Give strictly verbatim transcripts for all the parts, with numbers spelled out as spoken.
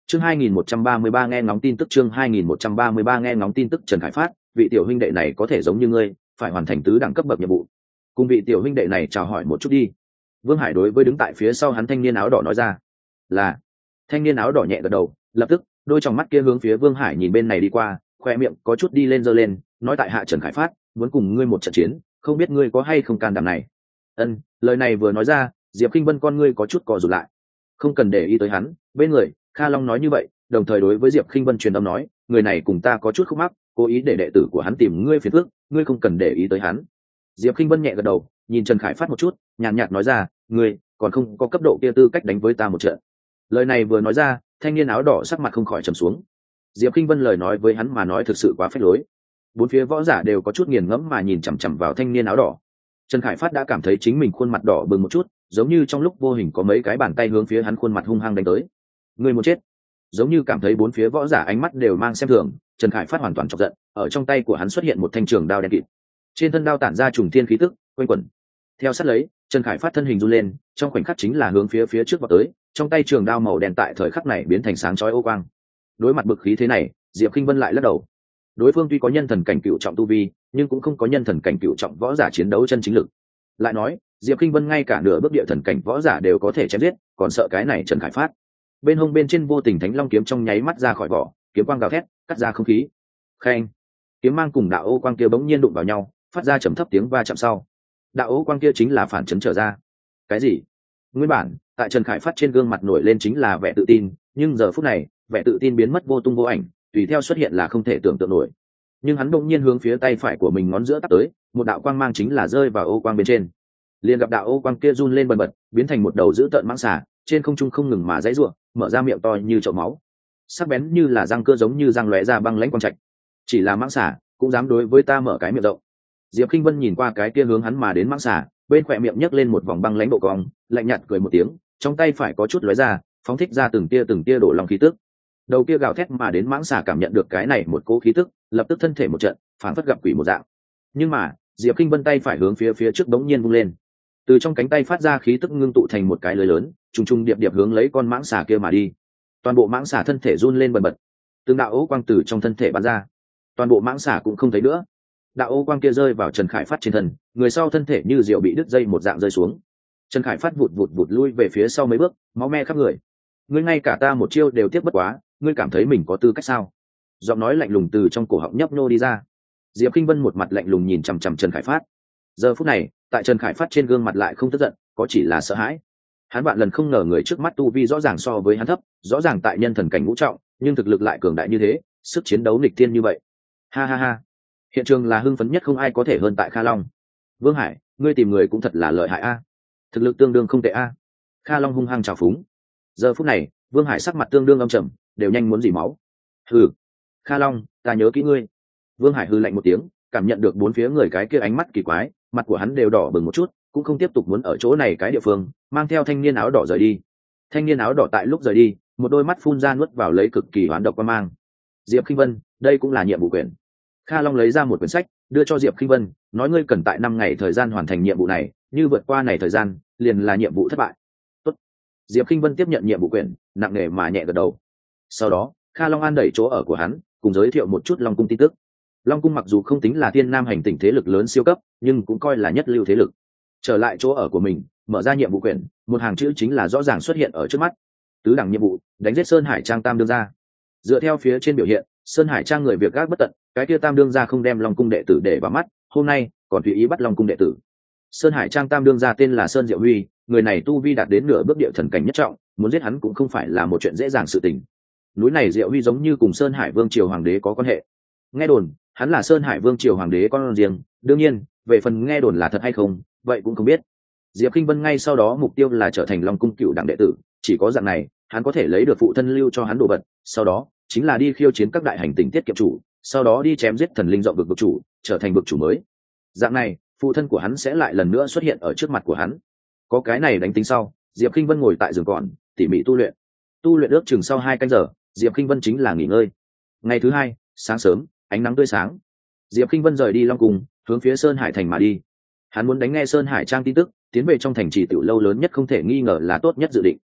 Chương hai nghìn một trăm ba mươi ba nghe ngóng tin tức chương hai nghìn một trăm ba mươi ba nghe ngóng tin tức Trần Khải Phát, vị tiểu huynh đệ này có thể giống như ngươi, phải hoàn thành tứ đẳng cấp bậc nhiệm vụ. Cùng vị tiểu huynh đệ này chào hỏi một chút đi. Vương Hải đối với đứng tại phía sau hắn thanh niên áo đỏ nói ra. Là. Thanh niên áo đỏ nhẹ gật đầu, lập tức, đôi tròng mắt kia hướng phía Vương Hải nhìn bên này đi qua, khoe miệng có chút đi lên giơ lên, nói tại hạ Trần Khải Phát, muốn cùng ngươi một trận chiến, không biết ngươi có hay không can đảm này. Ân, lời này vừa nói ra, Diệp Kinh Vân con ngươi có chút co rụt lại. Không cần để ý tới hắn, bên người, Kha Long nói như vậy, đồng thời đối với Diệp Kinh Vân truyền âm nói, người này cùng ta có chút khúc mắc, cố ý để đệ tử của hắn tìm ngươi phiền phức, ngươi không cần để ý tới hắn. Diệp Kinh Vân nhẹ gật đầu, nhìn Trần Khải Phát một chút, nhàn nhạt nói ra, ngươi còn không có cấp độ kia tư cách đánh với ta một trận. Lời này vừa nói ra, thanh niên áo đỏ sắc mặt không khỏi trầm xuống. Diệp Kinh Vân lời nói với hắn mà nói thực sự quá phách lối. Bốn phía võ giả đều có chút nghiền ngẫm mà nhìn chằm chằm vào thanh niên áo đỏ. Trần Khải Phát đã cảm thấy chính mình khuôn mặt đỏ bừng một chút, giống như trong lúc vô hình có mấy cái bàn tay hướng phía hắn khuôn mặt hung hăng đánh tới. Người muốn chết. Giống như cảm thấy bốn phía võ giả ánh mắt đều mang xem thường, Trần Khải Phát hoàn toàn chọc giận, ở trong tay của hắn xuất hiện một thanh trường đao đen kịt. Trên thân đao tản ra trùng thiên khí tức, quanh quẩn. Theo sát lấy, Trần Khải Phát thân hình run lên, trong khoảnh khắc chính là hướng phía phía trước vọt tới, trong tay trường đao màu đen tại thời khắc này biến thành sáng chói ô quang. Đối mặt bực khí thế này, Diệp Kinh Vân lại lắc đầu. Đối phương tuy có nhân thần cảnh cựu trọng tu vi, nhưng cũng không có nhân thần cảnh cựu trọng võ giả chiến đấu chân chính lực. Lại nói, Diệp Kinh Vân ngay cả nửa bước địa thần cảnh võ giả đều có thể chém giết, còn sợ cái này Trần Khải Phát. Bên hông bên trên vô tình thánh long kiếm trong nháy mắt ra khỏi vỏ, kiếm quang gào thét, cắt ra không khí. Khen, kiếm mang cùng đạo ô quang kia bỗng nhiên đụng vào nhau, phát ra trầm thấp tiếng va chạm sau. Đạo ô quang kia chính là phản chấn trở ra. Cái gì? Nguyên bản, tại Trần Khải Phát trên gương mặt nổi lên chính là vẻ tự tin, nhưng giờ phút này, vẻ tự tin biến mất vô tung vô ảnh, tùy theo xuất hiện là không thể tưởng tượng nổi. Nhưng hắn đột nhiên hướng phía tay phải của mình ngón giữa tắt tới, một đạo quang mang chính là rơi vào ô quang bên trên. Liền gặp đạo ô quang kia run lên bần bật, biến thành một đầu dữ tợn mãng xà, trên không trung không ngừng mà giãy giụa, mở ra miệng to như chậu máu, sắc bén như là răng cưa giống như răng lóe ra băng lãnh quang trạch. Chỉ là mãng xà cũng dám đối với ta mở cái miệng rộng. Diệp Kinh Vân nhìn qua cái kia hướng hắn mà đến mãng xà, bên khỏe miệng nhấc lên một vòng băng lãnh độ cong, lạnh nhạt cười một tiếng, trong tay phải có chút lóe ra, phóng thích ra từng tia từng tia đổ lòng khí tức. Đầu kia gào thét mà đến mãng xà cảm nhận được cái này một cỗ khí tức, lập tức thân thể một trận, phản phất gặp quỷ một dạng. Nhưng mà, Diệp Kinh Vân tay phải hướng phía phía trước đống nhiên vung lên, từ trong cánh tay phát ra khí tức ngưng tụ thành một cái lưới lớn, trùng trùng điệp điệp hướng lấy con mãng xà kia mà đi. Toàn bộ mãng xà thân thể run lên bần bật, từng đạo ố quang từ trong thân thể bắn ra. Toàn bộ mãng xà cũng không thấy nữa. Đạo ố quang kia rơi vào Trần Khải Phát trên thân, người sau thân thể như diều bị đứt dây một dạng rơi xuống. Trần Khải Phát vụt vụt vụt lui về phía sau mấy bước, máu me khắp người. Ngươi ngay cả ta một chiêu đều tiếp bất quá, ngươi cảm thấy mình có tư cách sao? Giọng nói lạnh lùng từ trong cổ họng nhấp nhô đi ra. Diệp Kinh Vân một mặt lạnh lùng nhìn chằm chằm Trần Khải Phát. Giờ phút này, tại Trần Khải Phát trên gương mặt lại không tức giận, có chỉ là sợ hãi. Hắn bạn lần không ngờ người trước mắt tu vi rõ ràng so với hắn thấp, rõ ràng tại nhân thần cảnh ngũ trọng, nhưng thực lực lại cường đại như thế, sức chiến đấu nghịch thiên như vậy. Ha ha ha. Hiện trường là hưng phấn nhất không ai có thể hơn tại Kha Long. Vương Hải, ngươi tìm người cũng thật là lợi hại a. Thực lực tương đương không tệ a. Kha Long hung hăng trào phúng. Giờ phút này, Vương Hải sắc mặt tương đương âm trầm, đều nhanh muốn dỉ máu. Hừ. Kha Long, ta nhớ kỹ ngươi. Vương Hải hừ lạnh một tiếng, cảm nhận được bốn phía người cái kia ánh mắt kỳ quái, mặt của hắn đều đỏ bừng một chút, cũng không tiếp tục muốn ở chỗ này cái địa phương, mang theo thanh niên áo đỏ rời đi. Thanh niên áo đỏ tại lúc rời đi, một đôi mắt phun ra nuốt vào lấy cực kỳ hoán độc quan mang. Diệp Kinh Vân, đây cũng là nhiệm vụ quyển. Kha Long lấy ra một quyển sách, đưa cho Diệp Kinh Vân, nói ngươi cần tại năm ngày thời gian hoàn thành nhiệm vụ này, như vượt qua này thời gian, liền là nhiệm vụ thất bại. Tốt. Diệp Kinh Vân tiếp nhận nhiệm vụ quyển, nặng nề mà nhẹ gật đầu. Sau đó, Kha Long an đẩy chỗ ở của hắn, cùng giới thiệu một chút Long Cung tin tức. Long Cung mặc dù không tính là thiên nam hành tinh thế lực lớn siêu cấp, nhưng cũng coi là nhất lưu thế lực. Trở lại chỗ ở của mình, mở ra nhiệm vụ quyển, một hàng chữ chính là rõ ràng xuất hiện ở trước mắt. Tứ đẳng nhiệm vụ, đánh giết Sơn Hải Trang Tam đương gia. Dựa theo phía trên biểu hiện, Sơn Hải Trang người việc gác bất tận, cái kia Tam đương gia không đem Long Cung đệ tử để vào mắt, hôm nay còn tùy ý bắt Long Cung đệ tử. Sơn Hải Trang Tam đương gia tên là Sơn Diệu Huy, người này tu vi đạt đến nửa bước địa thần cảnh nhất trọng, muốn giết hắn cũng không phải là một chuyện dễ dàng sự tình. Núi này Diệu Huy giống như cùng Sơn Hải Vương triều hoàng đế có quan hệ. Nghe đồn, hắn là Sơn Hải Vương triều hoàng đế con riêng, đương nhiên, về phần nghe đồn là thật hay không, vậy cũng không biết. Diệp Kinh Vân ngay sau đó mục tiêu là trở thành Long Cung cựu đẳng đệ tử, chỉ có dạng này, hắn có thể lấy được phụ thân lưu cho hắn đồ vật, sau đó chính là đi khiêu chiến các đại hành tinh tiết kiệm chủ, sau đó đi chém giết thần linh rộng vực vực chủ, trở thành vực chủ mới. Dạng này, phụ thân của hắn sẽ lại lần nữa xuất hiện ở trước mặt của hắn. Có cái này đánh tính sau, Diệp Kinh Vân ngồi tại giường còn, tỉ mỉ tu luyện. Tu luyện ước chừng sau hai canh giờ, Diệp Kinh Vân chính là nghỉ ngơi. Ngày thứ hai, sáng sớm, ánh nắng tươi sáng, Diệp Kinh Vân rời đi Long Cung, hướng phía Sơn Hải thành mà đi. Hắn muốn đánh nghe Sơn Hải Trang tin tức, tiến về trong thành trì tiểu lâu lớn nhất không thể nghi ngờ là tốt nhất dự định.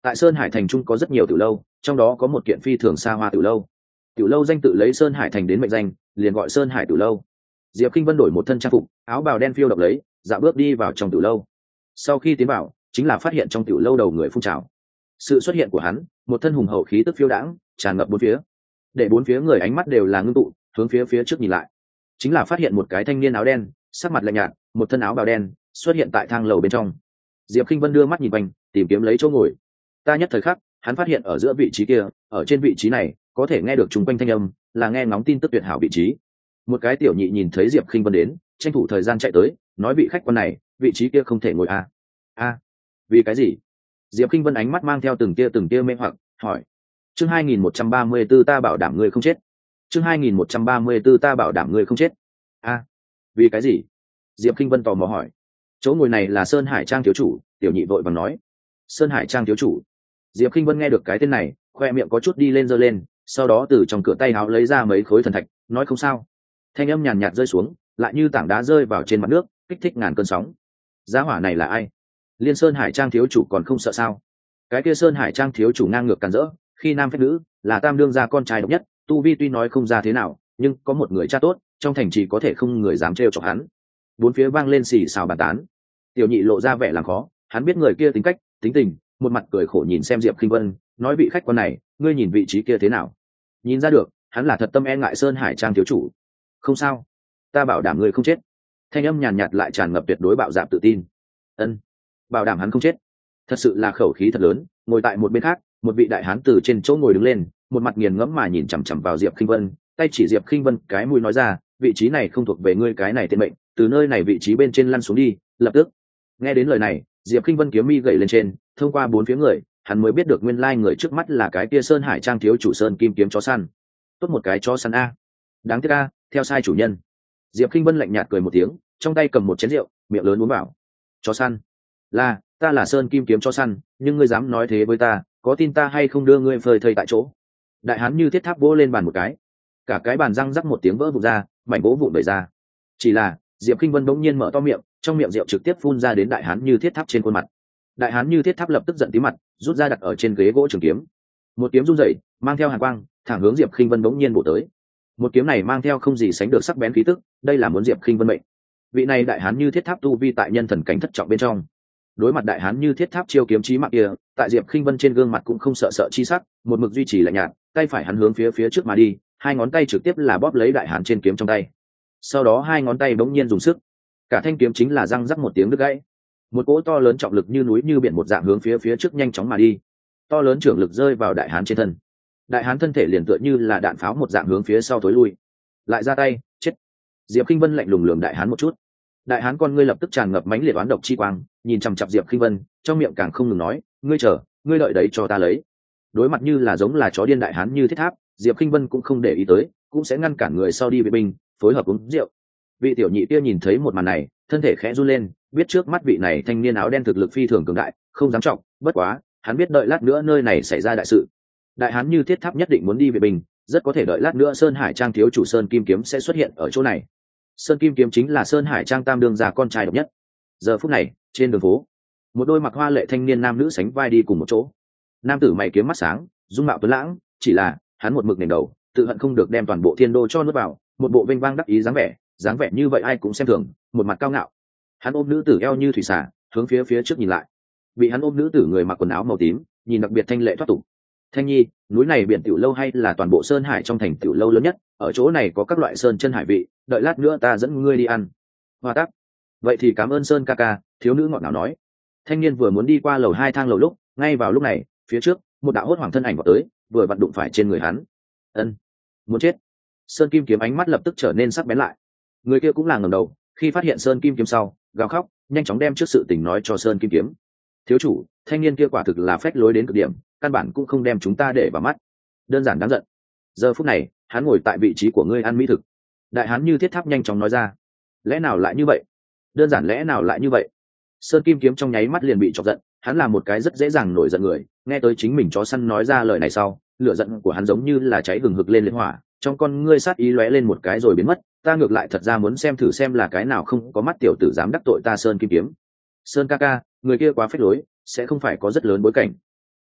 Tại Sơn Hải thành trung có rất nhiều tiểu lâu, trong đó có một kiện phi thường xa hoa tiểu lâu. Tiểu lâu danh tự lấy Sơn Hải thành đến mệnh danh, liền gọi Sơn Hải tiểu lâu. Diệp Kinh Vân đổi một thân trang phục, áo bào đen phiêu độc lấy, dạo bước đi vào trong tiểu lâu. Sau khi tiến vào, chính là phát hiện trong tiểu lâu đầu người phun trào. Sự xuất hiện của hắn, một thân hùng hậu khí tức phiêu đãng, tràn ngập bốn phía. Để bốn phía người ánh mắt đều là ngưng tụ, hướng phía phía trước nhìn lại. Chính là phát hiện một cái thanh niên áo đen, sắc mặt lạnh nhạt, một thân áo bào đen, xuất hiện tại thang lầu bên trong. Diệp Kinh Vân đưa mắt nhìn quanh, tìm kiếm lấy chỗ ngồi. Ta nhất thời khắc, hắn phát hiện ở giữa vị trí kia, ở trên vị trí này, có thể nghe được chung quanh thanh âm, là nghe ngóng tin tức tuyệt hảo vị trí. Một cái tiểu nhị nhìn thấy Diệp Kinh Vân đến, tranh thủ thời gian chạy tới, nói vị khách quan này, vị trí kia không thể ngồi a. A, vì cái gì? Diệp Kinh Vân ánh mắt mang theo từng tia từng tia mê hoặc, hỏi. Chương hai nghìn một trăm ba mươi tư ta bảo đảm ngươi không chết. Chương hai nghìn một trăm ba mươi tư ta bảo đảm ngươi không chết. A, vì cái gì? Diệp Kinh Vân tò mò hỏi. Chỗ ngồi này là Sơn Hải Trang thiếu chủ, tiểu nhị vội vàng nói. Sơn Hải Trang thiếu chủ. Diệp Kinh Vân nghe được cái tên này, khoe miệng có chút đi lên giơ lên, sau đó từ trong cửa tay áo lấy ra mấy khối thần thạch, nói không sao. Thanh âm nhàn nhạt rơi xuống, lại như tảng đá rơi vào trên mặt nước, kích thích ngàn cơn sóng. Giá hỏa này là ai? Liên Sơn Hải Trang thiếu chủ còn không sợ sao? Cái kia Sơn Hải Trang thiếu chủ ngang ngược càn rỡ, khi nam phép nữ, là tam đương gia con trai độc nhất, tu vi tuy nói không ra thế nào, nhưng có một người cha tốt, trong thành trì có thể không người dám trêu chọc hắn. Bốn phía vang lên xì xào bàn tán. Tiểu nhị lộ ra vẻ làm khó, hắn biết người kia tính cách, tính tình, một mặt cười khổ nhìn xem Diệp Kinh Vân, nói vị khách quan này, ngươi nhìn vị trí kia thế nào? Nhìn ra được, hắn là thật tâm e ngại Sơn Hải Trang thiếu chủ. Không sao, ta bảo đảm ngươi không chết. Thanh âm nhàn nhạt lại tràn ngập tuyệt đối bạo dạn tự tin. Ân, bảo đảm hắn không chết. Thật sự là khẩu khí thật lớn. Ngồi tại một bên khác, một vị đại hán từ trên chỗ ngồi đứng lên, một mặt nghiền ngẫm mà nhìn chằm chằm vào Diệp Kinh Vân, tay chỉ Diệp Kinh Vân cái mũi nói ra, vị trí này không thuộc về ngươi cái này tên mệnh, từ nơi này vị trí bên trên lăn xuống đi, lập tức. Nghe đến lời này, Diệp Kinh Vân kiếm mi gậy lên trên, thông qua bốn phía người, hắn mới biết được nguyên lai người trước mắt là cái kia Sơn Hải Trang thiếu chủ Sơn Kim kiếm chó săn. Tốt một cái chó săn a. Đáng tiếc a, theo sai chủ nhân. Diệp Kinh Vân lạnh nhạt cười một tiếng, trong tay cầm một chén rượu, miệng lớn uống vào. Chó săn? Là, ta là Sơn Kim kiếm chó săn, nhưng ngươi dám nói thế với ta, có tin ta hay không đưa ngươi phơi thây tại chỗ? Đại hán như thiết tháp vỗ lên bàn một cái, cả cái bàn răng rắc một tiếng vỡ vụn ra, mảnh gỗ vụn bể ra. Chỉ là, Diệp Kinh Vân bỗng nhiên mở to miệng, trong miệng rượu trực tiếp phun ra đến đại hán như thiết tháp trên khuôn mặt. Đại hán như thiết tháp lập tức giận tí mặt, rút ra đặt ở trên ghế gỗ trường kiếm. Một kiếm rung rẩy, mang theo hàn quang, thẳng hướng Diệp Kinh Vân bỗng nhiên bổ tới. Một kiếm này mang theo không gì sánh được sắc bén khí tức, đây là muốn Diệp Kinh Vân mệnh. Vị này đại hán như thiết tháp tu vi tại nhân thần cảnh thất trọng bên trong. Đối mặt đại hán như thiết tháp chiêu kiếm chí mạng kia, tại Diệp Kinh Vân trên gương mặt cũng không sợ sợ chi sắc, một mực duy trì lạnh nhạt, tay phải hắn hướng phía phía trước mà đi, hai ngón tay trực tiếp là bóp lấy đại hán trên kiếm trong tay. Sau đó hai ngón tay bỗng nhiên dùng sức, cả thanh kiếm chính là răng rắc một tiếng đứt gãy. Một cỗ to lớn trọng lực như núi như biển một dạng hướng phía phía trước nhanh chóng mà đi. To lớn trưởng lực rơi vào đại hán trên thân. Đại hán thân thể liền tựa như là đạn pháo một dạng hướng phía sau tối lui. Lại ra tay, chết. Diệp Kinh Vân lạnh lùng lườm đại hán một chút. Đại hán con ngươi lập tức tràn ngập mãnh liệt oán độc chi quang, nhìn chằm chằm Diệp Kinh Vân, trong miệng càng không ngừng nói, ngươi chờ, ngươi đợi đấy cho ta lấy. Đối mặt như là giống là chó điên đại hán như thiết tháp, Diệp Kinh Vân cũng không để ý tới, cũng sẽ ngăn cản người sau đi vệ binh, phối hợp uống rượu. Vị tiểu nhị kia nhìn thấy một màn này, thân thể khẽ run lên, biết trước mắt vị này thanh niên áo đen thực lực phi thường cường đại, không dám trọng, bất quá, hắn biết đợi lát nữa nơi này xảy ra đại sự. Đại hán như thiết tháp nhất định muốn đi vệ binh, rất có thể đợi lát nữa Sơn Hải Trang thiếu chủ Sơn Kim kiếm sẽ xuất hiện ở chỗ này. Sơn Kim kiếm chính là Sơn Hải Trang tam đương gia con trai độc nhất. Giờ phút này, trên đường phố, một đôi mặc hoa lệ thanh niên nam nữ sánh vai đi cùng một chỗ. Nam tử mày kiếm mắt sáng, dung mạo tuấn lãng, chỉ là hắn một mực nền đầu, tự hận không được đem toàn bộ thiên đô cho nuốt vào, một bộ vinh vang đắc ý dáng vẻ, dáng vẻ như vậy ai cũng xem thường, một mặt cao ngạo. Hắn ôm nữ tử eo như thủy xà, hướng phía phía trước nhìn lại. Bị hắn ôm nữ tử người mặc quần áo màu tím, nhìn đặc biệt thanh lệ thoát tục. Thanh nhi, núi này biển tiểu lâu hay là toàn bộ Sơn Hải trong thành tiểu lâu lớn nhất, ở chỗ này có các loại sơn chân hải vị, đợi lát nữa ta dẫn ngươi đi ăn. Hoa tắc. Vậy thì cảm ơn Sơn ca ca, thiếu nữ ngọt ngào nói. Thanh niên vừa muốn đi qua lầu hai thang lầu lúc, ngay vào lúc này, phía trước, một đạo hốt hoảng thân ảnh vào tới, vừa vặn đụng phải trên người hắn. Ân, muốn chết. Sơn Kim kiếm ánh mắt lập tức trở nên sắc bén lại. Người kia cũng là ngẩng đầu, khi phát hiện Sơn Kim kiếm sau, gào khóc, nhanh chóng đem trước sự tình nói cho Sơn Kim kiếm. Thiếu chủ, thanh niên kia quả thực là phách lối đến cực điểm, căn bản cũng không đem chúng ta để vào mắt, đơn giản đáng giận. Giờ phút này, hắn ngồi tại vị trí của ngươi ăn mỹ thực. Đại hán như thiết tháp nhanh chóng nói ra. Lẽ nào lại như vậy? Đơn giản lẽ nào lại như vậy? Sơn Kim kiếm trong nháy mắt liền bị chọc giận, hắn là một cái rất dễ dàng nổi giận người, nghe tới chính mình chó săn nói ra lời này sau, lửa giận của hắn giống như là cháy hừng hực lên liệt hỏa, trong con ngươi sát ý lóe lên một cái rồi biến mất. Ta ngược lại thật ra muốn xem thử xem là cái nào không có mắt tiểu tử dám đắc tội ta Sơn Kim kiếm. Sơn ca ca, người kia quá phách lối, sẽ không phải có rất lớn bối cảnh.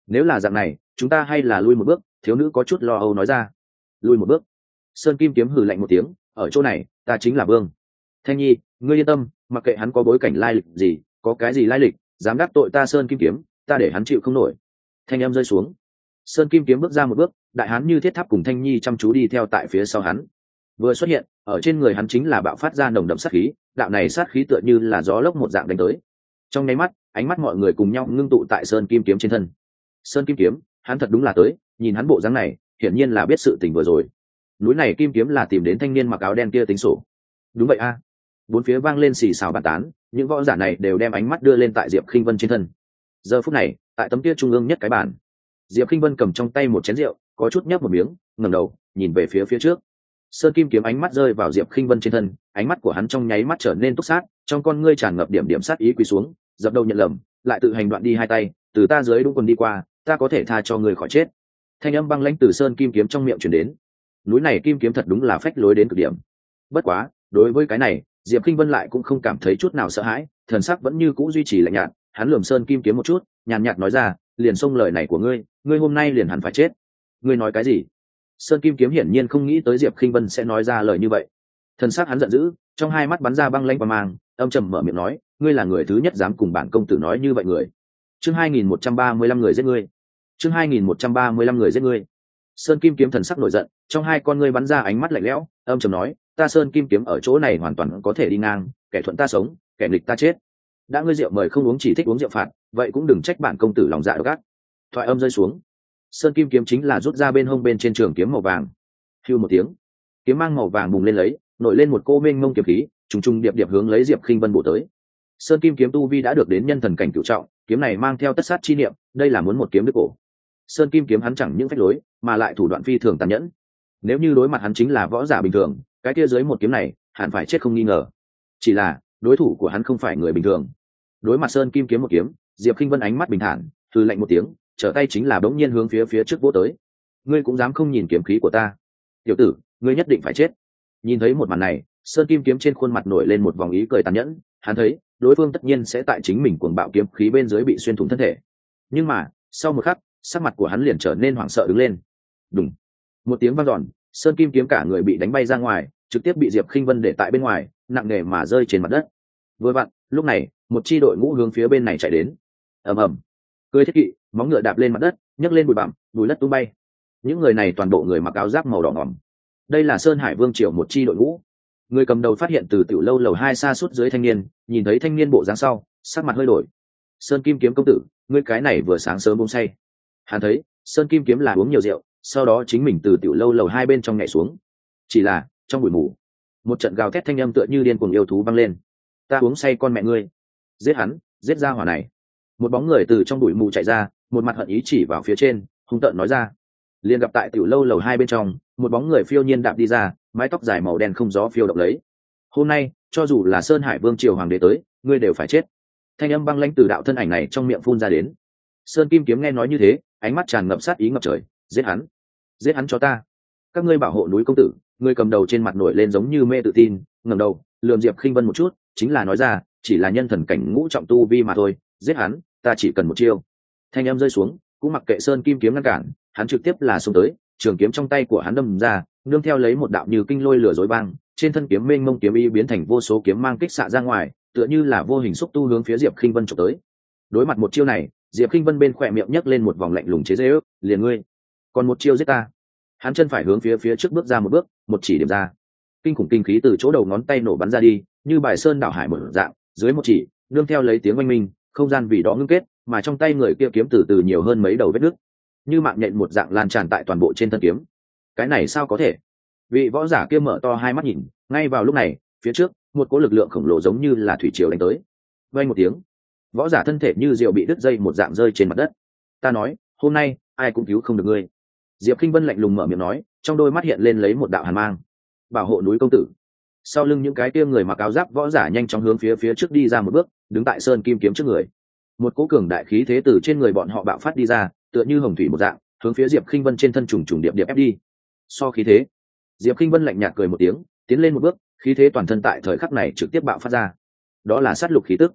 nếu là dạng này chúng ta hay là lui một bước. Thiếu nữ có chút lo âu nói ra. Lui một bước? Sơn Kim Kiếm hừ lạnh một tiếng, ở chỗ này ta chính là vương. Thanh nhi, ngươi yên tâm, mặc kệ hắn có bối cảnh lai lịch gì, có cái gì lai lịch, dám đắc tội ta Sơn Kim Kiếm, ta để hắn chịu không nổi. Thanh em rơi xuống, Sơn Kim Kiếm bước ra một bước, đại hán như thiết tháp cùng Thanh nhi chăm chú đi theo tại phía sau hắn. Vừa xuất hiện, ở trên người hắn chính là bạo phát ra nồng đậm sát khí, đạo này sát khí tựa như là gió lốc một dạng đánh tới. Trong nháy mắt, ánh mắt mọi người cùng nhau ngưng tụ tại Sơn Kim Kiếm trên thân. Sơn Kim Kiếm, hắn thật đúng là tới, nhìn hắn bộ dáng này, hiển nhiên là biết sự tình vừa rồi. Núi này Kim Kiếm là tìm đến thanh niên mặc áo đen kia tính sổ. Đúng vậy a. Bốn phía vang lên xì xào bàn tán, những võ giả này đều đem ánh mắt đưa lên tại Diệp Khinh Vân trên thân. Giờ phút này, tại tấm kia trung ương nhất cái bàn, Diệp Khinh Vân cầm trong tay một chén rượu, có chút nhấp một miếng, ngẩng đầu, nhìn về phía phía trước. Sơn Kim Kiếm ánh mắt rơi vào Diệp Khinh Vân trên thân, ánh mắt của hắn trong nháy mắt trở nên túc sát, trong con ngươi tràn ngập điểm điểm sát ý quỳ xuống, dập đầu nhận lầm, lại tự hành đoạn đi hai tay, từ ta dưới đúng quần đi qua, ta có thể tha cho ngươi khỏi chết. Thanh âm băng lãnh từ Sơn Kim Kiếm trong miệng truyền đến. Núi này Kim Kiếm thật đúng là phách lối đến cực điểm. Bất quá, đối với cái này, Diệp Khinh Vân lại cũng không cảm thấy chút nào sợ hãi, thần sắc vẫn như cũ duy trì lạnh nhạt, hắn lườm Sơn Kim Kiếm một chút, nhàn nhạt nói ra, liền xông lời này của ngươi, ngươi hôm nay liền hẳn phải chết. Ngươi nói cái gì? Sơn Kim Kiếm hiển nhiên không nghĩ tới Diệp Khinh Vân sẽ nói ra lời như vậy. Thần sắc hắn giận dữ, trong hai mắt bắn ra băng lãnh và mang, âm trầm mở miệng nói, ngươi là người thứ nhất dám cùng bản công tử nói như vậy người. Chương hai nghìn một trăm ba mươi lăm người giết ngươi. Chương hai nghìn một trăm ba mươi lăm người giết ngươi. Sơn Kim Kiếm thần sắc nổi giận, trong hai con ngươi bắn ra ánh mắt lạnh lẽo, âm trầm nói, ta Sơn Kim Kiếm ở chỗ này hoàn toàn có thể đi ngang, kẻ thuận ta sống, kẻ nghịch ta chết. Đã ngươi rượu mời không uống chỉ thích uống rượu phạt, vậy cũng đừng trách bản công tử lòng dạ độc ác. Thoại âm rơi xuống, Sơn Kim Kiếm chính là rút ra bên hông bên trên trường kiếm màu vàng. Hưu một tiếng, kiếm mang màu vàng bùng lên lấy, nổi lên một cô mênh mông kiếm khí, trùng trùng điệp điệp hướng lấy Diệp Khinh Vân bổ tới. Sơn Kim Kiếm tu vi đã được đến nhân thần cảnh cửu trọng, kiếm này mang theo tất sát chi niệm, đây là muốn một kiếm đứt cổ. Sơn Kim Kiếm hắn chẳng những phách lối, mà lại thủ đoạn phi thường tàn nhẫn. Nếu như đối mặt hắn chính là võ giả bình thường, cái kia dưới một kiếm này, hẳn phải chết không nghi ngờ. Chỉ là, đối thủ của hắn không phải người bình thường. Đối mặt Sơn Kim Kiếm một kiếm, Diệp Khinh Vân ánh mắt bình thản, hừ lạnh một tiếng, trở tay chính là bỗng nhiên hướng phía phía trước vỗ tới. Ngươi cũng dám không nhìn kiếm khí của ta? Tiểu tử, ngươi nhất định phải chết. Nhìn thấy một màn này, Sơn Kim Kiếm trên khuôn mặt nổi lên một vòng ý cười tàn nhẫn, hắn thấy, đối phương tất nhiên sẽ tại chính mình cuồng bạo kiếm khí bên dưới bị xuyên thủng thân thể. Nhưng mà, sau một khắc, sắc mặt của hắn liền trở nên hoảng sợ đứng lên. Đùng. Một tiếng vang dọn, Sơn Kim Kiếm cả người bị đánh bay ra ngoài, trực tiếp bị Diệp Khinh Vân để tại bên ngoài, nặng nề mà rơi trên mặt đất. Vừa vặn, lúc này, một chi đội ngũ hướng phía bên này chạy đến. Ầm ầm. Cưỡi thiết kỵ, móng ngựa đạp lên mặt đất, nhấc lên bụi bặm, bụi đất tung bay. Những người này toàn bộ người mặc áo giáp màu đỏ ngòm. Đây là Sơn Hải Vương triều một chi đội ngũ. Người cầm đầu phát hiện từ tiểu lâu lầu hai xa suốt dưới thanh niên, nhìn thấy thanh niên bộ dáng sau, sắc mặt hơi đổi. Sơn Kim Kiếm công tử, ngươi cái này vừa sáng sớm uống say. Hắn thấy, Sơn Kim Kiếm là uống nhiều rượu, sau đó chính mình từ tiểu lâu lầu hai bên trong nhảy xuống. Chỉ là, trong bụi mù, một trận gào thét thanh âm tựa như điên cuồng yêu thú vang lên. Ta uống say con mẹ ngươi, giết hắn, giết ra hỏa này. Một bóng người từ trong bụi mù chạy ra, một mặt hận ý chỉ vào phía trên, hung tợn nói ra. Liền gặp tại tiểu lâu lầu hai bên trong, một bóng người phiêu nhiên đạp đi ra, mái tóc dài màu đen không gió phiêu động lấy. Hôm nay, cho dù là Sơn Hải Vương triều hoàng đế tới, ngươi đều phải chết. Thanh âm băng lãnh từ đạo thân ảnh này trong miệng phun ra đến. Sơn Kim Kiếm nghe nói như thế, ánh mắt tràn ngập sát ý ngập trời, giết hắn, giết hắn cho ta. Các ngươi bảo hộ núi công tử. Người cầm đầu trên mặt nổi lên giống như mê tự tin, ngẩng đầu, lườm Diệp Khinh Vân một chút, chính là nói ra, chỉ là nhân thần cảnh ngũ trọng tu vi mà thôi, giết hắn, ta chỉ cần một chiêu. Thanh âm rơi xuống, cũng mặc kệ Sơn Kim Kiếm ngăn cản, hắn trực tiếp là xông tới, trường kiếm trong tay của hắn đâm ra, nương theo lấy một đạo như kinh lôi lửa rối băng, trên thân kiếm mênh mông kiếm y biến thành vô số kiếm mang kích xạ ra ngoài, tựa như là vô hình xúc tu hướng phía Diệp Khinh Vân chụp tới. Đối mặt một chiêu này, Diệp Khinh Vân bên khỏe miệng nhấc lên một vòng lạnh lùng chế giễu, liền ngươi, còn một chiêu giết ta. Hắn chân phải hướng phía phía trước bước ra một bước, một chỉ điểm ra, kinh khủng kinh khí từ chỗ đầu ngón tay nổ bắn ra đi, như bài sơn đảo hải mở dạng, dưới một chỉ, nương theo lấy tiếng oanh minh, không gian vì đó ngưng kết, mà trong tay người kia kiếm từ từ nhiều hơn mấy đầu vết nứt, như mạng nhện một dạng lan tràn tại toàn bộ trên thân kiếm. Cái này sao có thể? Vị võ giả kia mở to hai mắt nhìn, ngay vào lúc này, phía trước, một cỗ lực lượng khổng lồ giống như là thủy triều đánh tới. Vang một tiếng, võ giả thân thể như diều bị đứt dây một dạng rơi trên mặt đất. Ta nói, hôm nay ai cũng cứu không được ngươi. Diệp Khinh Vân lạnh lùng mở miệng nói, trong đôi mắt hiện lên lấy một đạo hàn mang. Bảo hộ núi công tử. Sau lưng những cái kia người mặc áo giáp võ giả nhanh chóng hướng phía phía trước đi ra một bước, đứng tại Sơn Kim Kiếm trước người. Một cỗ cường đại khí thế từ trên người bọn họ bạo phát đi ra, tựa như hồng thủy một dạng, hướng phía Diệp Khinh Vân trên thân trùng trùng điệp điệp ép đi. So khí thế, Diệp Khinh Vân lạnh nhạt cười một tiếng, tiến lên một bước, khí thế toàn thân tại thời khắc này trực tiếp bạo phát ra. Đó là sát lục khí tức.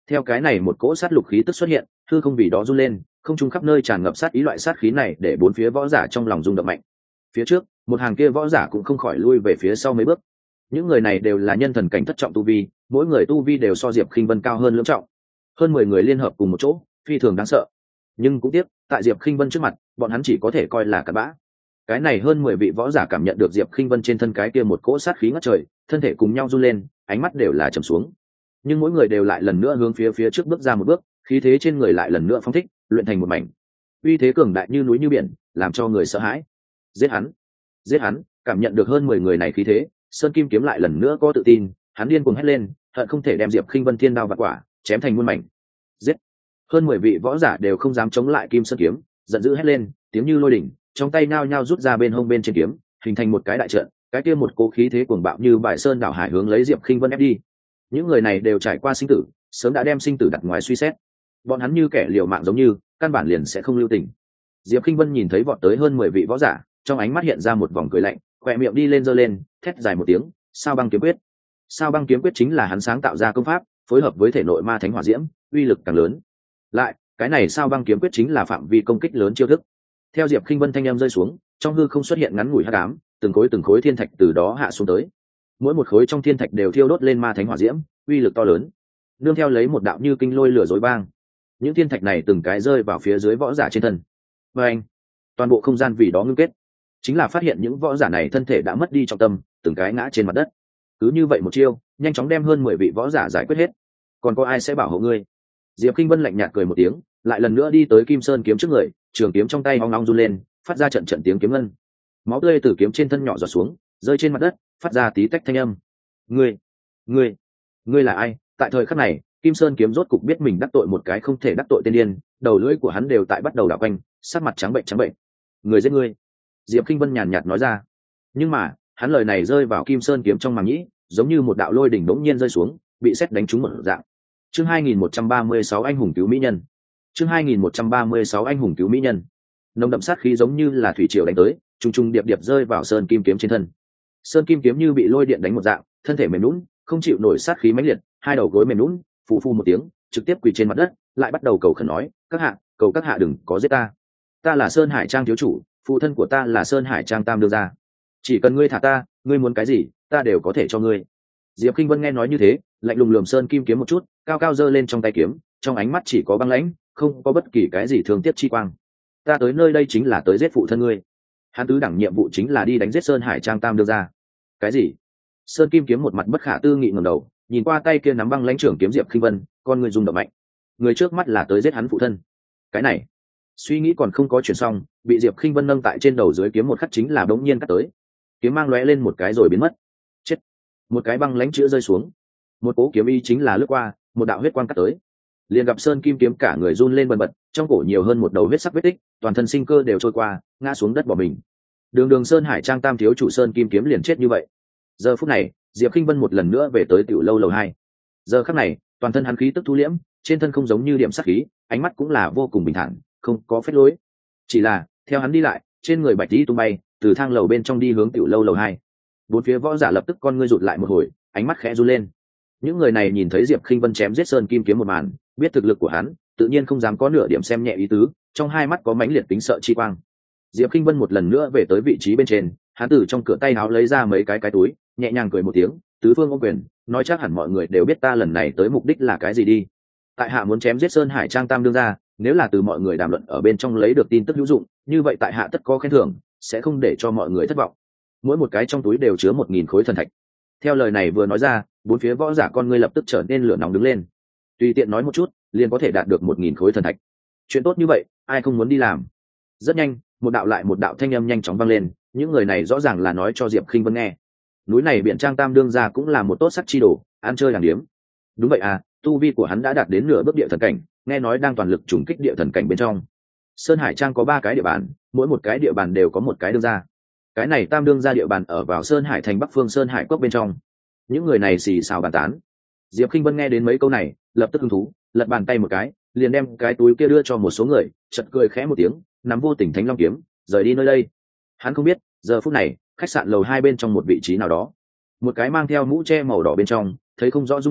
Theo cái này một cỗ sát lục khí tức xuất hiện, hư không vì đó run lên, không trung khắp nơi tràn ngập sát ý, loại sát khí này để bốn phía võ giả trong lòng rung động mạnh. Phía trước, một hàng kia võ giả cũng không khỏi lui về phía sau mấy bước. Những người này đều là nhân thần cảnh thất trọng tu vi, mỗi người tu vi đều so Diệp Khinh Vân cao hơn lưỡng trọng. Hơn mười người liên hợp cùng một chỗ, phi thường đáng sợ. Nhưng cũng tiếc, tại Diệp Khinh Vân trước mặt, bọn hắn chỉ có thể coi là cặn bã. Cái này hơn mười vị võ giả cảm nhận được Diệp Khinh Vân trên thân cái kia một cỗ sát khí ngất trời, thân thể cùng nhau run lên, ánh mắt đều là trầm xuống. Nhưng mỗi người đều lại lần nữa hướng phía phía trước bước ra một bước, khí thế trên người lại lần nữa phóng thích, luyện thành một mảnh. Uy thế cường đại như núi như biển, làm cho người sợ hãi. Giết hắn, giết hắn! Cảm nhận được hơn mười người này khí thế, Sơn Kim Kiếm lại lần nữa có tự tin, hắn điên cuồng hét lên, hận không thể đem Diệp Khinh Vân thiên đao vạn quả chém thành muôn mảnh. Giết! Hơn mười vị võ giả đều không dám chống lại Kim Sơn Kiếm, giận dữ hét lên, tiếng như lôi đỉnh, trong tay nhao nhao rút ra bên hông bên trên kiếm, hình thành một cái đại trận, cái kia một cỗ khí thế cuồng bạo như bài sơn đảo hải hướng lấy Diệp Khinh Vân ép đi. Những người này đều trải qua sinh tử, sớm đã đem sinh tử đặt ngoài suy xét. Bọn hắn như kẻ liều mạng giống như, căn bản liền sẽ không lưu tình. Diệp Khinh Vân nhìn thấy vọt tới hơn mười vị võ giả, trong ánh mắt hiện ra một vòng cười lạnh, khóe miệng đi lên giơ lên, thét dài một tiếng, Sao Băng Kiếm Quyết. Sao Băng Kiếm Quyết chính là hắn sáng tạo ra công pháp, phối hợp với thể nội ma thánh hỏa diễm, uy lực càng lớn. Lại, cái này Sao Băng Kiếm Quyết chính là phạm vi công kích lớn chiêu thức. Theo Diệp Khinh Vân thanh âm rơi xuống, trong hư không xuất hiện ngắn ngủi hắc ám, từng khối từng khối thiên thạch từ đó hạ xuống tới. Mỗi một khối trong thiên thạch đều thiêu đốt lên ma thánh hỏa diễm, uy lực to lớn. Nương theo lấy một đạo như kinh lôi lửa rối bang, những thiên thạch này từng cái rơi vào phía dưới võ giả trên thân. Và anh, toàn bộ không gian vì đó ngưng kết, chính là phát hiện những võ giả này thân thể đã mất đi trọng tâm, từng cái ngã trên mặt đất. Cứ như vậy một chiêu, nhanh chóng đem hơn mười vị võ giả giải quyết hết. Còn có ai sẽ bảo hộ ngươi? Diệp Kinh Vân lạnh nhạt cười một tiếng, lại lần nữa đi tới Kim Sơn kiếm trước người, trường kiếm trong tay ong ong run lên, phát ra trận trận tiếng kiếm ngân. Máu tươi từ kiếm trên thân nhỏ giọt xuống, rơi trên mặt đất, phát ra tí tách thanh âm. Ngươi, ngươi, ngươi là ai? Tại thời khắc này, Kim Sơn kiếm rốt cục biết mình đắc tội một cái không thể đắc tội tên điên, đầu lưỡi của hắn đều tại bắt đầu đảo quanh, sắc mặt trắng bệnh trắng bệnh. Người giết ngươi. Diệp Kinh Vân nhàn nhạt nói ra. Nhưng mà, hắn lời này rơi vào Kim Sơn kiếm trong màng nhĩ, giống như một đạo lôi đỉnh bỗng nhiên rơi xuống, bị sét đánh trúng một dạng. Chương hai nghìn một trăm ba mươi sáu anh hùng cứu mỹ nhân. Chương hai nghìn một trăm ba mươi sáu anh hùng cứu mỹ nhân. Nồng đậm sát khí giống như là thủy triều đánh tới, trùng trùng điệp điệp rơi vào Sơn Kim kiếm trên thân. Sơn Kim kiếm như bị lôi điện đánh một dạng, thân thể mềm nhũn, không chịu nổi sát khí mãnh liệt, hai đầu gối mềm nhũn, phù phù một tiếng, trực tiếp quỳ trên mặt đất, lại bắt đầu cầu khẩn nói, các hạ, cầu các hạ đừng có giết ta. Ta là Sơn Hải Trang thiếu chủ, phụ thân của ta là Sơn Hải Trang Tam đương gia. Chỉ cần ngươi thả ta, ngươi muốn cái gì, ta đều có thể cho ngươi. Diệp Kinh Vân nghe nói như thế, lạnh lùng lườm Sơn Kim kiếm một chút, cao cao giơ lên trong tay kiếm, trong ánh mắt chỉ có băng lãnh, không có bất kỳ cái gì thương tiếc chi quang. Ta tới nơi đây chính là tới giết phụ thân ngươi. Hắn tứ đẳng nhiệm vụ chính là đi đánh giết Sơn Hải Trang Tam đương gia. Cái gì? Sơn Kim kiếm một mặt bất khả tư nghị ngẩng đầu, nhìn qua tay kia nắm băng lãnh trưởng kiếm Diệp Kinh Vân, con người rung động mạnh. Người trước mắt là tới giết hắn phụ thân. Cái này, suy nghĩ còn không có chuyển xong, bị Diệp Kinh Vân nâng tại trên đầu dưới kiếm một khắc chính là bỗng nhiên cắt tới. Kiếm mang lóe lên một cái rồi biến mất. Chết. Một cái băng lãnh chữ rơi xuống. Một cỗ kiếm y chính là lướt qua, một đạo huyết quang cắt tới. Liền gặp Sơn Kim kiếm cả người run lên bần bật, trong cổ nhiều hơn một đầu huyết sắc vết tích, toàn thân sinh cơ đều trôi qua, ngã xuống đất bỏ mình. Đường Đường Sơn Hải Trang Tam thiếu chủ Sơn Kim kiếm liền chết như vậy. Giờ phút này, Diệp Kinh Vân một lần nữa về tới tiểu lâu lầu hai. Giờ khắc này, toàn thân hắn khí tức thu liễm, trên thân không giống như điểm sát khí, ánh mắt cũng là vô cùng bình thản, không có phép lối. Chỉ là, theo hắn đi lại, trên người bạch tí tung bay, từ thang lầu bên trong đi hướng tiểu lâu lầu hai. Bốn phía võ giả lập tức con ngươi rụt lại một hồi, ánh mắt khẽ run lên. Những người này nhìn thấy Diệp Kinh Vân chém giết Sơn Kim kiếm một màn, biết thực lực của hắn, tự nhiên không dám có nửa điểm xem nhẹ ý tứ, trong hai mắt có mãnh liệt tính sợ chi quang. Diệp Kinh Vân một lần nữa về tới vị trí bên trên, hắn từ trong cửa tay áo lấy ra mấy cái cái túi, nhẹ nhàng cười một tiếng, tứ phương ôm quyền, nói chắc hẳn mọi người đều biết ta lần này tới mục đích là cái gì đi. Tại hạ muốn chém giết Sơn Hải Trang Tam đương gia, nếu là từ mọi người đàm luận ở bên trong lấy được tin tức hữu dụng, như vậy tại hạ tất có khen thưởng, sẽ không để cho mọi người thất vọng. Mỗi một cái trong túi đều chứa một nghìn khối thần thạch. Theo lời này vừa nói ra, bốn phía võ giả con ngươi lập tức trở nên lửa nóng đứng lên. Tùy tiện nói một chút, liền có thể đạt được một nghìn khối thần thạch. Chuyện tốt như vậy, ai không muốn đi làm? Rất nhanh, một đạo lại một đạo thanh âm nhanh chóng vang lên, những người này rõ ràng là nói cho Diệp Kinh Vân nghe. Núi này Biện Trang Tam đương gia cũng là một tốt sắc chi đồ, ăn chơi đàng điếm. Đúng vậy à, tu vi của hắn đã đạt đến nửa bước địa thần cảnh, nghe nói đang toàn lực trùng kích địa thần cảnh bên trong. Sơn Hải Trang có ba cái địa bàn, mỗi một cái địa bàn đều có một cái đương gia. Cái này Tam đương gia địa bàn ở vào Sơn Hải thành Bắc phương Sơn Hải quốc bên trong. Những người này xì xào bàn tán. Diệp Kinh Vân nghe đến mấy câu này, lập tức hứng thú, lật bàn tay một cái, liền đem cái túi kia đưa cho một số người, chợt cười khẽ một tiếng, nắm vô tình Thánh Long kiếm, rời đi nơi đây. Hắn không biết, giờ phút này, khách sạn lầu hai bên trong một vị trí nào đó, một cái mang theo mũ che màu đỏ bên trong, thấy không rõ dung mạo,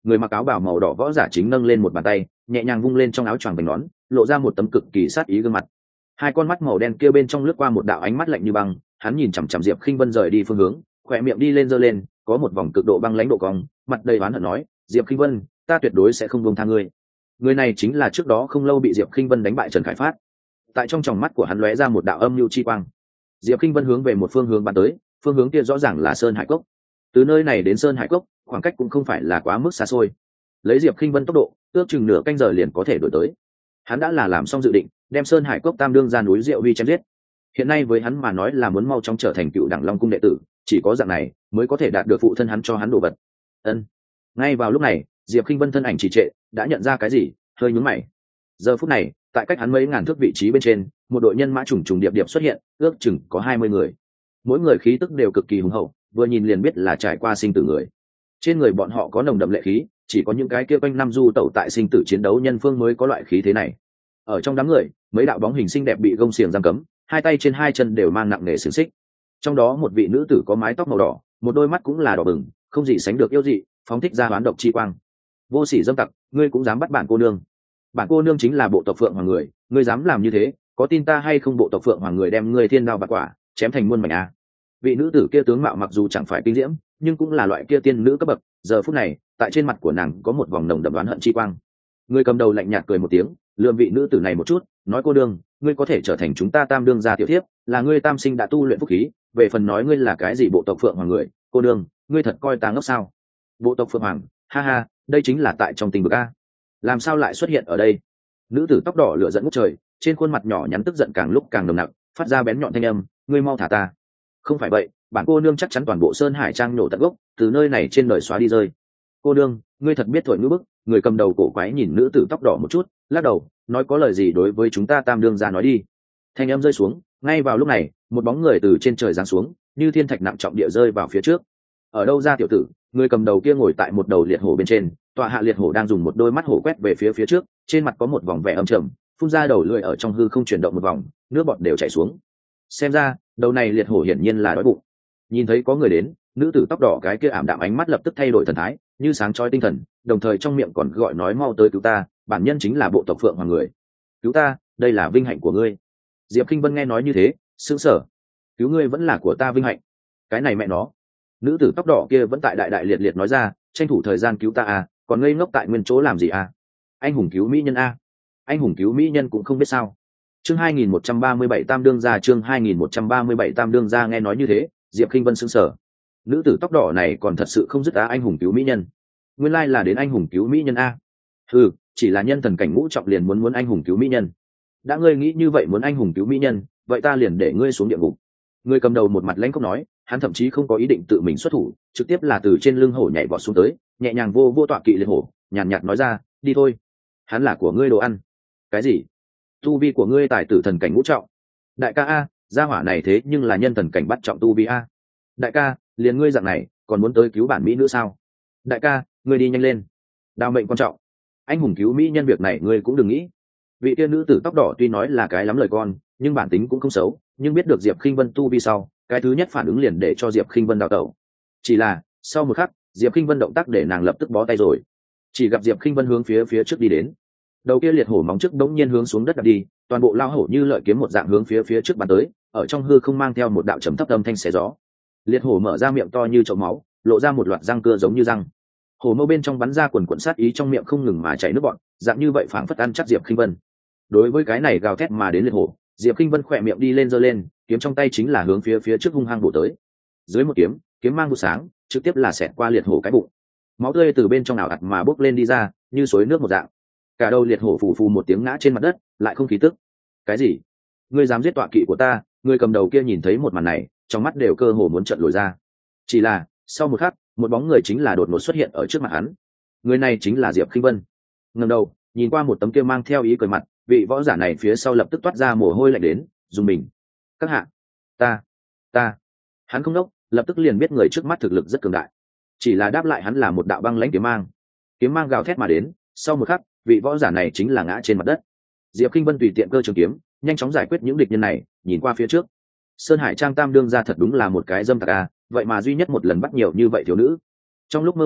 người mặc áo bào màu đỏ võ giả chính nâng lên một bàn tay nhẹ nhàng vung lên trong áo choàng vành nón, lộ ra một tấm cực kỳ sát ý gương mặt. Hai con mắt màu đen kia bên trong lướt qua một đạo ánh mắt lạnh như băng, hắn nhìn chằm chằm Diệp Khinh Vân rời đi phương hướng, khỏe miệng đi lên giơ lên, có một vòng cực độ băng lãnh độ cong, mặt đầy oán hận nói: "Diệp Khinh Vân, ta tuyệt đối sẽ không buông tha ngươi." Người này chính là trước đó không lâu bị Diệp Khinh Vân đánh bại Trần Khải Phát. Tại trong tròng mắt của hắn lóe ra một đạo âm nhu chi quang. Diệp Khinh Vân hướng về một phương hướng bắn tới, phương hướng kia rõ ràng là Sơn Hải Cốc. Từ nơi này đến Sơn Hải Cốc, khoảng cách cũng không phải là quá mức xa xôi. Lấy Diệp Khinh Vân tốc độ, ước chừng nửa canh giờ liền có thể đuổi tới. Hắn đã là làm xong dự định, đem Sơn Hải Cốc Tam đương ra núi Diệu Huy chém giết. Hiện nay với hắn mà nói là muốn mau chóng trở thành cựu Đẳng Long cung đệ tử, chỉ có dạng này mới có thể đạt được phụ thân hắn cho hắn đồ vật. Ân. Ngay vào lúc này, Diệp Khinh Vân thân ảnh trì trệ, đã nhận ra cái gì, hơi nhướng mày. Giờ phút này, tại cách hắn mấy ngàn thước vị trí bên trên, một đội nhân mã trùng trùng điệp điệp xuất hiện, ước chừng có hai mươi người. Mỗi người khí tức đều cực kỳ hùng hậu, vừa nhìn liền biết là trải qua sinh tử người. Trên người bọn họ có nồng đậm lệ khí, chỉ có những cái kia quanh năm du tẩu tại sinh tử chiến đấu nhân phương mới có loại khí thế này. Ở trong đám người, mấy đạo bóng hình xinh đẹp bị gông xiềng giam cấm, hai tay trên hai chân đều mang nặng nề xiềng xích. Trong đó một vị nữ tử có mái tóc màu đỏ, một đôi mắt cũng là đỏ bừng, không gì sánh được yêu dị, phóng thích ra hoán độc chi quang. Vô sỉ dâm tặc, ngươi cũng dám bắt bản cô nương? Bản cô nương chính là bộ tộc Phượng Hoàng người, ngươi dám làm như thế, có tin ta hay không bộ tộc Phượng Hoàng người đem ngươi thiên đao bạt quả, chém thành muôn mảnh à? Vị nữ tử kia tướng mạo mặc dù chẳng phải kinh diễm, nhưng cũng là loại kia tiên nữ cấp bậc. Giờ phút này, tại trên mặt của nàng có một vòng nồng đậm đoán hận chi quang. Người cầm đầu lạnh nhạt cười một tiếng, lườm vị nữ tử này một chút, nói: cô đương, ngươi có thể trở thành chúng ta Tam đương gia tiểu thiếp, là ngươi tam sinh đã tu luyện phúc khí. Về phần nói ngươi là cái gì bộ tộc Phượng Hoàng người, cô đương, ngươi thật coi ta ngốc sao? Bộ tộc Phượng Hoàng, ha ha, đây chính là tại trong tình vực a. Làm sao lại xuất hiện ở đây? Nữ tử tóc đỏ lửa giận ngút trời, trên khuôn mặt nhỏ nhắn tức giận càng lúc càng nồng nặc, phát ra bén nhọn thanh âm: ngươi mau thả ta! Không phải vậy, bản cô nương chắc chắn toàn bộ Sơn Hải Trang nổ tận gốc, từ nơi này trên đời xóa đi rơi. Cô nương, ngươi thật biết thổi ngữ bức. Người cầm đầu cổ quái nhìn nữ tử tóc đỏ một chút, lắc đầu, nói: có lời gì đối với chúng ta Tam đương gia nói đi. Thanh âm rơi xuống, ngay vào lúc này, một bóng người từ trên trời giáng xuống, như thiên thạch nặng trọng địa rơi vào phía trước. Ở đâu ra tiểu tử? Người cầm đầu kia ngồi tại một đầu liệt hổ bên trên, tọa hạ liệt hổ đang dùng một đôi mắt hổ quét về phía phía trước, trên mặt có một vòng vẻ âm trầm, phun ra đầu lưỡi ở trong hư không chuyển động một vòng, nước bọt đều chảy xuống. Xem ra, đầu này liệt hổ hiển nhiên là đói bụng. Nhìn thấy có người đến, nữ tử tóc đỏ cái kia ảm đạm ánh mắt lập tức thay đổi thần thái, như sáng chói tinh thần, đồng thời trong miệng còn gọi nói: mau tới cứu ta, bản nhân chính là bộ tộc Phượng Hoàng người. Cứu ta, đây là vinh hạnh của ngươi. Diệp Khinh Vân nghe nói như thế, sững sờ. Cứu ngươi vẫn là của ta vinh hạnh? Cái này mẹ nó. Nữ tử tóc đỏ kia vẫn tại đại đại liệt liệt nói ra: tranh thủ thời gian cứu ta à, còn ngây ngốc tại nguyên chỗ làm gì à? Anh hùng cứu mỹ nhân a. Anh hùng cứu mỹ nhân cũng không biết sao? Chương hai nghìn một trăm ba mươi bảy Tam đương gia, chương hai nghìn một trăm ba mươi bảy Tam đương gia. Nghe nói như thế, Diệp Khinh Vân sững sờ. Nữ tử tóc đỏ này còn thật sự không dứt á anh hùng cứu mỹ nhân. Nguyên lai là đến anh hùng cứu mỹ nhân a. Ừ, chỉ là nhân thần cảnh ngũ trọng liền muốn muốn anh hùng cứu mỹ nhân. Đã ngươi nghĩ như vậy muốn anh hùng cứu mỹ nhân, vậy ta liền để ngươi xuống địa ngục. Người cầm đầu một mặt lãnh khốc nói, hắn thậm chí không có ý định tự mình xuất thủ, trực tiếp là từ trên lưng hổ nhảy vọt xuống tới, nhẹ nhàng vô vô tọa kỵ liệt hổ, nhàn nhạt nói ra: đi thôi. Hắn là của ngươi đồ ăn. Cái gì? Tu vi của ngươi tài tử thần cảnh ngũ trọng? Đại ca a, gia hỏa này thế nhưng là nhân thần cảnh bắt trọng tu vi a. Đại ca, liền ngươi dạng này còn muốn tới cứu bản mỹ nữ sao? Đại ca, ngươi đi nhanh lên, đào mệnh quan trọng. Anh hùng cứu mỹ nhân việc này ngươi cũng đừng nghĩ. Vị tiên nữ tử tóc đỏ tuy nói là cái lắm lời con, nhưng bản tính cũng không xấu, nhưng biết được Diệp Khinh Vân tu vi sau, cái thứ nhất phản ứng liền để cho Diệp Khinh Vân đào tẩu. Chỉ là sau một khắc, Diệp Khinh Vân động tác để nàng lập tức bó tay rồi. Chỉ gặp Diệp Khinh Vân hướng phía phía trước đi đến, đầu kia liệt hổ móng trước đống nhiên hướng xuống đất đặt đi, toàn bộ lao hổ như lợi kiếm một dạng hướng phía phía trước bắn tới, ở trong hư không mang theo một đạo trầm thấp âm thanh xé gió. Liệt hổ mở ra miệng to như chậu máu, lộ ra một loạt răng cưa giống như răng. Hổ mâu bên trong bắn ra quần quần sát ý, trong miệng không ngừng mà chảy nước bọt, dạng như vậy phảng phất ăn chắc Diệp Khinh Vân. Đối với cái này gào thét mà đến liệt hổ, Diệp Khinh Vân khỏe miệng đi lên giơ lên, kiếm trong tay chính là hướng phía phía trước hung hăng bổ tới. Dưới một kiếm, kiếm mang vụ sáng, trực tiếp là xẹt qua liệt hổ cái bụng. Máu tươi từ bên trong ảo ạt mà bốc lên đi ra, như suối nước một dạng. Cả đầu liệt hổ phù phù một tiếng ngã trên mặt đất, lại không khí tức. Cái gì? Ngươi dám giết tọa kỵ của ta? Người cầm đầu kia nhìn thấy một màn này, trong mắt đều cơ hồ muốn trợn lồi ra. Chỉ là, sau một khắc, một bóng người chính là đột ngột xuất hiện ở trước mặt hắn. Người này chính là Diệp Khinh Vân. Ngẩng đầu, nhìn qua một tấm kia mang theo ý cười mặt, vị võ giả này phía sau lập tức toát ra mồ hôi lạnh đến, dùng mình. Các hạ, ta, ta. Hắn không đốc, lập tức liền biết người trước mắt thực lực rất cường đại. Chỉ là đáp lại hắn là một đạo băng lãnh kiếm mang. Kiếm mang gào thét mà đến, sau một khắc, vị võ giả này chính là ngã trên mặt đất. Diệp Khinh Vân tùy tiện cơ trường kiếm, nhanh chóng giải quyết những địch nhân này, nhìn qua phía trước. Sơn Hải Trang Tam đương gia thật đúng là một cái dâm tặc a, vậy mà duy nhất một lần bắt nhiều như vậy thiếu nữ. Trong lúc mơ hồ,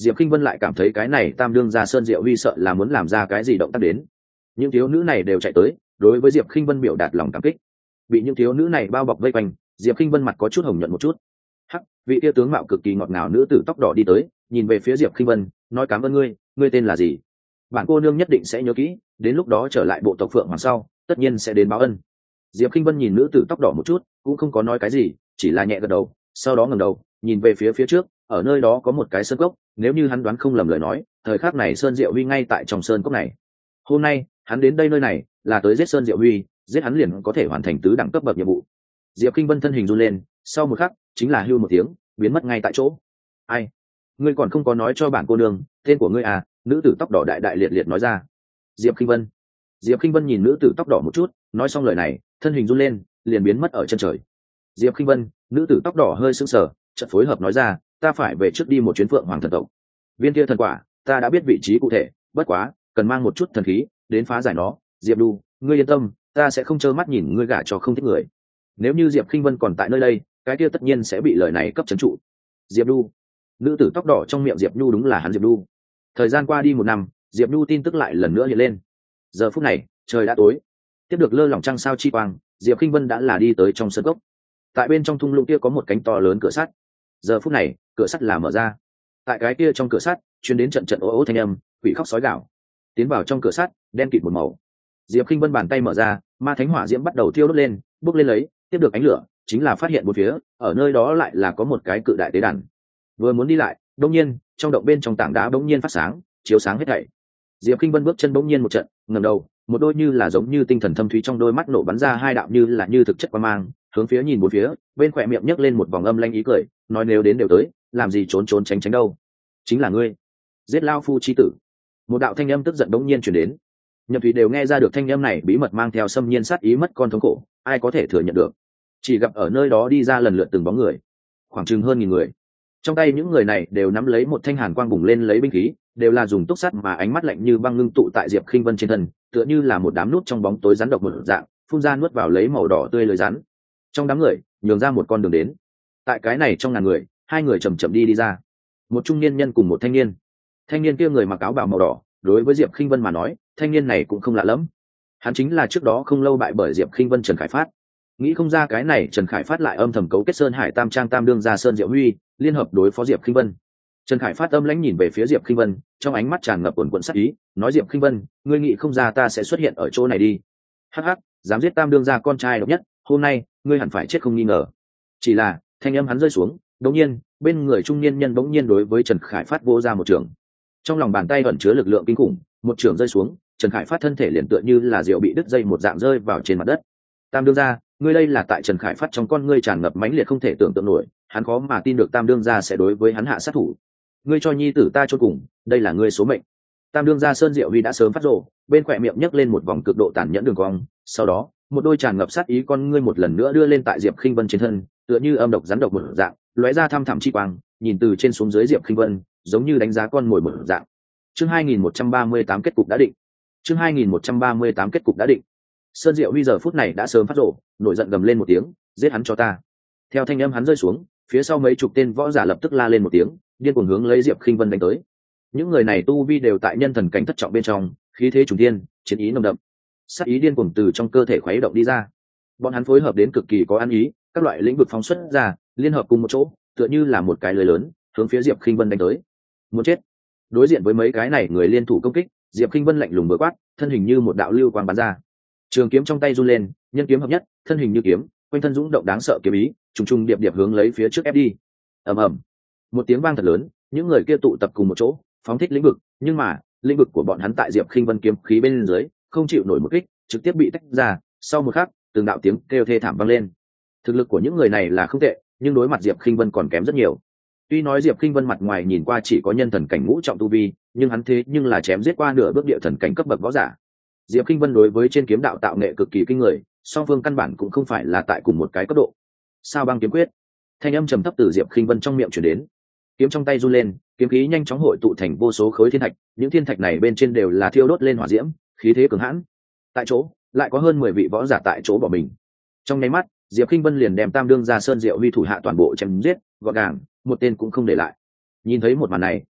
Diệp Khinh Vân lại cảm thấy cái này tam đương gia Sơn Diệu Huy sợ là muốn làm ra cái gì động tác đến. Những thiếu nữ này đều chạy tới, đối với Diệp Khinh Vân biểu đạt lòng cảm kích. Bị những thiếu nữ này bao bọc vây quanh, Diệp Khinh Vân mặt có chút hồng nhuận một chút. Hắc, vị tia tướng mạo cực kỳ ngọt ngào nữ tử tóc đỏ đi tới, nhìn về phía Diệp Khinh Vân, nói cảm ơn ngươi, ngươi tên là gì? Bản cô nương nhất định sẽ nhớ kỹ, đến lúc đó trở lại bộ tộc Phượng Hoàng sau, tất nhiên sẽ đến báo ân. Diệp Khinh Vân nhìn nữ tử tóc đỏ một chút, cũng không có nói cái gì, chỉ là nhẹ gật đầu, sau đó ngẩng đầu, nhìn về phía phía trước, ở nơi đó có một cái sơn cốc, nếu như hắn đoán không lầm lời nói, thời khắc này Sơn Diệu Huy ngay tại trong sơn cốc này. Hôm nay, hắn đến đây nơi này, là tới giết Sơn Diệu Huy, giết hắn liền có thể hoàn thành tứ đẳng cấp bậc nhiệm vụ. Diệp Khinh Vân thân hình run lên, sau một khắc, chính là hưu một tiếng, biến mất ngay tại chỗ. Ai? Ngươi còn không có nói cho bản cô nương, tên của ngươi à? Nữ tử tóc đỏ đại đại liệt liệt nói ra. Diệp Khinh Vân. Diệp Khinh Vân nhìn nữ tử tóc đỏ một chút, nói xong lời này, thân hình run lên, liền biến mất ở chân trời. Diệp Khinh Vân, nữ tử tóc đỏ hơi sững sờ, chợt phối hợp nói ra, ta phải về trước đi một chuyến Phượng Hoàng thần tộc. Viên kia thần quả, ta đã biết vị trí cụ thể, bất quá, cần mang một chút thần khí, đến phá giải nó. Diệp Đu, ngươi yên tâm, ta sẽ không trơ mắt nhìn ngươi gả cho không thích người. Nếu như Diệp Khinh Vân còn tại nơi đây, cái kia tất nhiên sẽ bị lời này cấp trấn trụ. Diệp Đu, nữ tử tóc đỏ trong miệng Diệp Nhu đúng là hắn Diệp Đu. Thời gian qua đi một năm, Diệp Nhu tin tức lại lần nữa hiện lên. Giờ phút này, trời đã tối, tiếp được lơ lỏng trăng sao chi quang, Diệp Khinh Vân đã là đi tới trong sân cốc. Tại bên trong thung lũng kia có một cánh to lớn cửa sắt. Giờ phút này, cửa sắt là mở ra. Tại cái kia trong cửa sắt, truyền đến trận trận ố ố thanh âm, quỷ khóc sói gào. Tiến vào trong cửa sắt, đen kịt một màu. Diệp Khinh Vân bàn tay mở ra, ma thánh hỏa diễm bắt đầu thiêu đốt lên, bốc lên lấy, tiếp được ánh lửa, chính là phát hiện một phía, ở nơi đó lại là có một cái cự đại tế đàn. Vừa muốn đi lại, đột nhiên, trong động bên trong tảng đá bỗng nhiên phát sáng, chiếu sáng hết thảy. Diệp Khinh Vân bước chân bỗng nhiên một trận, ngẩng đầu, một đôi như là giống như tinh thần thâm thúy trong đôi mắt nổ bắn ra hai đạo như là như thực chất quang mang, hướng phía nhìn một phía, bên khỏe miệng nhấc lên một vòng âm lanh ý cười, nói nếu đến đều tới, làm gì trốn trốn tránh tránh đâu? Chính là ngươi, giết lao phu chi tử. Một đạo thanh âm tức giận bỗng nhiên truyền đến. Nhậm Thúy đều nghe ra được thanh âm này bí mật mang theo xâm nhiên sát ý mất con thống khổ, ai có thể thừa nhận được? Chỉ gặp ở nơi đó đi ra lần lượt từng bóng người, khoảng chừng hơn nghìn người. Trong tay những người này đều nắm lấy một thanh hàn quang bùng lên lấy binh khí, đều là dùng túc sắt mà ánh mắt lạnh như băng ngưng tụ tại Diệp Khinh Vân trên thân, tựa như là một đám nút trong bóng tối rắn độc một dạng, phun ra nuốt vào lấy màu đỏ tươi lưới rắn. Trong đám người, nhường ra một con đường đến. Tại cái này trong ngàn người, hai người chậm chậm đi đi ra. Một trung niên nhân cùng một thanh niên. Thanh niên kia người mặc áo bào màu đỏ, đối với Diệp Khinh Vân mà nói, thanh niên này cũng không lạ lắm. Hắn chính là trước đó không lâu bại bởi Diệp Khinh Vân Trần Khải Phát. Nghĩ không ra cái này Trần Khải Phát lại âm thầm cấu kết Sơn Hải Tam Trang Tam đương gia Sơn Diệu Huy, liên hợp đối phó Diệp Khinh Vân. Trần Khải Phát âm lãnh nhìn về phía Diệp Khinh Vân, trong ánh mắt tràn ngập cuồn cuộn sát ý, nói Diệp Khinh Vân, ngươi nghĩ không ra ta sẽ xuất hiện ở chỗ này đi. Hắc hắc, dám giết Tam đương gia con trai độc nhất, hôm nay ngươi hẳn phải chết không nghi ngờ. Chỉ là, thanh âm hắn rơi xuống, đột nhiên, bên người trung niên nhân bỗng nhiên đối với Trần Khải Phát vỗ ra một trường. Trong lòng bàn tay ẩn chứa lực lượng kinh khủng, một trường rơi xuống, Trần Khải Phát thân thể liền tựa như là diều bị đứt dây một dạng rơi vào trên mặt đất. Tam đương gia, ngươi đây là tại Trần Khải Phát trong con ngươi tràn ngập mãnh liệt không thể tưởng tượng nổi, hắn khó mà tin được Tam đương gia sẽ đối với hắn hạ sát thủ. Ngươi cho nhi tử ta chôn cùng, đây là ngươi số mệnh. Tam đương gia Sơn Diệu Huy đã sớm phát rồ, bên khỏe miệng nhấc lên một vòng cực độ tàn nhẫn đường cong, sau đó, một đôi tràn ngập sát ý con ngươi một lần nữa đưa lên tại Diệp Khinh Vân trên thân, tựa như âm độc rắn độc một dạng, lóe ra thăm thẳm chi quang, nhìn từ trên xuống dưới Diệp Khinh Vân, giống như đánh giá con mồi một dạng. Chương hai nghìn một trăm ba mươi tám kết cục đã định. Chương hai nghìn một trăm ba mươi tám kết cục đã định. Sơn Diệu Huy giờ phút này đã sớm phát rồ, nổi giận gầm lên một tiếng, giết hắn cho ta. Theo thanh âm hắn rơi xuống, phía sau mấy chục tên võ giả lập tức la lên một tiếng, điên cuồng hướng lấy Diệp Khinh Vân đánh tới. Những người này tu vi đều tại nhân thần cảnh thất trọng bên trong, khí thế trùng thiên, chiến ý nồng đậm. Sát ý điên cuồng từ trong cơ thể khuấy động đi ra. Bọn hắn phối hợp đến cực kỳ có ăn ý, các loại lĩnh vực phóng xuất ra, liên hợp cùng một chỗ, tựa như là một cái lưới lớn, hướng phía Diệp Khinh Vân đánh tới. Muốn chết. Đối diện với mấy cái này người liên thủ công kích, Diệp Khinh Vân lạnh lùng vừa quát, thân hình như một đạo lưu quang bắn ra. Trường kiếm trong tay run lên, nhân kiếm hợp nhất, thân hình như kiếm, quanh thân dũng động đáng sợ kiếm ý, trùng trùng điệp điệp hướng lấy phía trước ép đi. Ầm ầm. Một tiếng vang thật lớn, những người kia tụ tập cùng một chỗ, phóng thích lĩnh vực, nhưng mà, lĩnh vực của bọn hắn tại Diệp Khinh Vân kiếm khí bên dưới, không chịu nổi một kích, trực tiếp bị tách ra, sau một khắc, từng đạo tiếng kêu thê thảm vang lên. Thực lực của những người này là không tệ, nhưng đối mặt Diệp Khinh Vân còn kém rất nhiều. Tuy nói Diệp Khinh Vân mặt ngoài nhìn qua chỉ có nhân thần cảnh ngũ trọng tu vi, nhưng hắn thế nhưng là chém giết qua nửa bước địa thần cảnh cấp bậc võ giả. Diệp Khinh Vân đối với trên kiếm đạo tạo nghệ cực kỳ kinh người, song phương căn bản cũng không phải là tại cùng một cái cấp độ. Sao băng kiếm quyết? Thanh âm trầm thấp từ Diệp Khinh Vân trong miệng truyền đến. Kiếm trong tay run lên, kiếm khí nhanh chóng hội tụ thành vô số khối thiên thạch, những thiên thạch này bên trên đều là thiêu đốt lên hỏa diễm, khí thế cường hãn. Tại chỗ, lại có hơn mười vị võ giả tại chỗ bỏ mình. Trong nháy mắt, Diệp Khinh Vân liền đem Tam đương gia Sơn Diệu Huy thủ hạ toàn bộ chém giết, gọn gàng, một tên cũng không để lại. Nhìn thấy một màn này,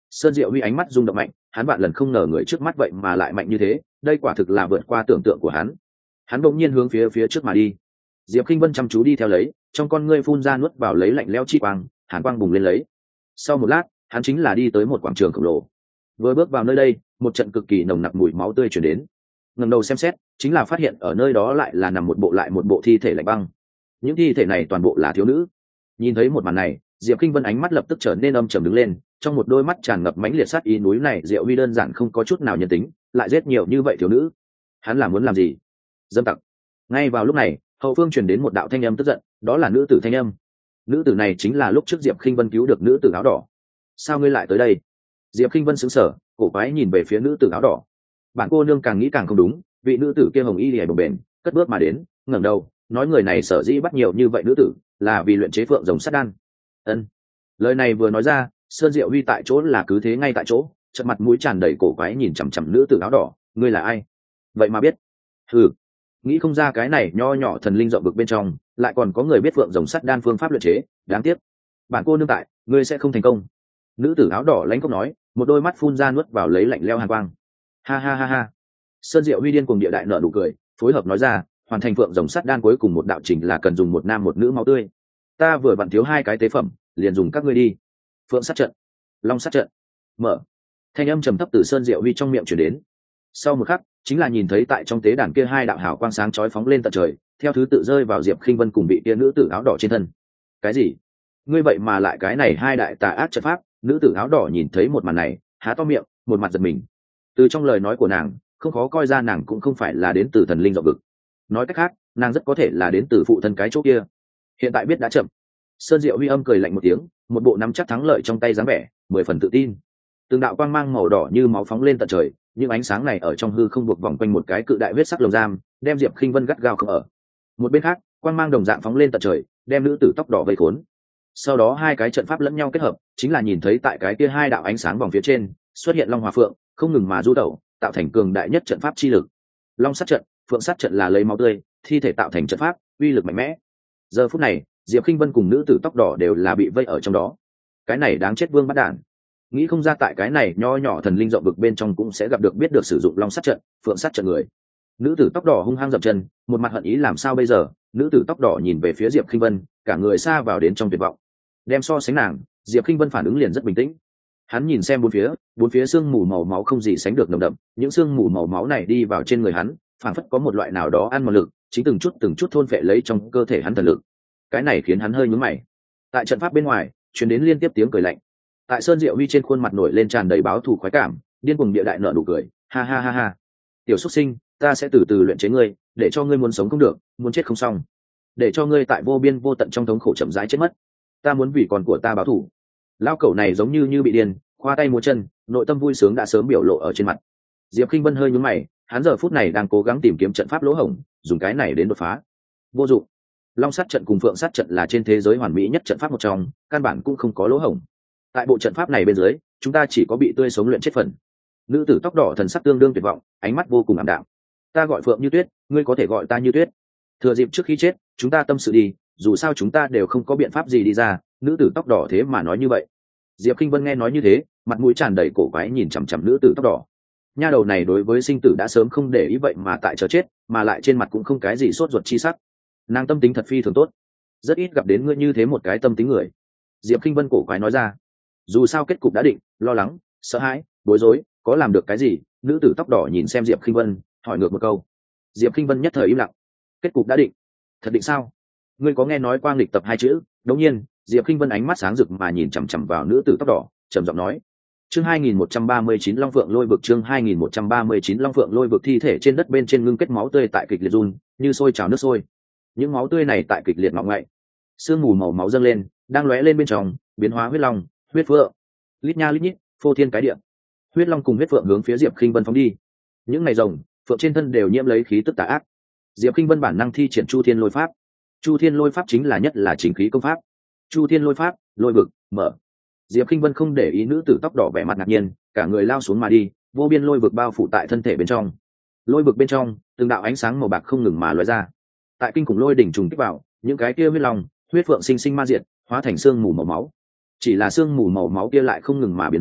Sơn Diệu Huy ánh mắt rung động mạnh, hắn vạn lần không ngờ người trước mắt vậy mà lại mạnh như thế, đây quả thực là vượt qua tưởng tượng của hắn. Hắn bỗng nhiên hướng phía phía trước mà đi. Diệp Kinh Vân chăm chú đi theo lấy, trong con ngươi phun ra nuốt vào lấy lạnh lẽo chi quang, hàn quang bùng lên lấy. Sau một lát, hắn chính là đi tới một quảng trường khổng lồ. Vừa bước vào nơi đây, một trận cực kỳ nồng nặc mùi máu tươi truyền đến. Ngẩng đầu xem xét, chính là phát hiện ở nơi đó lại là nằm một bộ lại một bộ thi thể lạnh băng. Những thi thể này toàn bộ là thiếu nữ. Nhìn thấy một màn này, Diệp Kinh Vân ánh mắt lập tức trở nên âm trầm đứng lên, trong một đôi mắt tràn ngập mãnh liệt sát ý. Núi này Diệu Huy đơn giản không có chút nào nhân tính, lại giết nhiều như vậy thiếu nữ. Hắn là muốn làm gì? Dâm tặc. Ngay vào lúc này, hậu phương truyền đến một đạo thanh âm tức giận, đó là nữ tử thanh âm. Nữ tử này chính là lúc trước Diệp Kinh Vân cứu được nữ tử áo đỏ. Sao ngươi lại tới đây? Diệp Kinh Vân sững sờ, cổ quái nhìn về phía nữ tử áo đỏ. Bản cô nương càng nghĩ càng không đúng, vị nữ tử kia hồng y liễu bồng bềnh, cất bước mà đến, ngẩng đầu, nói người này sở dĩ bắt nhiều như vậy nữ tử, là vì luyện chế phượng rồng sắt đan. Ân. Lời này vừa nói ra, Sơn Diệu Huy tại chỗ là cứ thế ngay tại chỗ, chợt mặt mũi tràn đầy cổ quái nhìn chằm chằm nữ tử áo đỏ, ngươi là ai? Vậy mà biết? Hừ, nghĩ không ra cái này nho nhỏ thần linh rộng vực bên trong, lại còn có người biết phượng rồng sắt đan phương pháp luyện chế, đáng tiếc. Bản cô nương tại, ngươi sẽ không thành công. Nữ tử áo đỏ lãnh cốc nói, một đôi mắt phun ra nuốt vào lấy lạnh lẽo hàn quang. Ha ha ha ha. Sơn Diệu Huy điên cuồng địa đại nở nụ cười, phối hợp nói ra, hoàn thành phượng rồng sắt đan cuối cùng một đạo trình là cần dùng một nam một nữ máu tươi. Ta vừa vặn thiếu hai cái tế phẩm, liền dùng các ngươi đi. Phượng sát trận, long sát trận, mở. Thanh âm trầm thấp từ Sơn Diệu Huy trong miệng truyền đến. Sau một khắc, chính là nhìn thấy tại trong tế đàn kia hai đạo hào quang sáng chói phóng lên tận trời, theo thứ tự rơi vào Diệp Khinh Vân cùng vị kia nữ tử áo đỏ trên thân. Cái gì? Ngươi vậy mà lại cái này hai đại tà ác trận pháp? Nữ tử áo đỏ nhìn thấy một màn này, há to miệng, một mặt giật mình. Từ trong lời nói của nàng, không khó coi ra nàng cũng không phải là đến từ thần linh rộng vực. Nói cách khác, nàng rất có thể là đến từ phụ thân cái chỗ kia. Hiện tại biết đã chậm. Sơn Diệu Huy âm cười lạnh một tiếng, một bộ nắm chắc thắng lợi trong tay dáng vẻ, mười phần tự tin. Từng đạo quang mang màu đỏ như máu phóng lên tận trời, những ánh sáng này ở trong hư không buộc vòng quanh một cái cự đại huyết sắc lồng giam, đem Diệp Khinh Vân gắt gao không ở. Một bên khác, quang mang đồng dạng phóng lên tận trời, đem nữ tử tóc đỏ vây khốn. Sau đó hai cái trận pháp lẫn nhau kết hợp, chính là nhìn thấy tại cái kia hai đạo ánh sáng vòng phía trên xuất hiện long hòa phượng, không ngừng mà du tẩu, tạo thành cường đại nhất trận pháp chi lực. Long sát trận, phượng sát trận là lấy máu tươi, thi thể tạo thành trận pháp, uy lực mạnh mẽ. Giờ phút này, Diệp Khinh Vân cùng nữ tử tóc đỏ đều là bị vây ở trong đó. Cái này đáng chết vương bắt đản. Nghĩ không ra tại cái này nho nhỏ thần linh rộng vực bên trong cũng sẽ gặp được biết được sử dụng long sát trận, phượng sát trận người. Nữ tử tóc đỏ hung hăng dậm chân, một mặt hận ý làm sao bây giờ. Nữ tử tóc đỏ nhìn về phía Diệp Khinh Vân, cả người xa vào đến trong tuyệt vọng. Đem so sánh nàng, Diệp Khinh Vân phản ứng liền rất bình tĩnh. Hắn nhìn xem bốn phía, bốn phía sương mù màu máu không gì sánh được nồng đậm, những sương mù màu máu này đi vào trên người hắn, phản phất có một loại nào đó ăn mòn lực, chính từng chút từng chút thôn phệ lấy trong cơ thể hắn thần lực. Cái này khiến hắn hơi nhướng mày. Tại trận pháp bên ngoài, truyền đến liên tiếp tiếng cười lạnh. Tại Sơn Diệu Huy trên khuôn mặt nổi lên tràn đầy báo thù khoái cảm, điên cuồng địa đại nở nụ cười, ha ha ha ha. Tiểu xuất sinh, ta sẽ từ từ luyện chế ngươi, để cho ngươi muốn sống không được, muốn chết không xong, để cho ngươi tại vô biên vô tận trong thống khổ chậm rãi chết mất. Ta muốn vì con của ta báo thù. Lao cẩu này giống như như bị điên, khoa tay múa chân, nội tâm vui sướng đã sớm biểu lộ ở trên mặt. Diệp Khinh Vân hơi nhướng mày, hắn giờ phút này đang cố gắng tìm kiếm trận pháp lỗ hổng, dùng cái này đến đột phá. Vô dụng. Long sát trận cùng phượng sát trận là trên thế giới hoàn mỹ nhất trận pháp một trong, căn bản cũng không có lỗ hổng. Tại bộ trận pháp này bên dưới, chúng ta chỉ có bị tươi sống luyện chết phần. Nữ tử tóc đỏ thần sắc tương đương tuyệt vọng, ánh mắt vô cùng ảm đạm. Ta gọi Phượng Như Tuyết, ngươi có thể gọi ta Như Tuyết. Thừa dịp trước khi chết, chúng ta tâm sự đi, dù sao chúng ta đều không có biện pháp gì đi ra. Nữ tử tóc đỏ thế mà nói như vậy. Diệp Kinh Vân nghe nói như thế, mặt mũi tràn đầy cổ quái nhìn chằm chằm nữ tử tóc đỏ. Nha đầu này đối với sinh tử đã sớm không để ý vậy mà tại chờ chết, mà lại trên mặt cũng không cái gì sốt ruột chi sắc. Nàng tâm tính thật phi thường tốt, rất ít gặp đến ngươi như thế một cái tâm tính người. Diệp Kinh Vân cổ quái nói ra. Dù sao kết cục đã định, lo lắng, sợ hãi, bối rối, có làm được cái gì? Nữ tử tóc đỏ nhìn xem Diệp Kinh Vân, hỏi ngược một câu. Diệp Kinh Vân nhất thời im lặng. Kết cục đã định? Thật định sao? Ngươi có nghe nói qua nghịch tập hai chữ? Đống nhiên, Diệp Kinh Vân ánh mắt sáng rực mà nhìn chằm chằm vào nữ tử tóc đỏ, trầm giọng nói. Chương hai nghìn một trăm ba mươi chín Long Phượng Lôi Vực, chương hai nghìn một trăm ba mươi chín Long Phượng Lôi Vực. Thi thể trên đất bên trên ngưng kết máu tươi tại kịch liệt run, như sôi trào nước sôi. Những máu tươi này tại kịch liệt ngọ ngậy, sương mù màu máu dâng lên, đang lóe lên bên trong, biến hóa huyết long, huyết phượng, lít nha lít nhít, phô thiên cái địa. Huyết long cùng huyết phượng hướng phía Diệp Khinh Vân phóng đi. Những ngày rồng, phượng trên thân đều nhiễm lấy khí tức tà ác. Diệp Khinh Vân bản năng thi triển Chu Thiên Lôi Pháp. Chu Thiên Lôi Pháp chính là nhất là chỉnh khí công pháp. Chu Thiên Lôi Pháp, lôi vực, mở. Diệp Khinh Vân không để ý nữ tử tóc đỏ vẻ mặt ngạc nhiên, cả người lao xuống mà đi, vô biên lôi vực bao phủ tại thân thể bên trong. Lôi vực bên trong, từng đạo ánh sáng màu bạc không ngừng mà lóe ra. Tại kinh khủng lôi đỉnh trùng kích vào, những cái kia huyết long, huyết phượng sinh sinh ma diệt, hóa thành xương mù màu máu. Chỉ là xương mù màu máu kia lại không ngừng mà biến hóa,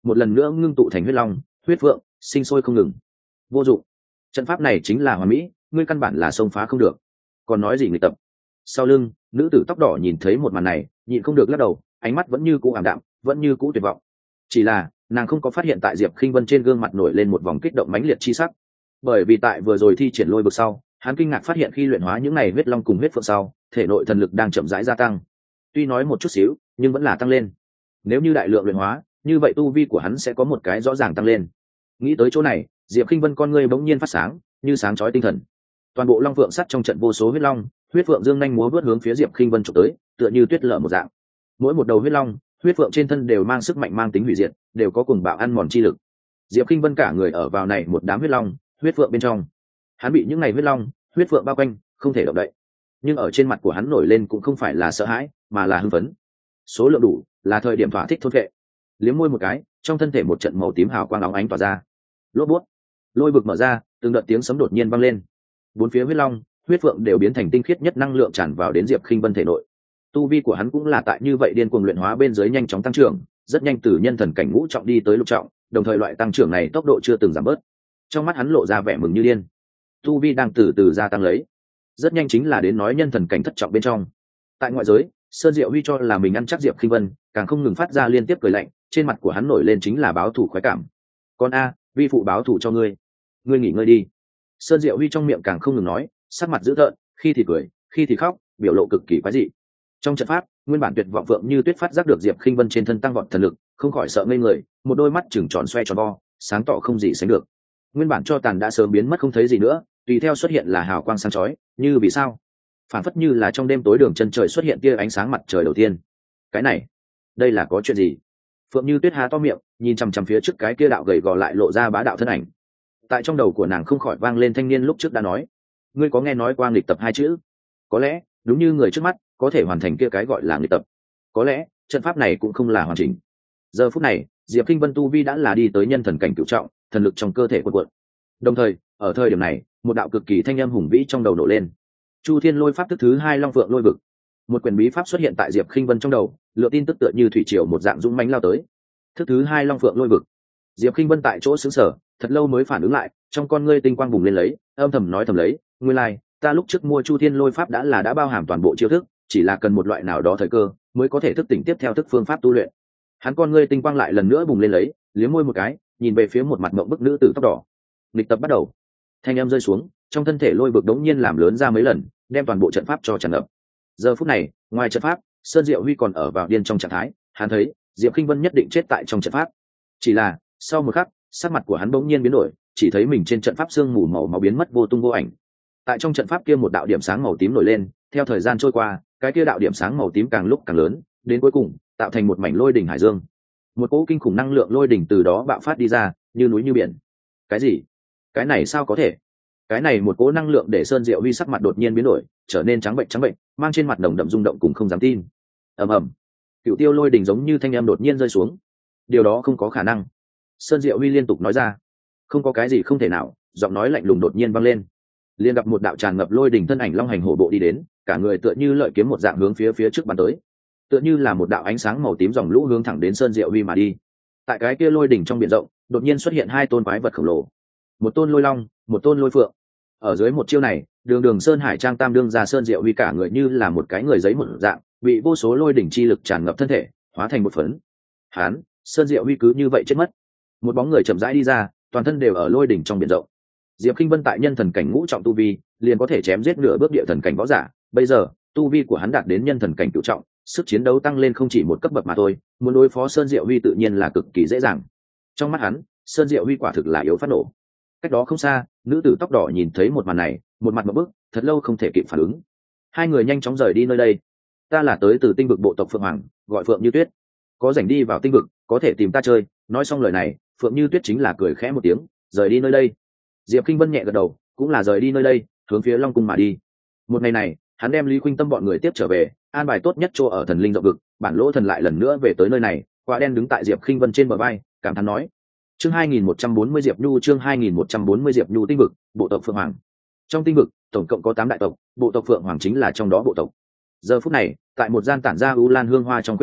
một lần nữa ngưng tụ thành huyết long huyết phượng sinh sôi không ngừng. Vô dụng, trận pháp này chính là hoàn mỹ, ngươi căn bản là xông phá không được, còn nói gì người tập. Sau lưng nữ tử tóc đỏ nhìn thấy một màn này nhịn không được lắc đầu, ánh mắt vẫn như cũ ảm đạm, vẫn như cũ tuyệt vọng. Chỉ là nàng không có phát hiện tại Diệp Khinh Vân trên gương mặt nổi lên một vòng kích động mãnh liệt chi sắc, bởi vì tại vừa rồi thi triển lôi vực sau, hắn kinh ngạc phát hiện khi luyện hóa những này huyết long cùng huyết phượng sau, thể nội thần lực đang chậm rãi gia tăng. Tuy nói một chút xíu, nhưng vẫn là tăng lên. Nếu như đại lượng luyện hóa, như vậy tu vi của hắn sẽ có một cái rõ ràng tăng lên. Nghĩ tới chỗ này, Diệp Khinh Vân con ngươi bỗng nhiên phát sáng, như sáng chói tinh thần. Toàn bộ long phượng sắt trong trận vô số huyết long, huyết phượng dương nhanh múa vớt hướng phía Diệp Khinh Vân chụp tới, tựa như tuyết lở một dạng. Mỗi một đầu huyết long, huyết phượng trên thân đều mang sức mạnh mang tính hủy diệt, đều có cùng bạo ăn mòn chi lực. Diệp Khinh Vân cả người ở vào này một đám huyết long, huyết phượng bên trong. Hắn bị những này huyết long, huyết phượng bao quanh, không thể động đậy. Nhưng ở trên mặt của hắn nổi lên cũng không phải là sợ hãi, mà là hưng phấn. Số lượng đủ, là thời điểm thỏa thích thôn vệ. Liếm môi một cái, trong thân thể một trận màu tím hào quang óng ánh tỏa ra. Lốp bút, lôi vực mở ra, từng đợt tiếng sấm đột nhiên vang lên. Bốn phía huyết long, huyết phượng đều biến thành tinh khiết nhất năng lượng tràn vào đến Diệp Khinh Vân thể nội. Tu vi của hắn cũng là tại như vậy điên cuồng luyện hóa bên dưới nhanh chóng tăng trưởng, rất nhanh từ nhân thần cảnh ngũ trọng đi tới lục trọng, đồng thời loại tăng trưởng này tốc độ chưa từng giảm bớt. Trong mắt hắn lộ ra vẻ mừng như điên. Tu vi đang từ từ gia tăng lấy, rất nhanh chính là đến nói nhân thần cảnh thất trọng bên trong. Tại ngoại giới, Sơn Diệu Huy cho là mình ăn chắc Diệp Khinh Vân, càng không ngừng phát ra liên tiếp cười lạnh, trên mặt của hắn nổi lên chính là báo thù khoái cảm. Con a, vi phụ báo thù cho ngươi, ngươi nghỉ ngơi đi. Sơn Diệu Huy trong miệng càng không ngừng nói, sắc mặt dữ tợn, khi thì cười, khi thì khóc, biểu lộ cực kỳ quái dị. Trong trận pháp, nguyên bản tuyệt vọng Phượng Như Tuyết phát giác được Diệp Khinh Vân trên thân tăng vọt thần lực, không khỏi sợ ngây người, một đôi mắt trừng tròn xoe tròn vo, sáng tỏ không gì sánh được. Nguyên bản cho tàn đã sớm biến mất không thấy gì nữa, tùy theo xuất hiện là hào quang sáng chói, như vì sao? Phản phất như là trong đêm tối đường chân trời xuất hiện tia ánh sáng mặt trời đầu tiên. Cái này, đây là có chuyện gì? Phượng Như Tuyết há to miệng, nhìn chằm chằm phía trước cái kia đạo gầy gò lại lộ ra bá đạo thân ảnh. Tại trong đầu của nàng không khỏi vang lên thanh niên lúc trước đã nói, ngươi có nghe nói qua nghịch tập hai chữ? Có lẽ, đúng như người trước mắt, có thể hoàn thành kia cái gọi là nghịch tập. Có lẽ, trận pháp này cũng không là hoàn chỉnh. Giờ phút này, Diệp Kinh Vân tu vi đã là đi tới nhân thần cảnh cửu trọng, thần lực trong cơ thể cuộn cuộn. Đồng thời, ở thời điểm này, một đạo cực kỳ thanh âm hùng vĩ trong đầu nổ lên. Chu Thiên Lôi pháp thức thứ hai Long Phượng Lôi vực. Một quyền bí pháp xuất hiện tại Diệp Khinh Vân trong đầu, lựa tin tức tựa như thủy triều một dạng dũng mãnh lao tới. Thức thứ hai Long Phượng Lôi vực. Diệp Khinh Vân tại chỗ sững sờ, thật lâu mới phản ứng lại, trong con ngươi tinh quang bùng lên lấy, âm thầm nói thầm lấy, nguyên lai, like, ta lúc trước mua Chu Thiên Lôi pháp đã là đã bao hàm toàn bộ chiêu thức, chỉ là cần một loại nào đó thời cơ, mới có thể thức tỉnh tiếp theo thức phương pháp tu luyện. Hắn con ngươi tinh quang lại lần nữa bùng lên lấy, liếm môi một cái, nhìn về phía một mặt mộng bức nữ tử tóc đỏ. Lịch tập bắt đầu. Thanh âm rơi xuống, trong thân thể lôi vực đống nhiên làm lớn ra mấy lần, đem toàn bộ trận pháp cho tràn ngập. Giờ phút này, ngoài trận pháp, Sơn Diệu Huy còn ở vào điên trong trạng thái, hắn thấy Diệp Khinh Vân nhất định chết tại trong trận pháp. Chỉ là, sau một khắc, sắc mặt của hắn bỗng nhiên biến đổi, chỉ thấy mình trên trận pháp sương mù màu máu biến mất vô tung vô ảnh. Tại trong trận pháp kia một đạo điểm sáng màu tím nổi lên, theo thời gian trôi qua, cái kia đạo điểm sáng màu tím càng lúc càng lớn, đến cuối cùng, tạo thành một mảnh lôi đỉnh hải dương. Một cỗ kinh khủng năng lượng lôi đỉnh từ đó bạo phát đi ra, như núi như biển. Cái gì? Cái này sao có thể? Cái này một cỗ năng lượng để Sơn Diệu Huy sắc mặt đột nhiên biến đổi, trở nên trắng bệnh trắng bệnh, mang trên mặt nồng đậm rung động cùng không dám tin. Ầm ầm. Cựu tiêu lôi đỉnh giống như thanh âm đột nhiên rơi xuống. Điều đó không có khả năng. Sơn Diệu Huy liên tục nói ra. Không có cái gì không thể nào, giọng nói lạnh lùng đột nhiên vang lên. Liền gặp một đạo tràn ngập lôi đỉnh thân ảnh long hành hổ bộ đi đến, cả người tựa như lợi kiếm một dạng hướng phía phía trước bắn tới. Tựa như là một đạo ánh sáng màu tím dòng lũ hướng thẳng đến Sơn Diệu Huy mà đi. Tại cái kia lôi đỉnh trong biển rộng, đột nhiên xuất hiện hai tôn quái vật khổng lồ. Một tôn lôi long, một tôn lôi phượng. Ở dưới một chiêu này, đường đường Sơn Hải Trang Tam đương ra Sơn Diệu Huy cả người như là một cái người giấy một dạng, bị vô số lôi đỉnh chi lực tràn ngập thân thể, hóa thành một phấn. Hán, Sơn Diệu Huy cứ như vậy chết mất. Một bóng người chậm rãi đi ra, toàn thân đều ở lôi đỉnh trong biển rộng. Diệp Khinh Vân tại nhân thần cảnh ngũ trọng tu vi, liền có thể chém giết nửa bước địa thần cảnh võ giả, bây giờ, tu vi của hắn đạt đến nhân thần cảnh cửu trọng, sức chiến đấu tăng lên không chỉ một cấp bậc mà thôi, muốn đối phó Sơn Diệu Huy tự nhiên là cực kỳ dễ dàng. Trong mắt hắn, Sơn Diệu Huy quả thực là yếu phát nổ. Cách đó không xa, nữ tử tóc đỏ nhìn thấy một màn này, một mặt ngộp bức, thật lâu không thể kịp phản ứng. Hai người nhanh chóng rời đi nơi đây. Ta là tới từ tinh vực bộ tộc Phượng Hoàng, gọi Phượng Như Tuyết. Có rảnh đi vào tinh vực, có thể tìm ta chơi. Nói xong lời này, Phượng Như Tuyết chính là cười khẽ một tiếng, rời đi nơi đây. Diệp Kinh Vân nhẹ gật đầu, cũng là rời đi nơi đây, hướng phía Long Cung mà đi. Một ngày này, hắn đem Lý Khuynh Tâm bọn người tiếp trở về, an bài tốt nhất chỗ ở thần linh rộng vực, bản lỗ thần lại lần nữa về tới nơi này, quả đen đứng tại Diệp Kinh Vân trên bờ vai, cảm thán nói: chương hai nghìn một trăm bốn mươi Diệp Nhu chương hai nghìn một trăm bốn mươi Diệp Nhu tinh vực, bộ tộc Phượng Hoàng. Trong tinh vực, tổng cộng có tám đại tộc, bộ tộc Phượng Hoàng chính là trong đó bộ tộc. Giờ phút này, tại một gian tản ra u lan hương hoa trong khuê phòng,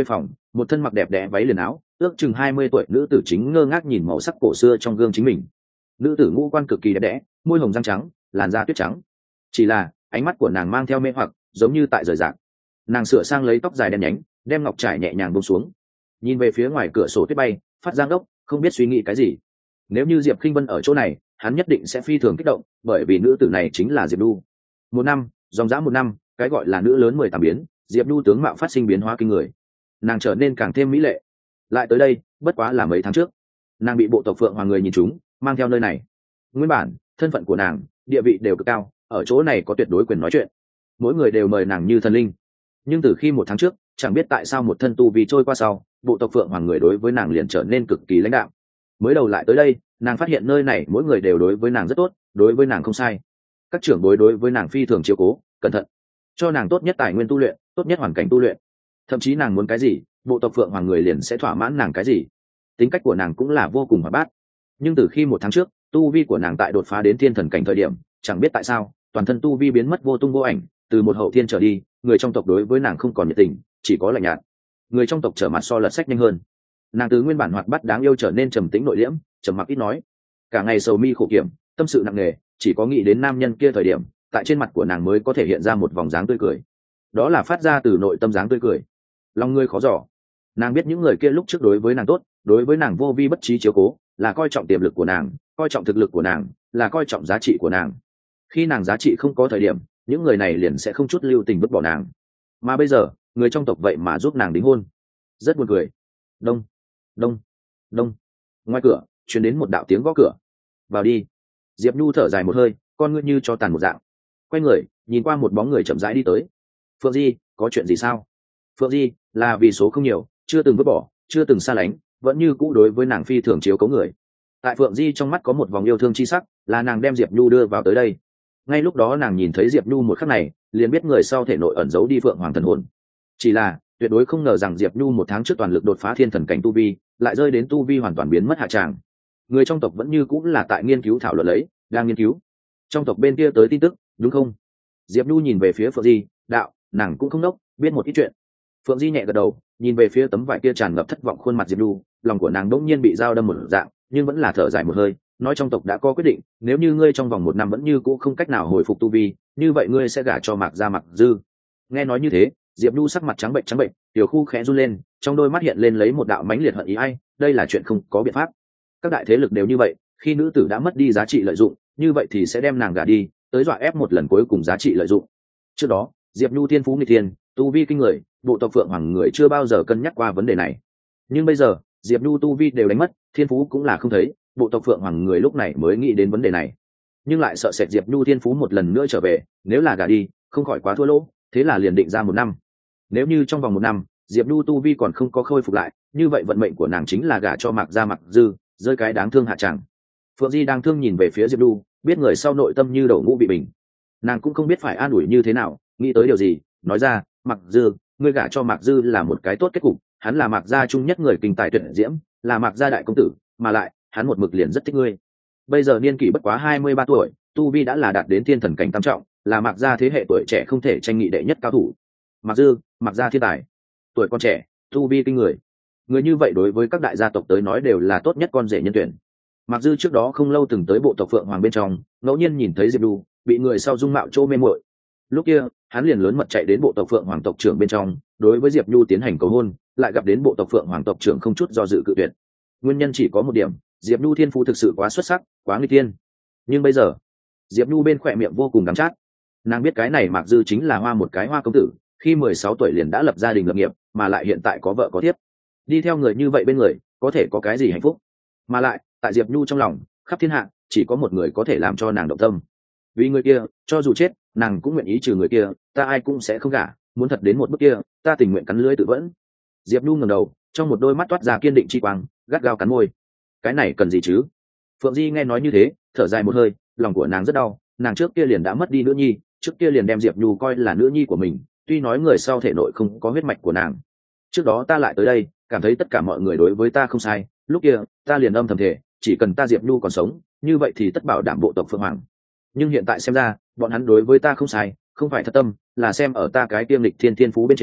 một thân mặc đẹp đẽ váy liền áo, ước chừng hai mươi tuổi nữ tử chính ngơ ngác nhìn màu sắc cổ xưa trong gương chính mình. Nữ tử ngũ quan cực kỳ đẹp đẽ, môi hồng răng trắng, làn da tuyết trắng, chỉ là ánh mắt của nàng mang theo mê hoặc, giống như tại rời rạc. Nàng sửa sang lấy tóc dài đen nhánh, đem ngọc trải nhẹ nhàng buông xuống, nhìn về phía ngoài cửa sổ tuyết bay, phát giang đốc, không biết suy nghĩ cái gì. Nếu như Diệp Khinh Vân ở chỗ này, hắn nhất định sẽ phi thường kích động, bởi vì nữ tử này chính là Diệp Nhu. Một năm, dòng dã một năm, cái gọi là nữ lớn mười tám biến, Diệp Nhu tướng mạo phát sinh biến hóa kinh người, nàng trở nên càng thêm mỹ lệ. Lại tới đây, bất quá là mấy tháng trước, nàng bị bộ tộc Phượng Hoàng người nhìn trúng, mang theo nơi này. Nguyên bản, thân phận của nàng, địa vị đều cực cao, ở chỗ này có tuyệt đối quyền nói chuyện, mỗi người đều mời nàng như thần linh. Nhưng từ khi một tháng trước, chẳng biết tại sao một thân tu vi trôi qua sau, bộ tộc Phượng Hoàng người đối với nàng liền trở nên cực kỳ lãnh đạm. Mới đầu lại tới đây, nàng phát hiện nơi này mỗi người đều đối với nàng rất tốt, đối với nàng không sai. Các trưởng bối đối với nàng phi thường chiếu cố, cẩn thận, cho nàng tốt nhất tài nguyên tu luyện, tốt nhất hoàn cảnh tu luyện. Thậm chí nàng muốn cái gì, bộ tộc Phượng Hoàng người liền sẽ thỏa mãn nàng cái gì. Tính cách của nàng cũng là vô cùng hoạt bát. Nhưng từ khi một tháng trước, tu vi của nàng tại đột phá đến thiên thần cảnh thời điểm, chẳng biết tại sao, toàn thân tu vi biến mất vô tung vô ảnh, từ một hậu thiên trở đi, người trong tộc đối với nàng không còn nhiệt tình, chỉ có lạnh nhạt. Người trong tộc trở mặt so lật sách nhanh hơn. Nàng từ nguyên bản hoạt bát đáng yêu trở nên trầm tĩnh nội liễm, trầm mặc ít nói, cả ngày sầu mi khổ kiểm, tâm sự nặng nề, chỉ có nghĩ đến nam nhân kia thời điểm, tại trên mặt của nàng mới có thể hiện ra một vòng dáng tươi cười. Đó là phát ra từ nội tâm dáng tươi cười. Lòng người khó dò. Nàng biết những người kia lúc trước đối với nàng tốt, đối với nàng vô vi bất trí chiếu cố, là coi trọng tiềm lực của nàng, coi trọng thực lực của nàng, là coi trọng giá trị của nàng. Khi nàng giá trị không có thời điểm, những người này liền sẽ không chút lưu tình vứt bỏ nàng. Mà bây giờ, người trong tộc vậy mà giúp nàng đính hôn. Rất buồn cười. Đông, đông, đông. Ngoài cửa, truyền đến một đạo tiếng gõ cửa. Vào đi. Diệp Nhu thở dài một hơi, con ngươi như cho tàn một dạng. Quay người, nhìn qua một bóng người chậm rãi đi tới. Phượng Di, có chuyện gì sao? Phượng Di là vì số không nhiều, chưa từng vứt bỏ, chưa từng xa lánh, vẫn như cũ đối với nàng phi thường chiếu cố người. Tại Phượng Di trong mắt có một vòng yêu thương chi sắc, là nàng đem Diệp Nhu đưa vào tới đây. Ngay lúc đó nàng nhìn thấy Diệp Nhu một khắc này, liền biết người sau thể nội ẩn giấu đi Phượng Hoàng thần hồn. Chỉ là tuyệt đối không ngờ rằng Diệp Nhu một tháng trước toàn lực đột phá thiên thần cảnh tu vi, lại rơi đến tu vi hoàn toàn biến mất hạ tràng. Người trong tộc vẫn như cũng là tại nghiên cứu thảo luận lấy, đang nghiên cứu. Trong tộc bên kia tới tin tức, đúng không? Diệp Nhu nhìn về phía Phượng Di, đạo, nàng cũng không nốc, biết một ít chuyện. Phượng Di nhẹ gật đầu, nhìn về phía tấm vải kia tràn ngập thất vọng khuôn mặt Diệp Nhu, lòng của nàng đỗng nhiên bị dao đâm một dạng, nhưng vẫn là thở dài một hơi, nói trong tộc đã có quyết định, nếu như ngươi trong vòng một năm vẫn như cũ không cách nào hồi phục tu vi, như vậy ngươi sẽ gả cho Mạc Gia Mạc Dư. Nghe nói như thế, Diệp Nhu sắc mặt trắng bệnh trắng bệnh, tiểu khu khẽ run lên, trong đôi mắt hiện lên lấy một đạo mãnh liệt hận ý, ai, đây là chuyện không có biện pháp. Các đại thế lực đều như vậy, khi nữ tử đã mất đi giá trị lợi dụng, như vậy thì sẽ đem nàng gả đi, tới dọa ép một lần cuối cùng giá trị lợi dụng. Trước đó, Diệp Nhu thiên phú nghịch thiên, tu vi kinh người, bộ tộc Phượng Hoàng người chưa bao giờ cân nhắc qua vấn đề này. Nhưng bây giờ, Diệp Nhu tu vi đều đánh mất, thiên phú cũng là không thấy, bộ tộc Phượng Hoàng người lúc này mới nghĩ đến vấn đề này. Nhưng lại sợ sệt Diệp Nhu thiên phú một lần nữa trở về, nếu là gả đi, không khỏi quá thua lỗ, thế là liền định ra một năm. Nếu như trong vòng một năm, Diệp Nhu tu vi còn không có khôi phục lại, như vậy vận mệnh của nàng chính là gả cho Mạc Gia Mạc Dư, rơi cái đáng thương hạ tràng. Phượng Di đang thương nhìn về phía Diệp Nhu, biết người sau nội tâm như đổ ngũ bị bình. Nàng cũng không biết phải an ủi như thế nào, nghĩ tới điều gì, nói ra, Mạc Dư, ngươi gả cho Mạc Dư là một cái tốt kết cục, hắn là Mạc Gia trung nhất người kinh tài tuyệt diễm, là Mạc Gia đại công tử, mà lại, hắn một mực liền rất thích ngươi. Bây giờ niên kỷ bất quá hai mươi ba tuổi, tu vi đã là đạt đến thiên thần cảnh tam trọng, là Mạc Gia thế hệ tuổi trẻ không thể tranh nghị đệ nhất cao thủ. Mạc Dư, Mạc Gia thiên tài, tuổi con trẻ, tu vi kinh người. Người như vậy đối với các đại gia tộc tới nói đều là tốt nhất con rể nhân tuyển. Mạc Dư trước đó không lâu từng tới bộ tộc Phượng Hoàng bên trong, ngẫu nhiên nhìn thấy Diệp Nhu, bị người sau dung mạo trô mê muội. Lúc kia, hắn liền lớn mật chạy đến bộ tộc Phượng Hoàng tộc trưởng bên trong, đối với Diệp Nhu tiến hành cầu hôn, lại gặp đến bộ tộc Phượng Hoàng tộc trưởng không chút do dự cự tuyệt. Nguyên nhân chỉ có một điểm, Diệp Nhu thiên phú thực sự quá xuất sắc, quá nguy tiên. Nhưng bây giờ, Diệp Nhu bên khỏe miệng vô cùng đắng chát. Nàng biết cái này Mạc Dư chính là hoa một cái hoa công tử, khi mười sáu tuổi liền đã lập gia đình lập nghiệp, mà lại hiện tại có vợ có thiếp. Đi theo người như vậy bên người, có thể có cái gì hạnh phúc? Mà lại, tại Diệp Nhu trong lòng, khắp thiên hạ, chỉ có một người có thể làm cho nàng động tâm. Vì người kia, cho dù chết, nàng cũng nguyện ý trừ người kia, ta ai cũng sẽ không gả, muốn thật đến một bước kia, ta tình nguyện cắn lưỡi tự vẫn. Diệp Nhu ngẩng đầu, trong một đôi mắt toát ra kiên định chi quang, gắt gao cắn môi. Cái này cần gì chứ? Phượng Di nghe nói như thế, thở dài một hơi, lòng của nàng rất đau, nàng trước kia liền đã mất đi nữ nhi, trước kia liền đem Diệp Nhu coi là nữ nhi của mình, tuy nói người sau thể nội không có huyết mạch của nàng. Trước đó ta lại tới đây, cảm thấy tất cả mọi người đối với ta không sai, lúc kia, ta liền âm thầm thể, chỉ cần ta Diệp Nhu còn sống, như vậy thì tất bảo đảm bộ tộc Phượng Hoàng. Nhưng hiện tại xem ra, bọn hắn đối với ta không sai, không phải thật tâm, là xem ở ta cái tiêm lịch thiên thiên phú bên trên,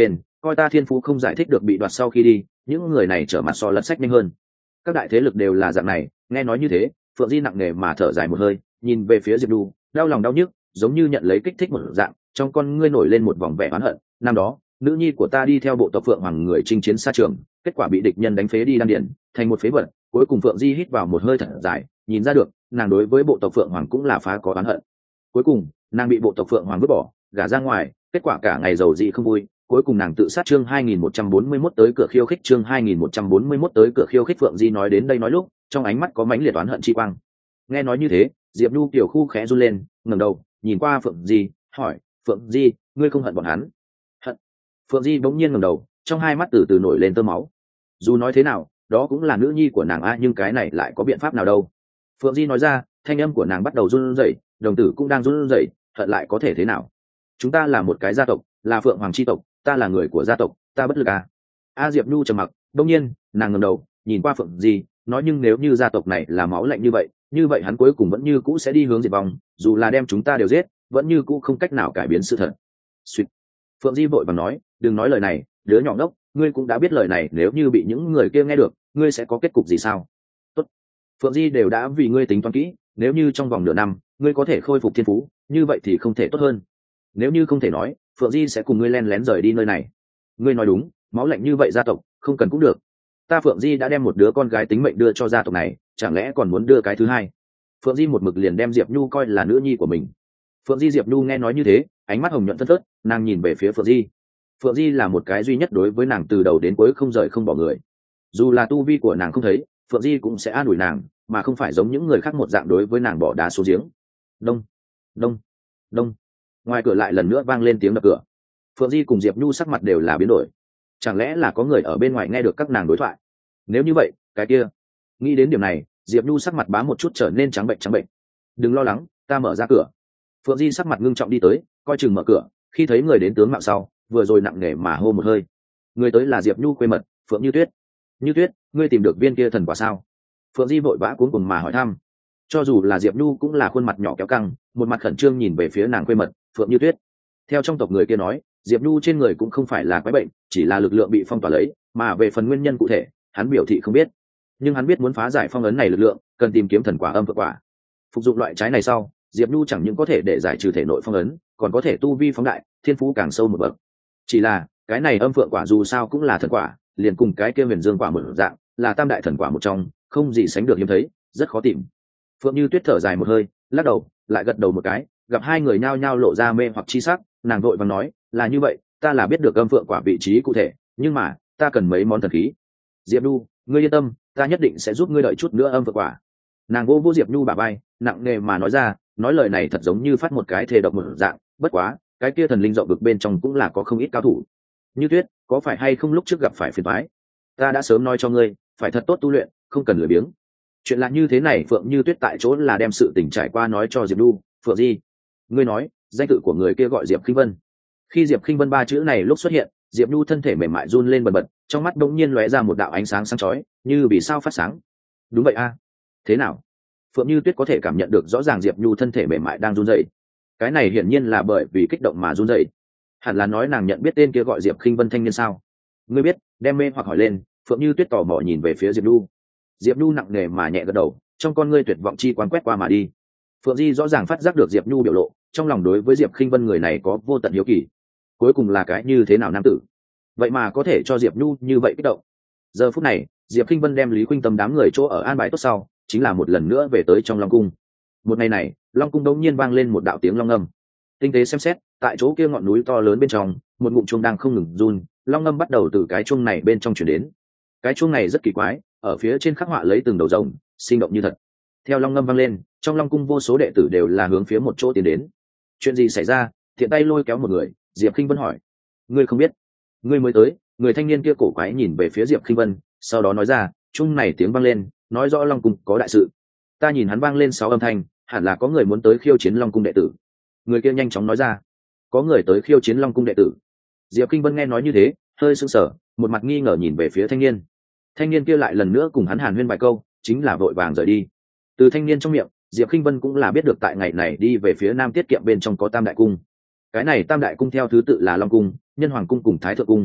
coi ta thiên phú không giải thích được bị đoạt sau khi đi, những người này trở mặt so lật sách nhanh hơn. Các đại thế lực đều là dạng này. Nghe nói như thế, Phượng Di nặng nề mà thở dài một hơi, nhìn về phía Diệp Nhu, đau lòng đau nhức, giống như nhận lấy kích thích một dạng, trong con ngươi nổi lên một vòng vẻ oán hận. Năm đó, nữ nhi của ta đi theo bộ tộc Phượng Hoàng người chinh chiến xa trường, kết quả bị địch nhân đánh phế đi đan điển, thành một phế vật. Cuối cùng Phượng Di hít vào một hơi thật dài, nhìn ra được, nàng đối với bộ tộc Phượng Hoàng cũng là phá có oán hận. Cuối cùng, nàng bị bộ tộc Phượng Hoàng vứt bỏ, gả ra ngoài, kết quả cả ngày giàu dị không vui. Cuối cùng nàng tự sát. Chương hai nghìn một trăm bốn mươi mốt tới cửa khiêu khích. Chương hai nghìn một trăm bốn mươi mốt tới cửa khiêu khích. Phượng Di nói đến đây nói lúc, trong ánh mắt có mãnh liệt oán hận chi quang. Nghe nói như thế, Diệp Nhu tiểu khu khẽ run lên, ngẩng đầu, nhìn qua Phượng Di, hỏi: "Phượng Di, ngươi không hận bọn hắn?" "Hận." Phượng Di bỗng nhiên ngẩng đầu, trong hai mắt từ từ nổi lên tơ máu. Dù nói thế nào, đó cũng là nữ nhi của nàng a, nhưng cái này lại có biện pháp nào đâu? Phượng Di nói ra, thanh âm của nàng bắt đầu run rẩy, đồng tử cũng đang run rẩy, hận lại có thể thế nào? Chúng ta là một cái gia tộc, là Phượng Hoàng chi tộc, ta là người của gia tộc, ta bất lực à? A Diệp Nhu trầm mặc, đột nhiên, nàng ngẩng đầu, nhìn qua Phượng Di, nói: "Nhưng nếu như gia tộc này là máu lạnh như vậy, như vậy hắn cuối cùng vẫn như cũ sẽ đi hướng diệt vong, dù là đem chúng ta đều giết, vẫn như cũ không cách nào cải biến sự thật." Suýt. Phượng Di vội vàng nói: "Đừng nói lời này, đứa nhỏ ngốc, ngươi cũng đã biết lời này nếu như bị những người kia nghe được, ngươi sẽ có kết cục gì sao?" "Tốt. Phượng Di đều đã vì ngươi tính toán kỹ, nếu như trong vòng nửa năm, ngươi có thể khôi phục thiên phú, như vậy thì không thể tốt hơn. Nếu như không thể nói, Phượng Di sẽ cùng ngươi len lén rời đi nơi này." "Ngươi nói đúng, máu lạnh như vậy gia tộc, không cần cũng được. Ta Phượng Di đã đem một đứa con gái tính mệnh đưa cho gia tộc này, chẳng lẽ còn muốn đưa cái thứ hai?" Phượng Di một mực liền đem Diệp Nhu coi là nữ nhi của mình. Phượng Di Diệp Nhu nghe nói như thế, ánh mắt hồng nhuận phân phớt, nàng nhìn về phía Phượng Di. Phượng Di là một cái duy nhất đối với nàng từ đầu đến cuối không rời không bỏ người. Dù là tu vi của nàng không thấy, Phượng Di cũng sẽ an ủi nàng, mà không phải giống những người khác một dạng đối với nàng bỏ đá xuống giếng. Đông, đông, đông. Ngoài cửa lại lần nữa vang lên tiếng đập cửa. Phượng Di cùng Diệp Nhu sắc mặt đều là biến đổi. Chẳng lẽ là có người ở bên ngoài nghe được các nàng đối thoại? Nếu như vậy, cái kia. Nghĩ đến điểm này, Diệp Nhu sắc mặt bá một chút trở nên trắng bệnh trắng bệnh. "Đừng lo lắng, ta mở ra cửa." Phượng Di sắc mặt ngưng trọng đi tới, coi chừng mở cửa, khi thấy người đến tướng mạo sau, vừa rồi nặng nề mà hô một hơi. Người tới là Diệp Nhu quê mật, Phượng Như Tuyết. "Như Tuyết, ngươi tìm được viên kia thần quả sao?" Phượng Di vội vã cuống cuồng mà hỏi thăm. Cho dù là Diệp Nhu cũng là khuôn mặt nhỏ kéo căng, một mặt khẩn trương nhìn về phía nàng quê mật, Phượng Như Tuyết. Theo trong tộc người kia nói, Diệp Nhu trên người cũng không phải là quái bệnh, chỉ là lực lượng bị phong tỏa lấy, mà về phần nguyên nhân cụ thể, hắn biểu thị không biết. Nhưng hắn biết muốn phá giải phong ấn này lực lượng, cần tìm kiếm thần quả âm phượng quả. Phục dụng loại trái này sau, Diệp Nhu chẳng những có thể để giải trừ thể nội phong ấn, còn có thể tu vi phóng đại, thiên phú càng sâu một bậc. Chỉ là, cái này âm phượng quả dù sao cũng là thần quả, liền cùng cái kia huyền dương quả một dạng, là tam đại thần quả một trong, không gì sánh được hiếm thấy, rất khó tìm. Phượng Như Tuyết thở dài một hơi, lắc đầu, lại gật đầu một cái, gặp hai người nhao nhao lộ ra mê hoặc chi sắc, nàng vội vàng nói: "Là như vậy, ta là biết được âm phượng quả vị trí cụ thể, nhưng mà, ta cần mấy món thần khí." "Diệp Nhu, ngươi yên tâm, ta nhất định sẽ giúp ngươi đợi chút nữa âm phượng quả." Nàng vô vô Diệp Nhu bả vai, nặng nề mà nói ra, nói lời này thật giống như phát một cái thề độc một dạng, bất quá, cái kia thần linh rộng vực bên trong cũng là có không ít cao thủ. "Như Tuyết, có phải hay không lúc trước gặp phải phiền toái? Ta đã sớm nói cho ngươi, phải thật tốt tu luyện, không cần lười biếng." Chuyện là như thế này, Phượng Như Tuyết tại chỗ là đem sự tình trải qua nói cho Diệp Nhu. "Phượng Di, ngươi nói, danh tự của người kia gọi Diệp Khinh Vân." Khi Diệp Khinh Vân ba chữ này lúc xuất hiện, Diệp Nhu thân thể mềm mại run lên bần bật, trong mắt bỗng nhiên lóe ra một đạo ánh sáng sáng chói, như vì sao phát sáng. "Đúng vậy a." "Thế nào?" Phượng Như Tuyết có thể cảm nhận được rõ ràng Diệp Nhu thân thể mềm mại đang run rẩy. Cái này hiển nhiên là bởi vì kích động mà run rẩy. Hẳn là nói nàng nhận biết tên kia gọi Diệp Khinh Vân thanh niên sao? "Ngươi biết?" Đem mê hoặc hỏi lên, Phượng Như Tuyết tò mò nhìn về phía Diệp Nhu. Diệp Nhu nặng nề mà nhẹ gật đầu, trong con ngươi tuyệt vọng chi quán quét qua mà đi. Phượng Di rõ ràng phát giác được Diệp Nhu biểu lộ, trong lòng đối với Diệp Khinh Vân người này có vô tận hiếu kỳ. Cuối cùng là cái như thế nào nam tử, vậy mà có thể cho Diệp Nhu như vậy kích động. Giờ phút này, Diệp Khinh Vân đem Lý Khuynh Tâm đám người chỗ ở an bài tốt sau, chính là một lần nữa về tới trong Long cung. Một ngày này, Long cung đột nhiên vang lên một đạo tiếng long ngâm. Tinh tế xem xét, tại chỗ kia ngọn núi to lớn bên trong, một ngụm chuông đang không ngừng run, long ngâm bắt đầu từ cái chuông này bên trong truyền đến. Cái chuông này rất kỳ quái, ở phía trên khắc họa lấy từng đầu rồng, sinh động như thật. Theo long ngâm vang lên, trong Long cung vô số đệ tử đều là hướng phía một chỗ tiến đến. Chuyện gì xảy ra? Thiện tay lôi kéo một người, Diệp Khinh Vân hỏi. "Ngươi không biết?" "Ngươi mới tới." Người thanh niên kia cổ quái nhìn về phía Diệp Khinh Vân, sau đó nói ra, "Chung này tiếng vang lên, nói rõ Long cung có đại sự." "Ta nhìn hắn vang lên sáu âm thanh, hẳn là có người muốn tới khiêu chiến Long cung đệ tử." Người kia nhanh chóng nói ra. "Có người tới khiêu chiến Long cung đệ tử?" Diệp Khinh Vân nghe nói như thế, hơi sững sờ, một mặt nghi ngờ nhìn về phía thanh niên. Thanh niên kia lại lần nữa cùng hắn hàn huyên vài câu, chính là vội vàng rời đi. Từ thanh niên trong miệng, Diệp Khinh Vân cũng là biết được tại ngày này đi về phía nam tiết kiệm bên trong có tam đại cung. Cái này tam đại cung theo thứ tự là Long cung, Nhân Hoàng cung cùng Thái Thượng cung.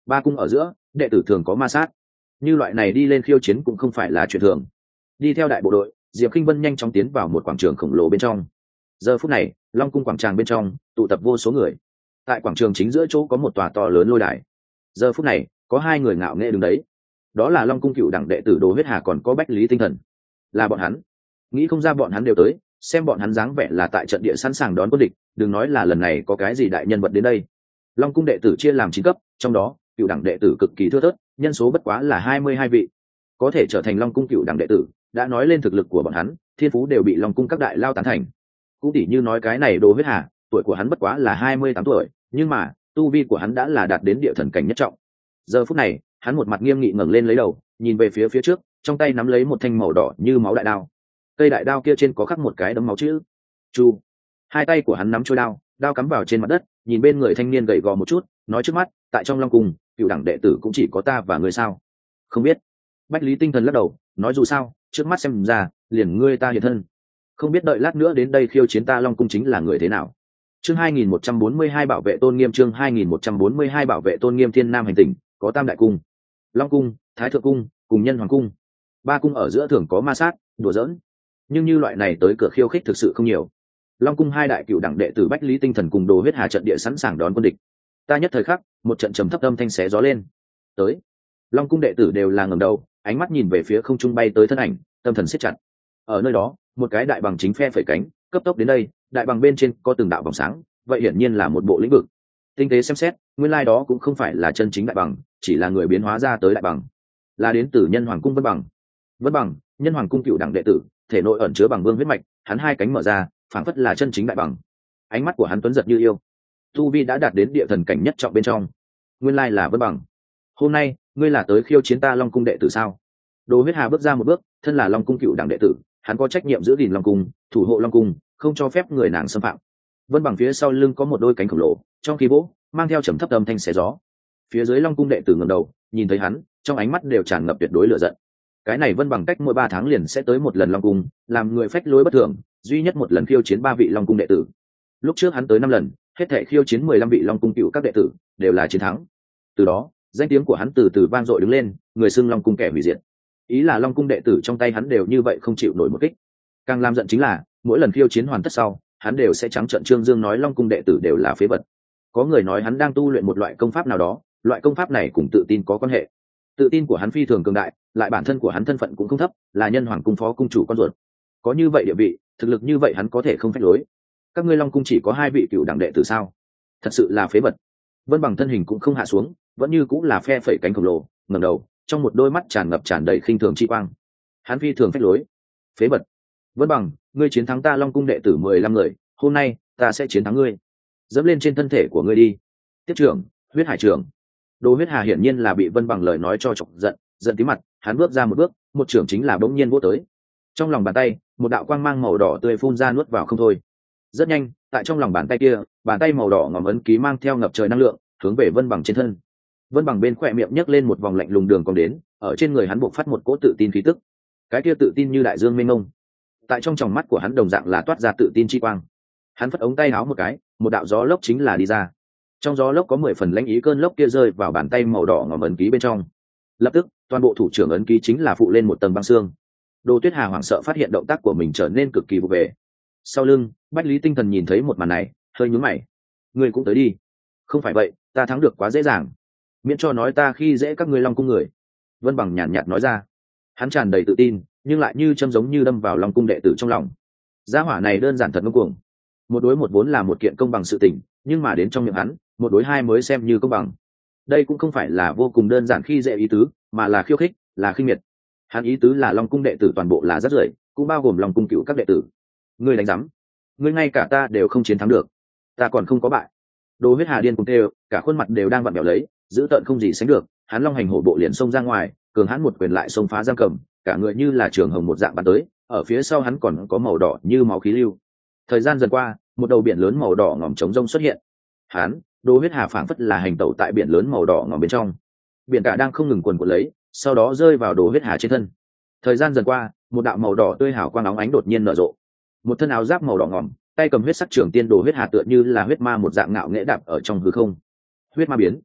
Ba cung ở giữa đệ tử thường có ma sát, như loại này đi lên khiêu chiến cũng không phải là chuyện thường. Đi theo đại bộ đội, Diệp Kinh Vân nhanh chóng tiến vào một quảng trường khổng lồ bên trong. Giờ phút này, Long cung quảng tràng bên trong tụ tập vô số người. Tại quảng trường chính giữa chỗ có một tòa to lớn lôi đài. Giờ phút này, có hai người ngạo nghễ đứng đấy. Đó là Long cung cựu đẳng đệ tử Đồ Huyết Hà, còn có Bách Lý Tinh Thần. Là bọn hắn. Nghĩ không ra bọn hắn đều tới, xem bọn hắn dáng vẻ là tại trận địa sẵn sàng đón quân địch, đừng nói là lần này có cái gì đại nhân vật đến đây. Long cung đệ tử chia làm chín cấp, trong đó cựu đẳng đệ tử cực kỳ thưa thớt, nhân số bất quá là hai mươi hai vị. Có thể trở thành Long cung cựu đẳng đệ tử, đã nói lên thực lực của bọn hắn, thiên phú đều bị Long cung các đại lao tán thành. Cũng tỉ như nói cái này Đồ Huyết Hà, tuổi của hắn bất quá là hai mươi tám tuổi, nhưng mà tu vi của hắn đã là đạt đến địa thần cảnh nhất trọng. Giờ phút này, hắn một mặt nghiêm nghị ngẩng lên lấy đầu, nhìn về phía phía trước, trong tay nắm lấy một thanh màu đỏ như máu đại đao. Cây đại đao kia trên có khắc một cái đấm máu chữ chu. Hai tay của hắn nắm chuôi đao, đao cắm vào trên mặt đất, nhìn bên người thanh niên gầy gò một chút, nói trước mắt, tại trong Long cung, cựu đẳng đệ tử cũng chỉ có ta và ngươi sao? Không biết. Bách Lý Tinh Thần lắc đầu, nói dù sao, trước mắt xem ra, liền ngươi ta hiện thân. Không biết đợi lát nữa đến đây khiêu chiến ta Long cung chính là người thế nào. Chương hai nghìn một trăm bốn mươi hai bảo vệ tôn nghiêm, chương hai nghìn một trăm bốn mươi hai bảo vệ tôn nghiêm. Thiên Nam hành tinh có tam đại cung: Long cung, Thái Thượng cung, cùng Nhân Hoàng cung. Ba cung ở giữa thường có ma sát, đùa giỡn, nhưng như loại này tới cửa khiêu khích thực sự không nhiều. Long cung hai đại cựu đẳng đệ tử Bách Lý Tinh Thần cùng Đồ Huyết Hà trận địa sẵn sàng đón quân địch. Ta nhất thời khắc, một trận trầm thấp âm thanh xé gió lên. Tới. Long cung đệ tử đều là ngẩng đầu, ánh mắt nhìn về phía không trung bay tới thân ảnh, tâm thần siết chặt. Ở nơi đó, một cái đại bằng chính phe phẩy cánh, cấp tốc đến đây, đại bằng bên trên có từng đạo vòng sáng, vậy hiển nhiên là một bộ lĩnh vực. Tinh tế xem xét, nguyên lai đó cũng không phải là chân chính đại bằng, chỉ là người biến hóa ra tới đại bằng, là đến từ Nhân Hoàng cung Vân Bằng. Vân Bằng, Nhân Hoàng cung cựu đẳng đệ tử, thể nội ẩn chứa bằng vương huyết mạch, hắn hai cánh mở ra, phảng phất là chân chính đại bằng. Ánh mắt của hắn tuấn giật như yêu, tu vi đã đạt đến địa thần cảnh nhất trọng bên trong. Nguyên lai là Vân Bằng. Hôm nay, ngươi là tới khiêu chiến ta Long cung đệ tử sao? Đồ Huyết Hà bước ra một bước, thân là Long cung cựu đẳng đệ tử, hắn có trách nhiệm giữ gìn Long cung, thủ hộ Long cung, không cho phép người nàng xâm phạm. Vân Bằng phía sau lưng có một đôi cánh khổng lồ, trong khi vỗ, mang theo trầm thấp âm thanh xé gió. Phía dưới Long cung đệ tử ngẩng đầu, nhìn thấy hắn, trong ánh mắt đều tràn ngập tuyệt đối lửa giận. Cái này Vân Bằng cách mỗi ba tháng liền sẽ tới một lần Long cung, làm người phách lối bất thường, duy nhất một lần khiêu chiến ba vị Long cung đệ tử. Lúc trước hắn tới năm lần, hết thảy khiêu chiến mười lăm vị Long cung cựu các đệ tử, đều là chiến thắng. Từ đó, danh tiếng của hắn từ từ vang dội đứng lên, người xưng Long cung kẻ hủy diệt. Ý là Long cung đệ tử trong tay hắn đều như vậy không chịu nổi một kích. Càng làm giận chính là, mỗi lần khiêu chiến hoàn tất sau, hắn đều sẽ trắng trợn trương dương nói Long cung đệ tử đều là phế vật. Có người nói hắn đang tu luyện một loại công pháp nào đó, loại công pháp này cùng tự tin có quan hệ. Tự tin của hắn phi thường cường đại, lại bản thân của hắn thân phận cũng không thấp, là Nhân Hoàng cung phó cung chủ con ruột. Có như vậy địa vị, thực lực như vậy hắn có thể không phách lối. Các ngươi Long cung chỉ có hai vị cựu đẳng đệ tử sao? Thật sự là phế vật. Vân Bằng thân hình cũng không hạ xuống, vẫn như cũng là phe phẩy cánh khổng lồ, ngẩng đầu, trong một đôi mắt tràn ngập tràn đầy khinh thường chi quang. Hắn phi thường phách lối. Phế vật. Vân Bằng, ngươi chiến thắng ta Long cung đệ tử mười lăm người, hôm nay ta sẽ chiến thắng ngươi. Dẫm lên trên thân thể của ngươi đi. Tiếp trưởng, Huyết Hải trưởng. Đồ Huyết Hà hiển nhiên là bị Vân Bằng lời nói cho chọc giận, giận tí mặt, hắn bước ra một bước, một trưởng chính là bỗng nhiên vỗ tới. Trong lòng bàn tay, một đạo quang mang màu đỏ tươi phun ra nuốt vào không thôi. Rất nhanh, tại trong lòng bàn tay kia, bàn tay màu đỏ ngòm ấn ký mang theo ngập trời năng lượng, hướng về Vân Bằng trên thân. Vân Bằng bên khỏe miệng nhấc lên một vòng lạnh lùng đường cong đến, ở trên người hắn bộc phát một cỗ tự tin khí tức. Cái kia tự tin như đại dương mênh mông. Tại trong tròng mắt của hắn đồng dạng là toát ra tự tin chi quang. Hắn phất ống tay áo một cái, một đạo gió lốc chính là đi ra. Trong gió lốc có mười phần lãnh ý, cơn lốc kia rơi vào bàn tay màu đỏ ngòm ấn ký bên trong. Lập tức, toàn bộ thủ trưởng ấn ký chính là phụ lên một tầng băng xương. Đồ Tuyết Hà hoảng sợ phát hiện động tác của mình trở nên cực kỳ vụ về. Sau lưng, Bách Lý Tinh Thần nhìn thấy một màn này, hơi nhướng mày. Ngươi cũng tới đi. Không phải vậy, ta thắng được quá dễ dàng. Miễn cho nói ta khi dễ các ngươi Long cung người. Vân Bằng nhàn nhạt nói ra. Hắn tràn đầy tự tin, nhưng lại như châm giống như đâm vào Long cung đệ tử trong lòng. Gia hỏa này đơn giản thật ngông cuồng. Một đối một vốn là một kiện công bằng sự tình, nhưng mà đến trong miệng hắn, một đối hai mới xem như công bằng. Đây cũng không phải là vô cùng đơn giản khi dễ ý tứ, mà là khiêu khích, là khinh miệt. Hắn ý tứ là Long cung đệ tử toàn bộ là rất rưởi, cũng bao gồm Long cung cựu các đệ tử. Ngươi đánh rắm, ngươi ngay cả ta đều không chiến thắng được, ta còn không có bại. Đồ Huyết Hà điên cùng tê, cả khuôn mặt đều đang vặn vẹo lấy, dữ tợn không gì sánh được. Hắn long hành hổ bộ liền xông ra ngoài, cường hãn một quyền lại xông phá giam cầm, cả người như là trường hồng một dạng bắn tới. Ở phía sau hắn còn có màu đỏ như máu khí lưu. Thời gian dần qua, một đầu biển lớn màu đỏ ngòm trống rông xuất hiện. Hắn, Đồ Huyết Hà phảng phất là hành tẩu tại biển lớn màu đỏ ngòm bên trong. Biển cả đang không ngừng cuồn cuộn lấy, sau đó rơi vào Đồ Huyết Hà trên thân. Thời gian dần qua, một đạo màu đỏ tươi hào quang óng ánh đột nhiên nở rộ. Một thân áo giáp màu đỏ ngòm, tay cầm huyết sắc trường tiên Đồ Huyết Hà tựa như là huyết ma một dạng ngạo nghễ đạp ở trong hư không. Huyết ma biến.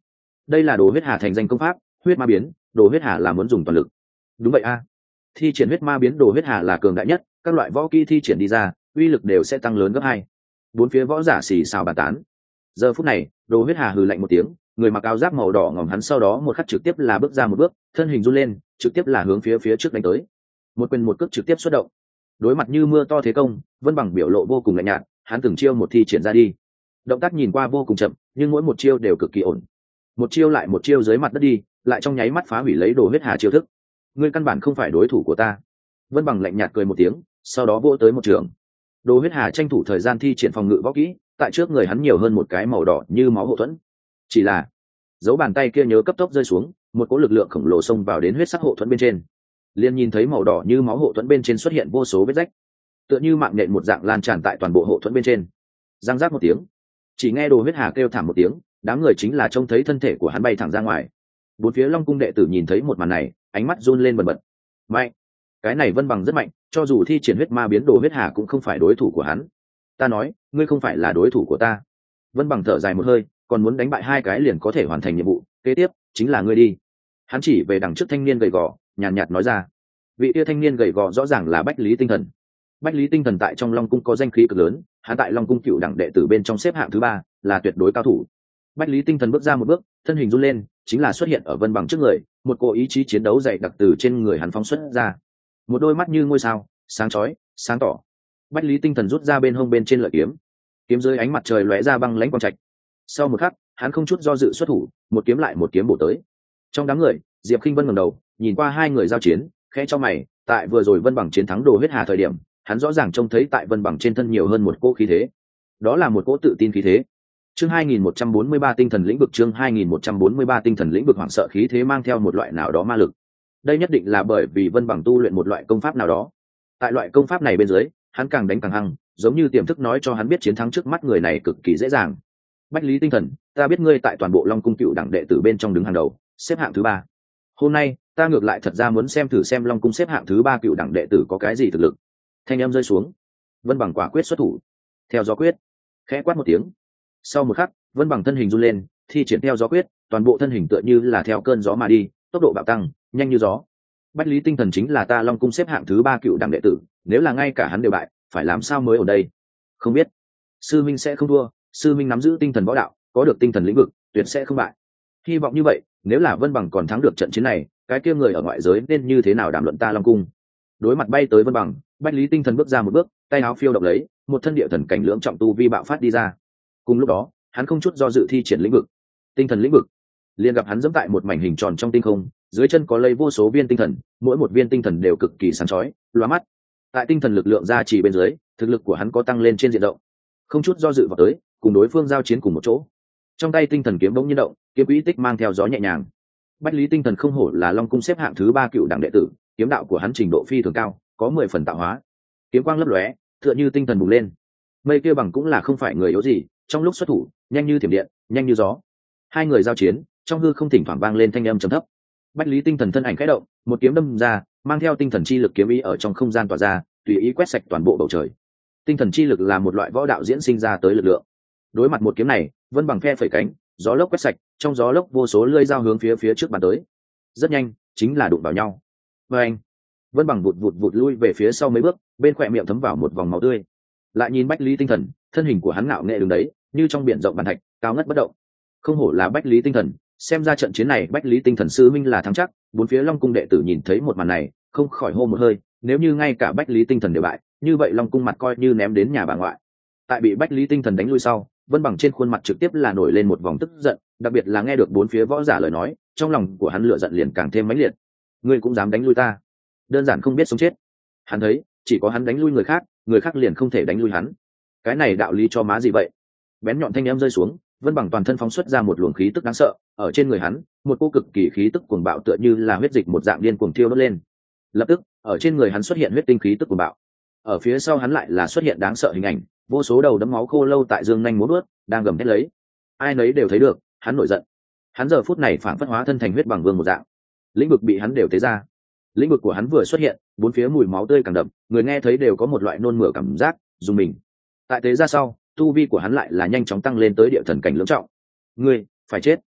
đây là đồ huyết hà thành danh công pháp, huyết ma biến, đồ huyết hà là muốn dùng toàn lực. Đúng vậy a, thi triển huyết ma biến đồ huyết hà là cường đại nhất, các loại võ kỹ thi triển đi ra uy lực đều sẽ tăng lớn gấp hai. Bốn phía võ giả xì xào bàn tán. Giờ phút này đồ huyết hà hừ lạnh một tiếng, người mặc áo giáp màu đỏ ngòm hắn sau đó một khắc trực tiếp là bước ra một bước, thân hình run lên trực tiếp là hướng phía phía trước đánh tới, một quyền một cước trực tiếp xuất động. Đối mặt như mưa to thế công, Vân Bằng biểu lộ vô cùng lạnh nhạt, hắn từng chiêu một thi triển ra đi, động tác nhìn qua vô cùng chậm nhưng mỗi một chiêu đều cực kỳ ổn, một chiêu lại một chiêu dưới mặt đất đi, lại trong nháy mắt phá hủy lấy đồ huyết hà chiêu thức. Ngươi căn bản không phải đối thủ của ta. Vân Bằng lạnh nhạt cười một tiếng, sau đó vỗ tới một trường. Đồ huyết hà tranh thủ thời gian thi triển phòng ngự võ kỹ, tại trước người hắn nhiều hơn một cái màu đỏ như máu hộ thuẫn. Chỉ là dấu bàn tay kia nhớ cấp tốc rơi xuống, một cỗ lực lượng khổng lồ xông vào đến huyết sắc hộ thuẫn bên trên. Liên nhìn thấy màu đỏ như máu hộ thuẫn bên trên xuất hiện vô số vết rách, tựa như mạng nhện một dạng lan tràn tại toàn bộ hộ thuẫn bên trên. Răng rác một tiếng, chỉ nghe đồ huyết hà kêu thảm một tiếng, đám người chính là trông thấy thân thể của hắn bay thẳng ra ngoài. Bốn phía Long cung đệ tử nhìn thấy một màn này, ánh mắt run lên bần bật. Mạnh, cái này Vân Bằng rất mạnh, cho dù thi triển huyết ma biến đồ huyết hà cũng không phải đối thủ của hắn. Ta nói, ngươi không phải là đối thủ của ta. Vân Bằng thở dài một hơi, còn muốn đánh bại hai cái liền có thể hoàn thành nhiệm vụ, kế tiếp chính là ngươi đi. Hắn chỉ về đằng trước thanh niên gầy gò, nhàn nhạt nói ra. Vị tia thanh niên gầy gò rõ ràng là Bách Lý Tinh Thần. Bách Lý Tinh Thần tại trong Long cung có danh khí cực lớn, hắn tại Long cung cựu đẳng đệ tử bên trong xếp hạng thứ ba, là tuyệt đối cao thủ. Bách Lý Tinh Thần bước ra một bước, thân hình run lên, chính là xuất hiện ở Vân Bằng trước người, một cỗ ý chí chiến đấu dày đặc từ trên người hắn phóng xuất ra. Một đôi mắt như ngôi sao, sáng chói, sáng tỏ. Bách Lý Tinh Thần rút ra bên hông bên trên lợi kiếm, kiếm dưới ánh mặt trời lóe ra băng lãnh quang trạch. Sau một khắc, hắn không chút do dự xuất thủ, một kiếm lại một kiếm bổ tới. Trong đám người, Diệp Khinh Vân ngẩng đầu, nhìn qua hai người giao chiến, khẽ cho mày, tại vừa rồi Vân Bằng chiến thắng đồ huyết hà thời điểm, hắn rõ ràng trông thấy tại Vân Bằng trên thân nhiều hơn một cỗ khí thế. Đó là một cỗ tự tin khí thế. Chương hai nghìn một trăm bốn mươi ba tinh thần lĩnh vực chương hai nghìn một trăm bốn mươi ba tinh thần lĩnh vực hoảng sợ khí thế mang theo một loại nào đó ma lực. Đây nhất định là bởi vì Vân Bằng tu luyện một loại công pháp nào đó. Tại loại công pháp này bên dưới, hắn càng đánh càng hăng, giống như tiềm thức nói cho hắn biết chiến thắng trước mắt người này cực kỳ dễ dàng. Bách Lý Tinh Thần, ta biết ngươi tại toàn bộ Long cung cựu đẳng đệ tử bên trong đứng hàng đầu, xếp hạng thứ ba. Hôm nay, ta ngược lại thật ra muốn xem thử xem Long cung xếp hạng thứ ba cựu đẳng đệ tử có cái gì thực lực. Thanh âm rơi xuống, Vân Bằng quả quyết xuất thủ. Theo gió quyết, khẽ quát một tiếng. Sau một khắc, Vân Bằng thân hình run lên, thi triển theo gió quyết, toàn bộ thân hình tựa như là theo cơn gió mà đi, tốc độ bạo tăng, nhanh như gió. Bách Lý Tinh Thần chính là ta Long cung xếp hạng thứ ba cựu đẳng đệ tử, nếu là ngay cả hắn đều bại, phải làm sao mới ở đây? Không biết. Sư minh sẽ không thua, sư minh nắm giữ tinh thần võ đạo, có được tinh thần lĩnh vực, tuyệt sẽ không bại. Hy vọng như vậy, nếu là Vân Bằng còn thắng được trận chiến này, cái kia người ở ngoại giới nên như thế nào đàm luận ta Long cung? Đối mặt bay tới Vân Bằng, Bách Lý Tinh Thần bước ra một bước, tay áo phiêu động lấy, một thân địa thần cảnh lưỡng trọng tu vi bạo phát đi ra. Cùng lúc đó, hắn không chút do dự thi triển lĩnh vực, tinh thần lĩnh vực. Liền gặp hắn dẫm tại một mảnh hình tròn trong tinh không, dưới chân có lấy vô số viên tinh thần, mỗi một viên tinh thần đều cực kỳ sáng chói, lóa mắt. Tại tinh thần lực lượng gia trì bên dưới, thực lực của hắn có tăng lên trên diện rộng. Không chút do dự vào tới, cùng đối phương giao chiến cùng một chỗ. Trong tay tinh thần kiếm bỗng nhiên động, kiếm quỹ tích mang theo gió nhẹ nhàng. Bách Lý Tinh Thần không hổ là Long cung xếp hạng thứ ba cựu đẳng đệ tử, kiếm đạo của hắn trình độ phi thường cao, có mười phần tạo hóa. Kiếm quang lấp lóe, tựa như tinh thần bùng lên. Mây kia bằng cũng là không phải người yếu gì, trong lúc xuất thủ, nhanh như thiểm điện, nhanh như gió. Hai người giao chiến, trong hư không thỉnh thoảng vang lên thanh âm trầm thấp. Bách Lý Tinh Thần thân ảnh khẽ động, một kiếm đâm ra, mang theo tinh thần chi lực kiếm ý ở trong không gian tỏa ra, tùy ý quét sạch toàn bộ bầu trời. Tinh thần chi lực là một loại võ đạo diễn sinh ra tới lực lượng. Đối mặt một kiếm này, Vân Bằng phe phẩy cánh, gió lốc quét sạch, trong gió lốc vô số lưỡi dao hướng phía phía trước bàn tới. Rất nhanh, chính là đụng vào nhau. Và anh, Vân Bằng vụt vụt vụt lui về phía sau mấy bước, bên khỏe miệng thấm vào một vòng máu tươi. Lại nhìn Bách Lý Tinh Thần, thân hình của hắn ngạo nghệ đứng đấy, như trong biển rộng bàn thạch, cao ngất bất động. Không hổ là Bách Lý Tinh Thần, xem ra trận chiến này Bách Lý Tinh Thần sư minh là thắng chắc. Bốn phía Long cung đệ tử nhìn thấy một màn này, không khỏi hô một hơi, nếu như ngay cả Bách Lý Tinh Thần đều bại, như vậy Long cung mặt coi như ném đến nhà bà ngoại. Tại bị Bách Lý Tinh Thần đánh lui sau, Vân Bằng trên khuôn mặt trực tiếp là nổi lên một vòng tức giận, đặc biệt là nghe được bốn phía võ giả lời nói, trong lòng của hắn lửa giận liền càng thêm mãnh liệt. Ngươi cũng dám đánh lui ta? Đơn giản không biết sống chết. Hắn thấy, chỉ có hắn đánh lui người khác, người khác liền không thể đánh lui hắn. Cái này đạo lý cho má gì vậy? Bén nhọn thanh em rơi xuống, Vân Bằng toàn thân phóng xuất ra một luồng khí tức đáng sợ, ở trên người hắn, một cô cực kỳ khí tức cuồng bạo tựa như là huyết dịch một dạng điên cuồng thiêu đốt lên. Lập tức, ở trên người hắn xuất hiện huyết tinh khí tức cuồng bạo. Ở phía sau hắn lại là xuất hiện đáng sợ hình ảnh, vô số đầu đấm máu khô lâu tại dương nhanh múa bước, đang gầm thét lấy. Ai nấy đều thấy được, hắn nổi giận. Hắn giờ phút này phản phất hóa thân thành huyết bằng vương một dạng. Lĩnh vực bị hắn đều tế ra. Lĩnh vực của hắn vừa xuất hiện, bốn phía mùi máu tươi càng đậm, người nghe thấy đều có một loại nôn mửa cảm giác, dùng mình. Tại tế ra sau, tu vi của hắn lại là nhanh chóng tăng lên tới địa thần cảnh lưỡng trọng. Ngươi phải chết.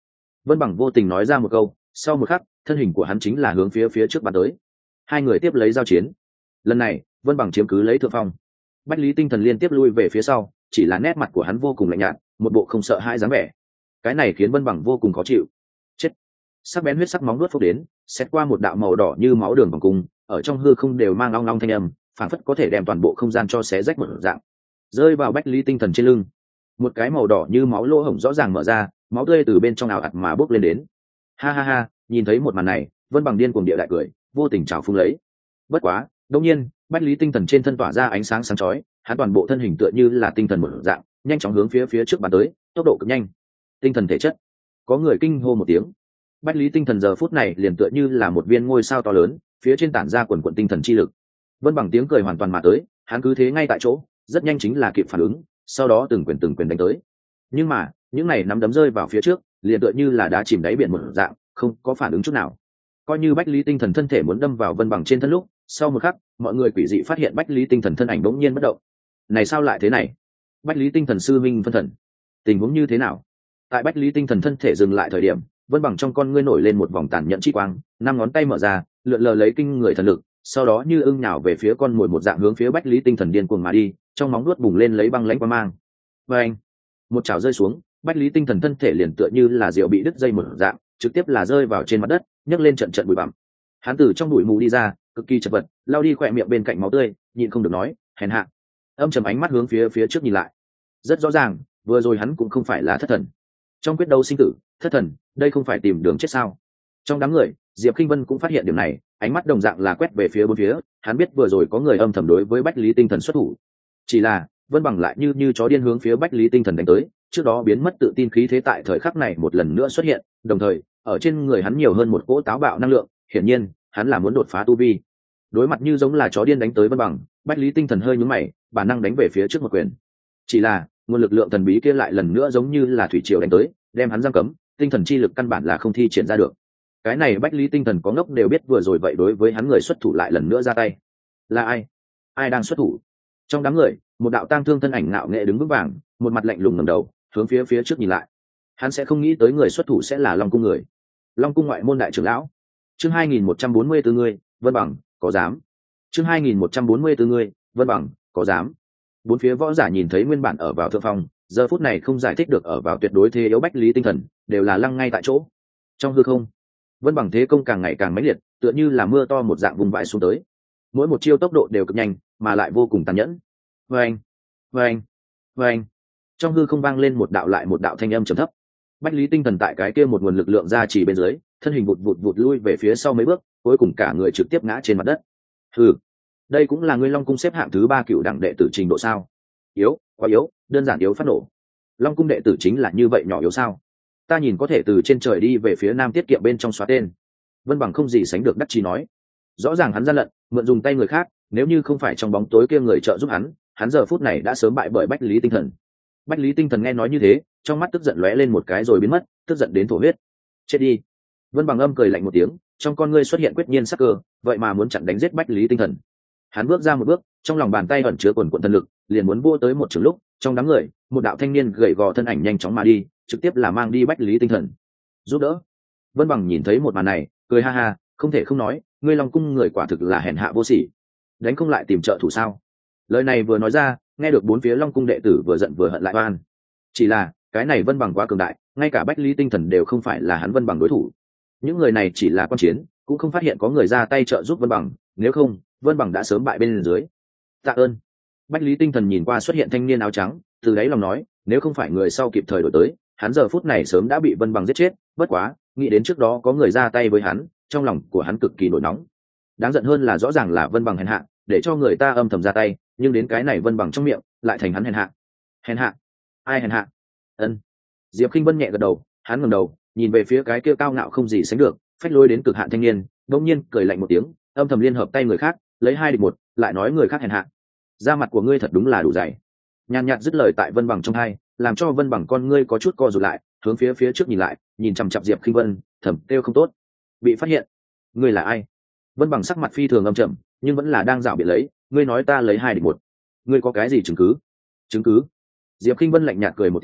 Vân Bằng vô tình nói ra một câu, sau một khắc thân hình của hắn chính là hướng phía phía trước bắn tới. Hai người tiếp lấy giao chiến. Lần này Vân Bằng chiếm cứ lấy thượng phong. Bách Lý Tinh Thần liên tiếp lui về phía sau, chỉ là nét mặt của hắn vô cùng lạnh nhạt, một bộ không sợ hãi dáng vẻ. Cái này khiến Vân Bằng vô cùng khó chịu. Chết! Sắc bén huyết sắc móng nuốt phốc đến, xét qua một đạo màu đỏ như máu đường vòng cung, ở trong hư không đều mang long long thanh âm, phảng phất có thể đem toàn bộ không gian cho xé rách một dạng, rơi vào Bách Lý Tinh Thần trên lưng. Một cái màu đỏ như máu lỗ hổng rõ ràng mở ra, máu tươi từ bên trong ảo ạt mà bốc lên đến. Ha ha ha, nhìn thấy một màn này, Vân Bằng điên cuồng địa đại cười, vô tình trào phúng lấy. Bất quá, đột nhiên, Bách Lý Tinh Thần trên thân tỏa ra ánh sáng sáng chói, hắn toàn bộ thân hình tựa như là tinh thần một dạng, nhanh chóng hướng phía phía trước bắn tới, tốc độ cực nhanh. Tinh thần thể chất. Có người kinh hô một tiếng. Bách Lý Tinh Thần giờ phút này liền tựa như là một viên ngôi sao to lớn, phía trên tản ra quần quần tinh thần chi lực. Vân Bằng tiếng cười hoàn toàn mà tới, hắn cứ thế ngay tại chỗ, rất nhanh chính là kịp phản ứng, sau đó từng quyền từng quyền đánh tới. Nhưng mà, những này nắm đấm rơi vào phía trước, liền tựa như là đá chìm đáy biển một dạng, không có phản ứng chút nào. Coi như Bách Lý Tinh Thần thân thể muốn đâm vào Vân Bằng trên thân lúc, sau một khắc, mọi người quỷ dị phát hiện Bách Lý Tinh Thần thân ảnh bỗng nhiên bất động. Này sao lại thế này? Bách Lý Tinh Thần sư minh phân thần, tình huống như thế nào? Tại Bách Lý Tinh Thần thân thể dừng lại thời điểm, Vân Bằng trong con ngươi nổi lên một vòng tàn nhẫn chi quang, năm ngón tay mở ra, lượn lờ lấy kinh người thần lực, sau đó như ưng nhào về phía con mồi một dạng hướng phía Bách Lý Tinh Thần điên cuồng mà đi, trong móng vuốt bùng lên lấy băng lãnh quang mang. Và anh, một chảo rơi xuống, Bách Lý Tinh Thần thân thể liền tựa như là diều bị đứt dây một dạng, trực tiếp là rơi vào trên mặt đất, nhấc lên trận trận bụi bặm. Hắn từ trong bụi mù đi ra, cực kỳ chật vật, lao đi khỏe miệng bên cạnh máu tươi, nhịn không được nói, hèn hạ. Âm trầm ánh mắt hướng phía phía trước nhìn lại. Rất rõ ràng, vừa rồi hắn cũng không phải là thất thần. Trong quyết đấu sinh tử, thất thần, đây không phải tìm đường chết sao? Trong đám người, Diệp Kinh Vân cũng phát hiện điểm này, ánh mắt đồng dạng là quét về phía bốn phía, hắn biết vừa rồi có người âm thầm đối với Bách Lý Tinh Thần xuất thủ. Chỉ là, Vân Bằng lại như như chó điên hướng phía Bách Lý Tinh Thần đánh tới, trước đó biến mất tự tin khí thế tại thời khắc này một lần nữa xuất hiện, đồng thời, ở trên người hắn nhiều hơn một cỗ táo bạo năng lượng, hiển nhiên, hắn là muốn đột phá tu vi. Đối mặt như giống là chó điên đánh tới Vân Bằng, Bách Lý Tinh Thần hơi nhướng mày, bản năng đánh về phía trước một quyền. Chỉ là, nguồn lực lượng thần bí kia lại lần nữa giống như là thủy triều đánh tới, đem hắn giam cấm, tinh thần chi lực căn bản là không thi triển ra được. Cái này Bách Lý Tinh Thần có ngốc đều biết vừa rồi vậy đối với hắn người xuất thủ lại lần nữa ra tay. Là ai? Ai đang xuất thủ? Trong đám người, một đạo tang thương thân ảnh ngạo nghệ đứng vững vàng, một mặt lạnh lùng ngẩng đầu, hướng phía phía trước nhìn lại. Hắn sẽ không nghĩ tới người xuất thủ sẽ là Long cung người. Long cung ngoại môn đại trưởng lão. Chương hai nghìn một trăm bốn mươi tư người, Vân Bằng, có dám? Chương hai nghìn một trăm bốn mươi tư người, Vân Bằng, có dám? Bốn phía võ giả nhìn thấy nguyên bản ở vào thượng phong, giờ phút này không giải thích được ở vào tuyệt đối thế yếu Bách Lý Tinh Thần, đều là lăng ngay tại chỗ. Trong hư không, Vân Bằng thế công càng ngày càng mãnh liệt, tựa như là mưa to một dạng vùng vãi xuống tới. Mỗi một chiêu tốc độ đều cực nhanh, mà lại vô cùng tàn nhẫn. Vâng, vâng, vâng. Trong hư không vang lên một đạo lại một đạo thanh âm trầm thấp. Bách Lý Tinh Thần tại cái kia một nguồn lực lượng ra chỉ bên dưới, thân hình vụt vụt vụt lui về phía sau mấy bước, cuối cùng cả người trực tiếp ngã trên mặt đất. Hừ, đây cũng là ngươi Long cung xếp hạng thứ ba cựu đẳng đệ tử trình độ sao? Yếu, quá yếu, đơn giản yếu phát nổ. Long cung đệ tử chính là như vậy nhỏ yếu sao? Ta nhìn có thể từ trên trời đi về phía nam tiết kiệm bên trong xóa tên. Vân Bằng không gì sánh được đắc chí nói. Rõ ràng hắn gian lận, mượn dùng tay người khác, nếu như không phải trong bóng tối kia người trợ giúp hắn, hắn giờ phút này đã sớm bại bởi Bách Lý Tinh Thần. Bách Lý Tinh Thần nghe nói như thế, trong mắt tức giận lóe lên một cái rồi biến mất, tức giận đến thổ huyết. Chết đi. Vân Bằng âm cười lạnh một tiếng, trong con ngươi xuất hiện quyết nhiên sắc cơ, vậy mà muốn chặn đánh giết Bách Lý Tinh Thần. Hắn bước ra một bước, trong lòng bàn tay ẩn chứa quần quần thần lực, liền muốn vô tới một trường lúc, trong đám người, một đạo thanh niên gầy gò thân ảnh nhanh chóng mà đi, trực tiếp là mang đi Bách Lý Tinh Thần. Giúp đỡ. Vân Bằng nhìn thấy một màn này, cười ha ha, không thể không nói, ngươi Long cung người quả thực là hèn hạ vô sỉ. Đánh không lại tìm trợ thủ sao? Lời này vừa nói ra, nghe được bốn phía Long cung đệ tử vừa giận vừa hận lại oan. Chỉ là, cái này Vân Bằng quá cường đại, ngay cả Bách Lý Tinh Thần đều không phải là hắn Vân Bằng đối thủ. Những người này chỉ là quan chiến, cũng không phát hiện có người ra tay trợ giúp Vân Bằng, nếu không, Vân Bằng đã sớm bại bên dưới. Tạ ơn. Bách Lý Tinh Thần nhìn qua xuất hiện thanh niên áo trắng, từ đáy lòng nói, nếu không phải người sau kịp thời đổi tới, hắn giờ phút này sớm đã bị Vân Bằng giết chết, bất quá, nghĩ đến trước đó có người ra tay với hắn, trong lòng của hắn cực kỳ nổi nóng. Đáng giận hơn là rõ ràng là Vân Bằng hèn hạ, để cho người ta âm thầm ra tay, nhưng đến cái này Vân Bằng trong miệng, lại thành hắn hèn hạ. Hèn hạ? Ai hèn hạ? Ân. Diệp Kinh Vân nhẹ gật đầu, hắn ngẩng đầu, nhìn về phía cái kia cao ngạo không gì sánh được, phách lối đến cực hạn thanh niên, đột nhiên cười lạnh một tiếng, âm thầm liên hợp tay người khác, lấy hai địch một, lại nói người khác hèn hạ. Da mặt của ngươi thật đúng là đủ dày. Nhàn nhạt dứt lời tại Vân Bằng trong hai, làm cho Vân Bằng con ngươi có chút co rụt lại, hướng phía phía trước nhìn lại, nhìn chằm chằm Diệp Kinh Vân, thầm kêu không tốt. Bị phát hiện. Ngươi là ai? Vân Bằng sắc mặt phi thường âm trầm, nhưng vẫn là đang dạo bị lấy, ngươi nói ta lấy hai địch một, ngươi có cái gì chứng cứ? Chứng cứ? Diệp Kinh Vân lạnh nhạt cười một tiếng,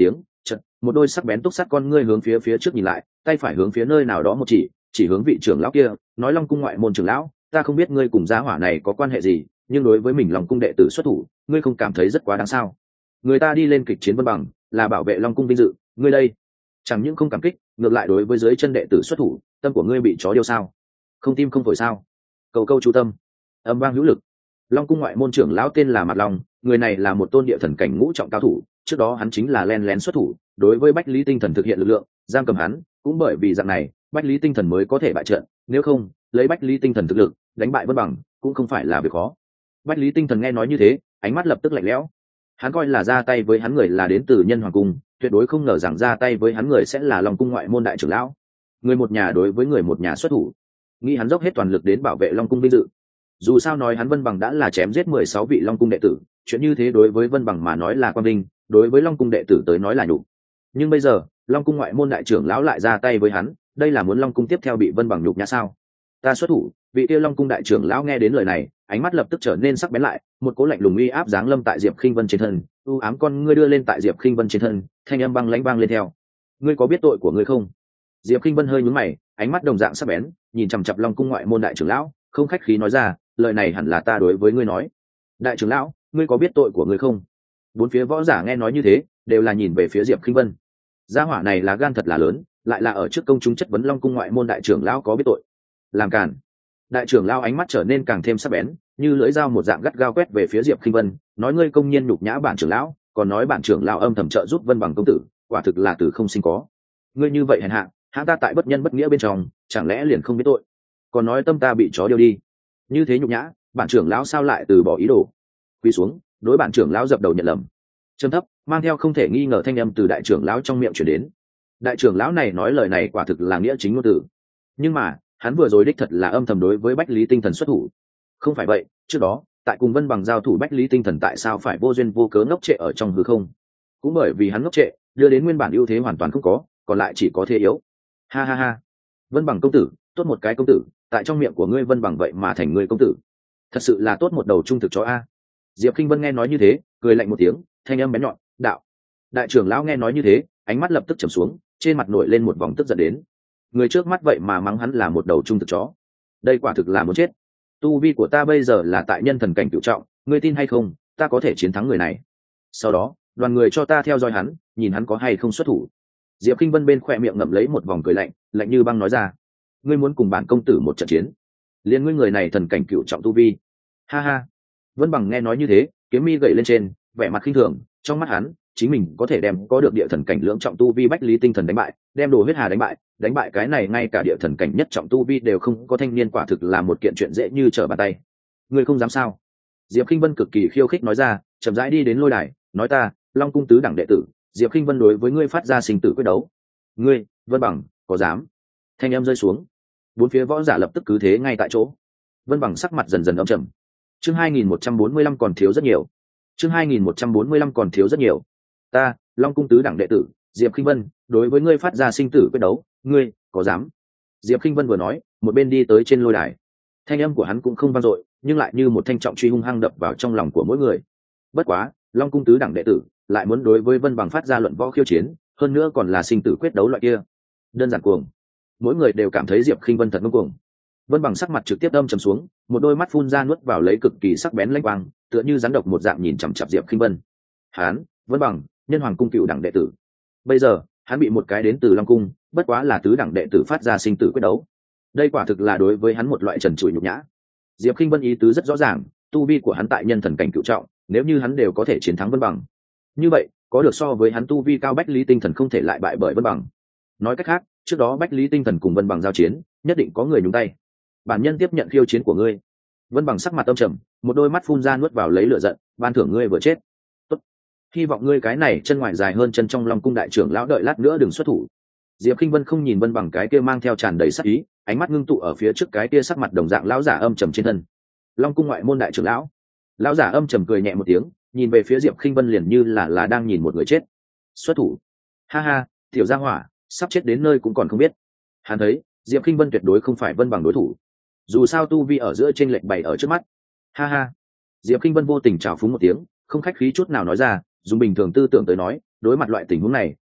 Chật, một đôi sắc bén túc sắt con ngươi hướng phía phía trước nhìn lại, tay phải hướng phía nơi nào đó một chỉ, chỉ hướng vị trưởng lão kia, nói Long cung ngoại môn trưởng lão, ta không biết ngươi cùng gia hỏa này có quan hệ gì, nhưng đối với mình Long cung đệ tử xuất thủ, ngươi không cảm thấy rất quá đáng sao? Người ta đi lên kịch chiến Vân Bằng, là bảo vệ Long cung vinh dự, ngươi đây chẳng những không cảm kích, ngược lại đối với dưới chân đệ tử xuất thủ, tâm của ngươi bị chó điêu sao? Không tim không phổi sao? Cầu câu chú tâm. Âm vang hữu lực. Long cung ngoại môn trưởng lão tên là Mạc Long, người này là một tôn địa thần cảnh ngũ trọng cao thủ, trước đó hắn chính là len lén xuất thủ, đối với Bách Lý Tinh Thần thực hiện lực lượng, giam cầm hắn, cũng bởi vì dạng này, Bách Lý Tinh Thần mới có thể bại trận, nếu không, lấy Bách Lý Tinh Thần thực lực, đánh bại Vân Bằng, cũng không phải là việc khó. Bách Lý Tinh Thần nghe nói như thế, ánh mắt lập tức lạnh lẽo. Hắn coi là ra tay với hắn người là đến từ Nhân Hoàng cung, tuyệt đối không ngờ rằng ra tay với hắn người sẽ là Long cung ngoại môn đại trưởng lão. Người một nhà đối với người một nhà xuất thủ, nghĩ hắn dốc hết toàn lực đến bảo vệ Long cung vinh dự. Dù sao nói hắn Vân Bằng đã là chém giết mười sáu vị Long cung đệ tử, chuyện như thế đối với Vân Bằng mà nói là quan vinh, đối với Long cung đệ tử tới nói là nhục. Nhưng bây giờ, Long cung ngoại môn đại trưởng lão lại ra tay với hắn, đây là muốn Long cung tiếp theo bị Vân Bằng nhục nhã sao? Ta xuất thủ. Vị kia Long cung đại trưởng lão nghe đến lời này, ánh mắt lập tức trở nên sắc bén lại, một cố lạnh lùng uy áp giáng lâm tại Diệp Khinh Vân trên thân, u ám con ngươi đưa lên tại Diệp Khinh Vân trên thân, thanh âm băng lãnh vang lên theo. Ngươi có biết tội của ngươi không? Diệp Khinh Vân hơi nhướng mày, ánh mắt đồng dạng sắc bén, nhìn chằm chằm Long cung ngoại môn đại trưởng lão, không khách khí nói ra, lời này hẳn là ta đối với ngươi nói. Đại trưởng lão, ngươi có biết tội của ngươi không? Bốn phía võ giả nghe nói như thế, đều là nhìn về phía Diệp Khinh Vân. Gia hỏa này là gan thật là lớn, lại là ở trước công chúng chất vấn Long cung ngoại môn đại trưởng lão có biết tội. Làm cản. Đại trưởng lão ánh mắt trở nên càng thêm sắc bén, như lưỡi dao một dạng gắt gao quét về phía Diệp Khinh Vân, nói ngươi công nhiên nhục nhã bản trưởng lão, còn nói bản trưởng lão âm thầm trợ giúp Vân Bằng công tử, quả thực là từ không sinh có. Ngươi như vậy hèn hạ, hãng ta tại bất nhân bất nghĩa bên trong, chẳng lẽ liền không biết tội? Còn nói tâm ta bị chó điêu đi. Như thế nhục nhã, bản trưởng lão sao lại từ bỏ ý đồ? Quỳ xuống, đối bản trưởng lão dập đầu nhận lầm. Trầm thấp, mang theo không thể nghi ngờ thanh âm từ đại trưởng lão trong miệng truyền đến. Đại trưởng lão này nói lời này quả thực là nghĩa chính ngôn từ. Nhưng mà, hắn vừa rồi đích thật là âm thầm đối với Bách Lý Tinh Thần xuất thủ. Không phải vậy, trước đó, tại cùng Vân Bằng giao thủ Bách Lý Tinh Thần tại sao phải vô duyên vô cớ ngốc trệ ở trong hư không? Cũng bởi vì hắn ngốc trệ, đưa đến nguyên bản ưu thế hoàn toàn không có, còn lại chỉ có thế yếu. Ha ha ha. Vân Bằng công tử, tốt một cái công tử, tại trong miệng của ngươi Vân Bằng vậy mà thành ngươi công tử. Thật sự là tốt một đầu trung thực chó a. Diệp Khinh Vân nghe nói như thế, cười lạnh một tiếng, thanh âm bén nhọn, đạo. Đại trưởng lão nghe nói như thế, ánh mắt lập tức trầm xuống, trên mặt nổi lên một vòng tức giận đến. Người trước mắt vậy mà mắng hắn là một đầu trung thực chó, đây quả thực là muốn chết. Tu vi của ta bây giờ là tại nhân thần cảnh cửu trọng, ngươi tin hay không, ta có thể chiến thắng người này. Sau đó, đoàn người cho ta theo dõi hắn, nhìn hắn có hay không xuất thủ. Diệp Khinh Vân bên khỏe miệng ngậm lấy một vòng cười lạnh, lạnh như băng nói ra, ngươi muốn cùng bản công tử một trận chiến? Liên ngươi người này thần cảnh cửu trọng tu vi. Ha ha. Vân Bằng nghe nói như thế, kiếm mi gậy lên trên, vẻ mặt khinh thường, trong mắt hắn, chính mình có thể đem có được địa thần cảnh lưỡng trọng tu vi Bách Lý Tinh Thần đánh bại, đem Đồ Huyết Hà đánh bại, đánh bại cái này ngay cả địa thần cảnh nhất trọng tu vi đều không có thanh niên quả thực là một kiện chuyện dễ như trở bàn tay. Ngươi không dám sao? Diệp Khinh Vân cực kỳ khiêu khích nói ra, chậm rãi đi đến lôi đài, nói ta, Long cung tứ đẳng đệ tử, Diệp Khinh Vân đối với ngươi phát ra sinh tử quyết đấu. Ngươi, Vân Bằng, có dám? Thanh âm rơi xuống, bốn phía võ giả lập tức cứ thế ngay tại chỗ. Vân Bằng sắc mặt dần dần âm trầm. Chương hai nghìn một trăm bốn mươi lăm còn thiếu rất nhiều. Chương hai nghìn một trăm bốn mươi lăm còn thiếu rất nhiều. Ta, Long cung tứ đẳng đệ tử, Diệp Khinh Vân, đối với ngươi phát ra sinh tử quyết đấu, ngươi, có dám? Diệp Khinh Vân vừa nói, một bên đi tới trên lôi đài. Thanh âm của hắn cũng không vang dội, nhưng lại như một thanh trọng truy hung hăng đập vào trong lòng của mỗi người. Bất quá, Long cung tứ đẳng đệ tử, lại muốn đối với Vân Bằng phát ra luận võ khiêu chiến, hơn nữa còn là sinh tử quyết đấu loại kia. Đơn giản cuồng. Mỗi người đều cảm thấy Diệp Khinh Vân thật ngông cuồng. Vân Bằng sắc mặt trực tiếp âm trầm xuống, một đôi mắt phun ra nuốt vào lấy cực kỳ sắc bén lãnh quang, tựa như rắn độc một dạng nhìn chằm chằm Diệp Khinh Vân. Hán, Vân Bằng, Nhân Hoàng cung cựu đẳng đệ tử. Bây giờ, hắn bị một cái đến từ Long cung, bất quá là tứ đẳng đệ tử phát ra sinh tử quyết đấu. Đây quả thực là đối với hắn một loại trần trụi nhục nhã. Diệp Khinh Vân ý tứ rất rõ ràng, tu vi của hắn tại nhân thần cảnh cựu trọng, nếu như hắn đều có thể chiến thắng Vân Bằng, như vậy, có được so với hắn tu vi cao Bách Lý Tinh Thần không thể lại bại bởi Vân Bằng. Nói cách khác, trước đó Bách Lý Tinh Thần cùng Vân Bằng giao chiến, nhất định có người nhúng tay. Bản nhân tiếp nhận khiêu chiến của ngươi. Vân Bằng sắc mặt âm trầm, một đôi mắt phun ra nuốt vào lấy lửa giận, ban thưởng ngươi vừa chết. Tốt. Hy vọng ngươi cái này chân ngoài dài hơn chân trong Long cung đại trưởng lão đợi lát nữa đừng xuất thủ. Diệp Khinh Vân không nhìn Vân Bằng cái kia mang theo tràn đầy sắc ý, ánh mắt ngưng tụ ở phía trước cái kia sắc mặt đồng dạng lão giả âm trầm trên thân. Long cung ngoại môn đại trưởng lão. Lão giả âm trầm cười nhẹ một tiếng, nhìn về phía Diệp Khinh Vân liền như là là đang nhìn một người chết. Xuất thủ. Ha ha, tiểu gia hỏa, sắp chết đến nơi cũng còn không biết. Hắn thấy, Diệp Khinh Vân tuyệt đối không phải Vân Bằng đối thủ. Dù sao tu vi ở giữa chênh lệch bày ở trước mắt. Ha ha. Diệp Khinh Vân vô tình trào phúng một tiếng, không khách khí chút nào nói ra, dùng bình thường tư tưởng tới nói, đối mặt loại tình huống này,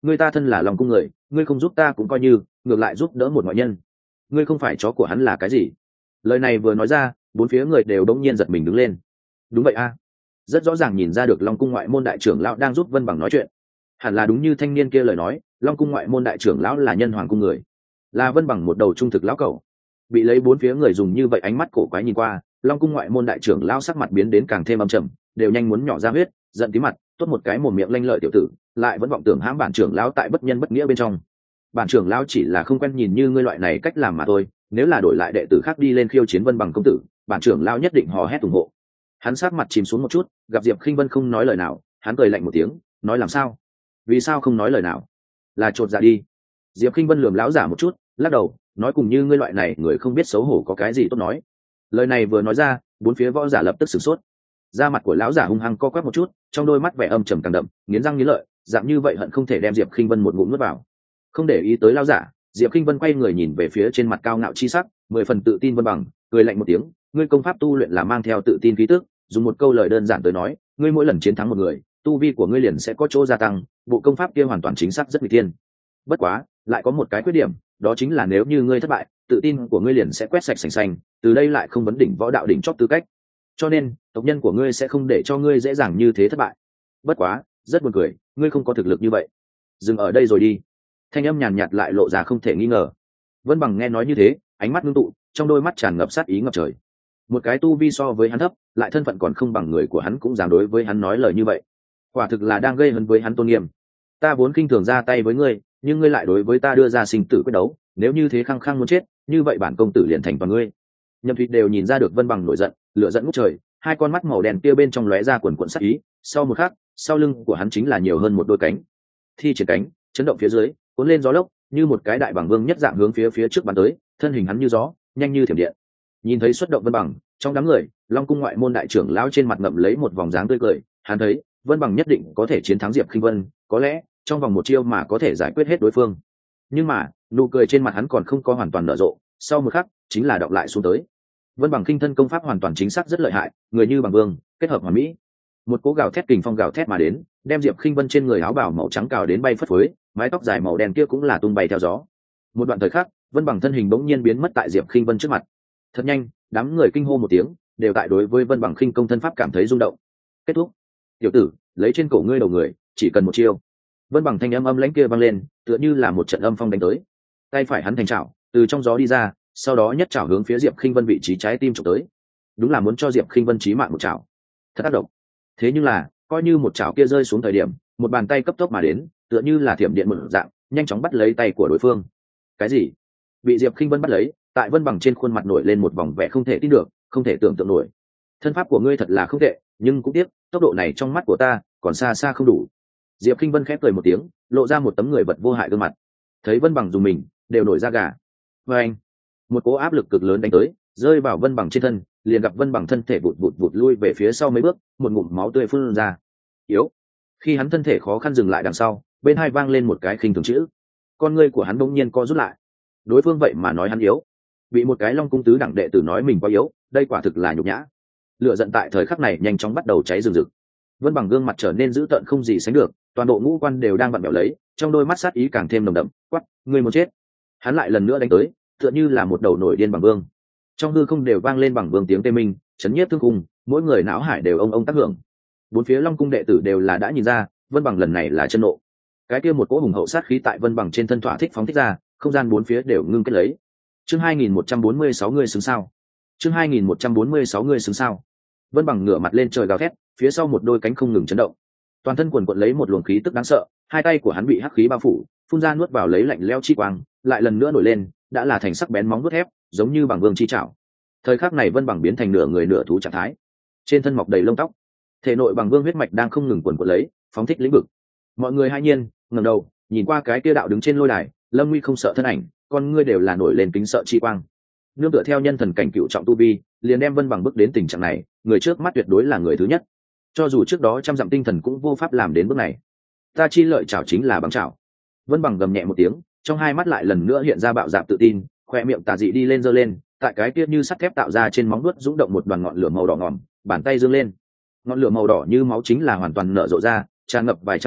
ngươi ta thân là lòng cung người, ngươi không giúp ta cũng coi như, ngược lại giúp đỡ một ngoại nhân, ngươi không phải chó của hắn là cái gì? Lời này vừa nói ra, bốn phía người đều đống nhiên giật mình đứng lên. Đúng vậy a, rất rõ ràng nhìn ra được Long cung ngoại môn đại trưởng lão đang giúp Vân Bằng nói chuyện. Hẳn là đúng như thanh niên kia lời nói, Long cung ngoại môn đại trưởng lão là nhân hoàng cung người, là Vân Bằng một đầu trung thực lão cẩu. Bị lấy bốn phía người dùng như vậy ánh mắt cổ quái nhìn qua, Long cung ngoại môn đại trưởng lão sắc mặt biến đến càng thêm âm trầm, đều nhanh muốn nhỏ ra huyết, giận tí mặt, tốt một cái mồm miệng lanh lợi tiểu tử, lại vẫn vọng tưởng hãm bản trưởng lão tại bất nhân bất nghĩa bên trong. Bản trưởng lão chỉ là không quen nhìn như ngươi loại này cách làm mà thôi, nếu là đổi lại đệ tử khác đi lên khiêu chiến Vân Bằng công tử, bản trưởng lão nhất định hò hét ủng hộ. Hắn sát mặt chìm xuống một chút, gặp Diệp Khinh Vân không nói lời nào, hắn cười lạnh một tiếng, nói làm sao? Vì sao không nói lời nào? Là chột dạ đi. Diệp Khinh Vân lườm lão giả một chút, lắc đầu, nói cùng như ngươi loại này người không biết xấu hổ có cái gì tốt nói. Lời này vừa nói ra, bốn phía võ giả lập tức sửng sốt. Da mặt của lão giả hung hăng co quắp một chút, trong đôi mắt vẻ âm trầm càng đậm, nghiến răng nghiến lợi, dạng như vậy hận không thể đem Diệp Khinh Vân một ngụm nuốt vào. Không để ý tới lão giả, Diệp Khinh Vân quay người nhìn về phía trên mặt cao ngạo chi sắc, mười phần tự tin Vân Bằng, cười lạnh một tiếng, ngươi công pháp tu luyện là mang theo tự tin khí tức, dùng một câu lời đơn giản tới nói, ngươi mỗi lần chiến thắng một người, tu vi của ngươi liền sẽ có chỗ gia tăng, bộ công pháp kia hoàn toàn chính xác rất nguy tiên. Bất quá, lại có một cái khuyết điểm, đó chính là nếu như ngươi thất bại, tự tin của ngươi liền sẽ quét sạch sành sanh, từ đây lại không vấn đỉnh võ đạo đỉnh chóp tư cách. Cho nên, tộc nhân của ngươi sẽ không để cho ngươi dễ dàng như thế thất bại. Bất quá, rất buồn cười, ngươi không có thực lực như vậy. Dừng ở đây rồi đi. Thanh âm nhàn nhạt lại lộ ra không thể nghi ngờ. Vân Bằng nghe nói như thế, ánh mắt ngưng tụ, trong đôi mắt tràn ngập sát ý ngập trời. Một cái tu vi so với hắn thấp, lại thân phận còn không bằng người của hắn cũng dám đối với hắn nói lời như vậy. Quả thực là đang gây hấn với hắn tôn nghiêm. Ta vốn khinh thường ra tay với ngươi, nhưng ngươi lại đối với ta đưa ra sinh tử quyết đấu, nếu như thế khăng khăng muốn chết, như vậy bản công tử liền thành toàn ngươi. Nhậm Thụy đều nhìn ra được Vân Bằng nổi giận, lửa giận ngút trời, hai con mắt màu đen kia bên trong lóe ra quần quần sát ý, sau một khắc, sau lưng của hắn chính là nhiều hơn một đôi cánh. Thi triển cánh, chấn động phía dưới, cuốn lên gió lốc, như một cái đại bảng vương nhất dạng hướng phía phía trước bắn tới, thân hình hắn như gió, nhanh như thiểm điện. Nhìn thấy xuất động Vân Bằng, trong đám người, Long cung ngoại môn đại trưởng lão trên mặt ngậm lấy một vòng dáng tươi cười, hắn thấy, Vân Bằng nhất định có thể chiến thắng Diệp Khinh Vân, có lẽ, trong vòng một chiêu mà có thể giải quyết hết đối phương. Nhưng mà, nụ cười trên mặt hắn còn không có hoàn toàn nở rộ, sau một khắc, chính là đọc lại xuống tới. Vân Bằng khinh thân công pháp hoàn toàn chính xác rất lợi hại, người như bằng vương, kết hợp hoàn mỹ. Một cỗ gào thét kình phong gào thét mà đến, đem Diệp Khinh Vân trên người áo bào màu trắng cào đến bay phất phới, mái tóc dài màu đen kia cũng là tung bay theo gió. Một đoạn thời khắc, Vân Bằng thân hình bỗng nhiên biến mất tại Diệp Khinh Vân trước mặt. Thật nhanh, đám người kinh hô một tiếng, đều tại đối với Vân Bằng khinh công thân pháp cảm thấy rung động. Kết thúc. Tiểu tử, lấy trên cổ ngươi đầu người, chỉ cần một chiêu. Vân Bằng thanh âm âm lãnh kia vang lên, tựa như là một trận âm phong đánh tới. Tay phải hắn thành chảo, từ trong gió đi ra, sau đó nhất chảo hướng phía Diệp Khinh Vân vị trí trái tim chụp tới. Đúng là muốn cho Diệp Khinh Vân chí mạng một chảo. Thật ác độc. Thế nhưng là, coi như một chảo kia rơi xuống thời điểm, một bàn tay cấp tốc mà đến, tựa như là thiểm điện một dạng, nhanh chóng bắt lấy tay của đối phương. Cái gì? Bị Diệp Khinh Vân bắt lấy, tại Vân Bằng trên khuôn mặt nổi lên một vòng vẻ không thể tin được, không thể tưởng tượng nổi. Thân pháp của ngươi thật là không tệ, nhưng cũng tiếc, tốc độ này trong mắt của ta, còn xa xa không đủ. Diệp Khinh Vân khép cười một tiếng, lộ ra một tấm người vật vô hại gương mặt. Thấy Vân Bằng dùng mình, đều nổi da gà. Và anh, một cỗ áp lực cực lớn đánh tới, rơi vào Vân Bằng trên thân, liền gặp Vân Bằng thân thể vụt vụt vụt lui về phía sau mấy bước, một ngụm máu tươi phun ra. Yếu. Khi hắn thân thể khó khăn dừng lại đằng sau, bên hai vang lên một cái khinh thường chữ. Con ngươi của hắn bỗng nhiên co rút lại. Đối phương vậy mà nói hắn yếu, bị một cái Long cung tứ đẳng đệ tử nói mình quá yếu, đây quả thực là nhục nhã. Lửa giận tại thời khắc này nhanh chóng bắt đầu cháy rừng rực. Vân Bằng gương mặt trở nên dữ tợn không gì sánh được, toàn bộ ngũ quan đều đang vặn vẹo lấy, trong đôi mắt sát ý càng thêm nồng đậm, quắc, ngươi muốn chết. Hắn lại lần nữa đánh tới, tựa như là một đầu nổi điên bằng vương. Trong hư không đều vang lên bằng vương tiếng tê minh, chấn nhiếp thương khung, mỗi người não hải đều ông ông tác hưởng. Bốn phía Long cung đệ tử đều là đã nhìn ra, Vân Bằng lần này là chân nộ. Cái kia một cỗ hùng hậu sát khí tại Vân Bằng trên thân thỏa thích phóng thích ra, không gian bốn phía đều ngưng kết lấy. Chương hai nghìn một trăm bốn mươi sáu người xứng sao. Chương hai nghìn một trăm bốn mươi sáu người xứng sao. Vân Bằng ngửa mặt lên trời gào thét, phía sau một đôi cánh không ngừng chấn động. Toàn thân quần quật lấy một luồng khí tức đáng sợ, hai tay của hắn bị hắc khí bao phủ, phun ra nuốt vào lấy lạnh lẽo chi quang, lại lần nữa nổi lên, đã là thành sắc bén móng vuốt thép, giống như bằng vương chi chảo. Thời khắc này Vân Bằng biến thành nửa người nửa thú trạng thái, trên thân mọc đầy lông tóc, thể nội bằng vương huyết mạch đang không ngừng quần quật lấy, phóng thích lĩnh vực. Mọi người hai nhiên ngẩng đầu, nhìn qua cái kia đạo đứng trên lôi đài, Lâm Nguy không sợ thân ảnh, con ngươi đều là nổi lên kính sợ chi quang. Nương tựa theo nhân thần cảnh cựu trọng tu vi, liền đem Vân Bằng bước đến tình trạng này, người trước mắt tuyệt đối là người thứ nhất. Cho dù trước đó trăm dặm tinh thần cũng vô pháp làm đến bước này. Ta chi lợi chảo chính là bằng chảo. Vân Bằng gầm nhẹ một tiếng, trong hai mắt lại lần nữa hiện ra bạo dạn tự tin, khoe miệng tà dị đi lên giơ lên, tại cái kia như sắt thép tạo ra trên móng vuốt dũng động một đoàn ngọn lửa màu đỏ ngòm, bàn tay dương lên. Ngọn lửa màu đỏ như máu chính là hoàn toàn nở rộ ra, tràn ngập vài trăm mét,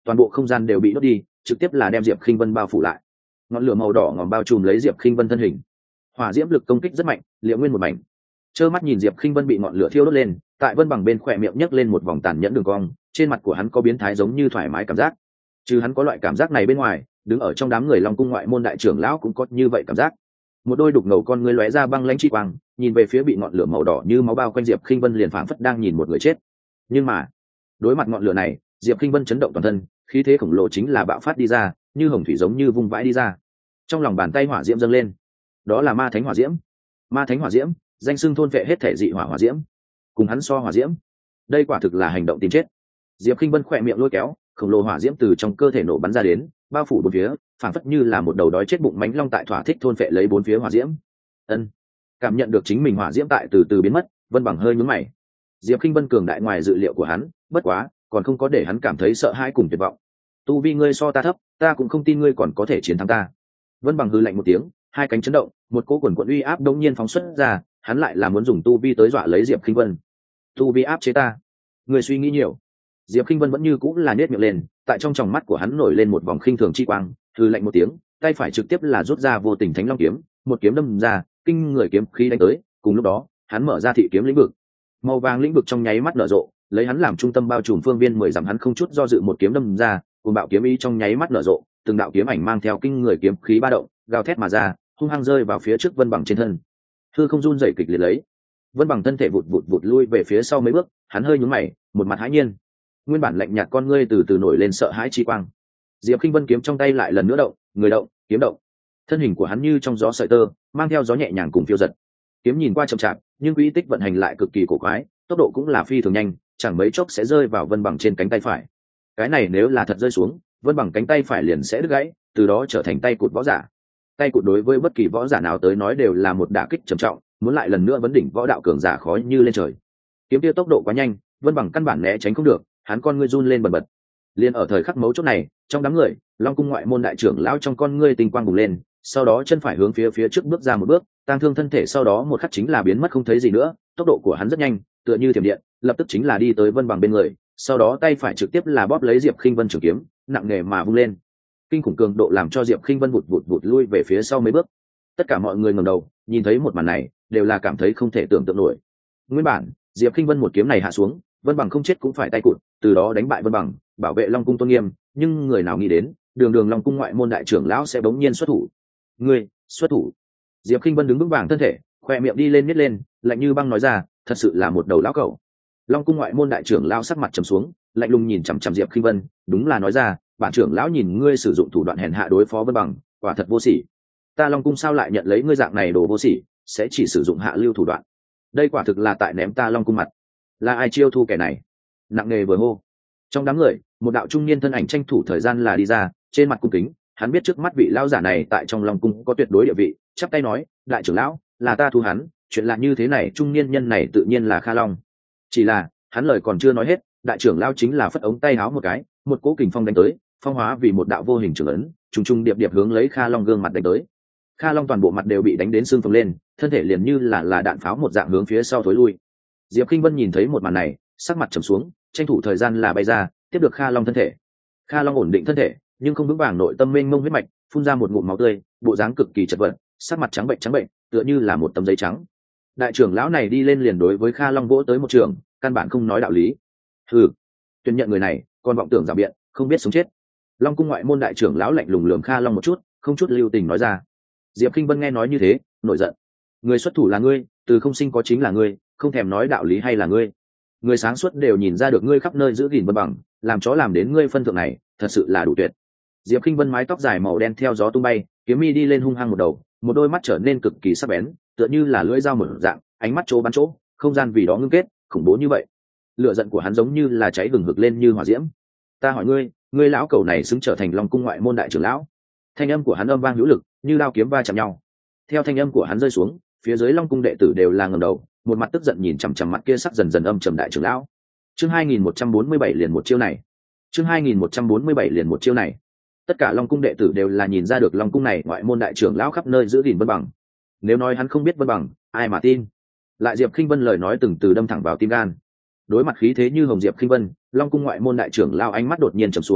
toàn bộ không gian đều bị đốt đi, trực tiếp là đem Diệp Khinh Vân bao phủ lại. Ngọn lửa màu đỏ ngòm bao trùm lấy Diệp Khinh Vân thân hình, hỏa diễm lực công kích rất mạnh, liệu nguyên một mảnh. Trơ mắt nhìn Diệp Khinh Vân bị ngọn lửa thiêu đốt lên, tại Vân Bằng bên khỏe miệng nhấc lên một vòng tàn nhẫn đường cong, trên mặt của hắn có biến thái giống như thoải mái cảm giác. Chứ hắn có loại cảm giác này bên ngoài, đứng ở trong đám người Long cung ngoại môn đại trưởng lão cũng có như vậy cảm giác. Một đôi đục ngầu con ngươi lóe ra băng lãnh chi quang, nhìn về phía bị ngọn lửa màu đỏ như máu bao quanh Diệp Khinh Vân liền phảng phất đang nhìn một người chết. Nhưng mà, đối mặt ngọn lửa này, Diệp Khinh Vân chấn động toàn thân, khí thế khổng lồ chính là bạo phát đi ra, như hồng thủy giống như vung vãi đi ra. Trong lòng bàn tay hỏa diễm dâng lên, đó là ma thánh hỏa diễm. Ma thánh hỏa diễm, danh xưng thôn vệ hết thể dị hỏa hỏa diễm. Cùng hắn so hỏa diễm, đây quả thực là hành động tìm chết. Diệp Khinh Vân khỏe miệng lôi kéo, khổng lồ hỏa diễm từ trong cơ thể nổ bắn ra đến, bao phủ bốn phía, phảng phất như là một đầu đói chết bụng mãnh long tại thỏa thích thôn vệ lấy bốn phía hỏa diễm. Ân, cảm nhận được chính mình hỏa diễm tại từ từ biến mất, Vân Bằng hơi nhướng mày. Diệp Khinh Vân cường đại ngoài dự liệu của hắn, bất quá, còn không có để hắn cảm thấy sợ hãi cùng tuyệt vọng. Tu vi ngươi so ta thấp, ta cũng không tin ngươi còn có thể chiến thắng ta. Vân Bằng hừ lạnh một tiếng, hai cánh chấn động, một cỗ quần quần uy áp đống nhiên phóng xuất ra, hắn lại là muốn dùng tu vi tới dọa lấy Diệp Khinh Vân. Tu vi áp chế ta? Ngươi suy nghĩ nhiều. Diệp Khinh Vân vẫn như cũng là nhếch miệng lên, tại trong tròng mắt của hắn nổi lên một vòng khinh thường chi quang, hừ lạnh một tiếng, tay phải trực tiếp là rút ra vô tình thánh long kiếm, một kiếm đâm ra, kinh người kiếm khí đánh tới, cùng lúc đó, hắn mở ra thị kiếm lĩnh vực. Màu vàng lĩnh vực trong nháy mắt nở rộ, lấy hắn làm trung tâm bao trùm phương viên mười dặm, hắn không chút do dự một kiếm đâm ra, cùng bạo kiếm ý trong nháy mắt nở rộ, từng đạo kiếm ảnh mang theo kinh người kiếm khí ba động, gào thét mà ra, hung hăng rơi vào phía trước Vân Bằng trên thân. Hư không run rẩy kịch liệt lấy, Vân Bằng thân thể vụt vụt vụt lui về phía sau mấy bước, hắn hơi nhướng mày, một mặt hãi nhiên. Nguyên bản lạnh nhạt con ngươi từ từ nổi lên sợ hãi chi quang. Diệp Khinh Vân kiếm trong tay lại lần nữa động, người động, kiếm động. Thân hình của hắn như trong gió sợi tơ, mang theo gió nhẹ nhàng cùng phiêu giật. Kiếm nhìn qua chậm chạp, nhưng quỹ tích vận hành lại cực kỳ cổ quái, tốc độ cũng là phi thường nhanh, chẳng mấy chốc sẽ rơi vào Vân Bằng trên cánh tay phải. Cái này nếu là thật rơi xuống, Vân Bằng cánh tay phải liền sẽ đứt gãy, từ đó trở thành tay cụt võ giả. Tay cụt đối với bất kỳ võ giả nào tới nói đều là một đả kích trầm trọng, muốn lại lần nữa vấn đỉnh võ đạo cường giả khó như lên trời. Kiếm tiêu tốc độ quá nhanh, Vân Bằng căn bản né tránh không được, hắn con ngươi run lên bần bật. Liên ở thời khắc mấu chốt này, trong đám người, Long cung ngoại môn đại trưởng lão trong con ngươi tinh quang bùng lên, sau đó chân phải hướng phía phía trước bước ra một bước, tăng thương thân thể sau đó một khắc chính là biến mất không thấy gì nữa, tốc độ của hắn rất nhanh, tựa như thiểm điện, lập tức chính là đi tới Vân Bằng bên người, sau đó tay phải trực tiếp là bóp lấy Diệp Khinh Vân trường kiếm, nặng nề mà vung lên. Kinh khủng cường độ làm cho Diệp Khinh Vân vụt vụt vụt lui về phía sau mấy bước. Tất cả mọi người ngẩng đầu, nhìn thấy một màn này, đều là cảm thấy không thể tưởng tượng nổi. Nguyên bản, Diệp Khinh Vân một kiếm này hạ xuống, Vân Bằng không chết cũng phải tay cụt, từ đó đánh bại Vân Bằng, bảo vệ Long cung tôn nghiêm, nhưng người nào nghĩ đến, đường đường Long cung ngoại môn đại trưởng lão sẽ bỗng nhiên xuất thủ. Ngươi, xuất thủ? Diệp Khinh Vân đứng vững vàng thân thể, khoe miệng đi lên nhếch lên, lạnh như băng nói ra, thật sự là một đầu lão cẩu. Long cung ngoại môn đại trưởng lão sắc mặt trầm xuống, lạnh lùng nhìn chằm chằm Diệp Khinh Vân, đúng là nói ra, bản trưởng lão nhìn ngươi sử dụng thủ đoạn hèn hạ đối phó Vân Bằng, quả thật vô sỉ. Ta Long cung sao lại nhận lấy ngươi dạng này đồ vô sỉ, sẽ chỉ sử dụng hạ lưu thủ đoạn. Đây quả thực là tại ném ta Long cung mặt. Là ai chiêu thu kẻ này? Nặng nề vừa hô. Trong đám người, một đạo trung niên thân ảnh tranh thủ thời gian là đi ra, trên mặt cung kính, hắn biết trước mắt vị lão giả này tại trong Long cung có tuyệt đối địa vị, chắp tay nói, đại trưởng lão, là ta thu hắn, chuyện là như thế này, trung niên nhân này tự nhiên là Kha Long. Chỉ là, hắn lời còn chưa nói hết, đại trưởng lão chính là phất ống tay áo một cái, một cỗ kình phong đánh tới, phong hóa vì một đạo vô hình trưởng ấn, trùng trùng điệp điệp hướng lấy Kha Long gương mặt đánh tới. Kha Long toàn bộ mặt đều bị đánh đến xương phồng lên, thân thể liền như là là đạn pháo một dạng hướng phía sau thối lui. Diệp Khinh Vân nhìn thấy một màn này, sắc mặt trầm xuống, tranh thủ thời gian là bay ra, tiếp được Kha Long thân thể. Kha Long ổn định thân thể, nhưng không vững vàng, nội tâm mênh mông huyết mạch, phun ra một ngụm máu tươi, bộ dáng cực kỳ chật vật, sắc mặt trắng bệnh trắng bệnh, tựa như là một tấm giấy trắng. Đại trưởng lão này đi lên liền đối với Kha Long vỗ tới một trường, căn bản không nói đạo lý. Hừ, tuyển nhận người này, còn vọng tưởng rào biện, không biết sống chết. Long cung ngoại môn đại trưởng lão lạnh lùng lườm Kha Long một chút, không chút lưu tình nói ra. Diệp Khinh Vân nghe nói như thế, nổi giận. Người xuất thủ là ngươi, từ không sinh có chính là ngươi, không thèm nói đạo lý hay là ngươi. Người sáng suốt đều nhìn ra được ngươi khắp nơi giữ gìn Vân Bằng, làm chó làm đến ngươi phân thượng này, thật sự là đủ tuyệt. Diệp Khinh Vân mái tóc dài màu đen theo gió tung bay, kiếm mi đi lên hung hăng một đầu, một đôi mắt trở nên cực kỳ sắc bén, tựa như là lưỡi dao mở dạng, ánh mắt chỗ bắn chỗ, không gian vì đó ngưng kết, khủng bố như vậy. Lửa giận của hắn giống như là cháy bừng hực lên như hỏa diễm. Ta hỏi ngươi, ngươi lão cẩu này xứng trở thành Long cung ngoại môn đại trưởng lão? Thanh âm của hắn âm vang hữu lực, như đao kiếm va chạm nhau. Theo thanh âm của hắn rơi xuống, phía dưới Long cung đệ tử đều là ngẩng đầu, một mặt tức giận nhìn chằm chằm mặt kia sắc dần dần âm trầm đại trưởng lão. Chương hai nghìn một trăm bốn mươi bảy liền một chiêu này. Chương hai nghìn một trăm bốn mươi bảy liền một chiêu này. Tất cả Long cung đệ tử đều là nhìn ra được Long cung này ngoại môn đại trưởng lão khắp nơi giữ gìn Vân Bằng. Nếu nói hắn không biết Vân Bằng, ai mà tin? Lại Diệp Khinh Vân lời nói từng từ đâm thẳng vào tim gan. Đối mặt khí thế như hồng Diệp Khinh Vân, Long cung ngoại môn đại trưởng lão ánh mắt đột nhiên trầm xuống,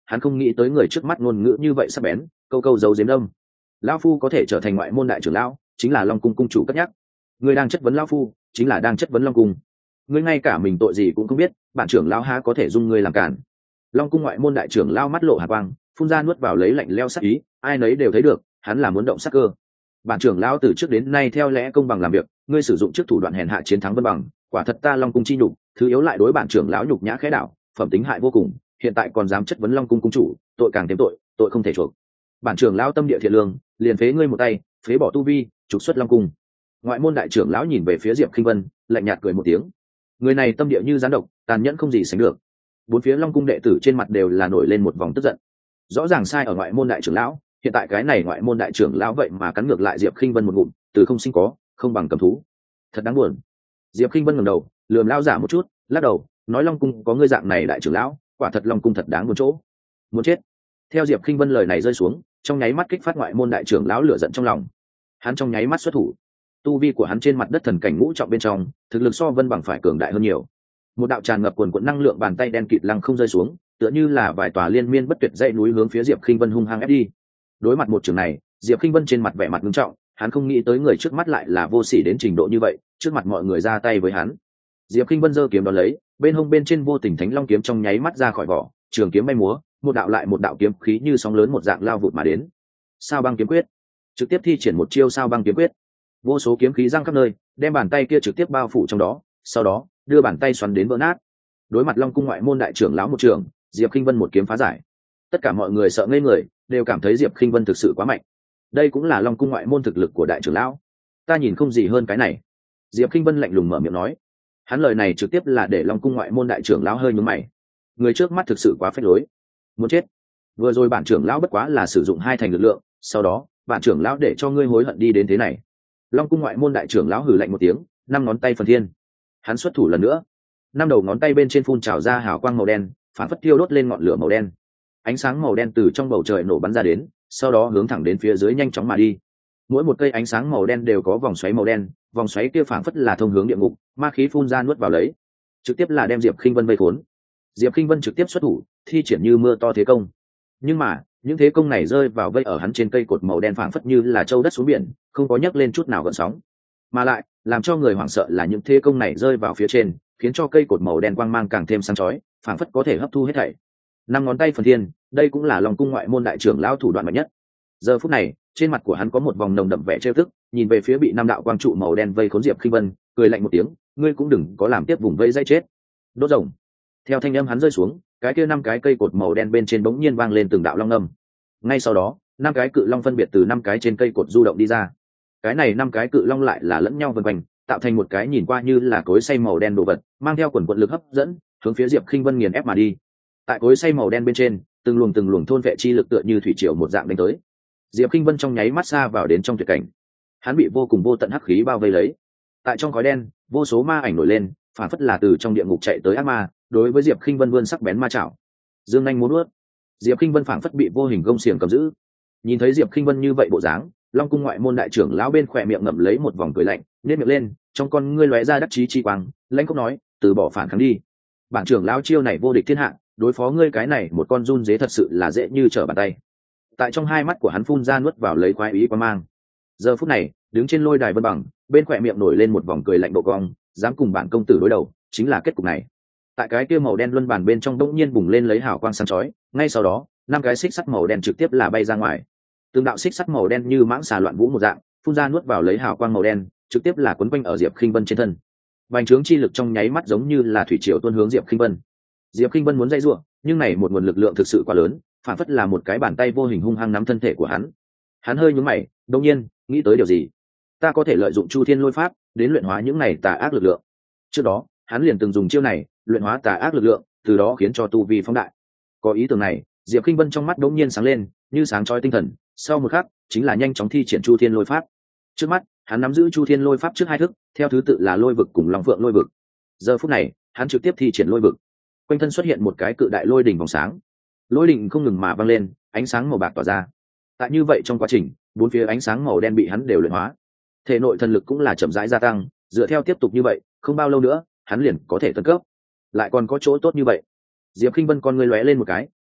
hắn không nghĩ tới người trước mắt ngôn ngữ như vậy sắc bén, câu câu giấu giếm đông. Lão phu có thể trở thành ngoại môn đại trưởng lão, chính là Long cung cung chủ cất nhắc. Ngươi đang chất vấn lão phu, chính là đang chất vấn Long cung. Ngươi ngay cả mình tội gì cũng không biết, bản trưởng lão há có thể dung ngươi làm cản. Long cung ngoại môn đại trưởng lão mắt lộ hàn quang, phun ra nuốt vào lấy lạnh lẽo sắc ý, ai nấy đều thấy được, hắn là muốn động sát cơ. Bản trưởng lão từ trước đến nay theo lẽ công bằng làm việc, ngươi sử dụng trước thủ đoạn hèn hạ chiến thắng Vân Bằng, quả thật ta Long cung chi nhục, thứ yếu lại đối bản trưởng lão nhục nhã khẽ đảo, phẩm tính hại vô cùng, hiện tại còn dám chất vấn Long cung cung chủ, tội càng thêm tội, tội không thể chuộc. Bản trưởng lão tâm địa thiện lương, liền phế ngươi một tay, phế bỏ tu vi, trục xuất Long cung. Ngoại môn đại trưởng lão nhìn về phía Diệp Khinh Vân, lạnh nhạt cười một tiếng. Người này tâm địa như gián độc, tàn nhẫn không gì sánh được. Bốn phía Long cung đệ tử trên mặt đều là nổi lên một vòng tức giận. Rõ ràng sai ở ngoại môn đại trưởng lão, hiện tại cái này ngoại môn đại trưởng lão vậy mà cắn ngược lại Diệp Khinh Vân một ngụm, từ không sinh có, không bằng cầm thú. Thật đáng buồn. Diệp Khinh Vân ngẩng đầu, lườm lão giả một chút, lắc đầu, nói Long cung có ngươi dạng này đại trưởng lão, quả thật Long cung thật đáng buồn chỗ. Muốn chết. Theo Diệp Khinh Vân lời này rơi xuống, trong nháy mắt kích phát ngoại môn đại trưởng lão lửa giận trong lòng. Hắn trong nháy mắt xuất thủ. Tu vi của hắn trên mặt đất thần cảnh ngũ trọng bên trong, thực lực so Vân Bằng phải cường đại hơn nhiều. Một đạo tràn ngập quần quần năng lượng bàn tay đen kịt lăng không rơi xuống, tựa như là vài tòa liên miên bất tuyệt dãy núi hướng phía Diệp Khinh Vân hung hăng ép đi. Đối mặt một trường này, Diệp Khinh Vân trên mặt vẻ mặt nghiêm trọng, hắn không nghĩ tới người trước mắt lại là vô sỉ đến trình độ như vậy, trước mặt mọi người ra tay với hắn. Diệp Khinh Vân giơ kiếm đón lấy, bên hông bên trên vô tình thánh long kiếm trong nháy mắt ra khỏi vỏ, trường kiếm bay múa, một đạo lại một đạo kiếm khí như sóng lớn một dạng lao vụt mà đến. Sao băng kiếm quyết, trực tiếp thi triển một chiêu sao băng kiếm quyết. Vô số kiếm khí giăng khắp nơi, đem bàn tay kia trực tiếp bao phủ trong đó, sau đó đưa bàn tay xoắn đến vỡ nát. Đối mặt Long cung ngoại môn đại trưởng lão một trường, Diệp Khinh Vân một kiếm phá giải. Tất cả mọi người sợ ngây người, đều cảm thấy Diệp Khinh Vân thực sự quá mạnh. Đây cũng là Long cung ngoại môn thực lực của đại trưởng lão. Ta nhìn không gì hơn cái này. Diệp Khinh Vân lạnh lùng mở miệng nói. Hắn lời này trực tiếp là để Long cung ngoại môn đại trưởng lão hơi nhướng mày. Người trước mắt thực sự quá phách lối, muốn chết. Vừa rồi bản trưởng lão bất quá là sử dụng hai thành lực lượng, sau đó bản trưởng lão để cho ngươi hối hận đi đến thế này. Long cung ngoại môn đại trưởng lão hừ lạnh một tiếng, năm ngón tay phần thiên. Hắn xuất thủ lần nữa, năm đầu ngón tay bên trên phun trào ra hào quang màu đen, phản phất thiêu đốt lên ngọn lửa màu đen. Ánh sáng màu đen từ trong bầu trời nổ bắn ra đến, sau đó hướng thẳng đến phía dưới nhanh chóng mà đi. Mỗi một cây ánh sáng màu đen đều có vòng xoáy màu đen, vòng xoáy kia phản phất là thông hướng địa ngục, ma khí phun ra nuốt vào lấy, trực tiếp là đem Diệp Khinh Vân vây khốn. Diệp Khinh Vân trực tiếp xuất thủ, thi triển như mưa to thế công. Nhưng mà, những thế công này rơi vào vây ở hắn trên cây cột màu đen phản phất như là châu đất xuống biển, không có nhấc lên chút nào gợn sóng. Mà lại, làm cho người hoảng sợ là những thế công này rơi vào phía trên, khiến cho cây cột màu đen quang mang càng thêm sáng chói, phản phất có thể hấp thu hết thảy. Năm ngón tay phần thiên, đây cũng là Long cung ngoại môn đại trưởng lão thủ đoạn mạnh nhất. Giờ phút này, trên mặt của hắn có một vòng nồng đậm vẻ trêu tức, nhìn về phía bị năm đạo quang trụ màu đen vây khốn Diệp Khinh Vân, cười lạnh một tiếng, ngươi cũng đừng có làm tiếp vùng vây dây chết. Đốt rồng. Theo thanh âm hắn rơi xuống, cái kia năm cái cây cột màu đen bên trên bỗng nhiên vang lên từng đạo long ngâm. Ngay sau đó, năm cái cự long phân biệt từ năm cái trên cây cột du động đi ra. Cái này năm cái cự long lại là lẫn nhau vần quanh, tạo thành một cái nhìn qua như là cối xay màu đen đồ vật, mang theo quần quật lực hấp dẫn, hướng phía Diệp Khinh Vân nghiền ép mà đi. Tại cối xay màu đen bên trên, từng luồng từng luồng thôn vệ chi lực tựa như thủy triều một dạng đánh tới. Diệp Khinh Vân trong nháy mắt xa vào đến trong tuyệt cảnh. Hắn bị vô cùng vô tận hắc khí bao vây lấy. Tại trong khói đen, vô số ma ảnh nổi lên, phản phất là từ trong địa ngục chạy tới ác ma, đối với Diệp Khinh Vân vươn sắc bén ma chảo. Dương nhanh muốn nuốt. Diệp Khinh Vân phản phất bị vô hình gông xiềng cầm giữ. Nhìn thấy Diệp Khinh Vân như vậy bộ dáng, Long cung ngoại môn đại trưởng lão bên khỏe miệng ngậm lấy một vòng cười lạnh, nhếch miệng lên, trong con ngươi lóe ra đắc chí chi quang, lãnh cốc nói, từ bỏ phản kháng đi. Bản trưởng lão chiêu này vô địch thiên hạ, đối phó ngươi cái này một con run dế thật sự là dễ như trở bàn tay. Tại trong hai mắt của hắn phun ra nuốt vào lấy khoái ý quang mang. Giờ phút này, đứng trên lôi đài Vân Bằng, bên khỏe miệng nổi lên một vòng cười lạnh độ cong, dám cùng bản công tử đối đầu, chính là kết cục này. Tại cái kia màu đen luân bàn bên trong đột nhiên bùng lên lấy hào quang sáng chói, ngay sau đó, năm cái xích sắt màu đen trực tiếp là bay ra ngoài. Từng đạo xích sắt màu đen như mãng xà loạn vũ một dạng, phun ra nuốt vào lấy hào quang màu đen, trực tiếp là quấn quanh ở Diệp Khinh Vân trên thân. Vành trướng chi lực trong nháy mắt giống như là thủy triều tuôn hướng Diệp Khinh Vân. Diệp Khinh Vân muốn dây rủa, nhưng này một nguồn lực lượng thực sự quá lớn, phản phất là một cái bàn tay vô hình hung hăng nắm thân thể của hắn. Hắn hơi nhướng mày, đột nhiên nghĩ tới điều gì. Ta có thể lợi dụng Chu Thiên Lôi Pháp đến luyện hóa những này tà ác lực lượng. Trước đó, hắn liền từng dùng chiêu này luyện hóa tà ác lực lượng, từ đó khiến cho tu vi phóng đại. Có ý tưởng này, Diệp Khinh Vân trong mắt đột nhiên sáng lên, như sáng chói tinh thần, sau một khắc, chính là nhanh chóng thi triển Chu Thiên Lôi Pháp. Trước mắt, hắn nắm giữ Chu Thiên Lôi Pháp trước hai thức, theo thứ tự là Lôi vực cùng Long Phượng Lôi vực. Giờ phút này, hắn trực tiếp thi triển Lôi vực. Quanh thân xuất hiện một cái cự đại lôi đỉnh vòng sáng. Lôi đỉnh không ngừng mà vang lên, ánh sáng màu bạc tỏa ra. Tại như vậy trong quá trình, bốn phía ánh sáng màu đen bị hắn đều luyện hóa. Thể nội thần lực cũng là chậm rãi gia tăng, dựa theo tiếp tục như vậy, không bao lâu nữa, hắn liền có thể tấn cấp. Lại còn có chỗ tốt như vậy. Diệp Khinh Vân con ngươi lóe lên một cái,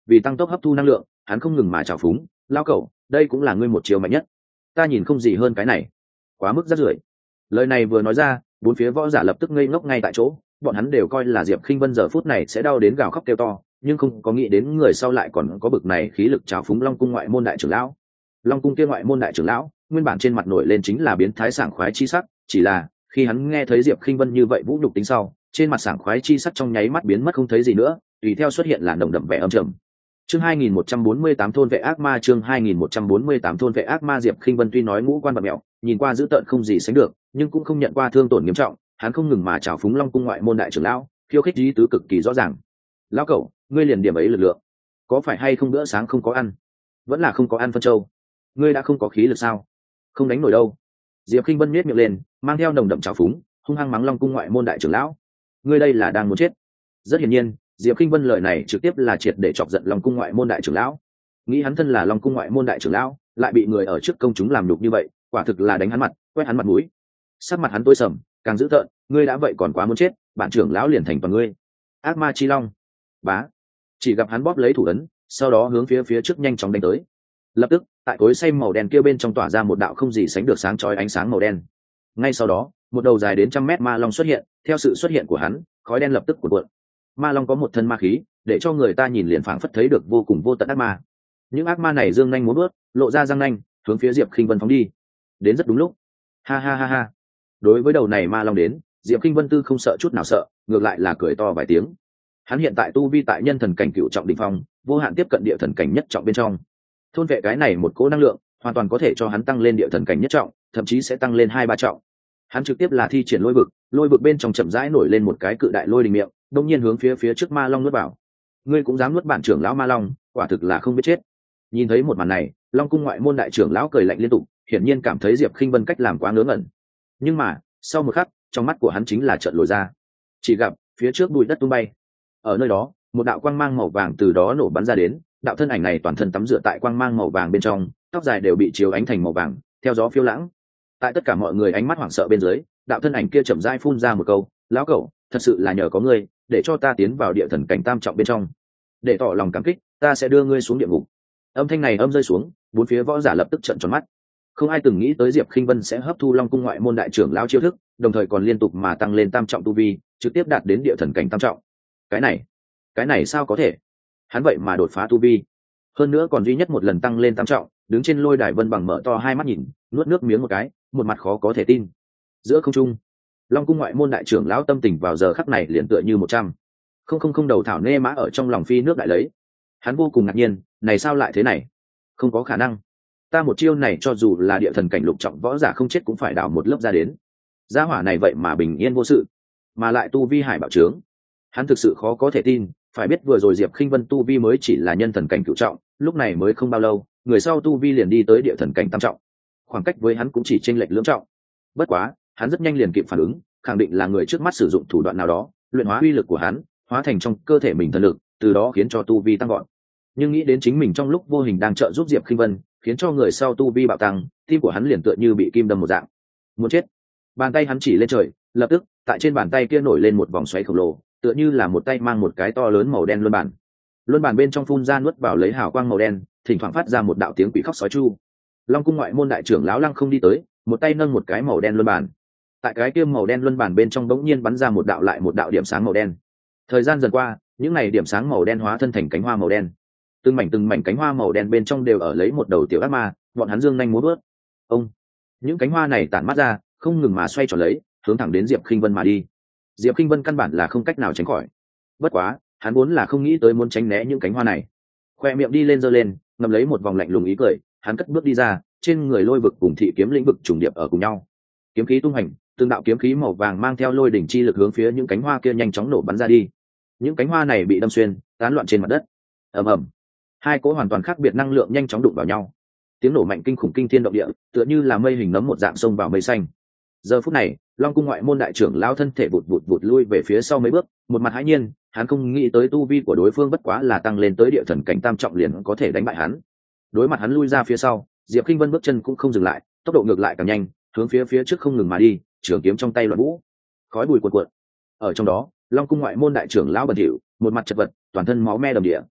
vì tăng tốc hấp thu năng lượng hắn không ngừng mà trào phúng lao cẩu đây cũng là ngươi một chiều mạnh nhất, ta nhìn không gì hơn cái này, quá mức rất rưởi. Lời này vừa nói ra bốn phía võ giả lập tức ngây ngốc ngay tại chỗ, bọn hắn đều coi là Diệp Khinh Vân giờ phút này sẽ đau đến gào khóc kêu to, nhưng không có nghĩ đến người sau lại còn có bực này khí lực trào phúng Long cung ngoại môn đại trưởng lão. Long cung kia ngoại môn đại trưởng lão nguyên bản trên mặt nổi lên chính là biến thái sảng khoái chi sắc, chỉ là khi hắn nghe thấy Diệp Khinh Vân như vậy vũ nhục tính sau, trên mặt sảng khoái chi sắc trong nháy mắt biến mất không thấy gì nữa, tùy theo xuất hiện là nồng đậm vẻ âm trầm. Chương hai nghìn một trăm bốn mươi tám thôn vệ ác ma, chương hai nghìn một trăm bốn mươi tám thôn vệ ác ma. Diệp Khinh Vân tuy nói ngũ quan bặm mẹo, nhìn qua dữ tợn không gì sánh được, nhưng cũng không nhận qua thương tổn nghiêm trọng, hắn không ngừng mà trào phúng Long cung ngoại môn đại trưởng lão, khiêu khích ý tứ cực kỳ rõ ràng. Lão cẩu, ngươi liền điểm ấy lực lượng, có phải hay không bữa sáng không có ăn, vẫn là không có ăn phân châu, ngươi đã không có khí lực sao? Không đánh nổi đâu. Diệp Khinh Vân nhếch miệng lên, mang theo nồng đậm trào phúng, hung hăng mắng Long cung ngoại môn đại trưởng lão. Ngươi đây là đang muốn chết. Rất hiển nhiên, Diệp Khinh Vân lời này trực tiếp là triệt để chọc giận Long cung ngoại môn đại trưởng lão. Nghĩ hắn thân là Long cung ngoại môn đại trưởng lão, lại bị người ở trước công chúng làm nhục như vậy, quả thực là đánh hắn mặt, quét hắn mặt mũi. Sắc mặt hắn tối sầm, càng dữ tợn, ngươi đã vậy còn quá muốn chết, bản trưởng lão liền thành toàn ngươi. Ác ma chi long. Bá. Chỉ gặp hắn bóp lấy thủ ấn, sau đó hướng phía phía trước nhanh chóng đánh tới. Lập tức, tại cối xay màu đen kia bên trong tỏa ra một đạo không gì sánh được sáng chói ánh sáng màu đen. Ngay sau đó, một đầu dài đến trăm mét ma long xuất hiện, theo sự xuất hiện của hắn, khói đen lập tức cuộn cuộn. Ma long có một thân ma khí, để cho người ta nhìn liền phảng phất thấy được vô cùng vô tận ác ma. Những ác ma này dương nhanh múa bước, lộ ra răng nanh, hướng phía Diệp Khinh Vân phóng đi. Đến rất đúng lúc. Ha ha ha ha. Đối với đầu này ma long đến, Diệp Khinh Vân tư không sợ chút nào sợ, ngược lại là cười to vài tiếng. Hắn hiện tại tu vi tại nhân thần cảnh cửu trọng đỉnh phong, vô hạn tiếp cận địa thần cảnh nhất trọng bên trong. Thôn vệ cái này một cỗ năng lượng, hoàn toàn có thể cho hắn tăng lên địa thần cảnh nhất trọng, thậm chí sẽ tăng lên hai ba trọng. Hắn trực tiếp là thi triển lôi vực, lôi vực bên trong chậm rãi nổi lên một cái cự đại lôi đình miệng, đông nhiên hướng phía phía trước ma long nuốt vào. Ngươi cũng dám nuốt bản trưởng lão ma long, quả thực là không biết chết. Nhìn thấy một màn này, Long cung ngoại môn đại trưởng lão cười lạnh liên tục, hiển nhiên cảm thấy Diệp Khinh Vân cách làm quá ngớ ngẩn. Nhưng mà, sau một khắc, trong mắt của hắn chính là trợn lồi ra. Chỉ gặp phía trước bụi đất tung bay. Ở nơi đó, một đạo quang mang màu vàng từ đó nổ bắn ra đến, đạo thân ảnh này toàn thân tắm rửa tại quang mang màu vàng bên trong, tóc dài đều bị chiếu ánh thành màu vàng, theo gió phiêu lãng. Tại tất cả mọi người ánh mắt hoảng sợ bên dưới, đạo thân ảnh kia chậm rãi phun ra một câu, lão cẩu, thật sự là nhờ có ngươi, để cho ta tiến vào địa thần cảnh tam trọng bên trong. Để tỏ lòng cảm kích, ta sẽ đưa ngươi xuống địa ngục. Âm thanh này âm rơi xuống, bốn phía võ giả lập tức trợn tròn mắt. Không ai từng nghĩ tới Diệp Khinh Vân sẽ hấp thu Long cung ngoại môn đại trưởng lão chiêu thức, đồng thời còn liên tục mà tăng lên tam trọng tu vi, trực tiếp đạt đến địa thần cảnh tam trọng. Cái này, cái này sao có thể? Hắn vậy mà đột phá tu vi, hơn nữa còn duy nhất một lần tăng lên tam trọng, đứng trên lôi đài vân bằng mở to hai mắt nhìn, nuốt nước miếng một cái, một mặt khó có thể tin. Giữa không trung, Long cung ngoại môn đại trưởng lão tâm tình vào giờ khắc này liền tựa như một trăm không không không đầu thảo nê mã ở trong lòng phi nước đại lấy. Hắn vô cùng ngạc nhiên, này sao lại thế này? Không có khả năng, ta một chiêu này cho dù là địa thần cảnh lục trọng võ giả không chết cũng phải đào một lớp ra đến. Gia hỏa này vậy mà bình yên vô sự, mà lại tu vi hải bảo trướng. Hắn thực sự khó có thể tin, phải biết vừa rồi Diệp Khinh Vân tu vi mới chỉ là nhân thần cảnh cửu trọng, lúc này mới không bao lâu, người sau tu vi liền đi tới địa thần cảnh tam trọng. Khoảng cách với hắn cũng chỉ chênh lệch lưỡng trọng. Bất quá, hắn rất nhanh liền kịp phản ứng, khẳng định là người trước mắt sử dụng thủ đoạn nào đó, luyện hóa uy lực của hắn, hóa thành trong cơ thể mình thần lực, từ đó khiến cho tu vi tăng vọt. Nhưng nghĩ đến chính mình trong lúc vô hình đang trợ giúp Diệp Khinh Vân, khiến cho người sau tu vi bạo tăng, tim của hắn liền tựa như bị kim đâm một dạng. Muốn chết. Bàn tay hắn chỉ lên trời, lập tức, tại trên bàn tay kia nổi lên một vòng xoáy khổng lồ, tựa như là một tay mang một cái to lớn màu đen luân bản. Luân bản bên trong phun ra nuốt vào lấy hào quang màu đen, thỉnh thoảng phát ra một đạo tiếng quỷ khóc sói chu. Long cung ngoại môn đại trưởng lão Lăng không đi tới, một tay nâng một cái màu đen luân bản. Tại cái kia màu đen luân bản bên trong bỗng nhiên bắn ra một đạo lại một đạo điểm sáng màu đen. Thời gian dần qua, những này điểm sáng màu đen hóa thân thành cánh hoa màu đen. Từng mảnh từng mảnh cánh hoa màu đen bên trong đều ở lấy một đầu tiểu ác ma, bọn hắn dương nhanh múa bước. Ông, những cánh hoa này tản mát ra, không ngừng mà xoay tròn lấy, hướng thẳng đến Diệp Khinh Vân mà đi. Diệp Khinh Vân căn bản là không cách nào tránh khỏi. Bất quá, hắn vốn là không nghĩ tới muốn tránh né những cánh hoa này. Khoe miệng đi lên giơ lên, ngậm lấy một vòng lạnh lùng ý cười, hắn cất bước đi ra, trên người lôi vực cùng thị kiếm lĩnh vực trùng điệp ở cùng nhau. Kiếm khí tung hành, từng đạo kiếm khí màu vàng mang theo lôi đỉnh chi lực hướng phía những cánh hoa kia nhanh chóng nổ bắn ra đi. Những cánh hoa này bị đâm xuyên, tán loạn trên mặt đất. Ầm ầm. Hai cỗ hoàn toàn khác biệt năng lượng nhanh chóng đụng vào nhau. Tiếng nổ mạnh kinh khủng kinh thiên động địa, tựa như là mây hình nấm một dạng xông vào mây xanh. Giờ phút này, Long cung ngoại môn đại trưởng lão thân thể vụt vụt vụt lui về phía sau mấy bước, một mặt hãi nhiên, hắn không nghĩ tới tu vi của đối phương bất quá là tăng lên tới địa thần cảnh tam trọng liền có thể đánh bại hắn. Đối mặt hắn lui ra phía sau, Diệp Khinh Vân bước chân cũng không dừng lại, tốc độ ngược lại càng nhanh, hướng phía phía trước không ngừng mà đi, trường kiếm trong tay loạn vũ, khói bụi cuồn cuộn. Ở trong đó, Long cung ngoại môn đại trưởng lão bẩn thỉu, một mặt chật vật, toàn thân máu me đầm địa.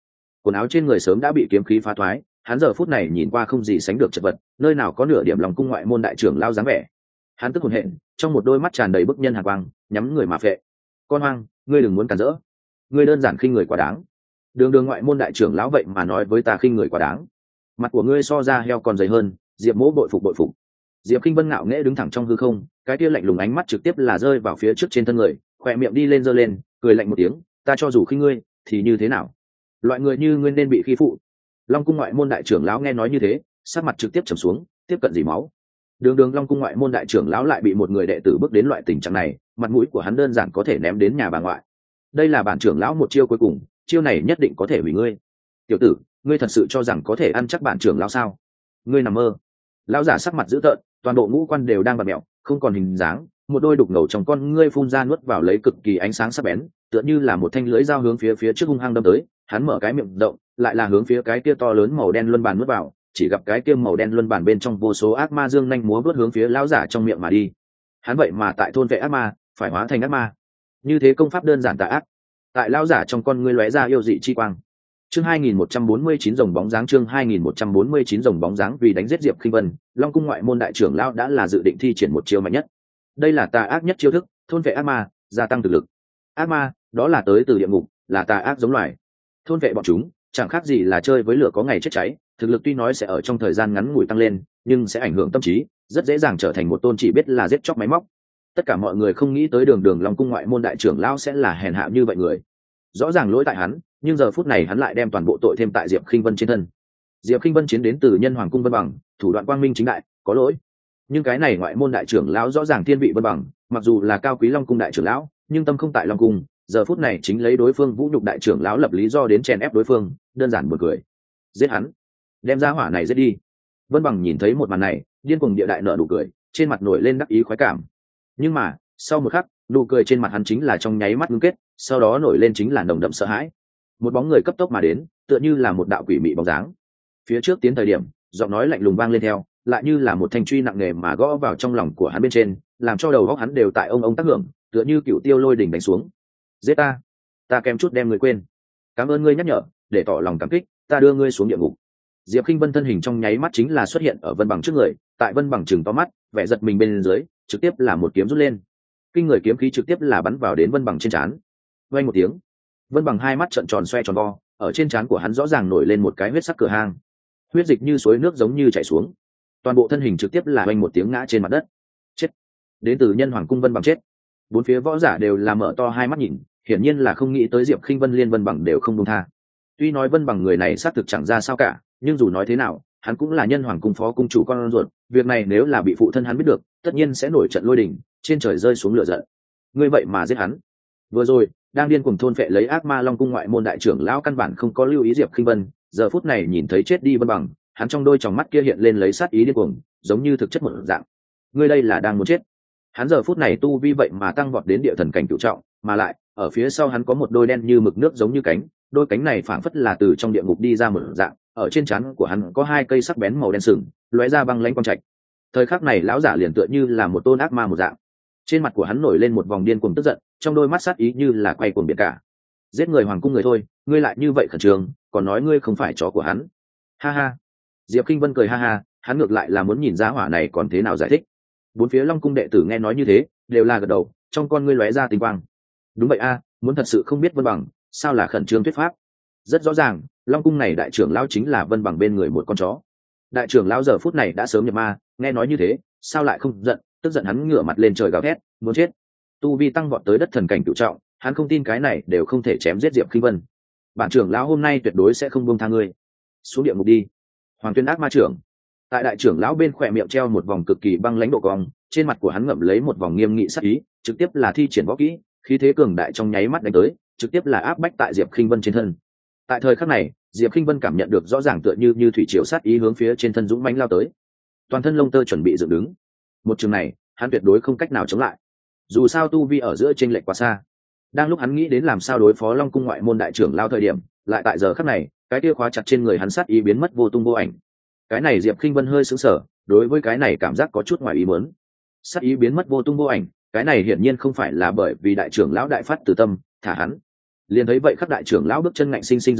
quần áo trên người sớm đã bị kiếm khí phá thoái, hắn giờ phút này nhìn qua không gì sánh được chật vật, nơi nào có nửa điểm lòng cung ngoại môn đại trưởng lao dáng vẻ. Hắn tức hồn hện, trong một đôi mắt tràn đầy bức nhân hàn quang, nhắm người mà phệ. Con hoang, ngươi đừng muốn cản rỡ, ngươi đơn giản khinh người quá đáng. Đường đường ngoại môn đại trưởng lão vậy mà nói với ta khinh người quá đáng, mặt của ngươi so ra heo còn dày hơn. Diệp Mỗ bội phục bội phục. Diệp Kinh Vân ngạo nghễ đứng thẳng trong hư không, cái kia lạnh lùng ánh mắt trực tiếp là rơi vào phía trước trên thân người, khỏe miệng đi lên giơ lên, cười lạnh một tiếng, ta cho dù khinh ngươi thì như thế nào, loại người như ngươi nên bị khi phụ. Long cung ngoại môn đại trưởng lão nghe nói như thế, sắc mặt trực tiếp trầm xuống, tiếp cận dỉ máu. Đường đường Long cung ngoại môn đại trưởng lão lại bị một người đệ tử bước đến loại tình trạng này, mặt mũi của hắn đơn giản có thể ném đến nhà bà ngoại. Đây là bản trưởng lão một chiêu cuối cùng, chiêu này nhất định có thể hủy ngươi. Tiểu tử, ngươi thật sự cho rằng có thể ăn chắc bản trưởng lão sao? Ngươi nằm mơ. Lão giả sắc mặt dữ tợn, toàn bộ ngũ quan đều đang bật mẹo, không còn hình dáng, một đôi đục ngầu trong con ngươi phun ra nuốt vào lấy cực kỳ ánh sáng sắc bén, tựa như là một thanh lưỡi dao hướng phía phía trước hung hăng đâm tới. Hắn mở cái miệng rộng, lại là hướng phía cái kia to lớn màu đen luân bàn nuốt vào, chỉ gặp cái kia màu đen luân bàn bên trong vô số ác ma dương nhanh múa vớt hướng phía lão giả trong miệng mà đi. Hắn vậy mà tại thôn vệ ác ma, phải hóa thành ác ma. Như thế công pháp đơn giản tà ác. Tại lão giả trong con ngươi lóe ra yêu dị chi quang. Chương hai nghìn một trăm bốn mươi chín rồng bóng dáng chương hai nghìn một trăm bốn mươi chín rồng bóng dáng vì đánh giết Diệp Khinh Vân, Long cung ngoại môn đại trưởng lão đã là dự định thi triển một chiêu mạnh nhất. Đây là tà ác nhất chiêu thức, thôn vệ ác ma, gia tăng thực lực. Ác ma, đó là tới từ địa ngục, là tà ác giống loài. Thôn vệ bọn chúng, chẳng khác gì là chơi với lửa có ngày chết cháy, thực lực tuy nói sẽ ở trong thời gian ngắn ngủi tăng lên, nhưng sẽ ảnh hưởng tâm trí, rất dễ dàng trở thành một tôn chỉ biết là giết chóc máy móc. Tất cả mọi người không nghĩ tới đường đường Long cung ngoại môn đại trưởng lão sẽ là hèn hạ như vậy người. Rõ ràng lỗi tại hắn, nhưng giờ phút này hắn lại đem toàn bộ tội thêm tại Diệp Khinh Vân trên thân. Diệp Khinh Vân chiến đến từ Nhân Hoàng cung Vân Bằng, thủ đoạn quang minh chính đại, có lỗi. Nhưng cái này ngoại môn đại trưởng lão rõ ràng thiên vị Vân Bằng, mặc dù là cao quý Long cung đại trưởng lão, nhưng tâm không tại Long cung, giờ phút này chính lấy đối phương vũ nhục đại trưởng lão lập lý do đến chèn ép đối phương, đơn giản buồn cười. Giết hắn, đem ra hỏa này giết đi. Vân Bằng nhìn thấy một màn này, điên cuồng địa đại nở nụ cười, trên mặt nổi lên đắc ý khoái cảm. Nhưng mà, sau một khắc, nụ cười trên mặt hắn chính là trong nháy mắt ngưng kết, sau đó nổi lên chính là nồng đậm sợ hãi. Một bóng người cấp tốc mà đến, tựa như là một đạo quỷ mị bóng dáng. Phía trước tiến thời điểm, giọng nói lạnh lùng vang lên theo, lại như là một thanh truy nặng nề mà gõ vào trong lòng của hắn bên trên, làm cho đầu óc hắn đều tại ông ông tác hưởng, tựa như cựu tiêu lôi đỉnh đánh xuống. Giết ta, ta kém chút đem người quên. Cảm ơn ngươi nhắc nhở, để tỏ lòng cảm kích, ta đưa ngươi xuống địa ngục. Diệp Khinh Vân thân hình trong nháy mắt chính là xuất hiện ở Vân Bằng trước người, tại Vân Bằng chừng to mắt, vẻ giật mình bên dưới, trực tiếp là một kiếm rút lên. Kinh người kiếm khí trực tiếp là bắn vào đến Vân Bằng trên trán. Vang một tiếng, Vân Bằng hai mắt trợn tròn xoe tròn vo, ở trên trán của hắn rõ ràng nổi lên một cái huyết sắc cửa hang, huyết dịch như suối nước giống như chảy xuống, toàn bộ thân hình trực tiếp là vang một tiếng ngã trên mặt đất. Chết! Đến từ Nhân Hoàng cung Vân Bằng chết. Bốn phía võ giả đều là mở to hai mắt nhìn, hiển nhiên là không nghĩ tới Diệp Khinh Vân liên Vân Bằng đều không buông tha. Tuy nói Vân Bằng người này xác thực chẳng ra sao cả, nhưng dù nói thế nào, hắn cũng là Nhân Hoàng cung phó cung chủ con ruột, việc này nếu là bị phụ thân hắn biết được, tất nhiên sẽ nổi trận lôi đình, trên trời rơi xuống lửa giận. Ngươi vậy mà giết hắn? Vừa rồi, đang điên cuồng thôn phệ lấy ác ma Long cung ngoại môn đại trưởng lão căn bản không có lưu ý Diệp Khinh Vân, giờ phút này nhìn thấy chết đi Vân Bằng, hắn trong đôi tròng mắt kia hiện lên lấy sát ý điên cuồng, giống như thực chất một dạng. Ngươi đây là đang muốn chết? Hắn giờ phút này tu vi vậy mà tăng vọt đến địa thần cảnh cửu trọng, mà lại ở phía sau hắn có một đôi đen như mực nước giống như cánh, đôi cánh này phảng phất là từ trong địa ngục đi ra một dạng, ở trên trán của hắn có hai cây sắc bén màu đen sừng, lóe ra băng lãnh quang trạch. Thời khắc này lão giả liền tựa như là một tôn ác ma một dạng, trên mặt của hắn nổi lên một vòng điên cuồng tức giận, trong đôi mắt sát ý như là quay cuồng biển cả. Giết người hoàng cung người thôi, ngươi lại như vậy khẩn trương, còn nói ngươi không phải chó của hắn. Ha ha. Diệp Khinh Vân cười ha ha, hắn ngược lại là muốn nhìn ra hỏa này còn thế nào giải thích. Bốn phía Long cung đệ tử nghe nói như thế, đều là gật đầu, trong con ngươi lóe ra tinh quang. Đúng vậy a, muốn thật sự không biết Vân Bằng, sao là khẩn trương thuyết pháp. Rất rõ ràng, Long cung này đại trưởng lão chính là Vân Bằng bên người một con chó. Đại trưởng lão giờ phút này đã sớm nhập ma, nghe nói như thế, sao lại không giận, tức giận hắn ngửa mặt lên trời gào thét, muốn chết. Tu vi tăng vọt tới đất thần cảnh cửu trọng, hắn không tin cái này đều không thể chém giết Diệp Khinh Vân. Bản trưởng lão hôm nay tuyệt đối sẽ không buông tha ngươi. Xuống địa ngục đi. Hoàng Tuyên ác ma trưởng. Tại đại trưởng lão bên khỏe miệng treo một vòng cực kỳ băng lãnh độ cong, trên mặt của hắn ngậm lấy một vòng nghiêm nghị sắc ý, trực tiếp là thi triển võ kỹ, khí thế cường đại trong nháy mắt đánh tới, trực tiếp là áp bách tại Diệp Khinh Vân trên thân. Tại thời khắc này, Diệp Khinh Vân cảm nhận được rõ ràng tựa như như thủy triều sát ý hướng phía trên thân dũng mãnh lao tới. Toàn thân lông tơ chuẩn bị dựng đứng. Một trường này, hắn tuyệt đối không cách nào chống lại. Dù sao tu vi ở giữa chênh lệch quá xa. Đang lúc hắn nghĩ đến làm sao đối phó Long cung ngoại môn đại trưởng lao thời điểm, lại tại giờ khắc này, cái kia khóa chặt trên người hắn sát ý biến mất vô tung vô ảnh. Cái này Diệp Khinh Vân hơi sững sờ, đối với cái này cảm giác có chút ngoài ý muốn. Sát ý biến mất vô tung vô ảnh, cái này hiển nhiên không phải là bởi vì đại trưởng lão đại phát từ tâm thả hắn. Liền thấy vậy khắc đại trưởng lão bước chân ngạnh sinh sinh dừng lại,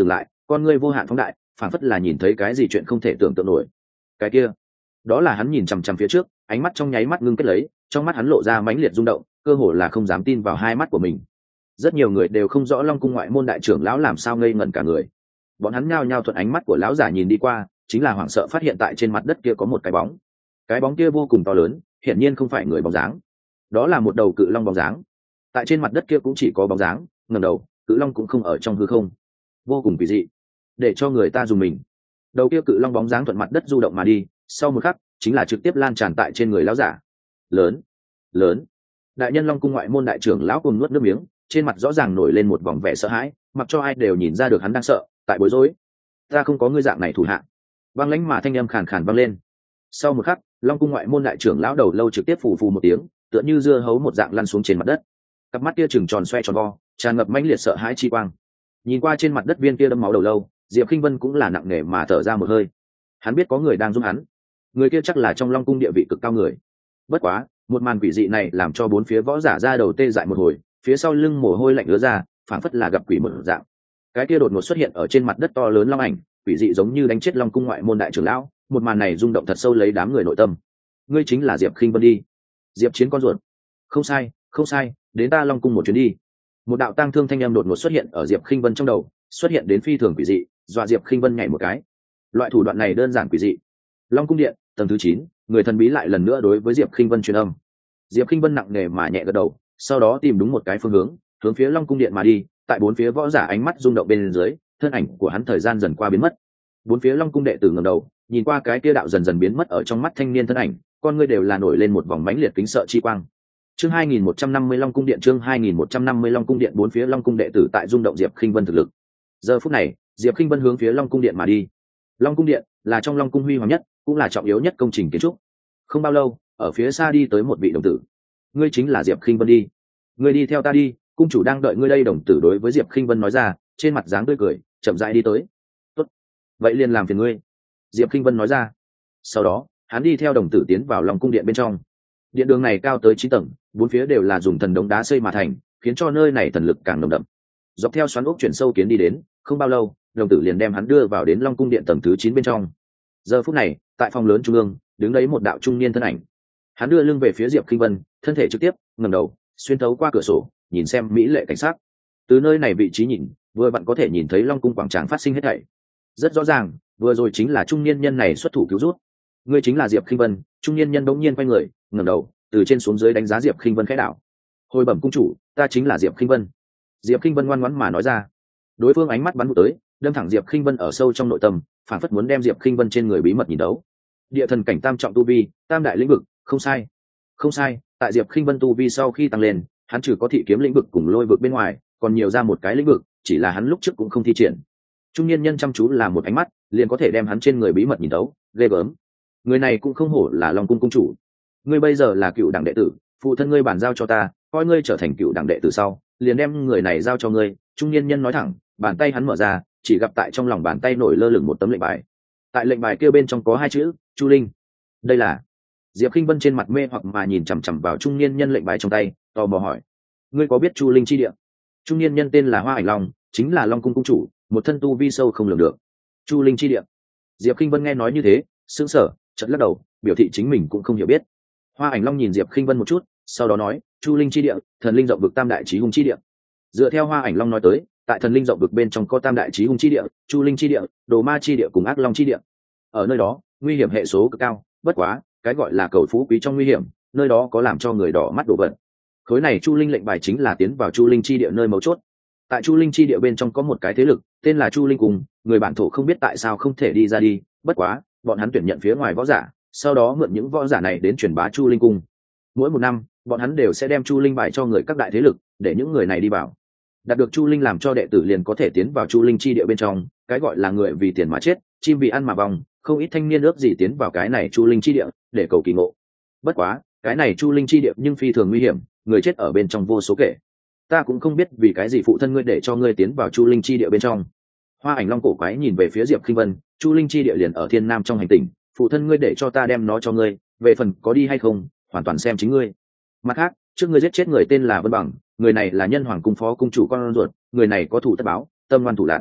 con ngươi vô hạn phóng đại, phản phất là nhìn thấy cái gì chuyện không thể tưởng tượng nổi. Cái kia, đó là hắn nhìn chằm chằm phía trước, ánh mắt trong nháy mắt ngưng kết lấy, trong mắt hắn lộ ra mãnh liệt rung động, cơ hồ là không dám tin vào hai mắt của mình. Rất nhiều người đều không rõ Long cung ngoại môn đại trưởng lão làm sao ngây ngẩn cả người. Bọn hắn nhao nhao thuận ánh mắt của lão giả nhìn đi qua, chính là hoảng sợ phát hiện tại trên mặt đất kia có một cái bóng. Cái bóng kia vô cùng to lớn, hiển nhiên không phải người bóng dáng. Đó là một đầu cự long bóng dáng. Tại trên mặt đất kia cũng chỉ có bóng dáng, ngẩng đầu, cự long cũng không ở trong hư không. Vô cùng kỳ dị, để cho người ta dùng mình. Đầu kia cự long bóng dáng thuận mặt đất du động mà đi, sau một khắc, chính là trực tiếp lan tràn tại trên người lão giả. Lớn, lớn. Đại nhân Long cung ngoại môn đại trưởng lão cùng nuốt nước miếng, trên mặt rõ ràng nổi lên một vòng vẻ sợ hãi, mặc cho ai đều nhìn ra được hắn đang sợ, tại bối rối. Ta không có ngươi dạng này thủ hạ. Băng lãnh mà thanh âm khàn khàn vang lên. Sau một khắc, Long cung ngoại môn đại trưởng lão đầu lâu trực tiếp phù phù một tiếng, tựa như dưa hấu một dạng lăn xuống trên mặt đất. Cặp mắt kia trừng tròn xoe tròn vo, tràn ngập mãnh liệt sợ hãi chi quang. Nhìn qua trên mặt đất viên kia đẫm máu đầu lâu, Diệp Khinh Vân cũng là nặng nề mà thở ra một hơi. Hắn biết có người đang giúp hắn, người kia chắc là trong Long cung địa vị cực cao người. Bất quá, một màn quỷ dị này làm cho bốn phía võ giả ra đầu tê dại một hồi, phía sau lưng mồ hôi lạnh ứa ra, phảng phất là gặp quỷ một dạng. Cái kia đột ngột xuất hiện ở trên mặt đất to lớn long ảnh, quỷ dị giống như đánh chết Long cung ngoại môn đại trưởng lão, một màn này rung động thật sâu lấy đám người nội tâm. Ngươi chính là Diệp Khinh Vân đi. Diệp Chiến con ruột. Không sai, không sai, đến ta Long cung một chuyến đi. Một đạo tang thương thanh âm đột ngột xuất hiện ở Diệp Khinh Vân trong đầu, xuất hiện đến phi thường quỷ dị, dọa Diệp Khinh Vân nhảy một cái. Loại thủ đoạn này đơn giản quỷ dị. Long cung điện, tầng thứ chín, người thần bí lại lần nữa đối với Diệp Khinh Vân truyền âm. Diệp Khinh Vân nặng nề mà nhẹ gật đầu, sau đó tìm đúng một cái phương hướng, hướng phía Long cung điện mà đi. Tại bốn phía võ giả ánh mắt rung động bên dưới, thân ảnh của hắn thời gian dần qua biến mất. Bốn phía Long cung đệ tử ngẩng đầu, nhìn qua cái kia đạo dần dần biến mất ở trong mắt thanh niên thân ảnh, con ngươi đều là nổi lên một vòng mãnh liệt kính sợ chi quang. Chương hai nghìn một trăm năm mươi Long cung điện, chương hai nghìn một trăm năm mươi Long cung điện, bốn phía Long cung đệ tử tại rung động Diệp Khinh Vân thực lực. Giờ phút này, Diệp Khinh Vân hướng phía Long cung điện mà đi. Long cung điện là trong Long cung huy hoàng nhất, cũng là trọng yếu nhất công trình kiến trúc. Không bao lâu, ở phía xa đi tới một vị đồng tử. Ngươi chính là Diệp Khinh Vân đi. Ngươi đi theo ta đi, cung chủ đang đợi ngươi đây, đồng tử đối với Diệp Khinh Vân nói ra, trên mặt dáng tươi cười, chậm rãi đi tới. Tốt, vậy liền làm phiền ngươi. Diệp Khinh Vân nói ra. Sau đó, hắn đi theo đồng tử tiến vào Long cung điện bên trong. Điện đường này cao tới chín tầng, bốn phía đều là dùng thần đống đá xây mà thành, khiến cho nơi này thần lực càng nồng đậm. Dọc theo xoắn ốc chuyển sâu kiến đi đến, không bao lâu, đồng tử liền đem hắn đưa vào đến Long cung điện tầng thứ chín bên trong. Giờ phút này, tại phòng lớn trung ương, đứng đấy một đạo trung niên thân ảnh. Hắn đưa lưng về phía Diệp Khinh Vân, thân thể trực tiếp ngẩng đầu, xuyên thấu qua cửa sổ, nhìn xem mỹ lệ cảnh sát. Từ nơi này vị trí nhìn, vừa bạn có thể nhìn thấy Long cung quảng trường phát sinh hết thảy. Rất rõ ràng, vừa rồi chính là trung niên nhân này xuất thủ cứu rút. Ngươi chính là Diệp Khinh Vân. Trung niên nhân bỗng nhiên quay người, ngẩng đầu, từ trên xuống dưới đánh giá Diệp Khinh Vân khẽ đảo. Hồi bẩm cung chủ, ta chính là Diệp Khinh Vân. Diệp Khinh Vân ngoan ngoãn mà nói ra. Đối phương ánh mắt bắn vụ tới, đâm thẳng Diệp Khinh Vân ở sâu trong nội tâm, phản phất muốn đem Diệp Khinh Vân trên người bí mật nhìn đấu. Địa thần cảnh tam trọng tu vi, tam đại lĩnh vực, không sai. Không sai, tại Diệp Khinh Vân tu vi sau khi tăng lên, hắn trừ có thị kiếm lĩnh vực cùng lôi vực bên ngoài, còn nhiều ra một cái lĩnh vực, chỉ là hắn lúc trước cũng không thi triển. Trung niên nhân chăm chú là một ánh mắt, liền có thể đem hắn trên người bí mật nhìn đấu, ghê gớm. Người này cũng không hổ là Long cung cung chủ. Ngươi bây giờ là cựu đẳng đệ tử, phụ thân ngươi bàn giao cho ta, coi ngươi trở thành cựu đẳng đệ tử sau, liền đem người này giao cho ngươi. Trung niên nhân nói thẳng, bàn tay hắn mở ra, chỉ gặp tại trong lòng bàn tay nổi lơ lửng một tấm lệnh bài. Tại lệnh bài kia bên trong có hai chữ Chu Linh. Đây là. Diệp Khinh Vân trên mặt mê hoặc mà nhìn chằm chằm vào trung niên nhân lệnh bài trong tay, tò mò hỏi: ngươi có biết Chu Linh chi địa? Trung niên nhân tên là Hoa Ảnh Long, chính là Long cung cung chủ, một thân tu vi sâu không lường được. Chu Linh chi địa. Diệp Khinh Vân nghe nói như thế, sững sờ, chợt lắc đầu, biểu thị chính mình cũng không hiểu biết. Hoa Ảnh Long nhìn Diệp Khinh Vân một chút, sau đó nói: Chu Linh chi địa, thần linh rộng vực tam đại chí hung chi địa. Dựa theo Hoa Ảnh Long nói tới, tại thần linh rộng vực bên trong có tam đại chí hung chi địa, Chu Linh chi địa, Đồ Ma chi địa cùng Ác Long chi địa. Ở nơi đó, nguy hiểm hệ số cực cao, bất quá, cái gọi là cầu phú quý trong nguy hiểm, nơi đó có làm cho người đỏ mắt đổ vật. Khối này Chu Linh lệnh bài chính là tiến vào Chu Linh chi địa nơi mấu chốt. Tại Chu Linh chi địa bên trong có một cái thế lực, tên là Chu Linh cung, người bản thổ không biết tại sao không thể đi ra đi, bất quá, bọn hắn tuyển nhận phía ngoài võ giả, sau đó mượn những võ giả này đến truyền bá Chu Linh cung. Mỗi một năm, bọn hắn đều sẽ đem Chu Linh bài cho người các đại thế lực, để những người này đi vào. Đạt được Chu Linh làm cho đệ tử liền có thể tiến vào Chu Linh chi địa bên trong, cái gọi là người vì tiền mà chết, chim vì ăn mà vòng, không ít thanh niên ước gì tiến vào cái này Chu Linh chi địa để cầu kỳ ngộ. Bất quá, cái này Chu Linh chi địa nhưng phi thường nguy hiểm, người chết ở bên trong vô số kể. Ta cũng không biết vì cái gì phụ thân ngươi để cho ngươi tiến vào Chu Linh chi địa bên trong. Hoa Ảnh Long cổ quái nhìn về phía Diệp Khinh Vân, Chu Linh chi địa liền ở thiên nam trong hành tinh, phụ thân ngươi để cho ta đem nó cho ngươi, về phần có đi hay không, hoàn toàn xem chính ngươi. Mặt khác, trước ngươi giết chết người tên là Vân Bằng, người này là Nhân Hoàng cung phó cung chủ con ruột, người này có thủ tất báo, tâm ngoan thủ lạn.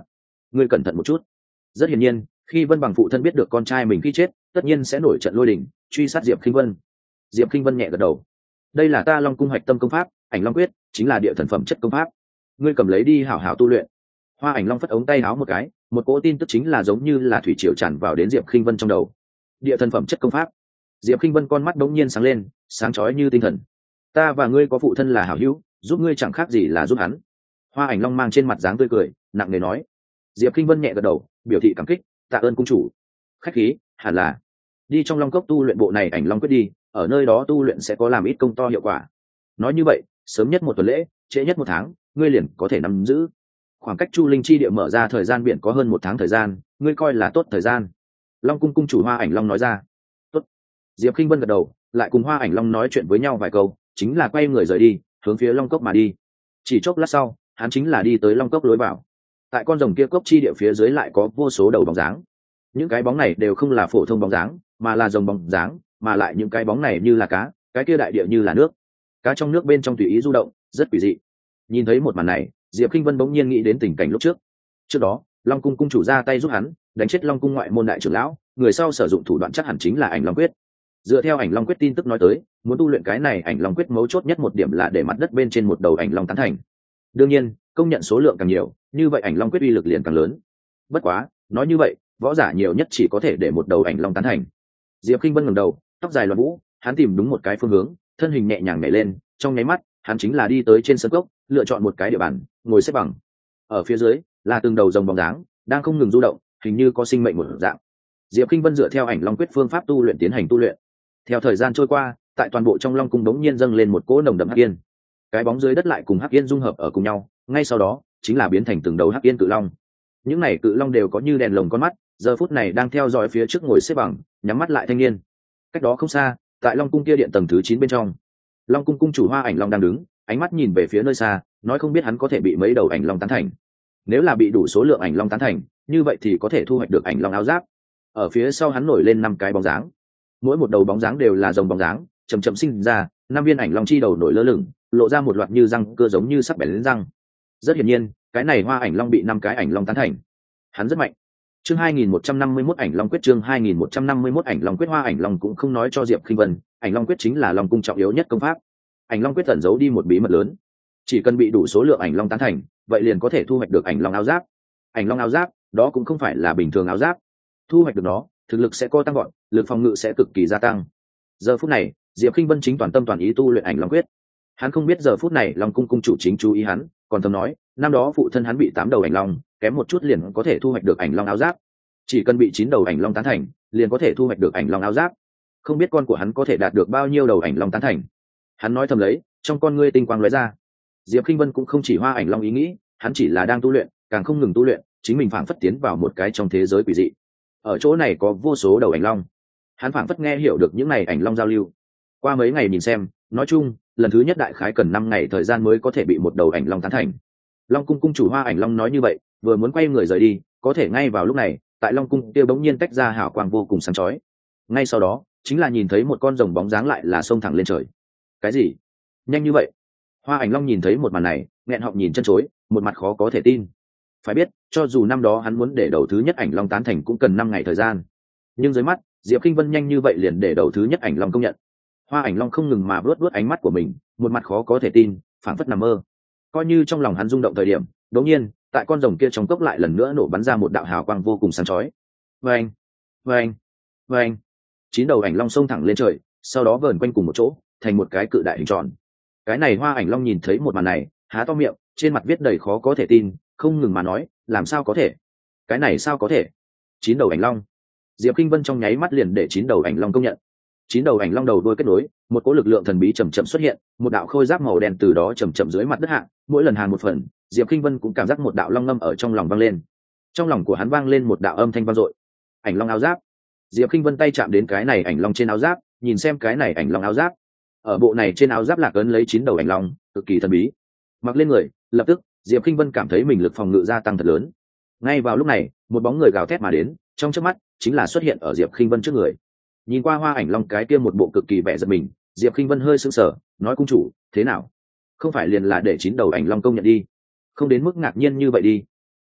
ngươi cẩn thận một chút. Rất hiển nhiên, khi Vân Bằng phụ thân biết được con trai mình khi chết, tất nhiên sẽ nổi trận lôi đình, truy sát Diệp Khinh Vân. Diệp Khinh Vân nhẹ gật đầu. Đây là ta Long cung Hoạch Tâm công pháp, Ảnh Long quyết, chính là địa thần phẩm chất công pháp. Ngươi cầm lấy đi hảo hảo tu luyện. Hoa Ảnh Long phất ống tay áo một cái, một cỗ tin tức chính là giống như là thủy triều tràn vào đến Diệp Khinh Vân trong đầu. Địa thần phẩm chất công pháp. Diệp Khinh Vân con mắt đống nhiên sáng lên, sáng chói như tinh thần. Ta và ngươi có phụ thân là hảo hữu, giúp ngươi chẳng khác gì là giúp hắn. Hoa Ảnh Long mang trên mặt dáng tươi cười, nặng nề nói. Diệp Khinh Vân nhẹ gật đầu, biểu thị cảm kích, tạ ơn cung chủ. Khách khí, hẳn là đi trong Long cốc tu luyện bộ này Ảnh Long quyết đi, ở nơi đó tu luyện sẽ có làm ít công to hiệu quả. Nói như vậy, sớm nhất một tuần lễ, trễ nhất một tháng, ngươi liền có thể nắm giữ. Khoảng cách Chu Linh chi địa mở ra thời gian biển có hơn một tháng thời gian, ngươi coi là tốt thời gian. Long cung cung chủ Hoa Ảnh Long nói ra. Tốt. Diệp Khinh Vân gật đầu, lại cùng Hoa Ảnh Long nói chuyện với nhau vài câu, chính là quay người rời đi, hướng phía Long cốc mà đi. Chỉ chốc lát sau, hắn chính là đi tới Long cốc lối vào. Tại con rồng kia cốc chi địa phía dưới lại có vô số đầu bóng dáng. Những cái bóng này đều không là phổ thông bóng dáng, mà là rồng bóng dáng, mà lại những cái bóng này như là cá, cái kia đại địa như là nước. Cá trong nước bên trong tùy ý du động, rất quỷ dị. Nhìn thấy một màn này, Diệp Khinh Vân bỗng nhiên nghĩ đến tình cảnh lúc trước. Trước đó, Long cung cung chủ ra tay giúp hắn, đánh chết Long cung ngoại môn đại trưởng lão, người sau sử dụng thủ đoạn chắc hẳn chính là Ảnh Long quyết. Dựa theo Ảnh Long quyết tin tức nói tới, muốn tu luyện cái này Ảnh Long quyết mấu chốt nhất một điểm là để mặt đất bên trên một đầu Ảnh Long tán thành. Đương nhiên, công nhận số lượng càng nhiều, như vậy Ảnh Long quyết uy lực liền càng lớn. Bất quá, nói như vậy, võ giả nhiều nhất chỉ có thể để một đầu Ảnh Long tán thành. Diệp Khinh Vân ngẩng đầu, tóc dài loạn vũ, hắn tìm đúng một cái phương hướng, thân hình nhẹ nhàng nhảy lên, trong nháy mắt, hắn chính là đi tới trên sân cốc, lựa chọn một cái địa bàn, ngồi xếp bằng. Ở phía dưới là từng đầu rồng bóng dáng, đang không ngừng du động, hình như có sinh mệnh một dạng. Diệp Khinh Vân dựa theo Ảnh Long quyết phương pháp tu luyện tiến hành tu luyện. Theo thời gian trôi qua, tại toàn bộ trong Long cung đống nhiên dâng lên một cỗ nồng đậm hắc yên. Cái bóng dưới đất lại cùng hắc yên dung hợp ở cùng nhau, ngay sau đó chính là biến thành từng đầu hắc yên cự long. Những này cự long đều có như đèn lồng con mắt, giờ phút này đang theo dõi phía trước ngồi xếp bằng, nhắm mắt lại thanh niên. Cách đó không xa, tại Long cung kia điện tầng thứ chín bên trong, Long cung cung chủ Hoa Ảnh Long đang đứng, ánh mắt nhìn về phía nơi xa, nói không biết hắn có thể bị mấy đầu ảnh long tán thành. Nếu là bị đủ số lượng ảnh long tán thành, như vậy thì có thể thu hoạch được ảnh long áo giáp. Ở phía sau hắn nổi lên năm cái bóng dáng, mỗi một đầu bóng dáng đều là rồng bóng dáng, chậm chậm sinh ra, năm viên ảnh long chi đầu nổi lơ lửng, lộ ra một loạt như răng cưa giống như sắc bén lên răng. Rất hiển nhiên, cái này Hoa Ảnh Long bị năm cái ảnh long tán thành. Hắn rất mạnh. Chương hai nghìn một trăm năm mươi mốt Ảnh Long quyết chương hai nghìn một trăm năm mươi mốt Ảnh Long quyết Hoa Ảnh Long cũng không nói cho Diệp Khinh Vân, Ảnh Long quyết chính là Long cung trọng yếu nhất công pháp. Ảnh Long quyết tẩn giấu đi một bí mật lớn. Chỉ cần bị đủ số lượng ảnh long tán thành, vậy liền có thể thu hoạch được ảnh long áo giáp. Ảnh long áo giáp, đó cũng không phải là bình thường áo giáp. Thu hoạch được nó, thực lực sẽ co tăng gọn, lực phòng ngự sẽ cực kỳ gia tăng. Giờ phút này, Diệp Khinh Vân chính toàn tâm toàn ý tu luyện Ảnh Long quyết. Hắn không biết giờ phút này Long cung cung chủ chính chú ý hắn, còn thầm nói, năm đó phụ thân hắn bị tám đầu ảnh long, kém một chút liền có thể thu hoạch được ảnh long áo giáp. Chỉ cần bị chín đầu ảnh long tán thành, liền có thể thu hoạch được ảnh long áo giáp. Không biết con của hắn có thể đạt được bao nhiêu đầu ảnh long tán thành. Hắn nói thầm lấy, trong con ngươi tinh quang lóe ra. Diệp Khinh Vân cũng không chỉ Hoa Ảnh Long ý nghĩ, hắn chỉ là đang tu luyện, càng không ngừng tu luyện, chính mình phảng phất tiến vào một cái trong thế giới quỷ dị. Ở chỗ này có vô số đầu ảnh long, hắn phảng phất nghe hiểu được những này ảnh long giao lưu. Qua mấy ngày nhìn xem, nói chung, lần thứ nhất đại khái cần năm ngày thời gian mới có thể bị một đầu ảnh long tán thành. Long cung cung chủ Hoa Ảnh Long nói như vậy, vừa muốn quay người rời đi, có thể ngay vào lúc này, tại Long cung tiêu bỗng nhiên tách ra hào quang vô cùng sáng chói. Ngay sau đó, chính là nhìn thấy một con rồng bóng dáng lại là xông thẳng lên trời. Cái gì? Nhanh như vậy? Hoa Ảnh Long nhìn thấy một màn này, nghẹn họng nhìn chân chối, một mặt khó có thể tin. Phải biết, cho dù năm đó hắn muốn để đầu thứ nhất ảnh long tán thành cũng cần năm ngày thời gian, nhưng dưới mắt, Diệp Khinh Vân nhanh như vậy liền để đầu thứ nhất ảnh long công nhận. Hoa Ảnh Long không ngừng mà vớt vớt ánh mắt của mình, một mặt khó có thể tin, phảng phất nằm mơ. Coi như trong lòng hắn rung động thời điểm, đột nhiên, tại con rồng kia trong cốc lại lần nữa nổ bắn ra một đạo hào quang vô cùng sáng chói. Vâng, vâng, vâng. Chín đầu ảnh long xông thẳng lên trời, sau đó vờn quanh cùng một chỗ, thành một cái cự đại hình tròn. Cái này Hoa Ảnh Long nhìn thấy một màn này, há to miệng, trên mặt viết đầy khó có thể tin, không ngừng mà nói, làm sao có thể? Cái này sao có thể? Chín đầu ảnh long. Diệp Khinh Vân trong nháy mắt liền để chín đầu ảnh long công nhận. Chín đầu ảnh long đầu đuôi kết nối, một cỗ lực lượng thần bí chậm chậm xuất hiện, một đạo khôi giáp màu đen từ đó chậm chậm dưới mặt đất hạ, mỗi lần hàng một phần, Diệp Khinh Vân cũng cảm giác một đạo long ngâm ở trong lòng vang lên. Trong lòng của hắn vang lên một đạo âm thanh vang dội. Ảnh long áo giáp. Diệp Khinh Vân tay chạm đến cái này ảnh long trên áo giáp, nhìn xem cái này ảnh long áo giáp. Ở bộ này trên áo giáp lạc ấn lấy chín đầu ảnh long, cực kỳ thần bí. Mặc lên người, lập tức, Diệp Khinh Vân cảm thấy mình lực phòng ngự gia tăng thật lớn. Ngay vào lúc này, một bóng người gào thét mà đến, trong chớp mắt, chính là xuất hiện ở Diệp Khinh Vân trước người. Nhìn qua Hoa Ảnh Long cái kia một bộ cực kỳ vẻ giật mình, Diệp Khinh Vân hơi sững sờ, nói cung chủ, thế nào? Không phải liền là để chín đầu ảnh long công nhận đi, không đến mức ngạc nhiên như vậy đi.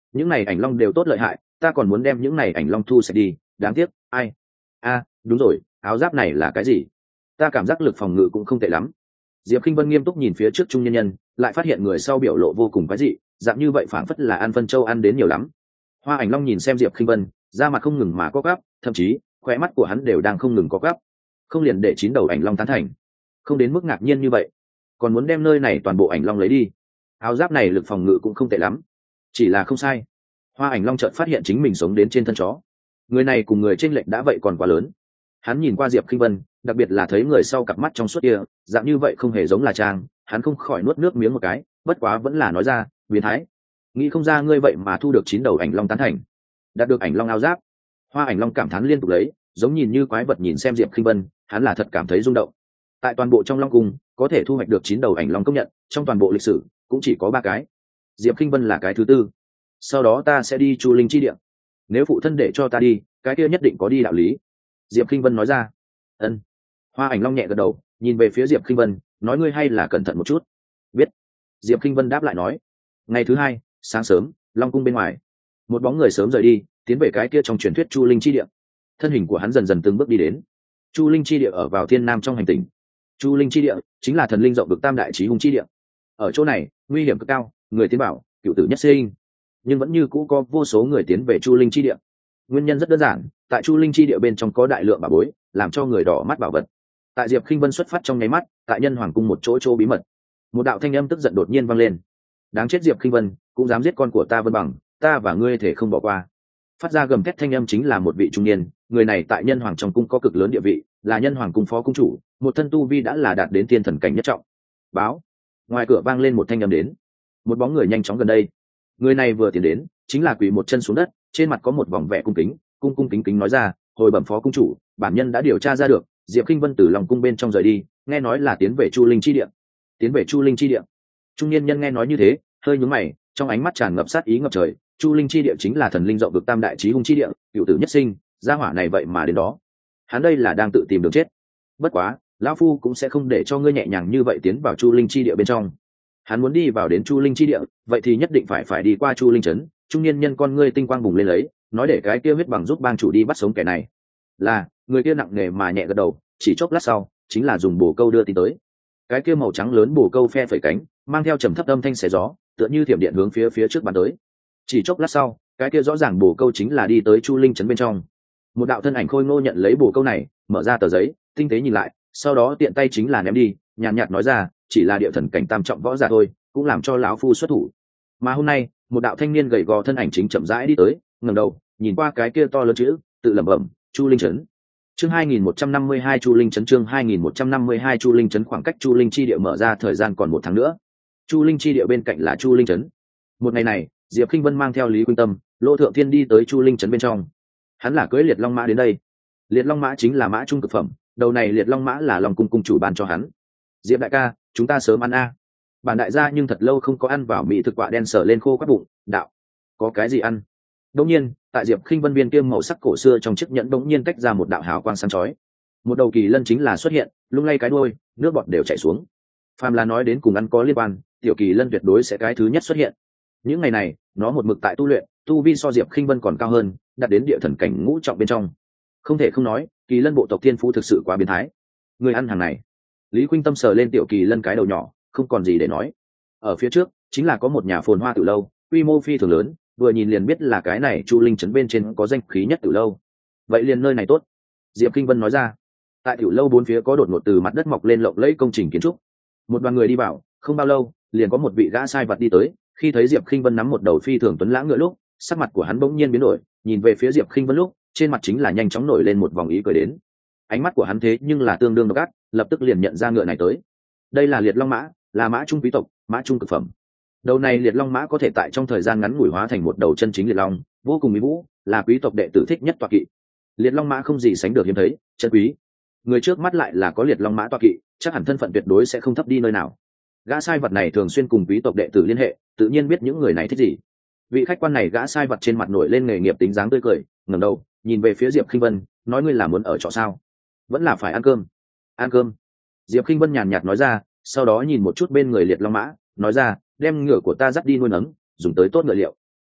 những này ảnh long đều tốt lợi hại, ta còn muốn đem những này ảnh long thu sạch đi, đáng tiếc. Ai? A, đúng rồi, áo giáp này là cái gì? Ta cảm giác lực phòng ngự cũng không tệ lắm. Diệp Khinh Vân nghiêm túc nhìn phía trước trung nhân nhân, lại phát hiện người sau biểu lộ vô cùng quái dị, dạng như vậy phảng phất là ăn phân châu ăn đến nhiều lắm. Hoa Ảnh Long nhìn xem Diệp Khinh Vân, da mặt không ngừng mà co quắp, thậm chí khóe mắt của hắn đều đang không ngừng co quắp. Không liền để chín đầu ảnh long tán thành, không đến mức ngạc nhiên như vậy, còn muốn đem nơi này toàn bộ ảnh long lấy đi. Áo giáp này lực phòng ngự cũng không tệ lắm, chỉ là không sai. Hoa Ảnh Long chợt phát hiện chính mình sống đến trên thân chó. Người này cùng người trên lệnh đã vậy còn quá lớn. Hắn nhìn qua Diệp Khinh Vân, đặc biệt là thấy người sau cặp mắt trong suốt kia, dạng như vậy không hề giống là trang, hắn không khỏi nuốt nước miếng một cái, bất quá vẫn là nói ra, biến thái. Nghĩ không ra ngươi vậy mà thu được chín đầu ảnh long tán thành, đạt được ảnh long áo giáp. Hoa Ảnh Long cảm thán liên tục lấy, giống nhìn như quái vật nhìn xem Diệp Khinh Vân, hắn là thật cảm thấy rung động. Tại toàn bộ trong Long Cung, có thể thu hoạch được chín đầu ảnh long công nhận, trong toàn bộ lịch sử cũng chỉ có ba cái. Diệp Khinh Vân là cái thứ tư. Sau đó ta sẽ đi Chu Linh chi địa. Nếu phụ thân để cho ta đi, cái kia nhất định có đi đạo lý. Diệp Khinh Vân nói ra. Ân. Hoa Ảnh Long nhẹ gật đầu, nhìn về phía Diệp Khinh Vân, nói ngươi hay là cẩn thận một chút. Biết. Diệp Khinh Vân đáp lại nói. Ngày thứ hai, sáng sớm, Long Cung bên ngoài, một bóng người sớm rời đi, tiến về cái kia trong truyền thuyết Chu Linh chi địa. Thân hình của hắn dần dần từng bước đi đến. Chu Linh chi địa ở vào thiên nam trong hành tinh. Chu Linh chi địa chính là thần linh rộng vực tam đại chí hung chi địa. Ở chỗ này, nguy hiểm cực cao, người tiến bảo, cựu tử nhất sinh. Nhưng vẫn như cũ có vô số người tiến về Chu Linh chi địa. Nguyên nhân rất đơn giản, tại Chu Linh chi địa bên trong có đại lượng bảo bối, làm cho người đỏ mắt bảo vật. Tại Diệp Khinh Vân xuất phát trong nháy mắt, tại Nhân Hoàng cung một chỗ chỗ bí mật, một đạo thanh âm tức giận đột nhiên vang lên. Đáng chết Diệp Khinh Vân, cũng dám giết con của ta Vân Bằng, ta và ngươi thể không bỏ qua. Phát ra gầm thét thanh âm chính là một vị trung niên, người này tại Nhân Hoàng trong cung có cực lớn địa vị, là Nhân Hoàng cung phó cung chủ, một thân tu vi đã là đạt đến thiên thần cảnh nhất trọng. Báo. Ngoài cửa vang lên một thanh âm đến. Một bóng người nhanh chóng gần đây. Người này vừa tiến đến, chính là quỳ một chân xuống đất, trên mặt có một vòng vẻ cung kính, cung cung kính kính nói ra, hồi bẩm phó cung chủ, bản nhân đã điều tra ra được, Diệp Khinh Vân từ lòng cung bên trong rời đi, nghe nói là tiến về Chu Linh chi địa. Tiến về Chu Linh chi địa. Trung niên nhân nghe nói như thế, hơi nhướng mày, trong ánh mắt tràn ngập sát ý ngập trời. Chu Linh chi địa chính là thần linh rộng vực tam đại chí hung chi địa, cựu tử nhất sinh, gia hỏa này vậy mà đến đó. Hắn đây là đang tự tìm đường chết. Bất quá, lão phu cũng sẽ không để cho ngươi nhẹ nhàng như vậy tiến vào Chu Linh chi địa bên trong. Hắn muốn đi vào đến Chu Linh chi địa, vậy thì nhất định phải phải đi qua Chu Linh trấn. Trung niên nhân con ngươi tinh quang bùng lên lấy, nói để cái kia huyết bằng giúp bang chủ đi bắt sống kẻ này. Là, người kia nặng nề mà nhẹ gật đầu, chỉ chốc lát sau, chính là dùng bồ câu đưa tin tới. Cái kia màu trắng lớn bồ câu phe phẩy cánh, mang theo trầm thấp âm thanh xé gió, tựa như thiểm điện hướng phía phía trước bắn tới. Chỉ chốc lát sau, cái kia rõ ràng bồ câu chính là đi tới Chu Linh trấn bên trong. Một đạo thân ảnh khôi ngô nhận lấy bồ câu này, mở ra tờ giấy, tinh tế nhìn lại, sau đó tiện tay chính là ném đi, nhàn nhạt nói ra, chỉ là địa thần cảnh tam trọng võ giả thôi, cũng làm cho lão phu xuất thủ. Mà hôm nay, một đạo thanh niên gầy gò thân ảnh chính chậm rãi đi tới, ngẩng đầu, nhìn qua cái kia to lớn chữ, tự lẩm bẩm, Chu Linh trấn. Chương hai nghìn một trăm năm mươi hai Chu Linh trấn chương hai nghìn một trăm năm mươi hai Chu Linh trấn khoảng cách Chu Linh chi địa mở ra thời gian còn một tháng nữa. Chu Linh chi địa bên cạnh là Chu Linh trấn. Một ngày này, Diệp Khinh Vân mang theo Lý Quynh Tâm, Lô Thượng Thiên đi tới Chu Linh trấn bên trong. Hắn là cưỡi liệt long mã đến đây. Liệt long mã chính là mã trung cực phẩm, đầu này liệt long mã là Long cung cung chủ ban cho hắn. Diệp đại ca, chúng ta sớm ăn a. À. Bản đại gia nhưng thật lâu không có ăn vào mỹ thực quạ đen sờ lên khô quắt bụng, đạo, có cái gì ăn? Đột nhiên, tại Diệp Khinh Vân viên kiêm màu sắc cổ xưa trong chiếc nhẫn đột nhiên tách ra một đạo hào quang sáng chói. Một đầu kỳ lân chính là xuất hiện, lung lay cái đuôi, nước bọt đều chảy xuống. Phàm là nói đến cùng ăn có liên quan, tiểu kỳ lân tuyệt đối sẽ cái thứ nhất xuất hiện. Những ngày này, nó một mực tại tu luyện, tu vi so Diệp Khinh Vân còn cao hơn, đạt đến địa thần cảnh ngũ trọng bên trong. Không thể không nói, kỳ lân bộ tộc thiên phú thực sự quá biến thái. Người ăn hàng này. Lý Khuynh Tâm sờ lên tiểu kỳ lân cái đầu nhỏ, không còn gì để nói. Ở phía trước chính là có một nhà phồn hoa tiểu lâu, quy mô phi thường lớn, vừa nhìn liền biết là cái này Chu Linh trấn bên trên có danh khí nhất tiểu lâu. Vậy liền nơi này tốt. Diệp Kinh Vân nói ra. Tại tiểu lâu bốn phía có đột ngột từ mặt đất mọc lên lộng lẫy công trình kiến trúc. Một đoàn người đi vào, không bao lâu, liền có một vị gã sai vặt đi tới, khi thấy Diệp Kinh Vân nắm một đầu phi thường tuấn lãng ngựa lúc, sắc mặt của hắn bỗng nhiên biến đổi, nhìn về phía Diệp Kinh Vân lúc, trên mặt chính là nhanh chóng nổi lên một vòng ý cười đến. Ánh mắt của hắn thế nhưng là tương đương độc ác, lập tức liền nhận ra ngựa này tới. Đây là Liệt Long mã, là mã trung quý tộc, mã trung cực phẩm. Đầu này Liệt Long mã có thể tại trong thời gian ngắn ngủi hóa thành một đầu chân chính liệt long, vô cùng mỹ vũ, là quý tộc đệ tử thích nhất tọa kỵ. Liệt Long mã không gì sánh được hiếm thấy, chân quý. Người trước mắt lại là có Liệt Long mã tọa kỵ, chắc hẳn thân phận tuyệt đối sẽ không thấp đi nơi nào. Gã sai vật này thường xuyên cùng quý tộc đệ tử liên hệ, tự nhiên biết những người này thích gì. Vị khách quan này gã sai vật trên mặt nổi lên nghề nghiệp tính dáng tươi cười, ngẩng đầu, nhìn về phía Diệp Khinh Vân, nói ngươi là muốn ở trọ sao? Vẫn là phải ăn cơm. Ăn cơm. Diệp Khinh Vân nhàn nhạt nói ra, sau đó nhìn một chút bên người Liệt Long mã, nói ra, đem ngựa của ta dắt đi nuôi nấng, dùng tới tốt ngựa liệu.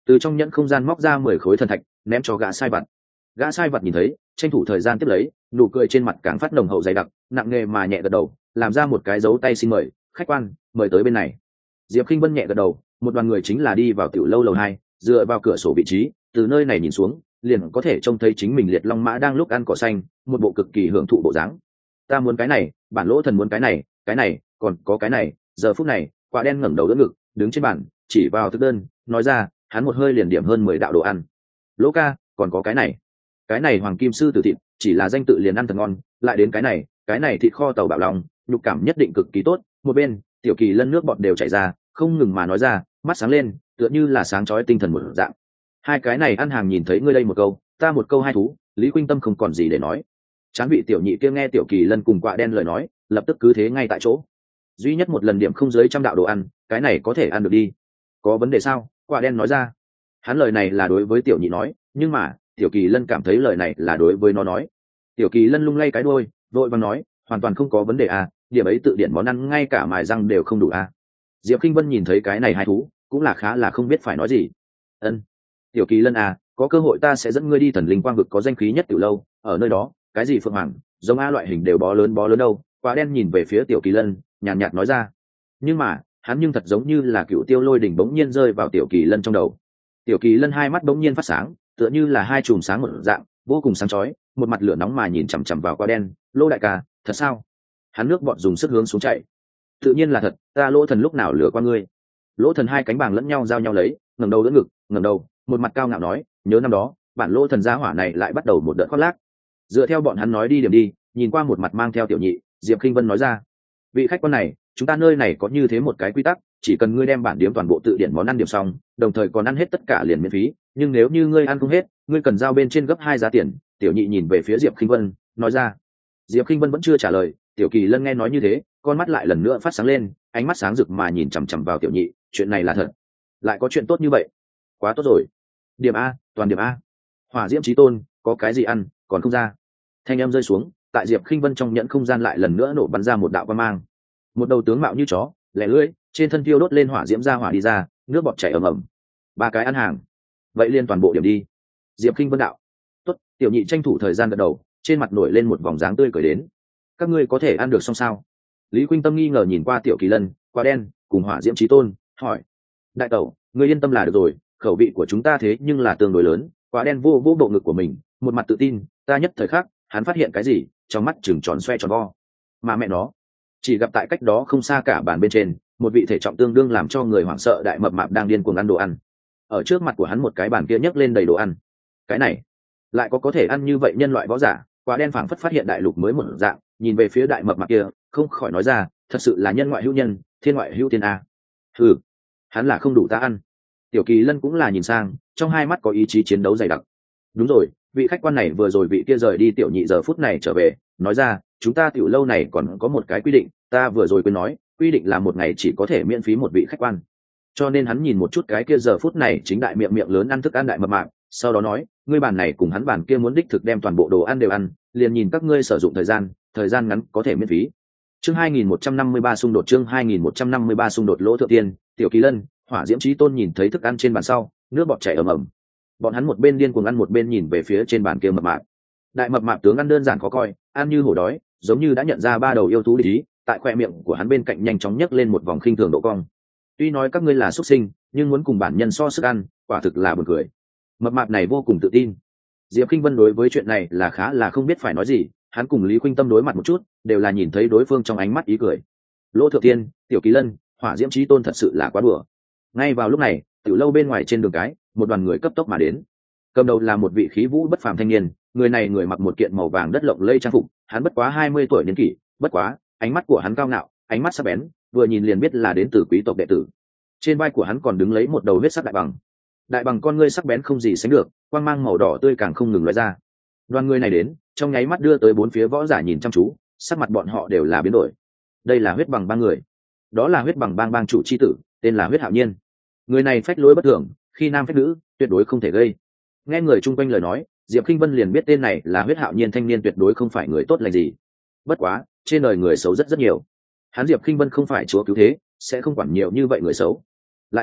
từ trong nhẫn không gian móc ra mười khối thần thạch ném cho gã sai vặt. Gã sai vặt nhìn thấy, tranh thủ thời gian tiếp lấy, nụ cười trên mặt càng phát nồng hậu dày đặc, nặng nề mà nhẹ gật đầu, làm ra một cái dấu tay xin mời, khách quan mời tới bên này. Diệp Khinh Vân nhẹ gật đầu, một đoàn người chính là đi vào tiểu lâu lầu hai, dựa vào cửa sổ vị trí, từ nơi này nhìn xuống liền có thể trông thấy chính mình liệt long mã đang lúc ăn cỏ xanh, một bộ cực kỳ hưởng thụ bộ dáng. Ta muốn cái này, bản lỗ thần muốn cái này, cái này còn có cái này. Giờ phút này quả đen ngẩng đầu đỡ ngực, đứng trên bàn chỉ vào thực đơn nói ra, hắn một hơi liền điểm hơn mười đạo đồ ăn. Lỗ ca còn có cái này, cái này hoàng kim sư tử thịt chỉ là danh tự liền ăn thật ngon, lại đến cái này cái này thịt kho tàu bạo lòng, nhục cảm nhất định cực kỳ tốt. Một bên tiểu kỳ lân nước bọt đều chảy ra, không ngừng mà nói ra, mắt sáng lên tựa như là sáng chói tinh thần một dạng. Hai cái này ăn hàng nhìn thấy ngươi đây một câu ta một câu hai thú, Lý Khuynh Tâm không còn gì để nói. Chán vị tiểu nhị kia nghe tiểu kỳ lân cùng quạ đen lời nói, lập tức cứ thế ngay tại chỗ. Duy nhất một lần điểm không dưới trăm đạo đồ ăn, cái này có thể ăn được đi. Có vấn đề sao? Quạ đen nói ra. Hắn lời này là đối với tiểu nhị nói, nhưng mà tiểu kỳ lân cảm thấy lời này là đối với nó nói. Tiểu kỳ lân lung lay cái đuôi, vội vàng nói, hoàn toàn không có vấn đề à, điểm ấy tự điển món ăn ngay cả mài răng đều không đủ à. Diệp Khinh Vân nhìn thấy cái này hai thú, cũng là khá là không biết phải nói gì. Ân, tiểu kỳ lân à, có cơ hội ta sẽ dẫn ngươi đi thần linh quang vực có danh khí nhất tiểu lâu, ở nơi đó cái gì phượng hoàng giống a loại hình đều bó lớn bó lớn đâu. Quả đen nhìn về phía tiểu kỳ lân, nhàn nhạt, nhạt nói ra. Nhưng mà hắn nhưng thật giống như là cựu tiêu lôi đỉnh bỗng nhiên rơi vào tiểu kỳ lân trong đầu. Tiểu kỳ lân hai mắt bỗng nhiên phát sáng, tựa như là hai chùm sáng một dạng, vô cùng sáng chói, một mặt lửa nóng mà nhìn chằm chằm vào quả đen. Lô đại ca, thật sao? Hắn nước bọt dùng sức hướng xuống chạy. Tự nhiên là thật, ta lỗ thần lúc nào lừa qua ngươi? Lỗ thần hai cánh bàng lẫn nhau giao nhau lấy, ngẩng đầu đỡ ngực, ngẩng đầu, một mặt cao ngạo nói, nhớ năm đó bản lỗ thần gia hỏa này lại bắt đầu một đợt khoác lác. Dựa theo bọn hắn nói đi điểm đi, nhìn qua một mặt mang theo tiểu nhị, Diệp Khinh Vân nói ra, vị khách quan này, chúng ta nơi này có như thế một cái quy tắc, chỉ cần ngươi đem bản điểm toàn bộ tự điển món ăn điểm xong, đồng thời còn ăn hết tất cả liền miễn phí, nhưng nếu như ngươi ăn không hết, ngươi cần giao bên trên gấp hai giá tiền. Tiểu nhị nhìn về phía Diệp Khinh Vân nói ra. Diệp Khinh Vân vẫn chưa trả lời, tiểu kỳ lân nghe nói như thế, con mắt lại lần nữa phát sáng lên, ánh mắt sáng rực mà nhìn chằm chằm vào tiểu nhị. Chuyện này là thật, lại có chuyện tốt như vậy, quá tốt rồi. Điểm a, toàn điểm a. Hỏa diễm chí tôn, có cái gì ăn còn không ra? Thanh âm rơi xuống, tại Diệp Khinh Vân trong nhẫn không gian lại lần nữa nổ bắn ra một đạo quang mang. Một đầu tướng mạo như chó, lẻ lưỡi, trên thân tiêu đốt lên hỏa diễm ra hỏa đi ra, nước bọt chảy ầm ầm. Ba cái ăn hàng, vậy liên toàn bộ điểm đi. Diệp Khinh Vân đạo. Tốt, tiểu nhị tranh thủ thời gian gật đầu, trên mặt nổi lên một vòng dáng tươi cười đến. Các ngươi có thể ăn được xong sao? Lý Khuynh Tâm nghi ngờ nhìn qua tiểu kỳ lân, quả đen cùng hỏa diễm chí tôn, hỏi. Đại tẩu, ngươi yên tâm là được rồi, khẩu vị của chúng ta thế nhưng là tương đối lớn. Quả đen vô vô bộ ngực của mình, một mặt tự tin, ta nhất thời khắc hắn phát hiện cái gì, trong mắt chừng tròn xoe tròn vo. Mà mẹ nó, chỉ gặp tại cách đó không xa cả bàn bên trên, một vị thể trọng tương đương làm cho người hoảng sợ đại mập mạp đang điên cuồng ăn đồ ăn. Ở trước mặt của hắn một cái bàn kia nhấc lên đầy đồ ăn. Cái này lại có có thể ăn như vậy nhân loại võ giả? Quả đen phảng phất phát hiện đại lục mới một dạng, nhìn về phía đại mập mạp kia, không khỏi nói ra, thật sự là nhân ngoại hữu nhân, thiên ngoại hữu thiên a. Ừ, hắn là không đủ ta ăn. Tiểu kỳ lân cũng là nhìn sang, trong hai mắt có ý chí chiến đấu dày đặc. Đúng rồi, vị khách quan này vừa rồi vị kia rời đi tiểu nhị giờ phút này trở về, nói ra, chúng ta tiểu lâu này còn có một cái quy định, ta vừa rồi quên nói, quy định là một ngày chỉ có thể miễn phí một vị khách quan. Cho nên hắn nhìn một chút cái kia giờ phút này chính đại miệng miệng lớn ăn thức ăn đại mập mạp, sau đó nói, ngươi bàn này cùng hắn bàn kia muốn đích thực đem toàn bộ đồ ăn đều ăn, liền nhìn các ngươi sử dụng thời gian, thời gian ngắn có thể miễn phí. Chương hai nghìn một trăm năm mươi ba xung đột chương hai nghìn một trăm năm mươi ba xung đột lỗ thượng tiên, tiểu kỳ lân, hỏa diễm chí tôn nhìn thấy thức ăn trên bàn sau, nước bọt chảy ầm ầm. Bọn hắn một bên điên cuồng ăn một bên nhìn về phía trên bàn kia mập mạp. Đại mập mạp tướng ăn đơn giản khó coi, ăn như hổ đói, giống như đã nhận ra ba đầu yêu thú địch ý, tại khoe miệng của hắn bên cạnh nhanh chóng nhấc lên một vòng khinh thường độ cong. Tuy nói các ngươi là xuất sinh, nhưng muốn cùng bản nhân so sức ăn, quả thực là buồn cười. Mập mạp này vô cùng tự tin. Diệp Khinh Vân đối với chuyện này là khá là không biết phải nói gì, hắn cùng Lý Khuynh Tâm đối mặt một chút, đều là nhìn thấy đối phương trong ánh mắt ý cười. Lỗ Thượng Tiên, Tiểu Kỳ Lân, Hỏa Diễm Chí Tôn thật sự là quá đùa. Ngay vào lúc này, tiểu lâu bên ngoài trên đường cái, một đoàn người cấp tốc mà đến. Cầm đầu là một vị khí vũ bất phàm thanh niên, người này người mặc một kiện màu vàng đất lộng lẫy trang phục, hắn bất quá hai mươi tuổi niên kỷ, bất quá, ánh mắt của hắn cao ngạo, ánh mắt sắc bén, vừa nhìn liền biết là đến từ quý tộc đệ tử. Trên vai của hắn còn đứng lấy một đầu huyết sắc đại bằng. Đại bằng con ngươi sắc bén không gì sánh được, quang mang màu đỏ tươi càng không ngừng lóe ra. Đoàn người này đến, trong nháy mắt đưa tới bốn phía võ giả nhìn chăm chú, sắc mặt bọn họ đều là biến đổi. Đây là huyết bằng bang người, đó là huyết bằng bang bang chủ chi tử, tên là Huyết Hạo Nhiên. Người này phách lối bất thường, khi nam phách nữ, tuyệt đối không thể gây. Nghe người chung quanh lời nói, Diệp Khinh Vân liền biết tên này là Huyết Hạo Nhiên thanh niên tuyệt đối không phải người tốt lành gì. Bất quá, trên đời người xấu rất rất nhiều. Hắn Diệp Khinh Vân không phải chúa cứu thế, sẽ không quản nhiều như vậy người xấu. Lại nói,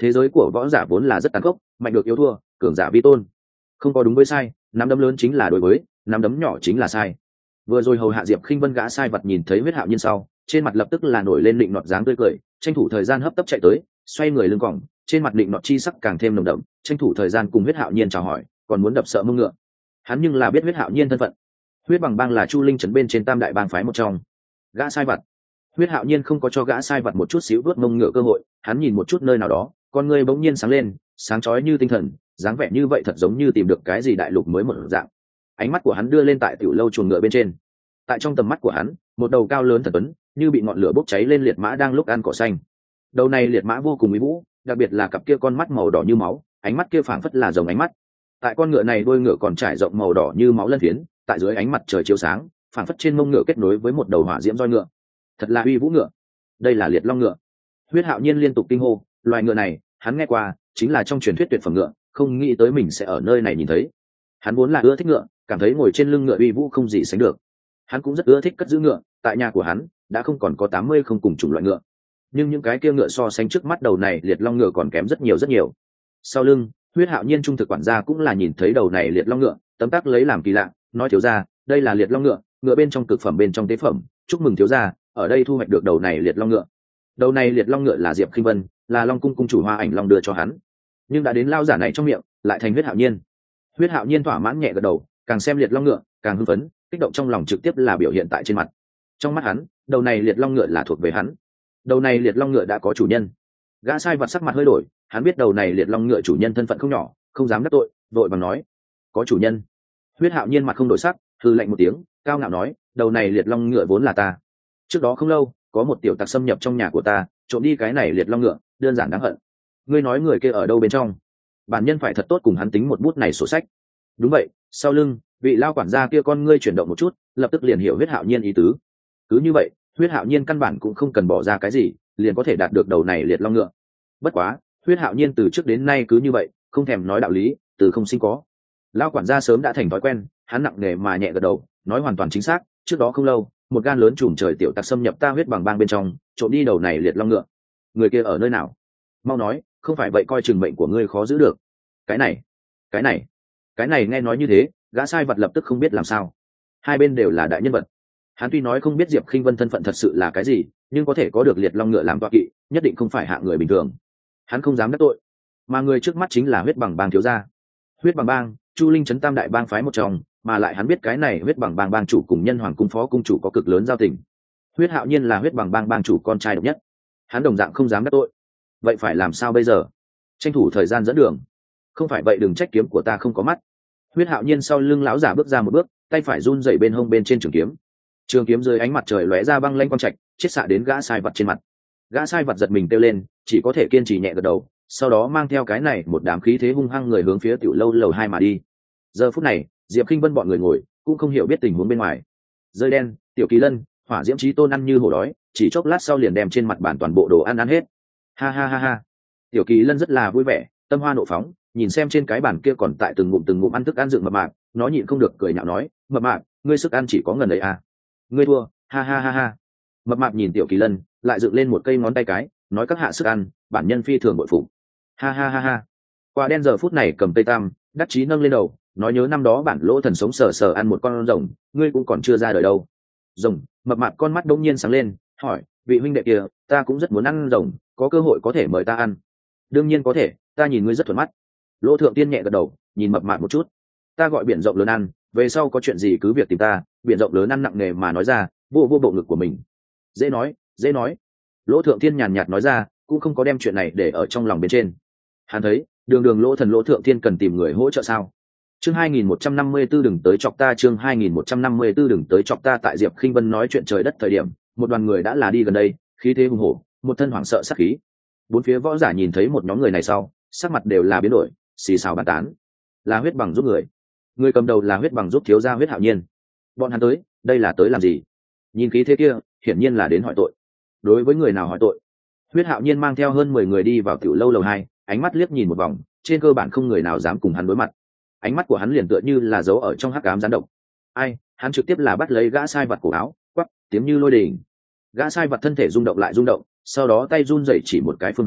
thế giới của võ giả vốn là rất tàn khốc, mạnh được yếu thua, cường giả vi tôn, không có đúng với sai, nắm đấm lớn chính là đối với, nắm đấm nhỏ chính là sai. Vừa rồi hầu hạ Diệp Khinh Vân gã sai vật nhìn thấy Huyết Hạo Nhiên sau, trên mặt lập tức là nổi lên định nọt dáng tươi cười, tranh thủ thời gian hấp tấp chạy tới, xoay người lưng còng, trên mặt định nọt chi sắc càng thêm nồng đậm, tranh thủ thời gian cùng Huyết Hạo Nhiên chào hỏi, còn muốn đập sợ mông ngựa. Hắn nhưng là biết Huyết Hạo Nhiên thân phận. Huyết Bằng Bang là Chu Linh trấn bên trên tam đại bang phái một trong. Gã sai vật. Huyết Hạo Nhiên không có cho gã sai vật một chút xíu vuốt mông ngựa cơ hội, hắn nhìn một chút nơi nào đó, con người bỗng nhiên sáng lên, sáng chói như tinh thần, dáng vẻ như vậy thật giống như tìm được cái gì đại lục mới một dạng. Ánh mắt của hắn đưa lên tại tiểu lâu chuồng ngựa bên trên. Tại trong tầm mắt của hắn, một đầu cao lớn thật tuấn, như bị ngọn lửa bốc cháy lên liệt mã đang lúc ăn cỏ xanh. Đầu này liệt mã vô cùng uy vũ, đặc biệt là cặp kia con mắt màu đỏ như máu, ánh mắt kia phảng phất là rồng ánh mắt. Tại con ngựa này đuôi ngựa còn trải rộng màu đỏ như máu lân phiến, tại dưới ánh mặt trời chiếu sáng, phảng phất trên mông ngựa kết nối với một đầu hỏa diễm roi ngựa. Thật là uy vũ ngựa. Đây là liệt long ngựa. Huyết Hạo Nhiên liên tục kinh hô, loài ngựa này, hắn nghe qua, chính là trong truyền thuyết tuyệt phẩm ngựa, không nghĩ tới mình sẽ ở nơi này nhìn thấy. Hắn vốn là ưa thích ngựa, cảm thấy ngồi trên lưng ngựa uy vũ không gì sánh được. Hắn cũng rất ưa thích cất giữ ngựa, tại nhà của hắn đã không còn có tám mươi không cùng chủng loại ngựa, nhưng những cái kia ngựa so sánh trước mắt đầu này liệt long ngựa còn kém rất nhiều rất nhiều. Sau lưng, Huyết Hạo Nhiên trung thực quản gia cũng là nhìn thấy đầu này liệt long ngựa, tấm tắc lấy làm kỳ lạ, nói thiếu gia, đây là liệt long ngựa, ngựa bên trong cực phẩm bên trong tế phẩm, chúc mừng thiếu gia, ở đây thu hoạch được đầu này liệt long ngựa. Đầu này liệt long ngựa là Diệp Khinh Vân, là Long cung cung chủ Hoa Ảnh Long đưa cho hắn, nhưng đã đến lao giả này trong miệng, lại thành Huyết Hạo Nhiên. Huyết Hạo Nhiên thỏa mãn nhẹ gật đầu, càng xem liệt long ngựa, càng hưng phấn, kích động trong lòng trực tiếp là biểu hiện tại trên mặt. Trong mắt hắn, đầu này liệt long ngựa là thuộc về hắn. Đầu này liệt long ngựa đã có chủ nhân. Gã sai vật sắc mặt hơi đổi, hắn biết đầu này liệt long ngựa chủ nhân thân phận không nhỏ, không dám đắc tội, vội vàng nói: "Có chủ nhân." Huyết Hạo Nhiên mặt không đổi sắc, hừ lạnh một tiếng, cao ngạo nói: "Đầu này liệt long ngựa vốn là ta. Trước đó không lâu, có một tiểu tặc xâm nhập trong nhà của ta, trộm đi cái này liệt long ngựa, đơn giản đáng hận. Ngươi nói người kia ở đâu bên trong? Bản nhân phải thật tốt cùng hắn tính một bút này sổ sách." Đúng vậy, sau lưng, vị lao quản gia kia con ngươi chuyển động một chút, lập tức liền hiểu Huyết Hạo Nhiên ý tứ. Cứ như vậy, Huyết Hạo Nhiên căn bản cũng không cần bỏ ra cái gì, liền có thể đạt được đầu này liệt long ngựa. Bất quá, Huyết Hạo Nhiên từ trước đến nay cứ như vậy, không thèm nói đạo lý, từ không sinh có. Lao quản gia sớm đã thành thói quen, hắn nặng nề mà nhẹ gật đầu, nói hoàn toàn chính xác, trước đó không lâu, một gan lớn trùm trời tiểu tặc xâm nhập ta Huyết Bằng Bang bên trong, trộm đi đầu này liệt long ngựa. Người kia ở nơi nào? Mau nói, không phải vậy coi chừng mệnh của ngươi khó giữ được. Cái này, cái này, cái này nghe nói như thế, gã sai vật lập tức không biết làm sao. Hai bên đều là đại nhân vật. Hắn tuy nói không biết Diệp Khinh Vân thân phận thật sự là cái gì, nhưng có thể có được liệt long ngựa làm tọa kỵ, nhất định không phải hạng người bình thường. Hắn không dám đắc tội, mà người trước mắt chính là Huyết Bằng Bang thiếu gia. Huyết Bằng Bang, Chu Linh trấn tam đại bang phái một trong, mà lại hắn biết cái này Huyết Bằng Bang bang chủ cùng Nhân Hoàng cung phó cung chủ có cực lớn giao tình. Huyết Hạo Nhiên là Huyết Bằng Bang bang chủ con trai độc nhất, hắn đồng dạng không dám đắc tội. Vậy phải làm sao bây giờ? Tranh thủ thời gian dẫn đường. Không phải vậy đừng trách kiếm của ta không có mắt. Huyết Hạo Nhiên sau lưng lão giả bước ra một bước, tay phải run rẩy bên hông bên trên trường kiếm. Trường kiếm dưới ánh mặt trời lóe ra băng lanh quang trạch, chiết xạ đến gã sai vật trên mặt. Gã sai vật giật mình kêu lên, chỉ có thể kiên trì nhẹ gật đầu, sau đó mang theo cái này một đám khí thế hung hăng người hướng phía tiểu lâu lầu hai mà đi. Giờ phút này, Diệp Khinh Vân bọn người ngồi, cũng không hiểu biết tình huống bên ngoài. Rơi đen, Tiểu Kỳ Lân, Hỏa Diễm Chí Tôn ăn như hổ đói, chỉ chốc lát sau liền đem trên mặt bàn toàn bộ đồ ăn ăn hết. Ha ha ha ha. Tiểu Kỳ Lân rất là vui vẻ, tâm hoa nộ phóng, nhìn xem trên cái bàn kia còn tại từng ngụm từng ngụm ăn thức ăn dựng mập mạp, nó nhịn không được cười nhạo nói: "Mập mạp, ngươi sức ăn chỉ có ngần ấy à? Ngươi thua." Ha ha ha ha. Mập mạp nhìn Tiểu Kỳ Lân, lại dựng lên một cây ngón tay cái, nói: "Các hạ sức ăn, bản nhân phi thường bội phục." Ha ha ha ha. Quả đen giờ phút này cầm tây tam, đắc chí nâng lên đầu, nói: "Nhớ năm đó bản lỗ thần sống sờ sờ ăn một con rồng, ngươi cũng còn chưa ra đời đâu." Rồng. Mập mạp con mắt đống nhiên sáng lên, hỏi: "Vị huynh đệ kia, ta cũng rất muốn ăn rồng, có cơ hội có thể mời ta ăn?" "Đương nhiên có thể, ta nhìn ngươi rất thuận mắt." Lỗ Thượng Tiên nhẹ gật đầu, nhìn mập mạp một chút. "Ta gọi biển rộng lớn ăn, về sau có chuyện gì cứ việc tìm ta." Biển rộng lớn ăn nặng nề mà nói ra, vô vô bộ ngực của mình. "Dễ nói, dễ nói." Lỗ Thượng Tiên nhàn nhạt nói ra, cũng không có đem chuyện này để ở trong lòng bên trên. Hắn thấy, đường đường Lỗ thần Lỗ Thượng Tiên cần tìm người hỗ trợ sao? Chương hai nghìn một trăm năm mươi tư đừng tới chọc ta, chương hai nghìn một trăm năm mươi tư đừng tới chọc ta. Tại Diệp Khinh Vân nói chuyện trời đất thời điểm, một đoàn người đã là đi gần đây, khí thế hùng hổ, một thân hoảng sợ sát khí. Bốn phía võ giả nhìn thấy một nhóm người này sau, sắc mặt đều là biến đổi, xì xào bàn tán. Là Huyết Bằng giúp người. Người cầm đầu là Huyết Bằng giúp thiếu gia Huyết Hạo Nhiên. Bọn hắn tới, đây là tới làm gì? Nhìn khí thế kia, hiển nhiên là đến hỏi tội. Đối với người nào hỏi tội? Huyết Hạo Nhiên mang theo hơn mười người đi vào tiểu lâu lầu hai, ánh mắt liếc nhìn một vòng, trên cơ bản không người nào dám cùng hắn đối mặt. Ánh mắt của hắn liền tựa như là giấu ở trong hắc ám gián độc. Ai, hắn trực tiếp là bắt lấy gã sai vật cổ áo, quắc, tiếng như lôi đình. Gã sai vật thân thể rung động lại rung động, sau đó tay run rẩy chỉ một cái phương hướng,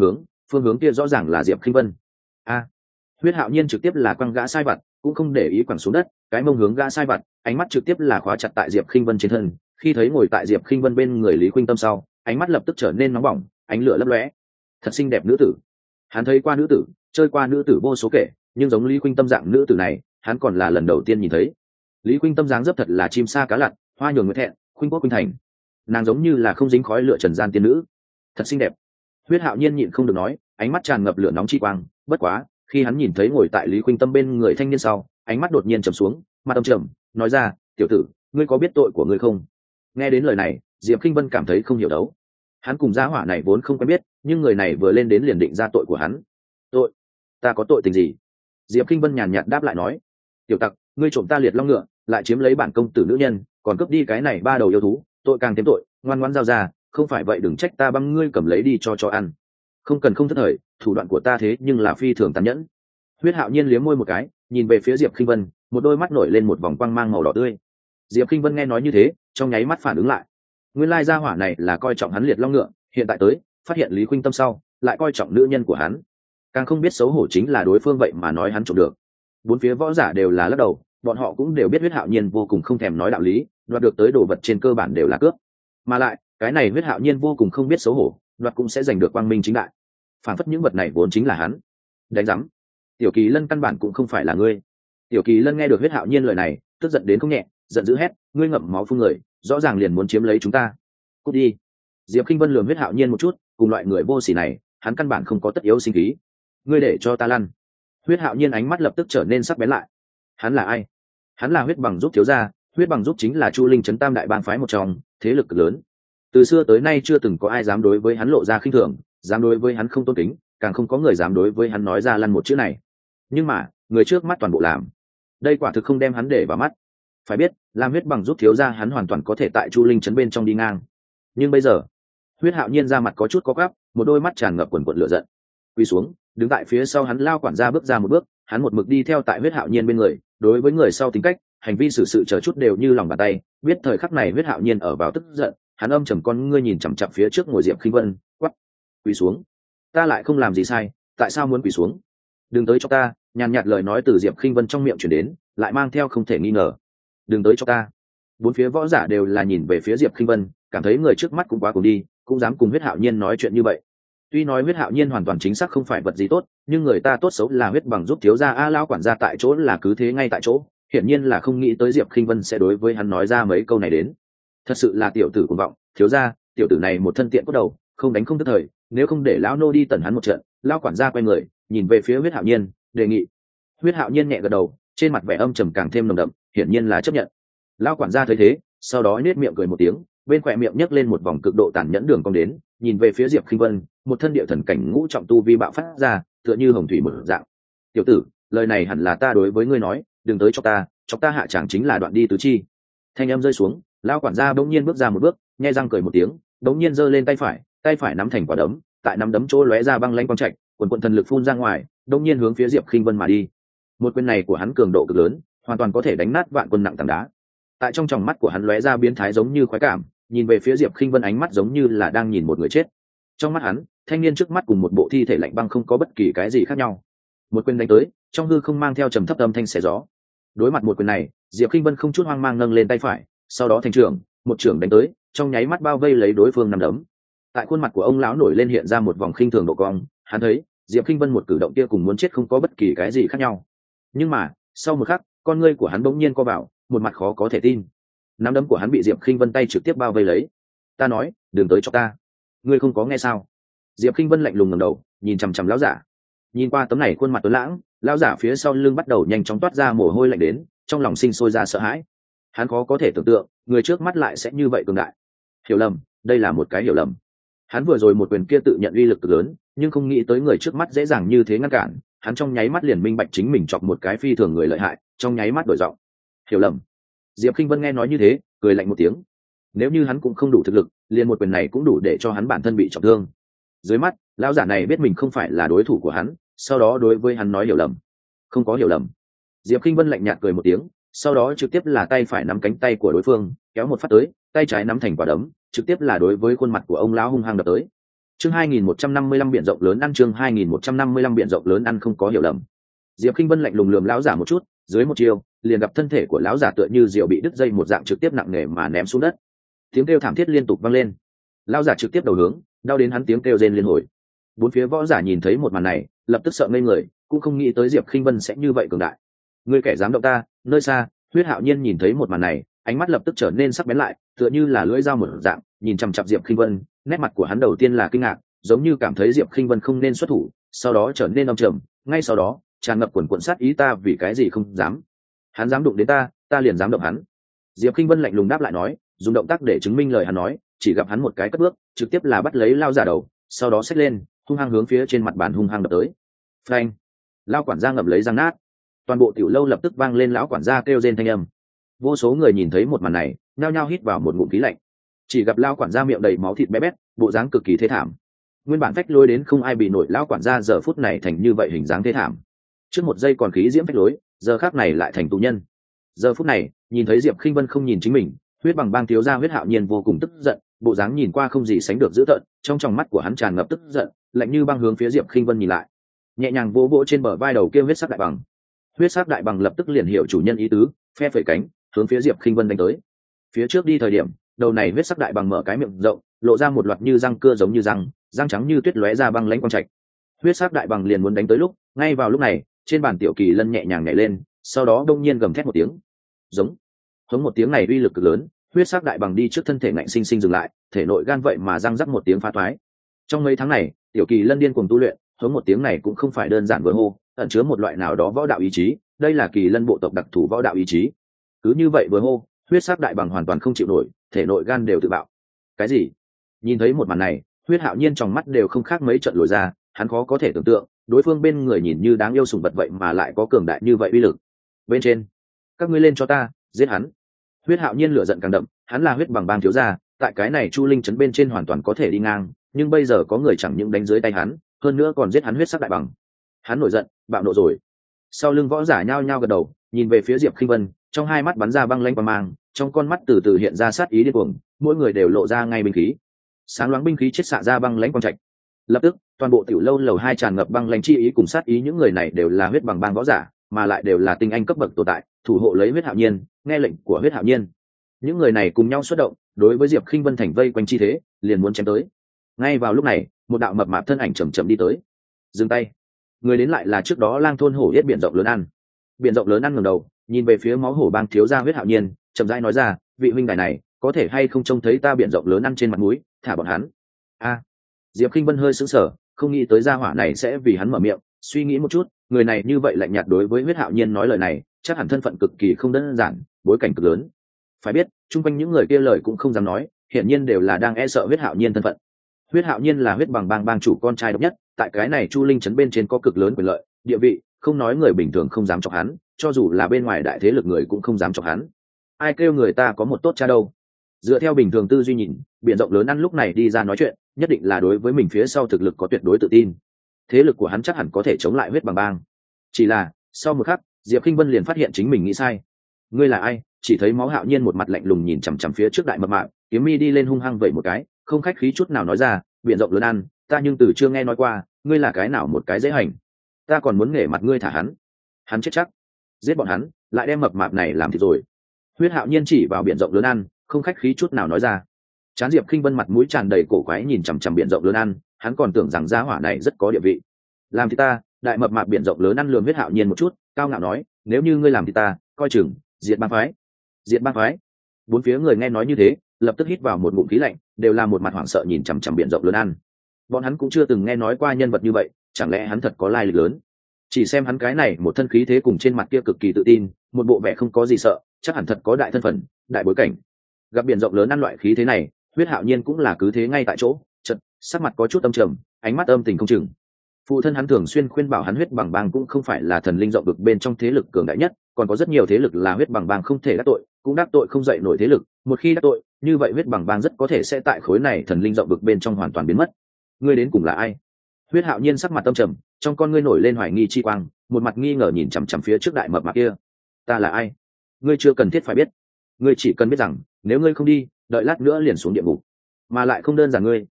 phương hướng kia rõ ràng là Diệp Khinh Vân. A. Huyết Hạo Nhiên trực tiếp là quăng gã sai vặt, cũng không để ý quẳng xuống đất, cái mông hướng gã sai vặt, ánh mắt trực tiếp là khóa chặt tại Diệp Khinh Vân trên thân. Khi thấy ngồi tại Diệp Khinh Vân bên người Lý Khuynh Tâm sau, ánh mắt lập tức trở nên nóng bỏng, ánh lửa lấp lóe. Thật xinh đẹp nữ tử. Hắn thấy qua nữ tử, chơi qua nữ tử vô số kể, nhưng giống Lý Khuynh Tâm dạng nữ tử này, hắn còn là lần đầu tiên nhìn thấy. Lý Khuynh Tâm dáng dấp thật là chim sa cá lặn, hoa nhường nguyệt thẹn, khuynh quốc khuynh thành. Nàng giống như là không dính khói lửa trần gian tiên nữ, thật xinh đẹp. Huyết Hạo Nhiên nhịn không được nói, ánh mắt tràn ngập lửa nóng chi quang. Bất quá, khi hắn nhìn thấy ngồi tại Lý Khuynh Tâm bên người thanh niên sau, ánh mắt đột nhiên trầm xuống, mặt âm trầm, nói ra, tiểu tử, ngươi có biết tội của ngươi không? Nghe đến lời này, Diệp Khinh Vân cảm thấy không hiểu đấu. Hắn cùng gia hỏa này vốn không quen biết, nhưng người này vừa lên đến liền định ra tội của hắn. Tội? Ta có tội tình gì? Diệp Khinh Vân nhàn nhạt đáp lại nói, tiểu tặc, ngươi trộm ta liệt long ngựa, lại chiếm lấy bản công tử nữ nhân, còn cướp đi cái này ba đầu yêu thú, tội càng thêm tội, ngoan ngoãn giao ra, không phải vậy đừng trách ta băm ngươi cầm lấy đi cho cho ăn. Không cần không thất thời, thủ đoạn của ta thế nhưng là phi thường tàn nhẫn. Huyết Hạo Nhiên liếm môi một cái, nhìn về phía Diệp Khinh Vân, một đôi mắt nổi lên một vòng quang mang màu đỏ tươi. Diệp Khinh Vân nghe nói như thế, trong nháy mắt phản ứng lại. Nguyên lai gia hỏa này là coi trọng hắn liệt long ngựa, hiện tại tới, phát hiện Lý Khuynh Tâm sau, lại coi trọng nữ nhân của hắn. Càng không biết xấu hổ chính là đối phương vậy mà nói hắn trộm được. Bốn phía võ giả đều là lắc đầu, bọn họ cũng đều biết Huyết Hạo Nhiên vô cùng không thèm nói đạo lý, đoạt được tới đồ vật trên cơ bản đều là cướp. Mà lại, cái này Huyết Hạo Nhiên vô cùng không biết xấu hổ, đoạt cũng sẽ giành được quang minh chính đại. Phản phất những vật này vốn chính là hắn. Đánh rắm. Tiểu Kỳ Lân căn bản cũng không phải là ngươi. Tiểu Kỳ Lân nghe được Huyết Hạo Nhiên lời này, tức giận đến không nhẹ, giận dữ hét, ngươi ngậm máu phun người, rõ ràng liền muốn chiếm lấy chúng ta. Cút đi. Diệp Khinh Vân lườm Huyết Hạo Nhiên một chút, cùng loại người vô sỉ này, hắn căn bản không có tất yếu sinh khí. Ngươi để cho ta lăn. Huyết Hạo Nhiên ánh mắt lập tức trở nên sắc bén lại. Hắn là ai? Hắn là Huyết Bằng Giúp thiếu gia, Huyết Bằng Giúp chính là Chu Linh trấn tam đại bang phái một trong, thế lực cực lớn. Từ xưa tới nay chưa từng có ai dám đối với hắn lộ ra khinh thường, dám đối với hắn không tôn kính, càng không có người dám đối với hắn nói ra lăn một chữ này. Nhưng mà, người trước mắt toàn bộ làm. Đây quả thực không đem hắn để vào mắt. Phải biết, làm Huyết Bằng Giúp thiếu gia hắn hoàn toàn có thể tại Chu Linh trấn bên trong đi ngang. Nhưng bây giờ, Huyết Hạo Nhiên ra mặt có chút có gắp, một đôi mắt tràn ngập quần quần lửa giận. Quỳ xuống, đứng tại phía sau hắn Lao quản gia bước ra một bước, hắn một mực đi theo tại Huyết Hạo Nhiên bên người, đối với người sau tính cách, hành vi xử sự chờ chút đều như lòng bàn tay, biết thời khắc này Huyết Hạo Nhiên ở vào tức giận, hắn âm trầm con ngươi nhìn chằm chằm phía trước ngồi Diệp Khinh Vân, quát: "Quỳ xuống." "Ta lại không làm gì sai, tại sao muốn quỳ xuống?" "Đừng tới cho ta." Nhàn nhạt lời nói từ Diệp Khinh Vân trong miệng truyền đến, lại mang theo không thể nghi ngờ. "Đừng tới cho ta." Bốn phía võ giả đều là nhìn về phía Diệp Khinh Vân, cảm thấy người trước mắt cũng quá cuồng đi, cũng dám cùng Huyết Hạo Nhiên nói chuyện như vậy. Tuy nói Huyết Hạo Nhiên hoàn toàn chính xác không phải vật gì tốt, nhưng người ta tốt xấu là Huyết Bằng Giúp thiếu gia a Lao quản gia tại chỗ là cứ thế ngay tại chỗ, hiển nhiên là không nghĩ tới Diệp Khinh Vân sẽ đối với hắn nói ra mấy câu này đến. Thật sự là tiểu tử cuồng vọng, thiếu gia, tiểu tử này một thân tiện cốt đầu, không đánh không tức thời, nếu không để lão nô đi tẩn hắn một trận. Lao quản gia quay người, nhìn về phía Huyết Hạo Nhiên, đề nghị. Huyết Hạo Nhiên nhẹ gật đầu, trên mặt vẻ âm trầm càng thêm nồng đậm, hiển nhiên là chấp nhận. Lao quản gia thấy thế, sau đó nhếch miệng cười một tiếng, bên khóe miệng nhấc lên một vòng cực độ tàn nhẫn đường cong đến, nhìn về phía Diệp Khinh Vân, một thân địa thần cảnh ngũ trọng tu vi bạo phát ra, tựa như hồng thủy mở dạng. "Tiểu tử, lời này hẳn là ta đối với ngươi nói, đừng tới cho ta, cho ta hạ chẳng chính là đoạn đi tứ chi." Thanh âm rơi xuống, lão quản gia bỗng nhiên bước ra một bước, nhếch răng cười một tiếng, bỗng nhiên giơ lên tay phải, tay phải nắm thành quả đấm, tại nắm đấm chỗ lóe ra băng lãnh quang trạch, quần quần thần lực phun ra ngoài, bỗng nhiên hướng phía Diệp Khinh Vân mà đi. Một quyền này của hắn cường độ cực lớn, hoàn toàn có thể đánh nát vạn quân nặng tảng đá. Tại trong tròng mắt của hắn lóe ra biến thái giống như khoái cảm, nhìn về phía Diệp Khinh Vân ánh mắt giống như là đang nhìn một người chết. Trong mắt hắn, thanh niên trước mắt cùng một bộ thi thể lạnh băng không có bất kỳ cái gì khác nhau. Một quyền đánh tới, trong hư không mang theo trầm thấp âm thanh xé gió. Đối mặt một quyền này, Diệp Khinh Vân không chút hoang mang nâng lên tay phải, sau đó thành trưởng, một trưởng đánh tới, trong nháy mắt bao vây lấy đối phương nằm đấm. Tại khuôn mặt của ông lão nổi lên hiện ra một vòng khinh thường độ cong, hắn thấy, Diệp Khinh Vân một cử động kia cùng muốn chết không có bất kỳ cái gì khác nhau. Nhưng mà, sau một khắc, con ngươi của hắn bỗng nhiên co vào, một mặt khó có thể tin. Nắm đấm của hắn bị Diệp Khinh Vân tay trực tiếp bao vây lấy. "Ta nói, đừng tới cho ta." "Ngươi không có nghe sao?" Diệp Khinh Vân lạnh lùng ngẩng đầu, nhìn chằm chằm lão giả. Nhìn qua tấm này khuôn mặt tuấn lãng, lão giả phía sau lưng bắt đầu nhanh chóng toát ra mồ hôi lạnh đến, trong lòng sinh sôi ra sợ hãi. Hắn khó có thể tưởng tượng, người trước mắt lại sẽ như vậy cường đại. Hiểu lầm, đây là một cái hiểu lầm. Hắn vừa rồi một quyền kia tự nhận uy lực cực lớn, nhưng không nghĩ tới người trước mắt dễ dàng như thế ngăn cản, hắn trong nháy mắt liền minh bạch chính mình chọc một cái phi thường người lợi hại, trong nháy mắt đổi giọng. "Hiểu lầm." Diệp Khinh Vân nghe nói như thế, cười lạnh một tiếng. Nếu như hắn cũng không đủ thực lực, liền một quyền này cũng đủ để cho hắn bản thân bị trọng thương. Dưới mắt, lão giả này biết mình không phải là đối thủ của hắn, sau đó đối với hắn nói hiểu lầm. "Không có hiểu lầm." Diệp Khinh Vân lạnh nhạt cười một tiếng, sau đó trực tiếp là tay phải nắm cánh tay của đối phương, kéo một phát tới, tay trái nắm thành quả đấm, trực tiếp là đối với khuôn mặt của ông lão hung hăng đập tới. chương hai nghìn một trăm năm mươi lăm biển rộng lớn ăn chương hai nghìn một trăm năm mươi lăm biển rộng lớn ăn không có hiểu lầm. Diệp Kinh Vân lạnh lùng lườm lão giả một chút, dưới một chiều liền gặp thân thể của lão giả tựa như diều bị đứt dây một dạng trực tiếp nặng nề mà ném xuống đất. Tiếng kêu thảm thiết liên tục vang lên. Lão giả trực tiếp đầu hướng, đau đến hắn tiếng kêu rên liên hồi. Bốn phía võ giả nhìn thấy một màn này, lập tức sợ ngây người, cũng không nghĩ tới Diệp Kinh Vân sẽ như vậy cường đại. Ngươi kẻ dám động ta, nơi xa, Huyết Hạo Nhiên nhìn thấy một màn này, ánh mắt lập tức trở nên sắc bén lại, tựa như là lưỡi dao một dạng, nhìn chằm chằm Diệp Kinh Vân, nét mặt của hắn đầu tiên là kinh ngạc, giống như cảm thấy Diệp Kinh Vân không nên xuất thủ, sau đó trở nên âm trầm, ngay sau đó, tràn ngập quần quần sát ý ta vì cái gì không dám. Hắn dám đụng đến ta, ta liền dám động hắn. Diệp Kinh Vân lạnh lùng đáp lại nói, dùng động tác để chứng minh lời hắn nói, chỉ gặp hắn một cái cất bước, trực tiếp là bắt lấy lao giả đầu, sau đó xách lên, hung hăng hướng phía trên mặt bàn hung hăng đập tới. Phanh! Lao quản gia ngậm lấy răng nát. Toàn bộ tiểu lâu lập tức vang lên lão quản gia kêu rên thanh âm. Vô số người nhìn thấy một màn này, nhao nhao hít vào một ngụm khí lạnh. Chỉ gặp lao quản gia miệng đầy máu thịt bé bét, bộ dáng cực kỳ thê thảm. Nguyên bản phách lối đến không ai bị nổi lão quản gia giờ phút này thành như vậy hình dáng thê thảm. Trước một giây còn khí diễm phách lối, giờ khác này lại thành tù nhân. Giờ phút này, nhìn thấy Diệp Khinh Vân không nhìn chính mình, Huyết Bằng Bang thiếu gia Huyết Hạo Nhiên vô cùng tức giận, bộ dáng nhìn qua không gì sánh được dữ tợn, trong tròng mắt của hắn tràn ngập tức giận, lạnh như băng hướng phía Diệp Khinh Vân nhìn lại. Nhẹ nhàng vỗ vỗ trên bờ vai đầu kia huyết sắc đại bằng. Huyết sắc đại bằng lập tức liền hiểu chủ nhân ý tứ, phe phẩy cánh, hướng phía Diệp Khinh Vân đánh tới. Phía trước đi thời điểm, đầu này huyết sắc đại bằng mở cái miệng rộng, lộ ra một loạt như răng cưa giống như răng, răng trắng như tuyết lóe ra băng lãnh quang trạch. Huyết sắc đại bằng liền muốn đánh tới lúc, ngay vào lúc này, trên bàn tiểu kỳ lân nhẹ nhàng nhảy lên, sau đó đông nhiên gầm thét một tiếng. Giống. Hống một tiếng này uy lực cực lớn, huyết sắc đại bằng đi trước thân thể ngạnh sinh sinh dừng lại, thể nội gan vậy mà răng rắc một tiếng phá toái. Trong mấy tháng này, tiểu kỳ lân điên cuồng tu luyện, hống một tiếng này cũng không phải đơn giản vừa hô, ẩn chứa một loại nào đó võ đạo ý chí, đây là kỳ lân bộ tộc đặc thù võ đạo ý chí. Cứ như vậy vừa hô, huyết sắc đại bằng hoàn toàn không chịu nổi, thể nội gan đều tự bạo. Cái gì? Nhìn thấy một màn này, Huyết Hạo Nhiên trong mắt đều không khác mấy trận lồi ra, hắn khó có thể tưởng tượng, đối phương bên người nhìn như đáng yêu sủng vật vậy mà lại có cường đại như vậy uy lực. Bên trên, các ngươi lên cho ta, giết hắn. Huyết Hạo Nhiên lửa giận càng đậm, hắn là Huyết Bằng Bang thiếu gia, tại cái này Chu Linh trấn bên trên hoàn toàn có thể đi ngang, nhưng bây giờ có người chẳng những đánh dưới tay hắn, hơn nữa còn giết hắn huyết sắc đại bằng. Hắn nổi giận, bạo nộ rồi. Sau lưng võ giả nhao nhao gật đầu, nhìn về phía Diệp Khinh Vân, trong hai mắt bắn ra băng lãnh quang mang, trong con mắt từ từ hiện ra sát ý điên cuồng, mỗi người đều lộ ra ngay binh khí. Sáng loáng binh khí chết xạ ra băng lãnh quang trạch. Lập tức, toàn bộ tiểu lâu lầu hai tràn ngập băng lãnh chi ý cùng sát ý, những người này đều là Huyết Bằng Bang võ giả, mà lại đều là tinh anh cấp bậc tồn tại, thủ hộ lấy Huyết Hạo Nhiên, nghe lệnh của Huyết Hạo Nhiên. Những người này cùng nhau xuất động, đối với Diệp Khinh Vân thành vây quanh chi thế, liền muốn chém tới. Ngay vào lúc này, một đạo mập mạp thân ảnh chậm chậm đi tới. Dừng tay. Người đến lại là trước đó lang thôn hổ yết biển rộng lớn ăn. Biển rộng lớn ăn ngẩng đầu, nhìn về phía máu hổ bang thiếu gia Huyết Hạo Nhiên, chậm rãi nói ra, vị huynh đài này, có thể hay không trông thấy ta biển rộng lớn ăn trên mặt mũi, thả bọn hắn. A. Diệp Khinh Vân hơi sững sờ, không nghĩ tới gia hỏa này sẽ vì hắn mở miệng, suy nghĩ một chút, người này như vậy lạnh nhạt đối với Huyết Hạo Nhiên nói lời này, chắc hẳn thân phận cực kỳ không đơn giản, bối cảnh cực lớn. Phải biết, chung quanh những người kia lời cũng không dám nói, hiển nhiên đều là đang e sợ Huyết Hạo Nhiên thân phận. Huyết Hạo Nhiên là Huyết Bằng Bang bang chủ con trai độc nhất, tại cái này Chu Linh trấn bên trên có cực lớn quyền lợi, địa vị, không nói người bình thường không dám chọc hắn, cho dù là bên ngoài đại thế lực người cũng không dám chọc hắn. Ai kêu người ta có một tốt cha đâu? Dựa theo bình thường tư duy nhìn, biển rộng lớn ăn lúc này đi ra nói chuyện, nhất định là đối với mình phía sau thực lực có tuyệt đối tự tin. Thế lực của hắn chắc hẳn có thể chống lại Huyết Bằng Bang. Chỉ là, sau một khắc, Diệp Khinh Vân liền phát hiện chính mình nghĩ sai. Ngươi là ai? Chỉ thấy Máu Hạo Nhiên một mặt lạnh lùng nhìn chằm chằm phía trước đại mập mạp, kiếm mi đi lên hung hăng vẩy một cái, không khách khí chút nào nói ra, biển rộng lớn ăn, ta nhưng từ chưa nghe nói qua, ngươi là cái nào một cái dễ hành. Ta còn muốn nghề mặt ngươi thả hắn. Hắn chết chắc. Giết bọn hắn, lại đem mập mạp này làm thịt rồi. Huyết Hạo Nhiên chỉ vào biển rộng lớn ăn, không khách khí chút nào nói ra. Chán Diệp Khinh Vân mặt mũi tràn đầy cổ quái nhìn chằm chằm biển rộng lớn ăn, hắn còn tưởng rằng gia hỏa này rất có địa vị. Làm thì ta, đại mập mạp biển rộng lớn ăn lườm Huyết Hạo Nhiên một chút, cao ngạo nói, nếu như ngươi làm thì ta, coi chừng, diệt bang phái. Diệt bang phái. Bốn phía người nghe nói như thế, lập tức hít vào một ngụm khí lạnh, đều là một mặt hoảng sợ nhìn chằm chằm biển rộng lớn ăn. Bọn hắn cũng chưa từng nghe nói qua nhân vật như vậy, chẳng lẽ hắn thật có lai lịch lớn? Chỉ xem hắn cái này một thân khí thế cùng trên mặt kia cực kỳ tự tin, một bộ vẻ không có gì sợ, chắc hẳn thật có đại thân phận, đại bối cảnh. Gặp biển rộng lớn ăn loại khí thế này, Huyết Hạo Nhiên cũng là cứ thế ngay tại chỗ, chợt sắc mặt có chút âm trầm, ánh mắt âm tình không chừng. Phụ thân hắn thường xuyên khuyên bảo hắn Huyết Bằng Bang cũng không phải là thần linh rộng vực bên trong thế lực cường đại nhất, còn có rất nhiều thế lực là Huyết Bằng Bang không thể đắc tội, cũng đắc tội không dậy nổi thế lực, một khi đắc tội, như vậy Huyết Bằng Bang rất có thể sẽ tại khối này thần linh rộng vực bên trong hoàn toàn biến mất. Ngươi đến cùng là ai? Huyết Hạo Nhiên sắc mặt âm trầm, trong con ngươi nổi lên hoài nghi chi quang, một mặt nghi ngờ nhìn chằm chằm phía trước đại mập mạp kia. Ta là ai? Ngươi chưa cần thiết phải biết, ngươi chỉ cần biết rằng, nếu ngươi không đi, đợi lát nữa liền xuống địa ngục. Mà lại không đơn giản ngươi,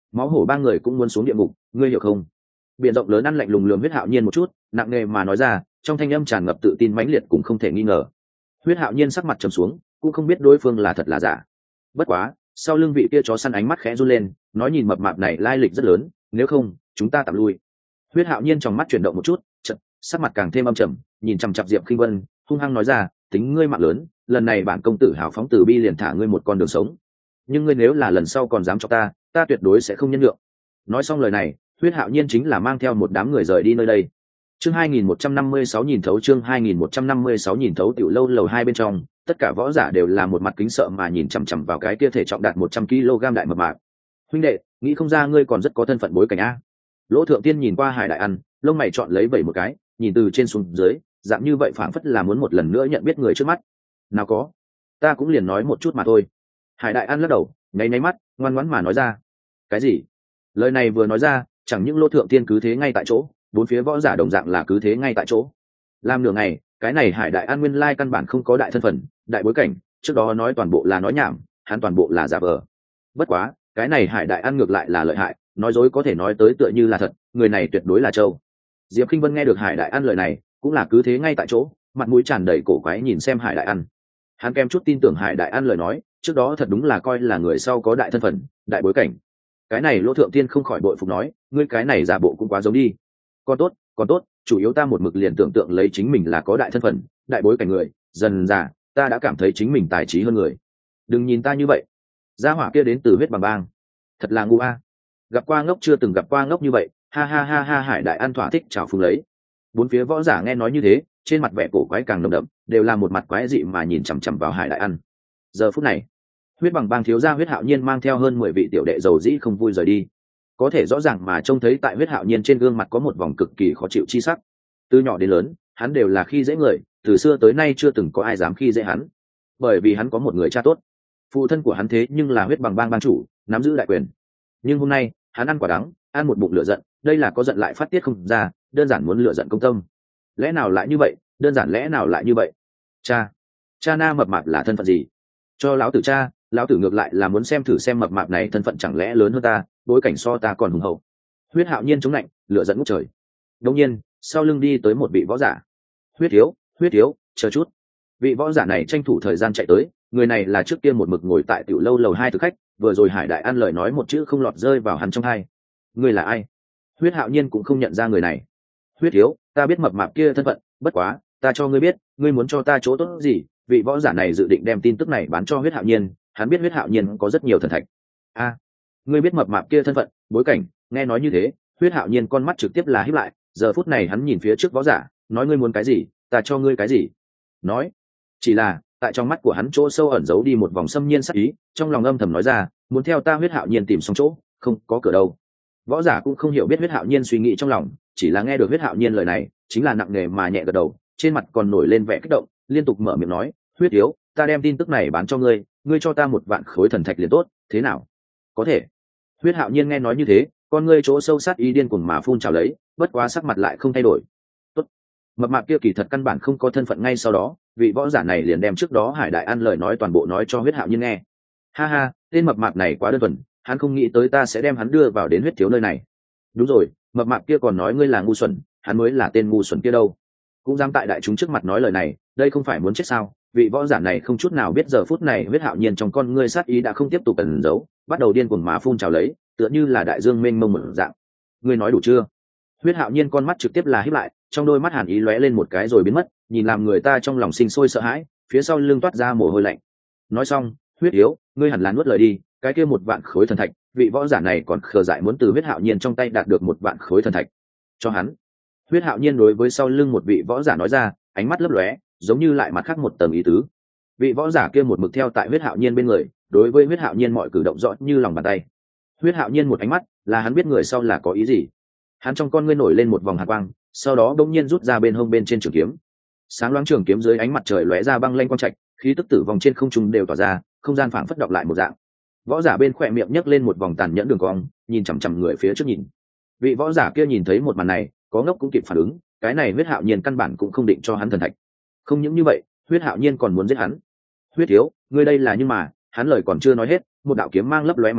máu hổ ba người cũng muốn xuống địa ngục, ngươi hiểu không? Biển rộng lớn ăn lạnh lùng lườm Huyết Hạo Nhiên một chút, nặng nề mà nói ra, trong thanh âm tràn ngập tự tin mãnh liệt cũng không thể nghi ngờ. Huyết Hạo Nhiên sắc mặt trầm xuống, cũng không biết đối phương là thật là giả. Bất quá, sau lưng vị kia chó săn ánh mắt khẽ run lên, nói nhìn mập mạp này lai lịch rất lớn, nếu không, chúng ta tạm lui. Huyết Hạo Nhiên trong mắt chuyển động một chút, chợt, sắc mặt càng thêm âm trầm, nhìn chằm chằm Diệp Khinh Vân, hung hăng nói ra, tính ngươi mạng lớn, lần này bản công tử hào phóng từ bi liền thả ngươi một con đường sống. Nhưng ngươi nếu là lần sau còn dám cho ta, ta tuyệt đối sẽ không nhân nhượng. Nói xong lời này, Huyết Hạo Nhiên chính là mang theo một đám người rời đi nơi đây. Chương hai nghìn một trăm năm mươi sáu nhìn thấu chương hai nghìn một trăm năm mươi sáu nhìn thấu tiểu lâu lầu hai bên trong, tất cả võ giả đều là một mặt kính sợ mà nhìn chằm chằm vào cái kia thể trọng đạt một trăm ki lô gam đại mập mạp. Huynh đệ, nghĩ không ra ngươi còn rất có thân phận bối cảnh a. Lỗ Thượng Tiên nhìn qua Hải Đại Ăn, lông mày chọn lấy bảy một cái, nhìn từ trên xuống dưới, dạng như vậy phảng phất là muốn một lần nữa nhận biết người trước mắt. Nào có, ta cũng liền nói một chút mà thôi. Hải Đại Ăn lắc đầu, nháy nháy mắt, ngoan ngoãn mà nói ra. Cái gì? Lời này vừa nói ra, chẳng những Lỗ Thượng Tiên cứ thế ngay tại chỗ, bốn phía võ giả đồng dạng là cứ thế ngay tại chỗ. Làm nửa ngày, cái này Hải Đại An nguyên lai căn bản không có đại thân phận, đại bối cảnh, trước đó nói toàn bộ là nói nhảm, hắn toàn bộ là giả vờ. Bất quá, cái này Hải Đại An ngược lại là lợi hại, nói dối có thể nói tới tựa như là thật, người này tuyệt đối là trâu. Diệp Khinh Vân nghe được Hải Đại An lời này, cũng là cứ thế ngay tại chỗ, mặt mũi tràn đầy cổ quái nhìn xem Hải Đại An. Hắn kèm chút tin tưởng Hải Đại An lời nói, trước đó thật đúng là coi là người sau có đại thân phận, đại bối cảnh. Cái này Lỗ Thượng Tiên không khỏi bội phục nói, ngươi cái này giả bộ cũng quá giống đi. Còn tốt, còn tốt, chủ yếu ta một mực liền tưởng tượng lấy chính mình là có đại thân phận, đại bối cảnh người, dần dà, ta đã cảm thấy chính mình tài trí hơn người. Đừng nhìn ta như vậy. Gia hỏa kia đến từ Huyết Bằng Bang, thật là ngu a. Gặp qua ngốc chưa từng gặp qua ngốc như vậy, ha ha ha ha. Hải Đại An thỏa thích chào phúng lấy. Bốn phía võ giả nghe nói như thế, trên mặt vẻ cổ quái càng nồng đậm, đều là một mặt quái dị mà nhìn chằm chằm vào Hải Đại An. Giờ phút này, Huyết Bằng Bang thiếu gia Huyết Hạo Nhiên mang theo hơn mười vị tiểu đệ dầu dĩ không vui rời đi. Có thể rõ ràng mà trông thấy tại Huyết Hạo Nhiên trên gương mặt có một vòng cực kỳ khó chịu chi sắc. Từ nhỏ đến lớn, hắn đều là khi dễ người, từ xưa tới nay chưa từng có ai dám khi dễ hắn, bởi vì hắn có một người cha tốt. Phụ thân của hắn thế nhưng là Huyết Bằng Bang bang chủ, nắm giữ đại quyền. Nhưng hôm nay, hắn ăn quả đắng, ăn một bụng lửa giận, đây là có giận lại phát tiết không ra, đơn giản muốn lửa giận công tâm. Lẽ nào lại như vậy, đơn giản lẽ nào lại như vậy? Cha, cha na mập mạp là thân phận gì? Cho lão tử cha, lão tử ngược lại là muốn xem thử xem mập mạp này thân phận chẳng lẽ lớn hơn ta, bối cảnh so ta còn hùng hậu. Huyết Hạo Nhiên chống lạnh, lửa giận ngút trời. Đột nhiên, sau lưng đi tới một vị võ giả. Huyết thiếu, huyết thiếu, chờ chút. Vị võ giả này tranh thủ thời gian chạy tới, người này là trước tiên một mực ngồi tại tiểu lâu lầu hai thực khách, vừa rồi Hải Đại An lời nói một chữ không lọt rơi vào hắn trong tai. Người là ai? Huyết Hạo Nhiên cũng không nhận ra người này. Huyết thiếu, ta biết mập mạp kia thân phận, bất quá, ta cho ngươi biết, ngươi muốn cho ta chỗ tốt gì? Vị võ giả này dự định đem tin tức này bán cho Huyết Hạo Nhiên, hắn biết Huyết Hạo Nhiên có rất nhiều thần thạch. A, ngươi biết mập mạp kia thân phận, bối cảnh? Nghe nói như thế, Huyết Hạo Nhiên con mắt trực tiếp là híp lại, giờ phút này hắn nhìn phía trước võ giả, nói ngươi muốn cái gì, ta cho ngươi cái gì. Nói, chỉ là tại trong mắt của hắn chỗ sâu ẩn giấu đi một vòng xâm nhiên sắc ý, trong lòng âm thầm nói ra, muốn theo ta Huyết Hạo Nhiên tìm xong chỗ, không có cửa đâu. Võ giả cũng không hiểu biết Huyết Hạo Nhiên suy nghĩ trong lòng, chỉ là nghe được Huyết Hạo Nhiên lời này, chính là nặng nề mà nhẹ gật đầu, trên mặt còn nổi lên vẻ kích động, liên tục mở miệng nói, huyết yếu, ta đem tin tức này bán cho ngươi, ngươi cho ta một vạn khối thần thạch liền tốt, thế nào? Có thể. Huyết Hạo Nhiên nghe nói như thế, con ngươi chỗ sâu sát ý điên cuồng mà phun trào lấy, bất quá sắc mặt lại không thay đổi. Tốt. Mập mạp kia kỳ thật căn bản không có thân phận, ngay sau đó, vị võ giả này liền đem trước đó Hải Đại An lời nói toàn bộ nói cho Huyết Hạo Nhiên nghe. Ha ha, tên mập mạp này quá đơn thuần, hắn không nghĩ tới ta sẽ đem hắn đưa vào đến huyết thiếu nơi này. Đúng rồi, mập mạp kia còn nói ngươi là ngu xuẩn, hắn mới là tên ngu xuẩn kia đâu. Cũng dám tại đại chúng trước mặt nói lời này, đây không phải muốn chết sao? Vị võ giả này không chút nào biết giờ phút này Huyết Hạo Nhiên trong con ngươi sát ý đã không tiếp tục ẩn giấu, bắt đầu điên cuồng mà phun trào lấy, tựa như là đại dương mênh mông mở dạng. Ngươi nói đủ chưa? Huyết Hạo Nhiên con mắt trực tiếp là híp lại, trong đôi mắt hàn ý lóe lên một cái rồi biến mất, nhìn làm người ta trong lòng sinh sôi sợ hãi, phía sau lưng toát ra mồ hôi lạnh. Nói xong, huyết yếu, ngươi hẳn là nuốt lời đi, cái kia một vạn khối thần thạch, vị võ giả này còn khờ dại muốn từ Huyết Hạo Nhiên trong tay đạt được một vạn khối thần thạch. Cho hắn. Huyết Hạo Nhiên đối với sau lưng một vị võ giả nói ra, ánh mắt lấp lóe, giống như lại mặt khác một tầng ý tứ. Vị võ giả kia một mực theo tại Huyết Hạo Nhiên bên người, đối với Huyết Hạo Nhiên mọi cử động rõ như lòng bàn tay. Huyết Hạo Nhiên một ánh mắt, là hắn biết người sau là có ý gì. Hắn trong con ngươi nổi lên một vòng hàn quang, sau đó bỗng nhiên rút ra bên hông bên trên trường kiếm. Sáng loáng trường kiếm dưới ánh mặt trời lóe ra băng lanh quang trạch, khí tức tử vong trên không trung đều tỏa ra, không gian phảng phất động lại một dạng. Võ giả bên khỏe miệng nhấc lên một vòng tàn nhẫn đường cong, nhìn chằm chằm người phía trước nhìn. Vị võ giả kia nhìn thấy một màn này, có ngốc cũng kịp phản ứng, cái này Huyết Hạo Nhiên căn bản cũng không định cho hắn thần thạch. Không những như vậy, Huyết Hạo Nhiên còn muốn giết hắn. Huyết thiếu, ngươi đây là nhưng mà, hắn lời còn chưa nói hết, một đạo kiếm mang lấp lóe mà đến,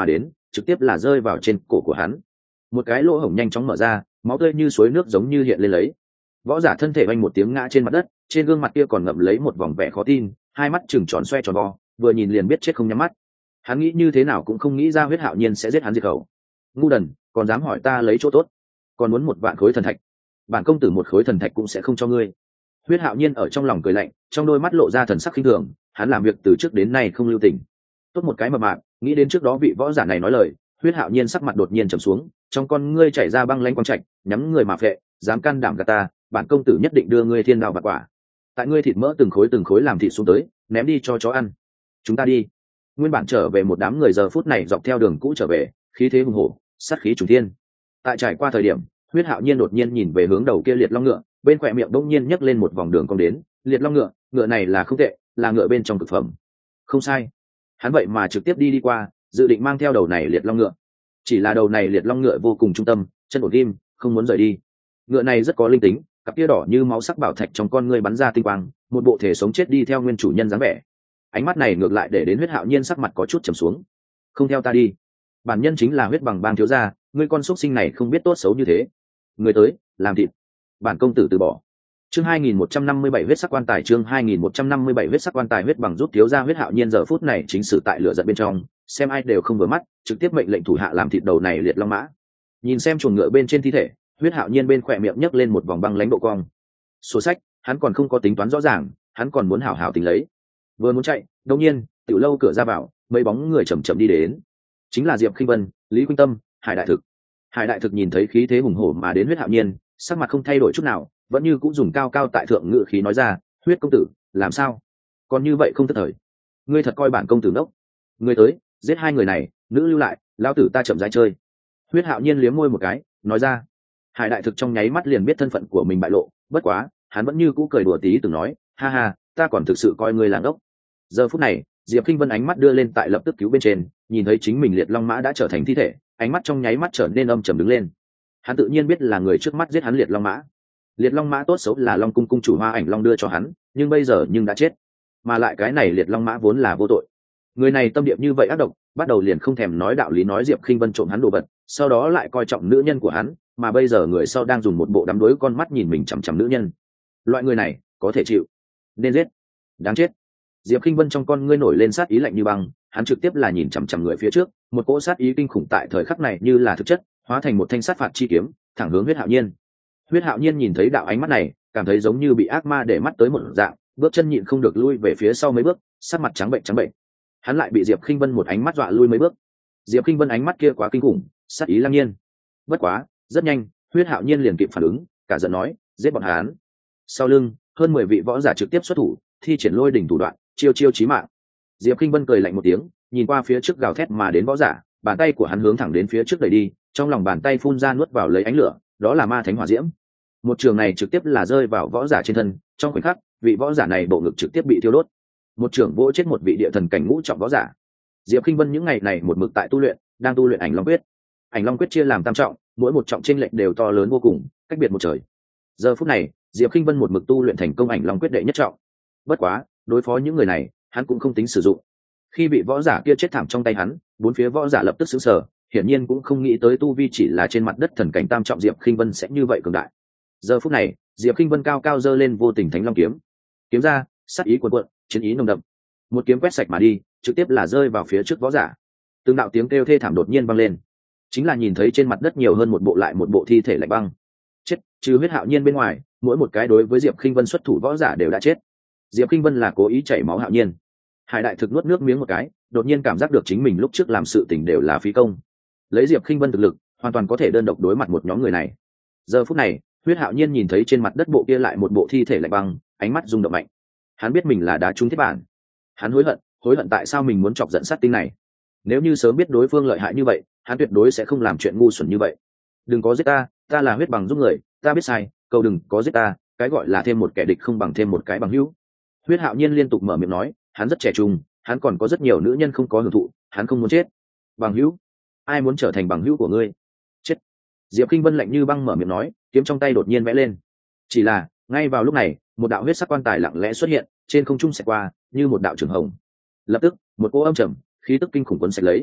trực tiếp là rơi vào trên cổ của hắn. Một cái lỗ hổng nhanh chóng mở ra, máu tươi như suối nước giống như hiện lên lấy. Võ giả thân thể vang một tiếng ngã trên mặt đất, trên gương mặt kia còn ngậm lấy một vòng vẻ khó tin, hai mắt trừng tròn xoe tròn vo, vừa nhìn liền biết chết không nhắm mắt. Hắn nghĩ như thế nào cũng không nghĩ ra Huyết Hạo Nhiên sẽ giết hắn diệt khẩu. Ngu đần, còn dám hỏi ta lấy chỗ tốt, còn muốn một vạn khối thần thạch, bản công tử một khối thần thạch cũng sẽ không cho ngươi. Huyết Hạo Nhiên ở trong lòng cười lạnh, trong đôi mắt lộ ra thần sắc khinh thường, hắn làm việc từ trước đến nay không lưu tình. Tốt một cái mập mạp, nghĩ đến trước đó vị võ giả này nói lời, Huyết Hạo Nhiên sắc mặt đột nhiên trầm xuống, trong con ngươi chảy ra băng lãnh quang trạch, nhắm người mà phệ, dám can đảm gạt ta, bản công tử nhất định đưa ngươi thiên đao bạc quả. Tại ngươi thịt mỡ từng khối từng khối làm thịt xuống tới, ném đi cho chó ăn. Chúng ta đi. Nguyên bản trở về một đám người giờ phút này dọc theo đường cũ trở về, khí thế hùng hổ, sát khí trùng thiên. Tại trải qua thời điểm, Huyết Hạo Nhiên đột nhiên nhìn về hướng đầu kia liệt long ngựa, bên khỏe miệng bỗng nhiên nhấc lên một vòng đường cong đến, liệt long ngựa, ngựa này là không tệ, là ngựa bên trong cực phẩm. Không sai. Hắn vậy mà trực tiếp đi đi qua, dự định mang theo đầu này liệt long ngựa. Chỉ là đầu này liệt long ngựa vô cùng trung tâm, chân ổn ghim, không muốn rời đi. Ngựa này rất có linh tính, cặp kia đỏ như máu sắc bảo thạch trong con ngươi bắn ra tinh quang, một bộ thể sống chết đi theo nguyên chủ nhân dáng vẻ. Ánh mắt này ngược lại để đến Huyết Hạo Nhiên sắc mặt có chút trầm xuống. Không theo ta đi. Bản nhân chính là Huyết Bằng Bang thiếu gia, ngươi con xuất sinh này không biết tốt xấu như thế. Người tới, làm thịt. Bản công tử từ bỏ. Chương hai nghìn một trăm năm mươi bảy huyết sắc quan tài, chương hai nghìn một trăm năm mươi bảy huyết sắc quan tài. Huyết Bằng giúp thiếu gia Huyết Hạo Nhiên giờ phút này chính sử tại lửa giận bên trong, xem ai đều không vừa mắt, trực tiếp mệnh lệnh thủ hạ làm thịt đầu này liệt long mã. Nhìn xem chuồng ngựa bên trên thi thể, Huyết Hạo Nhiên bên khỏe miệng nhấc lên một vòng băng lãnh độ cong. Số sách, hắn còn không có tính toán rõ ràng, hắn còn muốn hảo hảo tính lấy. Vừa muốn chạy, đột nhiên, tiểu lâu cửa ra vào, mấy bóng người chậm chậm đi đến. Chính là Diệp Khinh Vân, Lý Khuynh Tâm, Hải Đại Thực. Hải Đại Thực nhìn thấy khí thế hùng hổ mà đến Huyết Hạo Nhiên, sắc mặt không thay đổi chút nào, vẫn như cũng dùng cao cao tại thượng ngữ khí nói ra, "Huyết công tử, làm sao? Còn như vậy không thất thời. Ngươi thật coi bản công tử ngốc. Ngươi tới, giết hai người này, nữ lưu lại, lão tử ta chậm rãi chơi." Huyết Hạo Nhiên liếm môi một cái, nói ra. Hải Đại Thực trong nháy mắt liền biết thân phận của mình bại lộ, bất quá, hắn vẫn như cũ cười đùa tí từng nói, "Ha ha, ta còn thực sự coi ngươi là ngốc." Giờ phút này, Diệp Khinh Vân ánh mắt đưa lên tại lập tức cứu bên trên, nhìn thấy chính mình liệt long mã đã trở thành thi thể, ánh mắt trong nháy mắt trở nên âm trầm đứng lên. Hắn tự nhiên biết là người trước mắt giết hắn liệt long mã. Liệt long mã tốt xấu là Long cung cung chủ Hoa Ảnh Long đưa cho hắn, nhưng bây giờ nhưng đã chết. Mà lại cái này liệt long mã vốn là vô tội. Người này tâm địa như vậy ác độc, bắt đầu liền không thèm nói đạo lý nói Diệp Khinh Vân trộm hắn đồ vật, sau đó lại coi trọng nữ nhân của hắn, mà bây giờ người sau đang dùng một bộ đắm đuối con mắt nhìn mình chằm chằm nữ nhân. Loại người này, có thể chịu, nên giết. Đáng chết. Diệp Khinh Vân trong con ngươi nổi lên sát ý lạnh như băng, hắn trực tiếp là nhìn chằm chằm người phía trước, một cỗ sát ý kinh khủng tại thời khắc này như là thực chất, hóa thành một thanh sát phạt chi kiếm, thẳng hướng Huyết Hạo Nhiên. Huyết Hạo Nhiên nhìn thấy đạo ánh mắt này, cảm thấy giống như bị ác ma để mắt tới một dạng, bước chân nhịn không được lui về phía sau mấy bước, sắc mặt trắng bệnh trắng bệnh. Hắn lại bị Diệp Khinh Vân một ánh mắt dọa lui mấy bước. Diệp Khinh Vân ánh mắt kia quá kinh khủng, sát ý lăng nhiên. Bất quá, rất nhanh, Huyết Hạo Nhiên liền kịp phản ứng, cả giận nói, giết bọn hắn. Sau lưng, hơn mười vị võ giả trực tiếp xuất thủ, thi triển lôi đỉnh thủ đoạn, chiêu chiêu chí mạng. Diệp Khinh Vân cười lạnh một tiếng, nhìn qua phía trước gào thét mà đến võ giả, bàn tay của hắn hướng thẳng đến phía trước đẩy đi, trong lòng bàn tay phun ra nuốt vào lấy ánh lửa, đó là ma thánh hỏa diễm. Một trường này trực tiếp là rơi vào võ giả trên thân, trong khoảnh khắc, vị võ giả này bộ ngực trực tiếp bị thiêu đốt. Một trường vỗ chết một vị địa thần cảnh ngũ trọng võ giả. Diệp Khinh Vân những ngày này một mực tại tu luyện, đang tu luyện Ảnh Long Quyết. Ảnh Long Quyết chia làm tam trọng, mỗi một trọng chênh lệch đều to lớn vô cùng, cách biệt một trời. Giờ phút này, Diệp Khinh Vân một mực tu luyện thành công Ảnh Long Quyết đệ nhất trọng. Bất quá, đối phó những người này, hắn cũng không tính sử dụng. Khi bị võ giả kia chết thảm trong tay hắn, bốn phía võ giả lập tức sửng sở, hiển nhiên cũng không nghĩ tới tu vi chỉ là trên mặt đất thần cảnh tam trọng Diệp Khinh Vân sẽ như vậy cường đại. Giờ phút này, Diệp Khinh Vân cao cao giơ lên vô tình Thánh Long kiếm. Kiếm ra, sát ý cuồn cuộn, chiến ý nồng đậm. Một kiếm quét sạch mà đi, trực tiếp là rơi vào phía trước võ giả. Từng đạo tiếng kêu thê thảm đột nhiên vang lên. Chính là nhìn thấy trên mặt đất nhiều hơn một bộ lại một bộ thi thể lạnh băng. Chết, trừ Huyết Hạo Nhiên bên ngoài, mỗi một cái đối với Diệp Khinh Vân xuất thủ võ giả đều đã chết. Diệp Khinh Vân là cố ý chảy máu Hạo Nhiên. Hải Đại Thực nuốt nước miếng một cái, đột nhiên cảm giác được chính mình lúc trước làm sự tình đều là phí công. Lấy Diệp Khinh Vân thực lực, hoàn toàn có thể đơn độc đối mặt một nhóm người này. Giờ phút này, Huyết Hạo Nhiên nhìn thấy trên mặt đất bộ kia lại một bộ thi thể lạnh băng, ánh mắt rung động mạnh. Hắn biết mình là đá trúng thiết bản. Hắn hối hận, hối hận tại sao mình muốn chọc giận sát tinh này. Nếu như sớm biết đối phương lợi hại như vậy, hắn tuyệt đối sẽ không làm chuyện ngu xuẩn như vậy. Đừng có giết ta, ta là Huyết Bằng giúp người, ta biết sai, cầu đừng có giết ta, cái gọi là thêm một kẻ địch không bằng thêm một cái bằng hữu. Huyết Hạo Nhiên liên tục mở miệng nói, hắn rất trẻ trung, hắn còn có rất nhiều nữ nhân không có hưởng thụ, hắn không muốn chết. Bằng hữu? Ai muốn trở thành bằng hữu của ngươi? Chết. Diệp Khinh Vân lạnh như băng mở miệng nói, kiếm trong tay đột nhiên vẽ lên. Chỉ là, ngay vào lúc này, một đạo huyết sắc quan tài lặng lẽ xuất hiện, trên không trung xẹt qua, như một đạo trường hồng. Lập tức, một cỗ âm trầm, khí tức kinh khủng cuốn sạch lấy.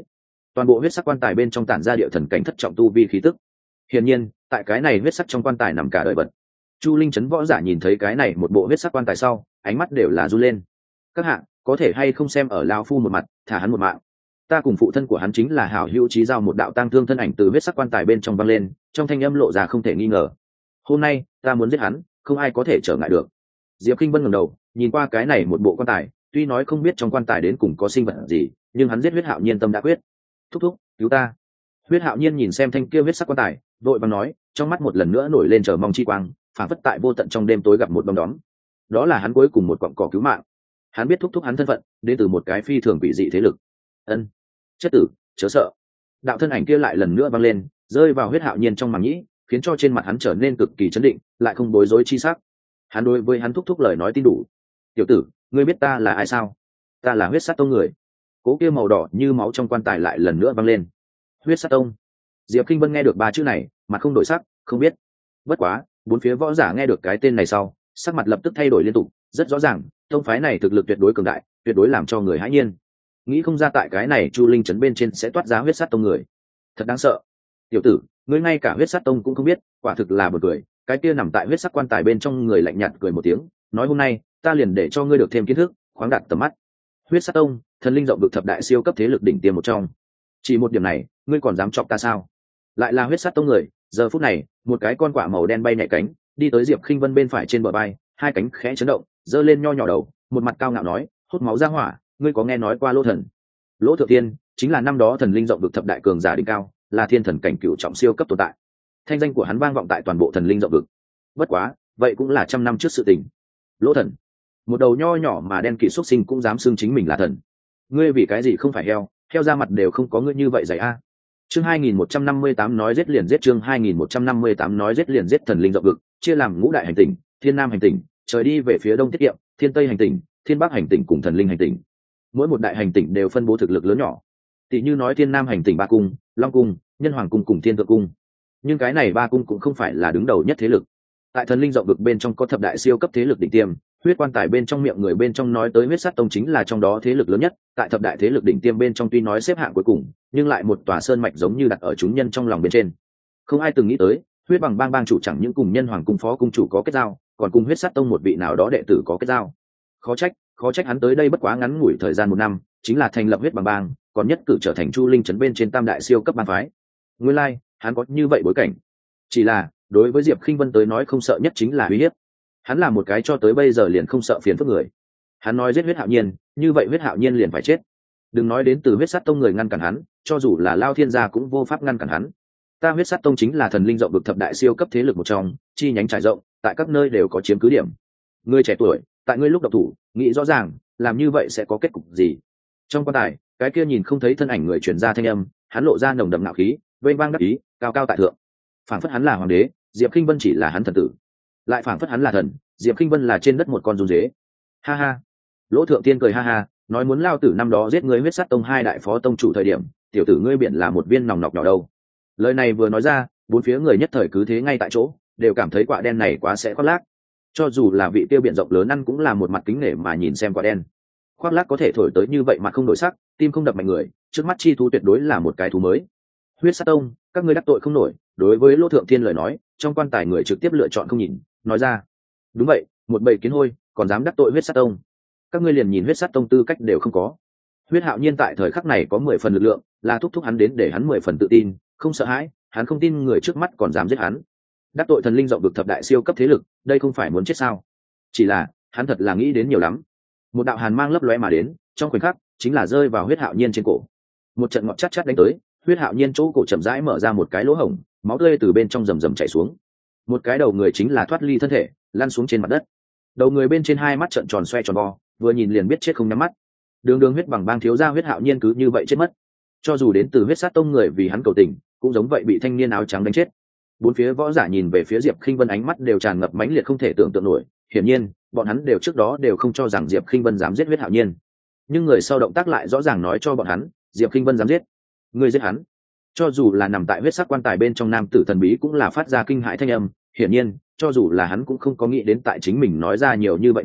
toàn bộ huyết sắc quan tài bên trong tản ra địa thần cảnh thất trọng tu vi khí tức. Hiển nhiên tại cái này huyết sắc trong quan tài nằm cả đời vật. Chu Linh Trấn võ giả nhìn thấy cái này một bộ huyết sắc quan tài sau, ánh mắt đều là run lên. Các hạ có thể hay không xem ở lão phu một mặt, thả hắn một mạng. Ta cùng phụ thân của hắn chính là hảo hữu chí giao, một đạo tang thương thân ảnh từ huyết sắc quan tài bên trong vang lên, trong thanh âm lộ ra không thể nghi ngờ. Hôm nay ta muốn giết hắn, không ai có thể trở ngại được. Diệp Kinh Vân ngẩng đầu nhìn qua cái này một bộ quan tài, tuy nói không biết trong quan tài đến cùng có sinh vật gì, nhưng hắn giết huyết hạo nhiên tâm đã quyết. Thúc thúc cứu ta. Huyết hạo nhiên nhìn xem thanh kia huyết sắc quan tài, vội vàng nói, trong mắt một lần nữa nổi lên chờ mong chi quang, phản phất tại vô tận trong đêm tối gặp một bóng đóm. Đó là hắn cuối cùng một cọng cỏ cứu mạng. Hắn biết thúc thúc hắn thân phận đến từ một cái phi thường quỷ dị thế lực. Ân, chất tử chớ sợ. Đạo thân ảnh kia lại lần nữa vang lên, rơi vào huyết hạo nhiên trong màng nhĩ, khiến cho trên mặt hắn trở nên cực kỳ chấn định, lại không bối rối chi sắc. Hắn đối với hắn thúc thúc lời nói tin đủ. Tiểu tử, ngươi biết ta là ai sao? Ta là huyết sát tông người. Cố kia màu đỏ như máu trong quan tài lại lần nữa vang lên. Huyết sát tông. Diệp Kinh Vân nghe được ba chữ này, mặt không đổi sắc, không biết. Bất quá, bốn phía võ giả nghe được cái tên này sau, sắc mặt lập tức thay đổi liên tục, rất rõ ràng, tông phái này thực lực tuyệt đối cường đại, tuyệt đối làm cho người hãi nhiên. Nghĩ không ra tại cái này Chu Linh trấn bên trên sẽ toát ra huyết sát tông người, thật đáng sợ. Tiểu tử, ngươi ngay cả huyết sát tông cũng không biết, quả thực là buồn cười. Cái kia nằm tại huyết sắc quan tài bên trong người lạnh nhạt cười một tiếng, nói hôm nay ta liền để cho ngươi được thêm kiến thức, khoáng đạt tầm mắt. Huyết sát tông, thần linh rộng vực thập đại siêu cấp thế lực đỉnh tiêm một trong. Chỉ một điểm này, ngươi còn dám chọc ta sao? Lại là huyết sát tông người. Giờ phút này, một cái con quạ màu đen bay nhảy cánh, đi tới Diệp Khinh Vân bên phải trên bờ vai, hai cánh khẽ chấn động, giơ lên nho nhỏ đầu, một mặt cao ngạo nói, hút máu ra hỏa, ngươi có nghe nói qua Lỗ Thần? Lỗ Thượng Tiên chính là năm đó thần linh rộng vực thập đại cường giả đỉnh cao, là thiên thần cảnh cửu trọng siêu cấp tồn tại. Thanh danh của hắn vang vọng tại toàn bộ thần linh rộng vực. Bất quá, vậy cũng là trăm năm trước sự tình. Lỗ Thần, một đầu nho nhỏ mà đen kỵ xuất sinh cũng dám xưng chính mình là thần. Ngươi vì cái gì không phải heo, heo ra mặt đều không có ngươi như vậy dày a. Chương hai nghìn một trăm năm mươi tám nói giết liền giết, chương hai nghìn một trăm năm mươi tám nói giết liền giết. Thần linh rộng vực chia làm ngũ đại hành tinh, thiên nam hành tinh, trời đi về phía đông tiết kiệm, thiên tây hành tinh, thiên bắc hành tinh cùng thần linh hành tinh. Mỗi một đại hành tinh đều phân bố thực lực lớn nhỏ. Tỷ như nói thiên nam hành tinh ba cung, long cung, nhân hoàng cung cùng thiên thượng cung. Nhưng cái này ba cung cũng không phải là đứng đầu nhất thế lực. Tại thần linh rộng vực bên trong có thập đại siêu cấp thế lực đỉnh tiêm, huyết quan tài bên trong miệng người bên trong nói tới huyết sát tông chính là trong đó thế lực lớn nhất. Tại thập đại thế lực đỉnh tiêm bên trong tuy nói xếp hạng cuối cùng, nhưng lại một tòa sơn mạch giống như đặt ở chúng nhân trong lòng bên trên. Không ai từng nghĩ tới, huyết bằng bang bang chủ chẳng những cùng nhân hoàng cung phó cung chủ có kết giao, còn cùng huyết sát tông một vị nào đó đệ tử có kết giao. Khó trách, khó trách hắn tới đây bất quá ngắn ngủi thời gian một năm, chính là thành lập huyết bằng bang, còn nhất cử trở thành Chu Linh trấn bên trên tam đại siêu cấp bang phái. Nguyên lai, like, hắn có như vậy bối cảnh. Chỉ là, đối với Diệp Khinh Vân tới nói không sợ nhất chính là uy hiếp. Hắn là một cái cho tới bây giờ liền không sợ phiền phức người. Hắn nói giết huyết hạo nhiên, như vậy huyết hạo nhiên liền phải chết. Đừng nói đến từ huyết sát tông người ngăn cản hắn, cho dù là Lao Thiên gia cũng vô pháp ngăn cản hắn. Ta huyết sát tông chính là thần linh rộng vực thập đại siêu cấp thế lực một trong, chi nhánh trải rộng, tại các nơi đều có chiếm cứ điểm. Ngươi trẻ tuổi, tại ngươi lúc độc thủ, nghĩ rõ ràng, làm như vậy sẽ có kết cục gì? Trong quan tài, cái kia nhìn không thấy thân ảnh người truyền ra thanh âm, hắn lộ ra nồng đậm ngạo khí, vênh vang đắc ý, cao cao tại thượng. Phảng phất hắn là hoàng đế, Diệp Khinh Vân chỉ là hắn thần tử. Lại phảng phất hắn là thần, Diệp Khinh Vân là trên đất một con run dế. Ha ha. Lỗ Thượng Tiên cười ha ha, nói muốn lao tử năm đó giết ngươi huyết sát tông hai đại phó tông chủ thời điểm, tiểu tử ngươi biển là một viên nòng nọc nhỏ đâu. Lời này vừa nói ra, bốn phía người nhất thời cứ thế ngay tại chỗ, đều cảm thấy quả đen này quá sẽ khoác lác. Cho dù là vị tiêu biển rộng lớn ăn cũng là một mặt kính nể mà nhìn xem quả đen. Khoác lác có thể thổi tới như vậy mà không đổi sắc, tim không đập mạnh người, trước mắt chi thú tuyệt đối là một cái thú mới. Huyết sát tông, các ngươi đắc tội không nổi. Đối với Lỗ Thượng Thiên lời nói, trong quan tài người trực tiếp lựa chọn không nhìn, nói ra. Đúng vậy, một bầy kiến hôi, còn dám đắc tội huyết sát tông. Các ngươi liền nhìn huyết sát tông tư cách đều không có. Huyết hạo nhiên tại thời khắc này có mười phần lực lượng, là thúc thúc hắn đến để hắn mười phần tự tin, không sợ hãi, hắn không tin người trước mắt còn dám giết hắn. Đắc tội thần linh rộng vực thập đại siêu cấp thế lực, đây không phải muốn chết sao? Chỉ là, hắn thật là nghĩ đến nhiều lắm. Một đạo hàn mang lấp lóe mà đến, trong khoảnh khắc, chính là rơi vào huyết hạo nhiên trên cổ. Một trận ngọn chát chát đánh tới, huyết hạo nhiên chỗ cổ chậm rãi mở ra một cái lỗ hổng, máu tươi từ bên trong rầm rầm chảy xuống. Một cái đầu người chính là thoát ly thân thể, lăn xuống trên mặt đất. Đầu người bên trên hai mắt trợn tròn xoe tròn vo, vừa nhìn liền biết chết không nhắm mắt. Đường đường huyết bằng bang thiếu gia huyết hạo nhiên cứ như vậy chết mất. Cho dù đến từ huyết sát tông người vì hắn cầu tình, cũng giống vậy bị thanh niên áo trắng đánh chết. Bốn phía võ giả nhìn về phía Diệp Khinh Vân ánh mắt đều tràn ngập mãnh liệt không thể tưởng tượng nổi. Hiển nhiên, bọn hắn đều trước đó đều không cho rằng Diệp Khinh Vân dám giết huyết hạo nhiên, nhưng người sau động tác lại rõ ràng nói cho bọn hắn, Diệp Khinh Vân dám giết, người giết hắn. Cho dù là nằm tại huyết sắc quan tài bên trong nam tử thần bí cũng là phát ra kinh hãi thanh âm. Hiển nhiên, cho dù là hắn cũng không có nghĩ đến tại chính mình nói ra nhiều như vậy nói,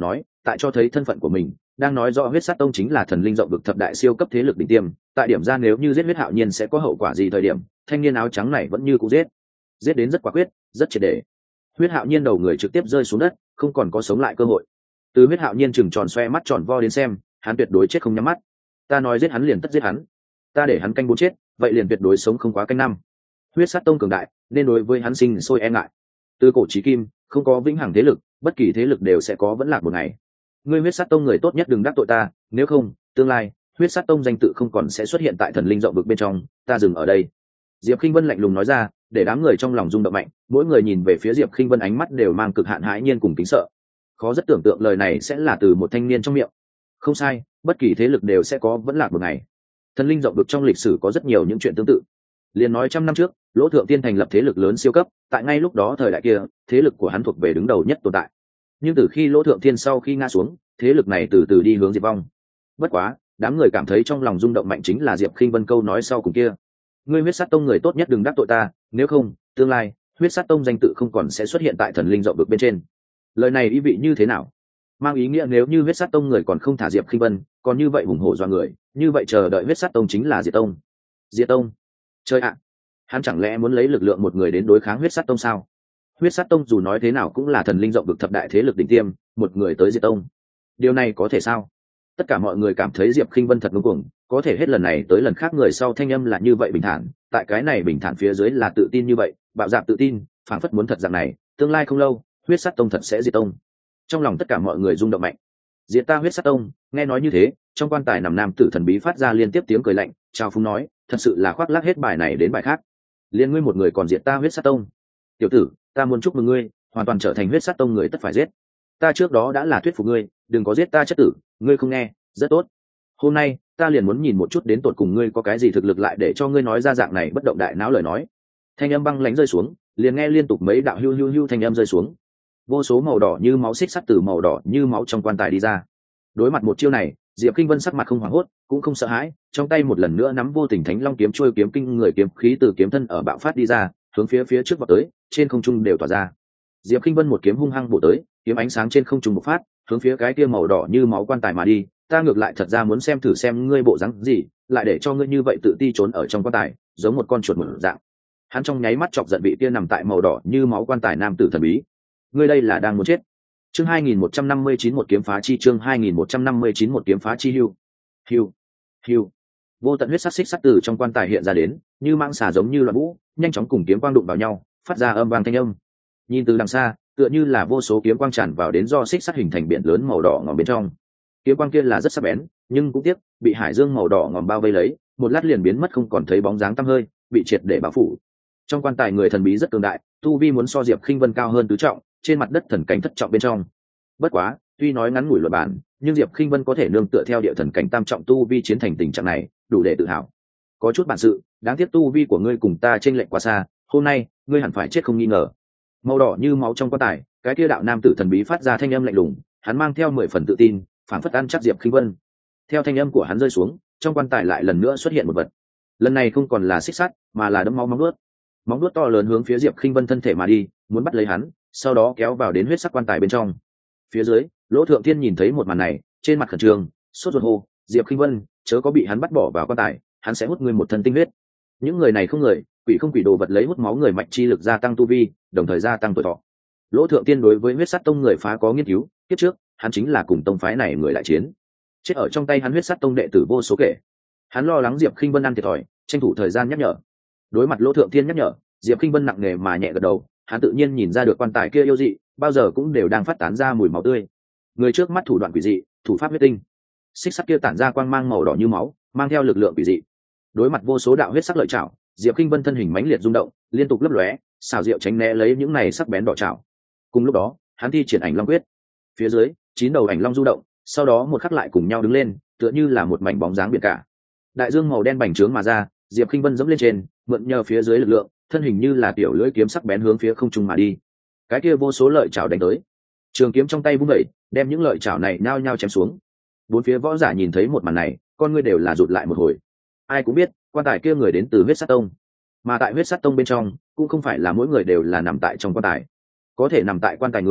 tại cho thấy thân phận của mình, đang nói rõ huyết sát tông chính là thần linh rộng vực thập đại siêu cấp thế lực đỉnh tiêm. Tại điểm ra nếu như giết huyết hạo nhiên sẽ có hậu quả gì thời điểm, thanh niên áo trắng này vẫn như cũ giết, giết đến rất quả quyết, rất triệt để. Huyết hạo nhiên đầu người trực tiếp rơi xuống đất, không còn có sống lại cơ hội. Từ huyết hạo nhiên chừng tròn xoe mắt tròn vo đến xem, hắn tuyệt đối chết không nhắm mắt. Ta nói giết hắn liền tất giết hắn, ta để hắn canh bốn chết, vậy liền tuyệt đối sống không quá canh năm. Huyết sát tông cường đại, nên đối với hắn sinh sôi e ngại. Từ cổ chí kim, không có vĩnh hằng thế lực, bất kỳ thế lực đều sẽ có vẫn lạc một ngày. Ngươi huyết sát tông người tốt nhất đừng đắc tội ta, nếu không, tương lai huyết sát tông danh tự không còn sẽ xuất hiện tại thần linh rộng vực bên trong. Ta dừng ở đây. Diệp Khinh Vân lạnh lùng nói ra, để đám người trong lòng rung động mạnh, mỗi người nhìn về phía Diệp Khinh Vân ánh mắt đều mang cực hạn hãi nhiên cùng kính sợ. Khó rất tưởng tượng lời này sẽ là từ một thanh niên trong miệng. Không sai, bất kỳ thế lực đều sẽ có vẫn lạc một ngày. Thần linh rộng vực trong lịch sử có rất nhiều những chuyện tương tự. Liền nói trăm năm trước, Lỗ Thượng Tiên thành lập thế lực lớn siêu cấp, tại ngay lúc đó thời đại kia, thế lực của hắn thuộc về đứng đầu nhất tồn tại. Nhưng từ khi Lỗ Thượng Tiên sau khi ngã xuống, thế lực này từ từ đi hướng diệt vong. Bất quá, đám người cảm thấy trong lòng rung động mạnh chính là Diệp Khinh Vân câu nói sau cùng kia. Ngươi huyết sát tông người tốt nhất đừng đắc tội ta, nếu không, tương lai huyết sát tông danh tự không còn sẽ xuất hiện tại thần linh rộng vực bên trên. Lời này ý vị như thế nào? Mang ý nghĩa nếu như huyết sát tông người còn không thả Diệp Khinh Vân, còn như vậy hùng hổ doa người, như vậy chờ đợi huyết sát tông chính là diệt tông. Diệt tông? Chơi ạ! Hắn chẳng lẽ muốn lấy lực lượng một người đến đối kháng huyết sát tông sao? Huyết sát tông dù nói thế nào cũng là thần linh rộng vực thập đại thế lực đỉnh tiêm, một người tới diệt tông, điều này có thể sao? Tất cả mọi người cảm thấy Diệp Khinh Vân thật ngông cuồng, có thể hết lần này tới lần khác người sau thanh âm là như vậy bình thản, tại cái này bình thản phía dưới là tự tin như vậy, bạo dạn tự tin, phảng phất muốn thật dạng này, tương lai không lâu, huyết sát tông thật sẽ diệt tông. Trong lòng tất cả mọi người rung động mạnh. Diệt ta huyết sát tông? Nghe nói như thế, trong quan tài nằm nam tử thần bí phát ra liên tiếp tiếng cười lạnh, chào phúng nói, thật sự là khoác lác hết bài này đến bài khác. Liên ngươi một người còn diệt ta huyết sát tông? Tiểu tử, ta muốn chúc mừng ngươi, hoàn toàn trở thành huyết sát tông người tất phải giết. Ta trước đó đã là thuyết phục ngươi, đừng có giết ta chất tử, ngươi không nghe, rất tốt. Hôm nay, ta liền muốn nhìn một chút đến tột cùng ngươi có cái gì thực lực lại để cho ngươi nói ra dạng này bất động đại não lời nói. Thanh âm băng lãnh rơi xuống, liền nghe liên tục mấy đạo hưu hưu hưu thanh âm rơi xuống. Vô số màu đỏ như máu xích sắt từ màu đỏ như máu trong quan tài đi ra. Đối mặt một chiêu này, Diệp Kinh Vân sắc mặt không hoảng hốt, cũng không sợ hãi, trong tay một lần nữa nắm vô tình thánh long kiếm trôi kiếm kinh người kiếm khí từ kiếm thân ở bạo phát đi ra, hướng phía phía trước vọt tới, trên không trung đều tỏa ra. Diệp Kinh Vân một kiếm hung hăng bổ tới, kiếm ánh sáng trên không trung bộc phát, hướng phía cái kia màu đỏ như máu quan tài mà đi. Ta ngược lại thật ra muốn xem thử xem ngươi bộ dáng gì, lại để cho ngươi như vậy tự ti trốn ở trong quan tài, giống một con chuột mở dạng. Hắn trong nháy mắt chọc giận vị kia nằm tại màu đỏ như máu quan tài nam tử thần bí. Ngươi đây là đang muốn chết. Chương hai nghìn một trăm năm mươi chín một kiếm phá chi, chương hai nghìn một trăm năm mươi chín một kiếm phá chi hưu. Hưu. Hưu. Vô tận huyết sắc xích sắt từ trong quan tài hiện ra đến, như mang xà giống như loạn vũ, nhanh chóng cùng kiếm quang đụng vào nhau, phát ra âm vang thanh âm. Nhìn từ đằng xa, tựa như là vô số kiếm quang tràn vào đến do xích sắt hình thành biển lớn màu đỏ ngòm bên trong. Kiếm quang kia là rất sắc bén, nhưng cũng tiếc bị hải dương màu đỏ ngòm bao vây lấy, một lát liền biến mất không còn thấy bóng dáng tăm hơi, bị triệt để bao phủ. Trong quan tài người thần bí rất cường đại, tu vi muốn so Diệp Khinh Vân cao hơn tứ trọng, trên mặt đất thần cảnh thất trọng bên trong. Bất quá, tuy nói ngắn ngủi luận bản, nhưng Diệp Khinh Vân có thể nương tựa theo địa thần cảnh tam trọng tu vi chiến thành tình trạng này, đủ để tự hào. Có chút bản sự, đáng tiếc tu vi của ngươi cùng ta chênh lệch quá xa, hôm nay, ngươi hẳn phải chết không nghi ngờ. Màu đỏ như máu trong quan tài, cái kia đạo nam tử thần bí phát ra thanh âm lạnh lùng, hắn mang theo mười phần tự tin, phản phất ăn chắc Diệp Khinh Vân. Theo thanh âm của hắn rơi xuống, trong quan tài lại lần nữa xuất hiện một vật. Lần này không còn là xích sắt, mà là đấm máu móng vuốt. Móng vuốt to lớn hướng phía Diệp Khinh Vân thân thể mà đi, muốn bắt lấy hắn, sau đó kéo vào đến huyết sắc quan tài bên trong. Phía dưới, Lỗ Thượng Thiên nhìn thấy một màn này, trên mặt khẩn trương, sốt ruột hô, Diệp Khinh Vân, chớ có bị hắn bắt bỏ vào quan tài, hắn sẽ hút ngươi một thân tinh huyết. Những người này không người, quỷ không quỷ đồ vật lấy hút máu người mạnh chi lực gia tăng tu vi, đồng thời gia tăng tuổi thọ. Lỗ Thượng Tiên đối với huyết sát tông người phá có nghiên cứu, kiếp trước, hắn chính là cùng tông phái này người đại chiến. Chết ở trong tay hắn huyết sát tông đệ tử vô số kể. Hắn lo lắng Diệp Khinh Vân ăn thiệt thòi, tranh thủ thời gian nhắc nhở. Đối mặt Lỗ Thượng Tiên nhắc nhở, Diệp Khinh Vân nặng nề mà nhẹ gật đầu, hắn tự nhiên nhìn ra được quan tài kia yêu dị, bao giờ cũng đều đang phát tán ra mùi máu tươi. Người trước mắt thủ đoạn quỷ dị, thủ pháp huyết tinh. Xích sắt kia tản ra quang mang màu đỏ như máu, mang theo lực lượng quỷ dị. Đối mặt vô số đạo huyết sắc lợi chảo, Diệp Khinh Vân thân hình mãnh liệt rung động, liên tục lấp lóe, xảo diệu tránh né lấy những này sắc bén đỏ chảo. Cùng lúc đó, hắn thi triển ảnh long quyết. Phía dưới, chín đầu ảnh long du động, sau đó một khắc lại cùng nhau đứng lên, tựa như là một mảnh bóng dáng biển cả. Đại dương màu đen bành trướng mà ra, Diệp Khinh Vân dẫm lên trên, mượn nhờ phía dưới lực lượng, thân hình như là tiểu lưỡi kiếm sắc bén hướng phía không trung mà đi. Cái kia vô số lợi chảo đánh tới, trường kiếm trong tay vung dậy, đem những lợi chảo này nhao nhao chém xuống. Bốn phía võ giả nhìn thấy một màn này, con ngươi đều là rụt lại một hồi. Ai cũng biết, quan tài kia người đến từ huyết sát tông, mà tại huyết sát tông bên trong, cũng không phải là mỗi người đều là nằm tại trong quan tài. Có thể nằm tại quan tài người,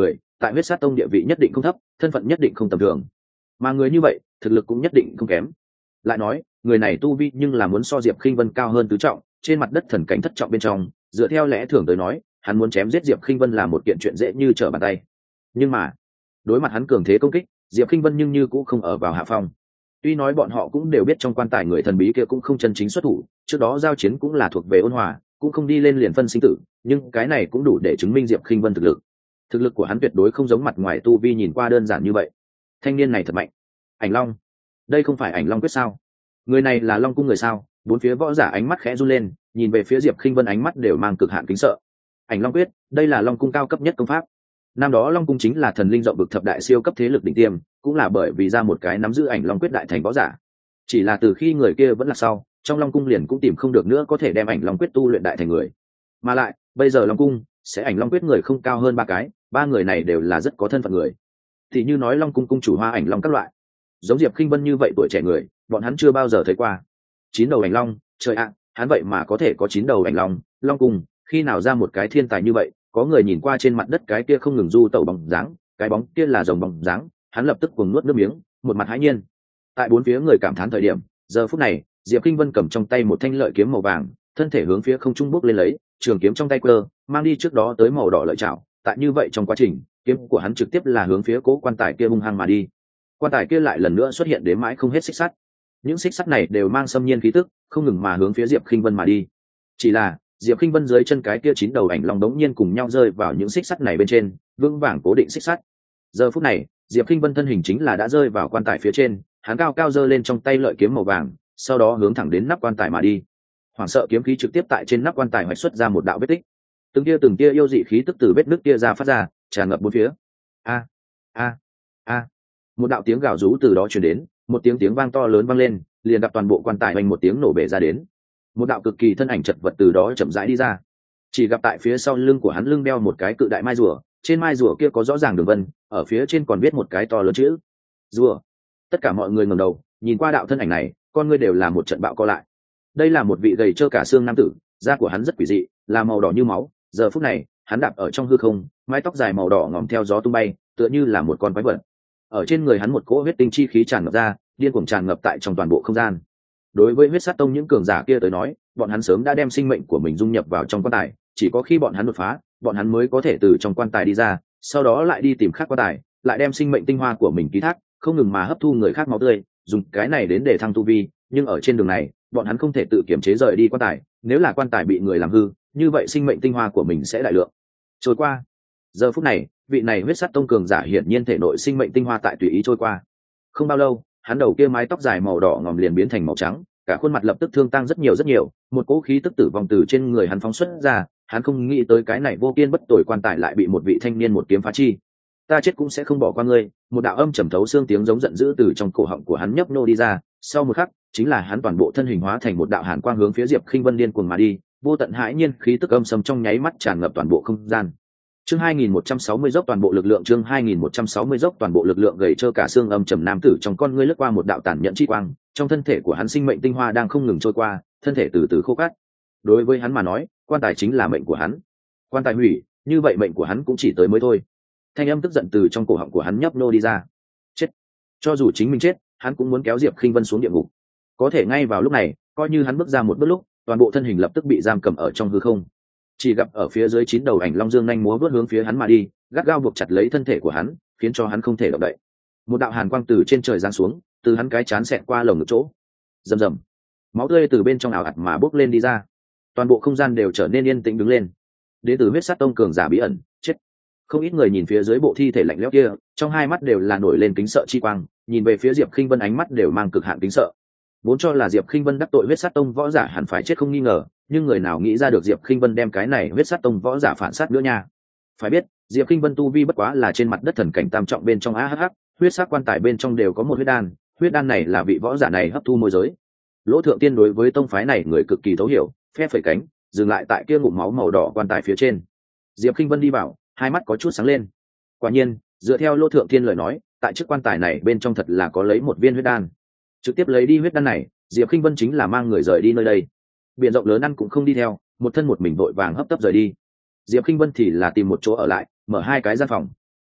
tại huyết sát tông địa vị nhất định không thấp, thân phận nhất định không tầm thường, mà người như vậy thực lực cũng nhất định không kém. Lại nói người này tu vi nhưng là muốn so Diệp Khinh Vân cao hơn tứ trọng, trên mặt đất thần cảnh thất trọng bên trong, dựa theo lẽ thường tới nói hắn muốn chém giết Diệp Khinh Vân là một kiện chuyện dễ như trở bàn tay. Nhưng mà đối mặt hắn cường thế công kích, Diệp Khinh Vân nhưng như cũng không ở vào hạ phong. Tuy nói bọn họ cũng đều biết trong quan tài người thần bí kia cũng không chân chính xuất thủ, trước đó giao chiến cũng là thuộc về ôn hòa, cũng không đi lên liền phân sinh tử, nhưng cái này cũng đủ để chứng minh Diệp Khinh Vân thực lực. Thực lực của hắn tuyệt đối không giống mặt ngoài tu vi nhìn qua đơn giản như vậy. Thanh niên này thật mạnh. Ảnh Long, đây không phải Ảnh Long quyết sao? Người này là Long cung người sao? Bốn phía võ giả ánh mắt khẽ run lên, nhìn về phía Diệp Khinh Vân ánh mắt đều mang cực hạn kính sợ. Ảnh Long quyết, đây là Long cung cao cấp nhất công pháp. Năm đó Long cung chính là thần linh rộng vực thập đại siêu cấp thế lực đỉnh tiêm, cũng là bởi vì ra một cái nắm giữ Ảnh Long quyết đại thành võ giả. Chỉ là từ khi người kia vẫn là sau, trong Long cung liền cũng tìm không được nữa có thể đem Ảnh Long quyết tu luyện đại thành người. Mà lại, bây giờ Long cung sẽ Ảnh Long quyết người không cao hơn ba cái, ba người này đều là rất có thân phận người. Thì như nói Long cung cung chủ Hoa Ảnh Long các loại, giống Diệp Khinh Vân như vậy tuổi trẻ người, bọn hắn chưa bao giờ thấy qua. Chín đầu Ảnh Long, trời ạ, hắn vậy mà có thể có chín đầu Ảnh Long, Long cung, khi nào ra một cái thiên tài như vậy? Có người nhìn qua trên mặt đất cái kia không ngừng du tẩu bóng dáng, cái bóng kia là rồng bóng dáng, hắn lập tức cuồng nuốt nước miếng, một mặt hãi nhiên. Tại bốn phía người cảm thán thời điểm, giờ phút này, Diệp Kinh Vân cầm trong tay một thanh lợi kiếm màu vàng, thân thể hướng phía không trung bước lên lấy, trường kiếm trong tay cơ, mang đi trước đó tới màu đỏ lợi chảo, tại như vậy trong quá trình, kiếm của hắn trực tiếp là hướng phía cố quan tài kia hung hăng mà đi. Quan tài kia lại lần nữa xuất hiện đến mãi không hết xích sắt. Những xích sắt này đều mang xâm nhiên khí tức, không ngừng mà hướng phía Diệp Kinh Vân mà đi. Chỉ là Diệp Kinh Vân dưới chân cái kia chín đầu Ảnh Long đống nhiên cùng nhau rơi vào những xích sắt này bên trên, vững vàng cố định xích sắt. Giờ phút này, Diệp Kinh Vân thân hình chính là đã rơi vào quan tài phía trên, hắn cao cao giơ lên trong tay lợi kiếm màu vàng, sau đó hướng thẳng đến nắp quan tài mà đi. Hoảng sợ kiếm khí trực tiếp tại trên nắp quan tài hoạch xuất ra một đạo vết tích. Từng tia từng tia yêu dị khí tức từ vết nứt kia ra phát ra, tràn ngập bốn phía. A a a. Một đạo tiếng gào rú từ đó truyền đến, một tiếng tiếng vang to lớn vang lên, liền gặp toàn bộ quan tài vang một tiếng nổ bể ra đến. Một đạo cực kỳ thân ảnh chật vật từ đó chậm rãi đi ra, chỉ gặp tại phía sau lưng của hắn lưng đeo một cái cự đại mai rùa, trên mai rùa kia có rõ ràng đường vân, ở phía trên còn viết một cái to lớn chữ rùa. Tất cả mọi người ngẩng đầu nhìn qua đạo thân ảnh này, con ngươi đều là một trận bạo co lại. Đây là một vị gầy trơ cả xương nam tử, da của hắn rất quỷ dị, là màu đỏ như máu. Giờ phút này hắn đạp ở trong hư không, mái tóc dài màu đỏ ngòm theo gió tung bay, tựa như là một con quái vật. Ở trên người hắn một cỗ huyết tinh chi khí tràn ngập ra, điên cuồng tràn ngập tại trong toàn bộ không gian. Đối với huyết sát tông những cường giả kia tới nói, bọn hắn sớm đã đem sinh mệnh của mình dung nhập vào trong quan tài, chỉ có khi bọn hắn đột phá, bọn hắn mới có thể từ trong quan tài đi ra, sau đó lại đi tìm khác quan tài, lại đem sinh mệnh tinh hoa của mình ký thác, không ngừng mà hấp thu người khác máu tươi, dùng cái này đến để thăng tu vi. Nhưng ở trên đường này, bọn hắn không thể tự kiểm chế rời đi quan tài, nếu là quan tài bị người làm hư, như vậy sinh mệnh tinh hoa của mình sẽ đại lượng trôi qua. Giờ phút này, vị này huyết sát tông cường giả hiển nhiên thể nội sinh mệnh tinh hoa tại tùy ý trôi qua. Không bao lâu, hắn đầu kia mái tóc dài màu đỏ ngòm liền biến thành màu trắng, cả khuôn mặt lập tức thương tăng rất nhiều rất nhiều, một cỗ khí tức tử vong từ trên người hắn phóng xuất ra. Hắn không nghĩ tới cái này vô kiên bất tồi quan tài lại bị một vị thanh niên một kiếm phá chi. Ta chết cũng sẽ không bỏ qua ngươi. Một đạo âm trầm thấu xương tiếng giống giận dữ từ trong cổ họng của hắn nhấp nô đi ra, sau một khắc, chính là hắn toàn bộ thân hình hóa thành một đạo hàn quang hướng phía Diệp Khinh Vân điên cuồng mà đi, vô tận hãi nhiên khí tức âm sầm trong nháy mắt tràn ngập toàn bộ không gian. Chương hai nghìn một trăm sáu mươi dốc toàn bộ lực lượng, chương hai nghìn một trăm sáu mươi dốc toàn bộ lực lượng. Gầy trơ cả xương âm trầm nam tử trong con ngươi lướt qua một đạo tàn nhẫn chi quang, trong thân thể của hắn sinh mệnh tinh hoa đang không ngừng trôi qua, thân thể từ từ khô cát. Đối với hắn mà nói, quan tài chính là mệnh của hắn. Quan tài hủy, như vậy mệnh của hắn cũng chỉ tới mới thôi. Thanh âm tức giận từ trong cổ họng của hắn nhấp nô đi ra. Chết. Cho dù chính mình chết, hắn cũng muốn kéo Diệp Khinh Vân xuống địa ngục. Có thể ngay vào lúc này, coi như hắn bước ra một bước lúc, toàn bộ thân hình lập tức bị giam cầm ở trong hư không. Chỉ gặp ở phía dưới chín đầu Ảnh Long dương nhanh múa vớt hướng phía hắn mà đi, gắt gao buộc chặt lấy thân thể của hắn, khiến cho hắn không thể động đậy. Một đạo hàn quang từ trên trời giáng xuống, từ hắn cái chán xẹt qua lồng ngực chỗ. Rầm rầm, máu tươi từ bên trong ảo ạt mà bốc lên đi ra. Toàn bộ không gian đều trở nên yên tĩnh đứng lên. Đến từ huyết sát tông cường giả bí ẩn, chết. Không ít người nhìn phía dưới bộ thi thể lạnh lẽo kia, trong hai mắt đều là nổi lên kính sợ chi quang, nhìn về phía Diệp Khinh Vân ánh mắt đều mang cực hạn kính sợ. Vốn cho là Diệp Khinh Vân đắc tội huyết sát tông võ giả hẳn phải chết không nghi ngờ, nhưng người nào nghĩ ra được Diệp Khinh Vân đem cái này huyết sát tông võ giả phản sát nữa nha. Phải biết, Diệp Khinh Vân tu vi bất quá là trên mặt đất thần cảnh tam trọng bên trong a hh, huyết sắc quan tài bên trong đều có một huyết đan, huyết đan này là vị võ giả này hấp thu môi giới. Lỗ Thượng Tiên đối với tông phái này người cực kỳ thấu hiểu, phe phẩy cánh, dừng lại tại kia ngụm máu màu đỏ quan tài phía trên. Diệp Khinh Vân đi vào, hai mắt có chút sáng lên. Quả nhiên, dựa theo Lỗ Thượng Tiên lời nói, tại chiếc quan tài này bên trong thật là có lấy một viên huyết đan. Trực tiếp lấy đi huyết đan này, Diệp Khinh Vân chính là mang người rời đi nơi đây. Biển rộng lớn ăn cũng không đi theo, một thân một mình vội vàng hấp tấp rời đi. Diệp Khinh Vân thì là tìm một chỗ ở lại, mở hai cái gian phòng.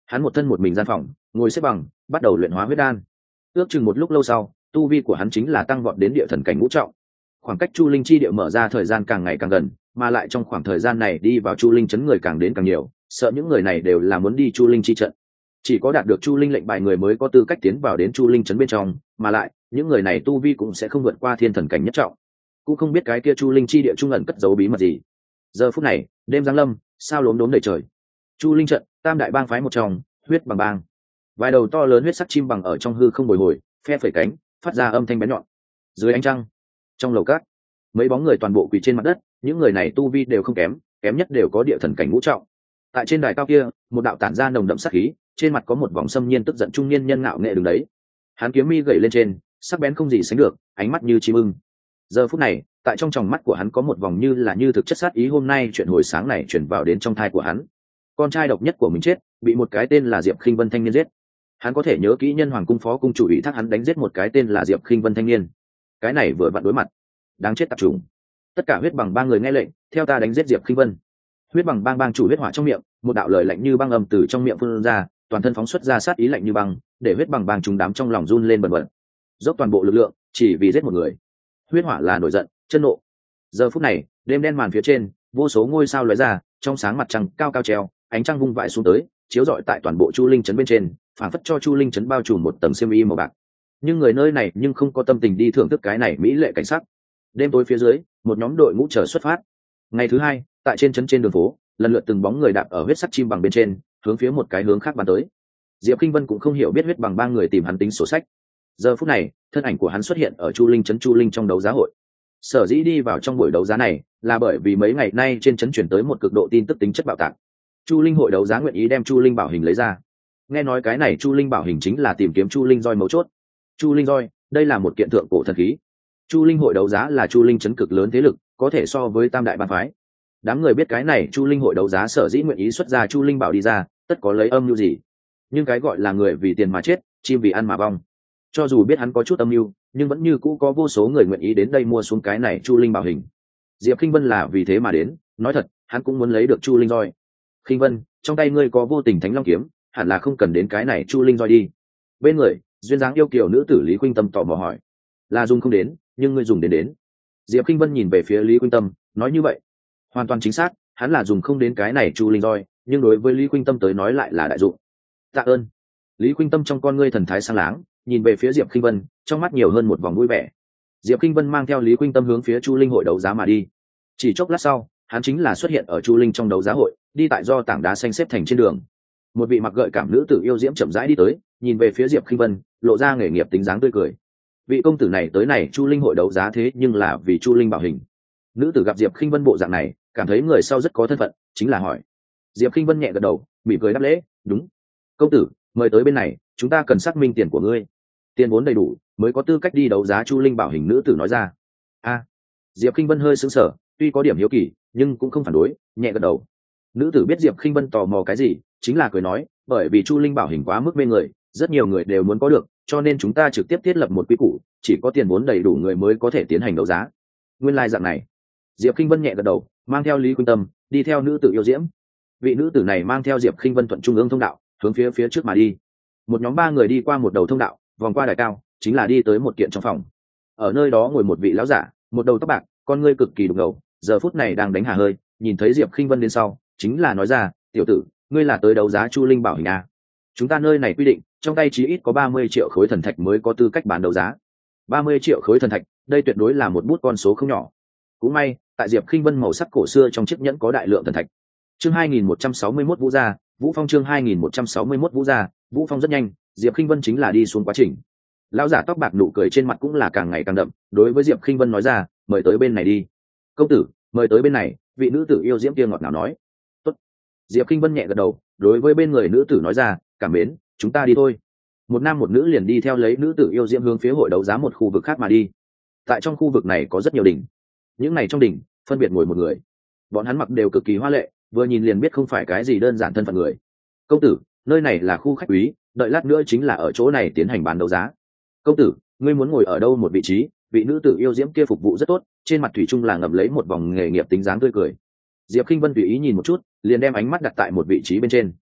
hắn một thân một mình gian phòng ngồi xếp bằng bắt đầu luyện hóa huyết đan. Ước chừng một lúc lâu sau, tu vi của hắn chính là tăng vọt đến địa thần cảnh ngũ trọng. Khoảng cách Chu Linh chi địa mở ra thời gian càng ngày càng gần, mà lại trong khoảng thời gian này đi vào Chu Linh trấn người càng đến càng nhiều, sợ những người này đều là muốn đi Chu Linh chi trận. Chỉ có đạt được Chu Linh lệnh bài người mới có tư cách tiến vào đến Chu Linh trấn bên trong, mà lại những người này tu vi cũng sẽ không vượt qua thiên thần cảnh nhất trọng. Cũng không biết cái kia Chu Linh chi địa trung ẩn cất giấu bí mật gì. Giờ phút này, đêm giáng lâm, sao lốm đốm đầy trời. Chu Linh trận, tam đại bang phái một trong, huyết bằng bang. Vài đầu to lớn huyết sắc chim bằng ở trong hư không bồi hồi, phe phẩy cánh, phát ra âm thanh bén nhọn. Dưới ánh trăng, trong lầu cát, mấy bóng người toàn bộ quỳ trên mặt đất, những người này tu vi đều không kém, kém nhất đều có địa thần cảnh ngũ trọng. Tại trên đài cao kia, một đạo tản ra nồng đậm sát khí, trên mặt có một vòng xâm nhiên tức giận trung niên nhân ngạo nghệ đứng đấy. Hắn kiếm mi gậy lên trên, sắc bén không gì sánh được, ánh mắt như chim ưng. Giờ phút này, tại trong tròng mắt của hắn có một vòng như là như thực chất sát ý, hôm nay chuyện hồi sáng này chuyển vào đến trong thai của hắn. Con trai độc nhất của mình chết, bị một cái tên là Diệp Khinh Vân thanh niên giết. Hắn có thể nhớ kỹ nhân hoàng cung phó cung chủ ủy thác hắn đánh giết một cái tên là Diệp Khinh Vân thanh niên. Cái này vừa vặn đối mặt, đáng chết tạp trùng. Tất cả huyết bằng ba người nghe lệnh, theo ta đánh giết Diệp Khinh Vân. Huyết bằng bang bang chủ huyết hỏa trong miệng, một đạo lời lạnh như băng âm từ trong miệng phun ra, toàn thân phóng xuất ra sát ý lạnh như băng, để huyết bằng bang chúng đám trong lòng run lên bần bật. Dốc toàn bộ lực lượng, chỉ vì giết một người. Huyết hỏa là nổi giận, chân nộ. Giờ phút này, đêm đen màn phía trên, vô số ngôi sao lóe ra, trong sáng mặt trăng cao cao treo, ánh trăng vung vãi xuống tới, chiếu rọi tại toàn bộ Chu Linh trấn bên trên, phảng phất cho Chu Linh trấn bao trùm một tầng xiêm y màu bạc. Nhưng người nơi này nhưng không có tâm tình đi thưởng thức cái này mỹ lệ cảnh sắc. Đêm tối phía dưới, một nhóm đội ngũ chờ xuất phát. Ngày thứ hai, tại trên trấn trên đường phố, lần lượt từng bóng người đạp ở huyết sắc chim bằng bên trên, hướng phía một cái hướng khác bắn tới. Diệp Kinh Vân cũng không hiểu biết huyết bằng ba người tìm hắn tính sổ sách. Giờ phút này, thân ảnh của hắn xuất hiện ở Chu Linh trấn Chu Linh trong đấu giá hội. Sở dĩ đi vào trong buổi đấu giá này, là bởi vì mấy ngày nay trên trấn chuyển tới một cực độ tin tức tính chất bạo tạc. Chu Linh hội đấu giá nguyện ý đem Chu Linh bảo hình lấy ra. Nghe nói cái này Chu Linh bảo hình chính là tìm kiếm Chu Linh roi mấu chốt. Chu Linh roi, đây là một kiện thượng cổ thần khí. Chu Linh hội đấu giá là Chu Linh trấn cực lớn thế lực, có thể so với tam đại bang phái. Đám người biết cái này Chu Linh hội đấu giá sở dĩ nguyện ý xuất ra Chu Linh bảo đi ra, tất có lấy âm mưu gì. Nhưng cái gọi là người vì tiền mà chết, chim vì ăn mà vong. Cho dù biết hắn có chút âm mưu, nhưng vẫn như cũ có vô số người nguyện ý đến đây mua xuống cái này Chu Linh bảo hình. Diệp Kinh Vân là vì thế mà đến, nói thật, hắn cũng muốn lấy được Chu Linh roi. Kinh Vân, trong tay ngươi có vô tình thánh long kiếm, hẳn là không cần đến cái này Chu Linh roi đi. Bên người, duyên dáng yêu kiều nữ tử Lý Khuynh Tâm tò mò hỏi, là dùng không đến, nhưng ngươi dùng đến đến. Diệp Kinh Vân nhìn về phía Lý Khuynh Tâm, nói như vậy, hoàn toàn chính xác, hắn là dùng không đến cái này Chu Linh roi, nhưng đối với Lý Khuynh Tâm tới nói lại là đại dụng. Tạ ơn. Lý Khuynh Tâm trong con ngươi thần thái sáng láng, nhìn về phía Diệp Kinh Vân, trong mắt nhiều hơn một vòng vui vẻ. Diệp Kinh Vân mang theo Lý Khuynh Tâm hướng phía Chu Linh hội đấu giá mà đi. Chỉ chốc lát sau, hắn chính là xuất hiện ở Chu Linh trong đấu giá hội, đi tại do tảng đá xanh xếp thành trên đường. Một vị mặc gợi cảm nữ tử yêu diễm chậm rãi đi tới, nhìn về phía Diệp Kinh Vân, lộ ra nghề nghiệp tính dáng tươi cười. Vị công tử này tới này Chu Linh hội đấu giá thế nhưng là vì Chu Linh bảo hình. Nữ tử gặp Diệp Kinh Vân bộ dạng này, cảm thấy người sau rất có thân phận, chính là hỏi. Diệp Kinh Vân nhẹ gật đầu, mỉm cười đáp lễ, đúng. Công tử, mời tới bên này, chúng ta cần xác minh tiền của ngươi. Tiền vốn đầy đủ, mới có tư cách đi đấu giá Chu Linh bảo hình, nữ tử nói ra. A. Diệp Kinh Vân hơi sững sờ, tuy có điểm hiếu kỳ, nhưng cũng không phản đối, nhẹ gật đầu. Nữ tử biết Diệp Kinh Vân tò mò cái gì, chính là cười nói, bởi vì Chu Linh bảo hình quá mức mê người, rất nhiều người đều muốn có được, cho nên chúng ta trực tiếp thiết lập một quy củ, chỉ có tiền vốn đầy đủ người mới có thể tiến hành đấu giá. Nguyên lai like dạng này. Diệp Kinh Vân nhẹ gật đầu, mang theo Lý Khuynh Tâm, đi theo nữ tử yêu diễm. Vị nữ tử này mang theo Diệp Kinh Vân thuận trung ương thông đạo, hướng phía phía trước mà đi. Một nhóm ba người đi qua một đầu thông đạo, vòng qua đài cao, chính là đi tới một kiện trong phòng. Ở nơi đó ngồi một vị lão giả, một đầu tóc bạc, con ngươi cực kỳ đục ngầu, giờ phút này đang đánh hà hơi, nhìn thấy Diệp Kinh Vân đến sau, chính là nói ra, tiểu tử, ngươi là tới đấu giá Chu Linh bảo hình à? Chúng ta nơi này quy định, trong tay chí ít có ba mươi triệu khối thần thạch mới có tư cách bán đấu giá. ba mươi triệu khối thần thạch, đây tuyệt đối là một bút con số không nhỏ. Cũng may, tại Diệp Kinh Vân màu sắc cổ xưa trong chiếc nhẫn có đại lượng thần thạch. Chương hai nghìn một trăm sáu mươi mốt Vũ gia, Vũ Phong chương hai nghìn một trăm sáu mươi mốt Vũ gia, Vũ Phong rất nhanh, Diệp Kinh Vân chính là đi xuống quá trình. Lão giả tóc bạc nụ cười trên mặt cũng là càng ngày càng đậm, đối với Diệp Kinh Vân nói ra, mời tới bên này đi. Công tử, mời tới bên này, vị nữ tử yêu diễm kia ngọt ngào nói. Tốt. Diệp Kinh Vân nhẹ gật đầu, đối với bên người nữ tử nói ra, cảm mến, chúng ta đi thôi. Một nam một nữ liền đi theo lấy nữ tử yêu diễm hướng phía hội đấu giá một khu vực khác mà đi. Tại trong khu vực này có rất nhiều đỉnh. Những này trong đỉnh, phân biệt ngồi một người. Bọn hắn mặc đều cực kỳ hoa lệ, vừa nhìn liền biết không phải cái gì đơn giản thân phận người. Công tử, nơi này là khu khách quý, đợi lát nữa chính là ở chỗ này tiến hành bán đấu giá. Công tử, ngươi muốn ngồi ở đâu một vị trí? Vị nữ tử yêu diễm kia phục vụ rất tốt, trên mặt thủy chung là ngậm lấy một vòng nghề nghiệp tính dáng tươi cười. Diệp Kinh Vân tùy ý nhìn một chút, liền đem ánh mắt đặt tại một vị trí bên trên.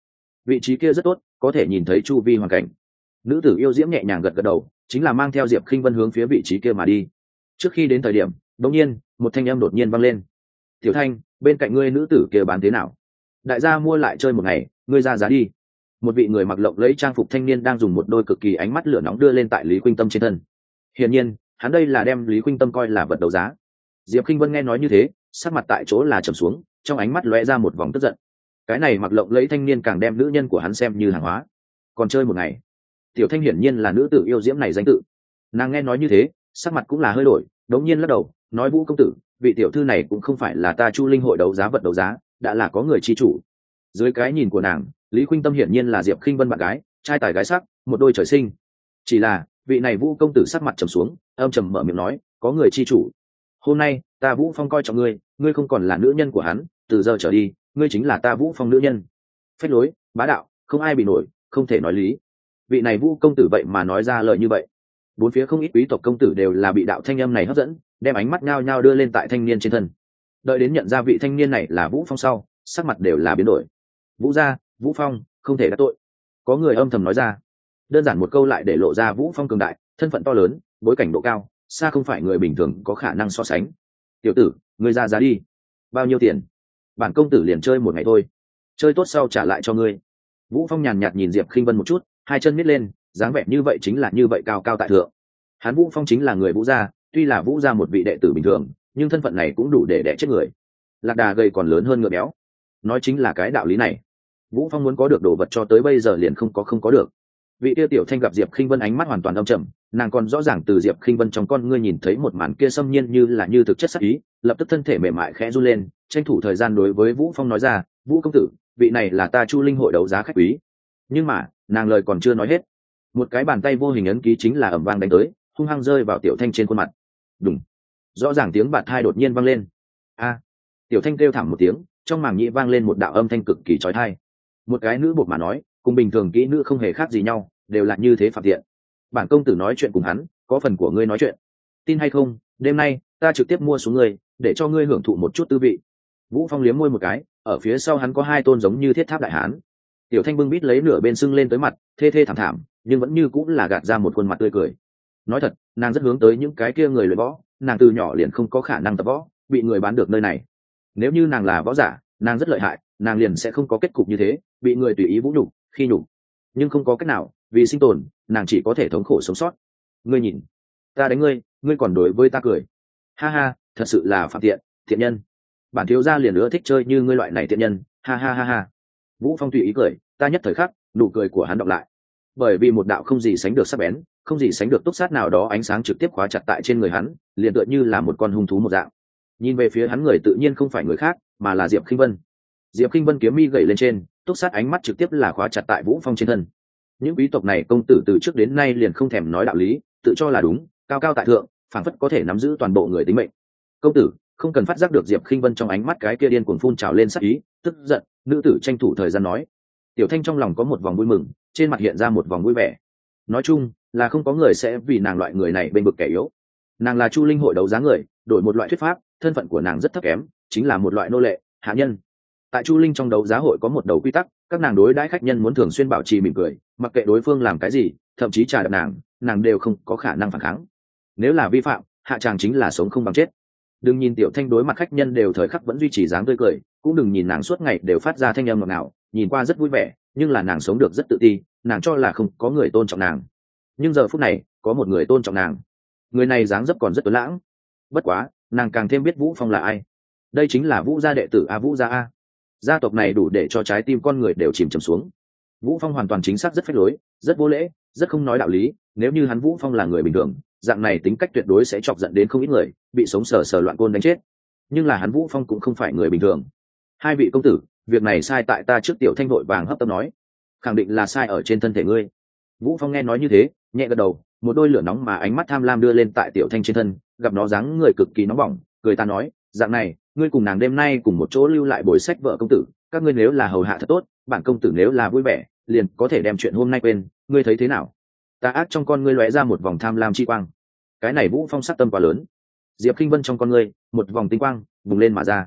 vị trí kia rất tốt, có thể nhìn thấy chu vi hoàn cảnh. Nữ tử yêu diễm nhẹ nhàng gật gật đầu, chính là mang theo Diệp Khinh Vân hướng phía vị trí kia mà đi. Trước khi đến thời điểm, đột nhiên một thanh âm đột nhiên vang lên: "Tiểu Thanh, bên cạnh ngươi nữ tử kia bán thế nào? Đại gia mua lại chơi một ngày, ngươi ra giá đi." Một vị người mặc lộng lẫy trang phục thanh niên đang dùng một đôi cực kỳ ánh mắt lửa nóng đưa lên tại Lý Khuynh Tâm trên thân. Hiển nhiên, hắn đây là đem Lý Khuynh Tâm coi là vật đấu giá. Diệp Khinh Vân nghe nói như thế, sắc mặt tại chỗ là trầm xuống, trong ánh mắt lóe ra một vòng tức giận. Cái này mặc lộng lẫy thanh niên càng đem nữ nhân của hắn xem như hàng hóa. Còn chơi một ngày. Tiểu Thanh hiển nhiên là nữ tử yêu diễm này danh tự. Nàng nghe nói như thế, sắc mặt cũng là hơi đổi, đống nhiên lắc đầu, nói: "Vũ công tử, vị tiểu thư này cũng không phải là ta Chu Linh hội đấu giá vật đấu giá, đã là có người chi chủ." Dưới cái nhìn của nàng, Lý Khuynh Tâm hiển nhiên là Diệp Khinh Vân bạn gái, trai tài gái sắc, một đôi trời sinh. Chỉ là, vị này Vũ công tử sắc mặt trầm xuống, âm trầm mở miệng nói: "Có người chi chủ. Hôm nay, ta Vũ Phong coi trọng ngươi, ngươi không còn là nữ nhân của hắn, từ giờ trở đi, ngươi chính là ta Vũ Phong nữ nhân." Phách lối, bá đạo, không ai bị nổi, không thể nói lý. Vị này Vũ công tử vậy mà nói ra lời như vậy. Bốn phía không ít quý tộc công tử đều là bị đạo thanh âm này hấp dẫn, đem ánh mắt nhao nhao đưa lên tại thanh niên trên thân. Đợi đến nhận ra vị thanh niên này là Vũ Phong sau, sắc mặt đều là biến đổi. "Vũ gia, Vũ Phong, không thể đắc tội." Có người âm thầm nói ra. Đơn giản một câu lại để lộ ra Vũ Phong cường đại, thân phận to lớn, bối cảnh độ cao, xa không phải người bình thường có khả năng so sánh. "Tiểu tử, ngươi ra giá đi. Bao nhiêu tiền?" "Bản công tử liền chơi một ngày thôi, chơi tốt sau trả lại cho ngươi." Vũ Phong nhàn nhạt nhìn Diệp Khinh Vân một chút, hai chân miết lên, dáng vẻ như vậy chính là như vậy cao cao tại thượng. Hắn Vũ Phong chính là người Vũ gia, tuy là Vũ gia một vị đệ tử bình thường, nhưng thân phận này cũng đủ để đẻ chết người. Lạc đà gầy còn lớn hơn ngựa béo, nói chính là cái đạo lý này. Vũ Phong muốn có được đồ vật cho tới bây giờ liền không có không có được. Vị tiêu tiểu thanh gặp Diệp Khinh Vân ánh mắt hoàn toàn âm trầm, nàng còn rõ ràng từ Diệp Khinh Vân trong con ngươi nhìn thấy một màn kia xâm nhiên như là như thực chất sắc ý, lập tức thân thể mềm mại khẽ run lên, tranh thủ thời gian đối với Vũ Phong nói ra: "Vũ công tử, vị này là ta Chu Linh hội đấu giá khách quý." Nhưng mà, nàng lời còn chưa nói hết, một cái bàn tay vô hình ấn ký chính là ầm vang đánh tới, hung hăng rơi vào tiểu thanh trên khuôn mặt. Đùng. Rõ ràng tiếng bạt thai đột nhiên vang lên. A! Tiểu thanh kêu thảm một tiếng, trong màng nhĩ vang lên một đạo âm thanh cực kỳ chói tai. Một cái nữ bột mà nói, cùng bình thường kỹ nữ không hề khác gì nhau, đều là như thế phạm tiện. Bản công tử nói chuyện cùng hắn, có phần của ngươi nói chuyện. Tin hay không, đêm nay ta trực tiếp mua xuống ngươi, để cho ngươi hưởng thụ một chút tư vị. Vũ Phong liếm môi một cái, ở phía sau hắn có hai tôn giống như thiết tháp đại hán. Tiểu thanh bưng bít lấy nửa bên sưng lên tới mặt, thê thê thảm thảm, nhưng vẫn như cũng là gạt ra một khuôn mặt tươi cười. Nói thật, nàng rất hướng tới những cái kia người luyện võ, nàng từ nhỏ liền không có khả năng tập võ, bị người bán được nơi này. Nếu như nàng là võ giả, nàng rất lợi hại, nàng liền sẽ không có kết cục như thế, bị người tùy ý vũ nhục, khi nhục. Nhưng không có cách nào, vì sinh tồn, nàng chỉ có thể thống khổ sống sót. Ngươi nhìn, ta đánh ngươi, ngươi còn đối với ta cười. Ha ha, thật sự là phạm tiện, thiện nhân. Bản thiếu gia liền nữa thích chơi như ngươi loại này thiện nhân, ha ha ha ha. Vũ Phong tùy ý cười, ta nhất thời khắc, nụ cười của hắn đọc lại. Bởi vì một đạo không gì sánh được sắc bén, không gì sánh được túc sát nào đó ánh sáng trực tiếp khóa chặt tại trên người hắn, liền tựa như là một con hung thú một dạng. Nhìn về phía hắn người tự nhiên không phải người khác, mà là Diệp Khinh Vân. Diệp Khinh Vân kiếm mi gậy lên trên, túc sát ánh mắt trực tiếp là khóa chặt tại Vũ Phong trên thân. Những quý tộc này công tử từ trước đến nay liền không thèm nói đạo lý, tự cho là đúng, cao cao tại thượng, phảng phất có thể nắm giữ toàn bộ người tính mệnh. Công tử, không cần phát giác được Diệp Khinh Vân trong ánh mắt cái kia điên cuồng phun trào lên sát ý, tức giận, nữ tử tranh thủ thời gian nói. Tiểu Thanh trong lòng có một vòng vui mừng, trên mặt hiện ra một vòng vui vẻ. Nói chung là không có người sẽ vì nàng loại người này bên bực kẻ yếu. Nàng là Chu Linh hội đấu giá người, đổi một loại thuyết pháp, thân phận của nàng rất thấp kém, chính là một loại nô lệ, hạ nhân. Tại Chu Linh trong đấu giá hội có một đầu quy tắc, các nàng đối đãi khách nhân muốn thường xuyên bảo trì mỉm cười, mặc kệ đối phương làm cái gì, thậm chí trà đạp nàng, nàng đều không có khả năng phản kháng. Nếu là vi phạm, hạ tràng chính là sống không bằng chết. Đừng nhìn Tiểu Thanh đối mặt khách nhân đều thời khắc vẫn duy trì dáng tươi cười, cũng đừng nhìn nàng suốt ngày đều phát ra thanh âm ngọt ngào, nhìn qua rất vui vẻ, nhưng là nàng sống được rất tự ti, nàng cho là không có người tôn trọng nàng. Nhưng giờ phút này, có một người tôn trọng nàng. Người này dáng dấp còn rất tuấn lãng. Bất quá, nàng càng thêm biết Vũ Phong là ai. Đây chính là Vũ gia đệ tử A Vũ gia A. Gia tộc này đủ để cho trái tim con người đều chìm chầm xuống. Vũ Phong hoàn toàn chính xác rất phách lối, rất vô lễ, rất không nói đạo lý. Nếu như hắn Vũ Phong là người bình thường, dạng này tính cách tuyệt đối sẽ chọc giận đến không ít người, bị sống sờ sờ loạn côn đánh chết. Nhưng là hắn Vũ Phong cũng không phải người bình thường. Hai vị công tử, việc này sai tại ta trước. Tiểu Thanh vội vàng hấp tấp nói. Khẳng định là sai ở trên thân thể ngươi. Vũ Phong nghe nói như thế, nhẹ gật đầu, một đôi lửa nóng mà ánh mắt tham lam đưa lên tại Tiểu Thanh trên thân, gặp nó dáng người cực kỳ nóng bỏng, cười ta nói, dạng này, ngươi cùng nàng đêm nay cùng một chỗ lưu lại bồi sách vợ công tử, các ngươi nếu là hầu hạ thật tốt, bản công tử nếu là vui vẻ, liền có thể đem chuyện hôm nay quên, ngươi thấy thế nào? Ta ác trong con ngươi lóe ra một vòng tham lam chi quang. Cái này Vũ Phong sát tâm quá lớn. Diệp Khinh Vân trong con ngươi, một vòng tinh quang bùng lên mà ra.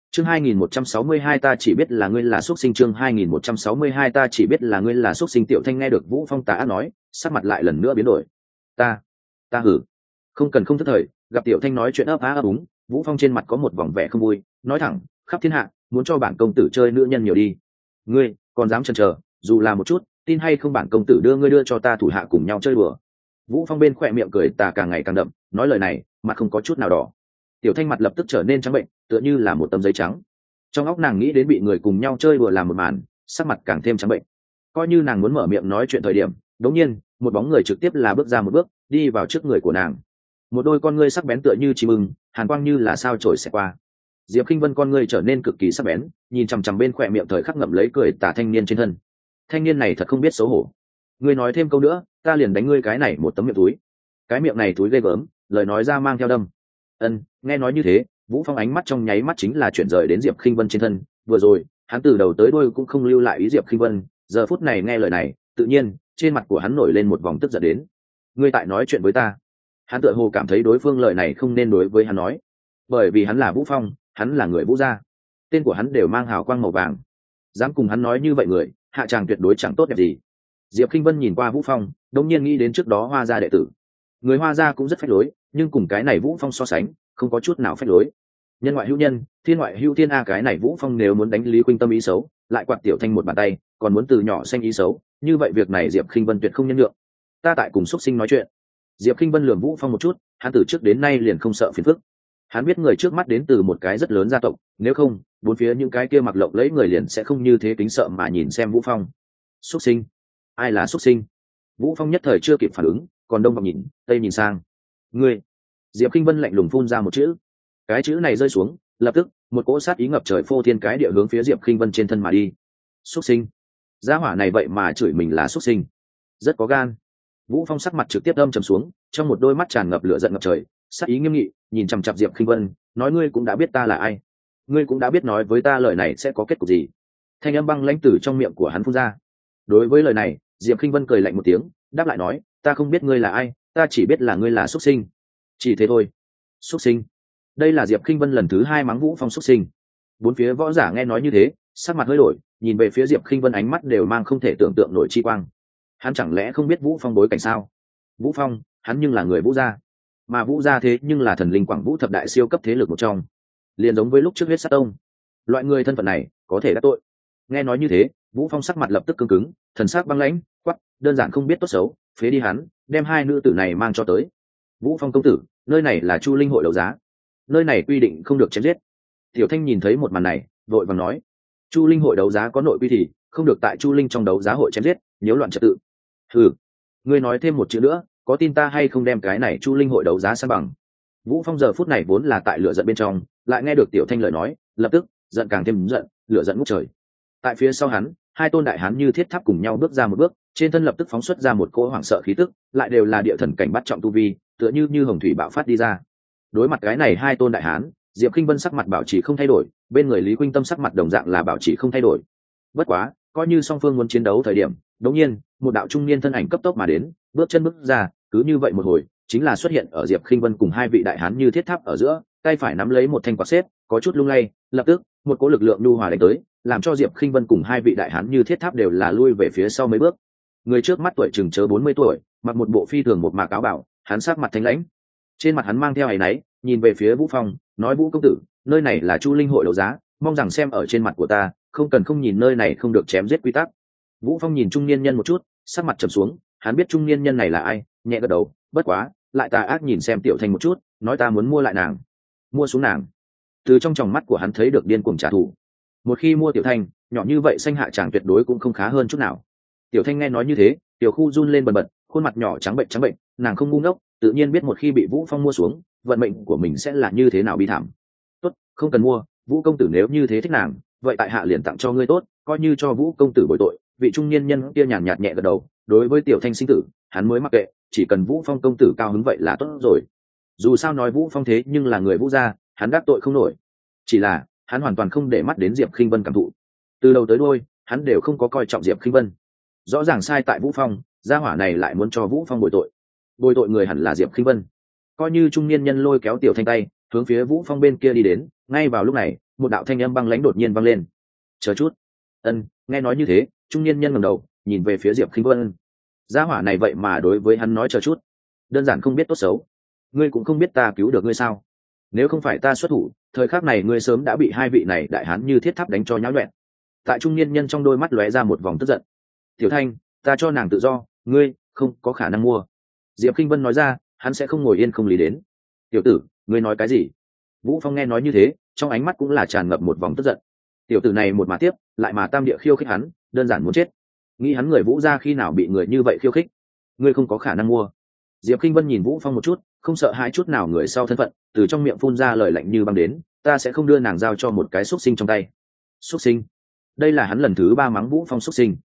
chương hai nghìn một trăm sáu mươi hai ta chỉ biết là ngươi là xuất sinh chương hai nghìn một trăm sáu mươi hai ta chỉ biết là ngươi là xuất sinh. Tiểu Thanh nghe được Vũ Phong tà ác nói, sắc mặt lại lần nữa biến đổi. Ta, ta hử. Không cần không thất thời, gặp Tiểu Thanh nói chuyện ấp á ấp úng, Vũ Phong trên mặt có một vòng vẻ không vui, nói thẳng, khắp thiên hạ, muốn cho bản công tử chơi nữ nhân nhiều đi. Ngươi, còn dám chần chờ, dù là một chút, tin hay không bản công tử đưa ngươi đưa cho ta thủ hạ cùng nhau chơi đùa. Vũ Phong bên khỏe miệng cười tà càng ngày càng đậm, nói lời này, mặt không có chút nào đỏ. Tiểu Thanh mặt lập tức trở nên trắng bệnh, tựa như là một tấm giấy trắng. Trong óc nàng nghĩ đến bị người cùng nhau chơi đùa làm một màn, sắc mặt càng thêm trắng bệnh. Coi như nàng muốn mở miệng nói chuyện thời điểm, đột nhiên, một bóng người trực tiếp là bước ra một bước, đi vào trước người của nàng. Một đôi con ngươi sắc bén tựa như chim ưng, hàn quang như là sao chổi xẹt qua. Diệp Khinh Vân con ngươi trở nên cực kỳ sắc bén, nhìn chằm chằm bên khỏe miệng thời khắc ngậm lấy cười tà thanh niên trên thân. Thanh niên này thật không biết xấu hổ. Ngươi nói thêm câu nữa, ta liền đánh ngươi cái này một tấm miệng túi. Cái miệng này túi ghê gớm, lời nói ra mang theo đâm. Ân, nghe nói như thế, Vũ Phong ánh mắt trong nháy mắt chính là chuyển rời đến Diệp Khinh Vân trên thân. Vừa rồi, hắn từ đầu tới đuôi cũng không lưu lại ý Diệp Khinh Vân, giờ phút này nghe lời này, tự nhiên, trên mặt của hắn nổi lên một vòng tức giận đến. Ngươi tại nói chuyện với ta? Hắn tựa hồ cảm thấy đối phương lời này không nên đối với hắn nói, bởi vì hắn là Vũ Phong, hắn là người Vũ gia, tên của hắn đều mang hào quang màu vàng, dám cùng hắn nói như vậy người, hạ tràng tuyệt đối chẳng tốt đẹp gì. Diệp Khinh Vân nhìn qua Vũ Phong, đột nhiên nghĩ đến trước đó Hoa gia đệ tử, người Hoa gia cũng rất phách lối, nhưng cùng cái này Vũ Phong so sánh, không có chút nào phách lối. Nhân ngoại hữu nhân, thiên ngoại hữu thiên a, cái này Vũ Phong nếu muốn đánh Lý Khuynh Tâm ý xấu, lại quạt Tiểu Thanh một bàn tay, còn muốn từ nhỏ xanh ý xấu, như vậy việc này Diệp Khinh Vân tuyệt không nhân nhượng. Ta tại cùng xuất sinh nói chuyện. Diệp Khinh Vân lườm Vũ Phong một chút, hắn từ trước đến nay liền không sợ phiền phức. Hắn biết người trước mắt đến từ một cái rất lớn gia tộc, nếu không, bốn phía những cái kia mặc lộng lẫy người liền sẽ không như thế kính sợ mà nhìn xem Vũ Phong. Xuất sinh? Ai là xuất sinh? Vũ Phong nhất thời chưa kịp phản ứng, còn đông vọng nhìn, tây nhìn sang. Ngươi. Diệp Khinh Vân lạnh lùng phun ra một chữ. Cái chữ này rơi xuống, lập tức, một cỗ sát ý ngập trời phô thiên cái địa hướng phía Diệp Khinh Vân trên thân mà đi. Xuất sinh? Gia hỏa này vậy mà chửi mình là xuất sinh. Rất có gan. Vũ Phong sắc mặt trực tiếp âm trầm xuống, trong một đôi mắt tràn ngập lửa giận ngập trời, sắc ý nghiêm nghị, nhìn chằm chằm Diệp Khinh Vân, nói ngươi cũng đã biết ta là ai, ngươi cũng đã biết nói với ta lời này sẽ có kết cục gì. Thanh âm băng lãnh từ trong miệng của hắn phun ra. Đối với lời này, Diệp Khinh Vân cười lạnh một tiếng, đáp lại nói, ta không biết ngươi là ai, ta chỉ biết là ngươi là xuất sinh. Chỉ thế thôi. Xuất sinh? Đây là Diệp Khinh Vân lần thứ hai mắng Vũ Phong xuất sinh. Bốn phía võ giả nghe nói như thế, sắc mặt hơi đổi, nhìn về phía Diệp Khinh Vân ánh mắt đều mang không thể tưởng tượng nổi chi quang. Hắn chẳng lẽ không biết Vũ Phong bối cảnh sao? Vũ Phong, hắn nhưng là người Vũ gia, mà Vũ gia thế nhưng là thần linh Quảng Vũ thập đại siêu cấp thế lực một trong, liền giống với lúc trước huyết sát tông. Loại người thân phận này có thể đắc tội. Nghe nói như thế, Vũ Phong sắc mặt lập tức cứng cứng, thần sắc băng lãnh, quắc, đơn giản không biết tốt xấu, phế đi hắn, đem hai nữ tử này mang cho tới. Vũ Phong công tử, nơi này là Chu Linh hội đấu giá, nơi này quy định không được chém giết. Tiểu Thanh nhìn thấy một màn này, vội vàng nói, Chu Linh hội đấu giá có nội quy thì không được tại Chu Linh trong đấu giá hội chém giết, nhiễu loạn trật tự. Ừ, ngươi nói thêm một chữ nữa, có tin ta hay không đem cái này Chu Linh hội đấu giá san bằng. Vũ Phong giờ phút này vốn là tại lửa giận bên trong, lại nghe được Tiểu Thanh lời nói, lập tức giận càng thêm giận, lửa giận ngút trời. Tại phía sau hắn, hai tôn đại hán như thiết tháp cùng nhau bước ra một bước, trên thân lập tức phóng xuất ra một cỗ hoảng sợ khí tức, lại đều là địa thần cảnh bắt trọng tu vi, tựa như như hồng thủy bạo phát đi ra. Đối mặt cái này hai tôn đại hán, Diệp Khinh Vân sắc mặt bảo trì không thay đổi, bên người Lý Khuynh Tâm sắc mặt đồng dạng là bảo trì không thay đổi. Bất quá, coi như song phương muốn chiến đấu thời điểm, đột nhiên, một đạo trung niên thân ảnh cấp tốc mà đến, bước chân bước ra, cứ như vậy một hồi, chính là xuất hiện ở Diệp Khinh Vân cùng hai vị đại hán như thiết tháp ở giữa, tay phải nắm lấy một thanh quạt xếp, có chút lung lay, lập tức, một cỗ lực lượng nhu hòa đánh tới, làm cho Diệp Khinh Vân cùng hai vị đại hán như thiết tháp đều là lui về phía sau mấy bước. Người trước mắt tuổi chừng chớ bốn mươi tuổi, mặc một bộ phi thường một mạc áo bảo, hắn sắc mặt thanh lãnh. Trên mặt hắn mang theo áy náy, nhìn về phía Vũ Phong, nói Vũ công tử, nơi này là Chu Linh hội đấu giá, mong rằng xem ở trên mặt của ta, không cần không nhìn nơi này không được chém giết quy tắc. Vũ Phong nhìn trung niên nhân một chút, sắc mặt trầm xuống, hắn biết trung niên nhân này là ai, nhẹ gật đầu, bất quá, lại tà ác nhìn xem Tiểu Thanh một chút, nói ta muốn mua lại nàng, mua xuống nàng. Từ trong tròng mắt của hắn thấy được điên cuồng trả thù. Một khi mua Tiểu Thanh, nhỏ như vậy sanh hạ chàng tuyệt đối cũng không khá hơn chút nào. Tiểu Thanh nghe nói như thế, Tiểu Khu run lên bần bật, khuôn mặt nhỏ trắng bệnh trắng bệnh, nàng không ngu ngốc, tự nhiên biết một khi bị Vũ Phong mua xuống, vận mệnh của mình sẽ là như thế nào bi thảm. Tốt, không cần mua, Vũ công tử nếu như thế thích nàng, vậy tại hạ liền tặng cho ngươi tốt, coi như cho Vũ công tử bồi tội. Vị trung niên nhân kia nhàn nhạt nhẹ gật đầu, đối với Tiểu Thanh sinh tử, hắn mới mặc kệ, chỉ cần Vũ Phong công tử cao hứng vậy là tốt rồi. Dù sao nói Vũ Phong thế nhưng là người Vũ gia, hắn đắc tội không nổi. Chỉ là, hắn hoàn toàn không để mắt đến Diệp Khinh Vân cảm thụ. Từ đầu tới đuôi, hắn đều không có coi trọng Diệp Khinh Vân. Rõ ràng sai tại Vũ Phong, gia hỏa này lại muốn cho Vũ Phong bồi tội. Bồi tội người hẳn là Diệp Khinh Vân. Coi như trung niên nhân lôi kéo Tiểu Thanh tay, hướng phía Vũ Phong bên kia đi đến. Ngay vào lúc này, một đạo thanh âm băng lãnh đột nhiên vang lên. Chờ chút. Ân, nghe nói như thế, trung niên nhân ngẩng đầu, nhìn về phía Diệp Khinh Vân. Gia hỏa này vậy mà đối với hắn nói chờ chút, đơn giản không biết tốt xấu. Ngươi cũng không biết ta cứu được ngươi sao? Nếu không phải ta xuất thủ, thời khắc này ngươi sớm đã bị hai vị này đại hán như thiết tháp đánh cho nhão nhọẹn. Tại trung niên nhân trong đôi mắt lóe ra một vòng tức giận. Tiểu Thanh, ta cho nàng tự do, ngươi không có khả năng mua. Diệp Khinh Vân nói ra, hắn sẽ không ngồi yên không lý đến. Tiểu tử, ngươi nói cái gì? Vũ Phong nghe nói như thế, trong ánh mắt cũng là tràn ngập một vòng tức giận. Tiểu tử này một mà tiếp, lại mà tam địa khiêu khích hắn, đơn giản muốn chết. Nghĩ hắn người Vũ gia khi nào bị người như vậy khiêu khích? Ngươi không có khả năng mua. Diệp Khinh Vân nhìn Vũ Phong một chút, không sợ hãi chút nào người sau thân phận, từ trong miệng phun ra lời lạnh như băng đến, ta sẽ không đưa nàng giao cho một cái xuất sinh trong tay. Xuất sinh? Đây là hắn lần thứ ba mắng Vũ Phong xuất sinh.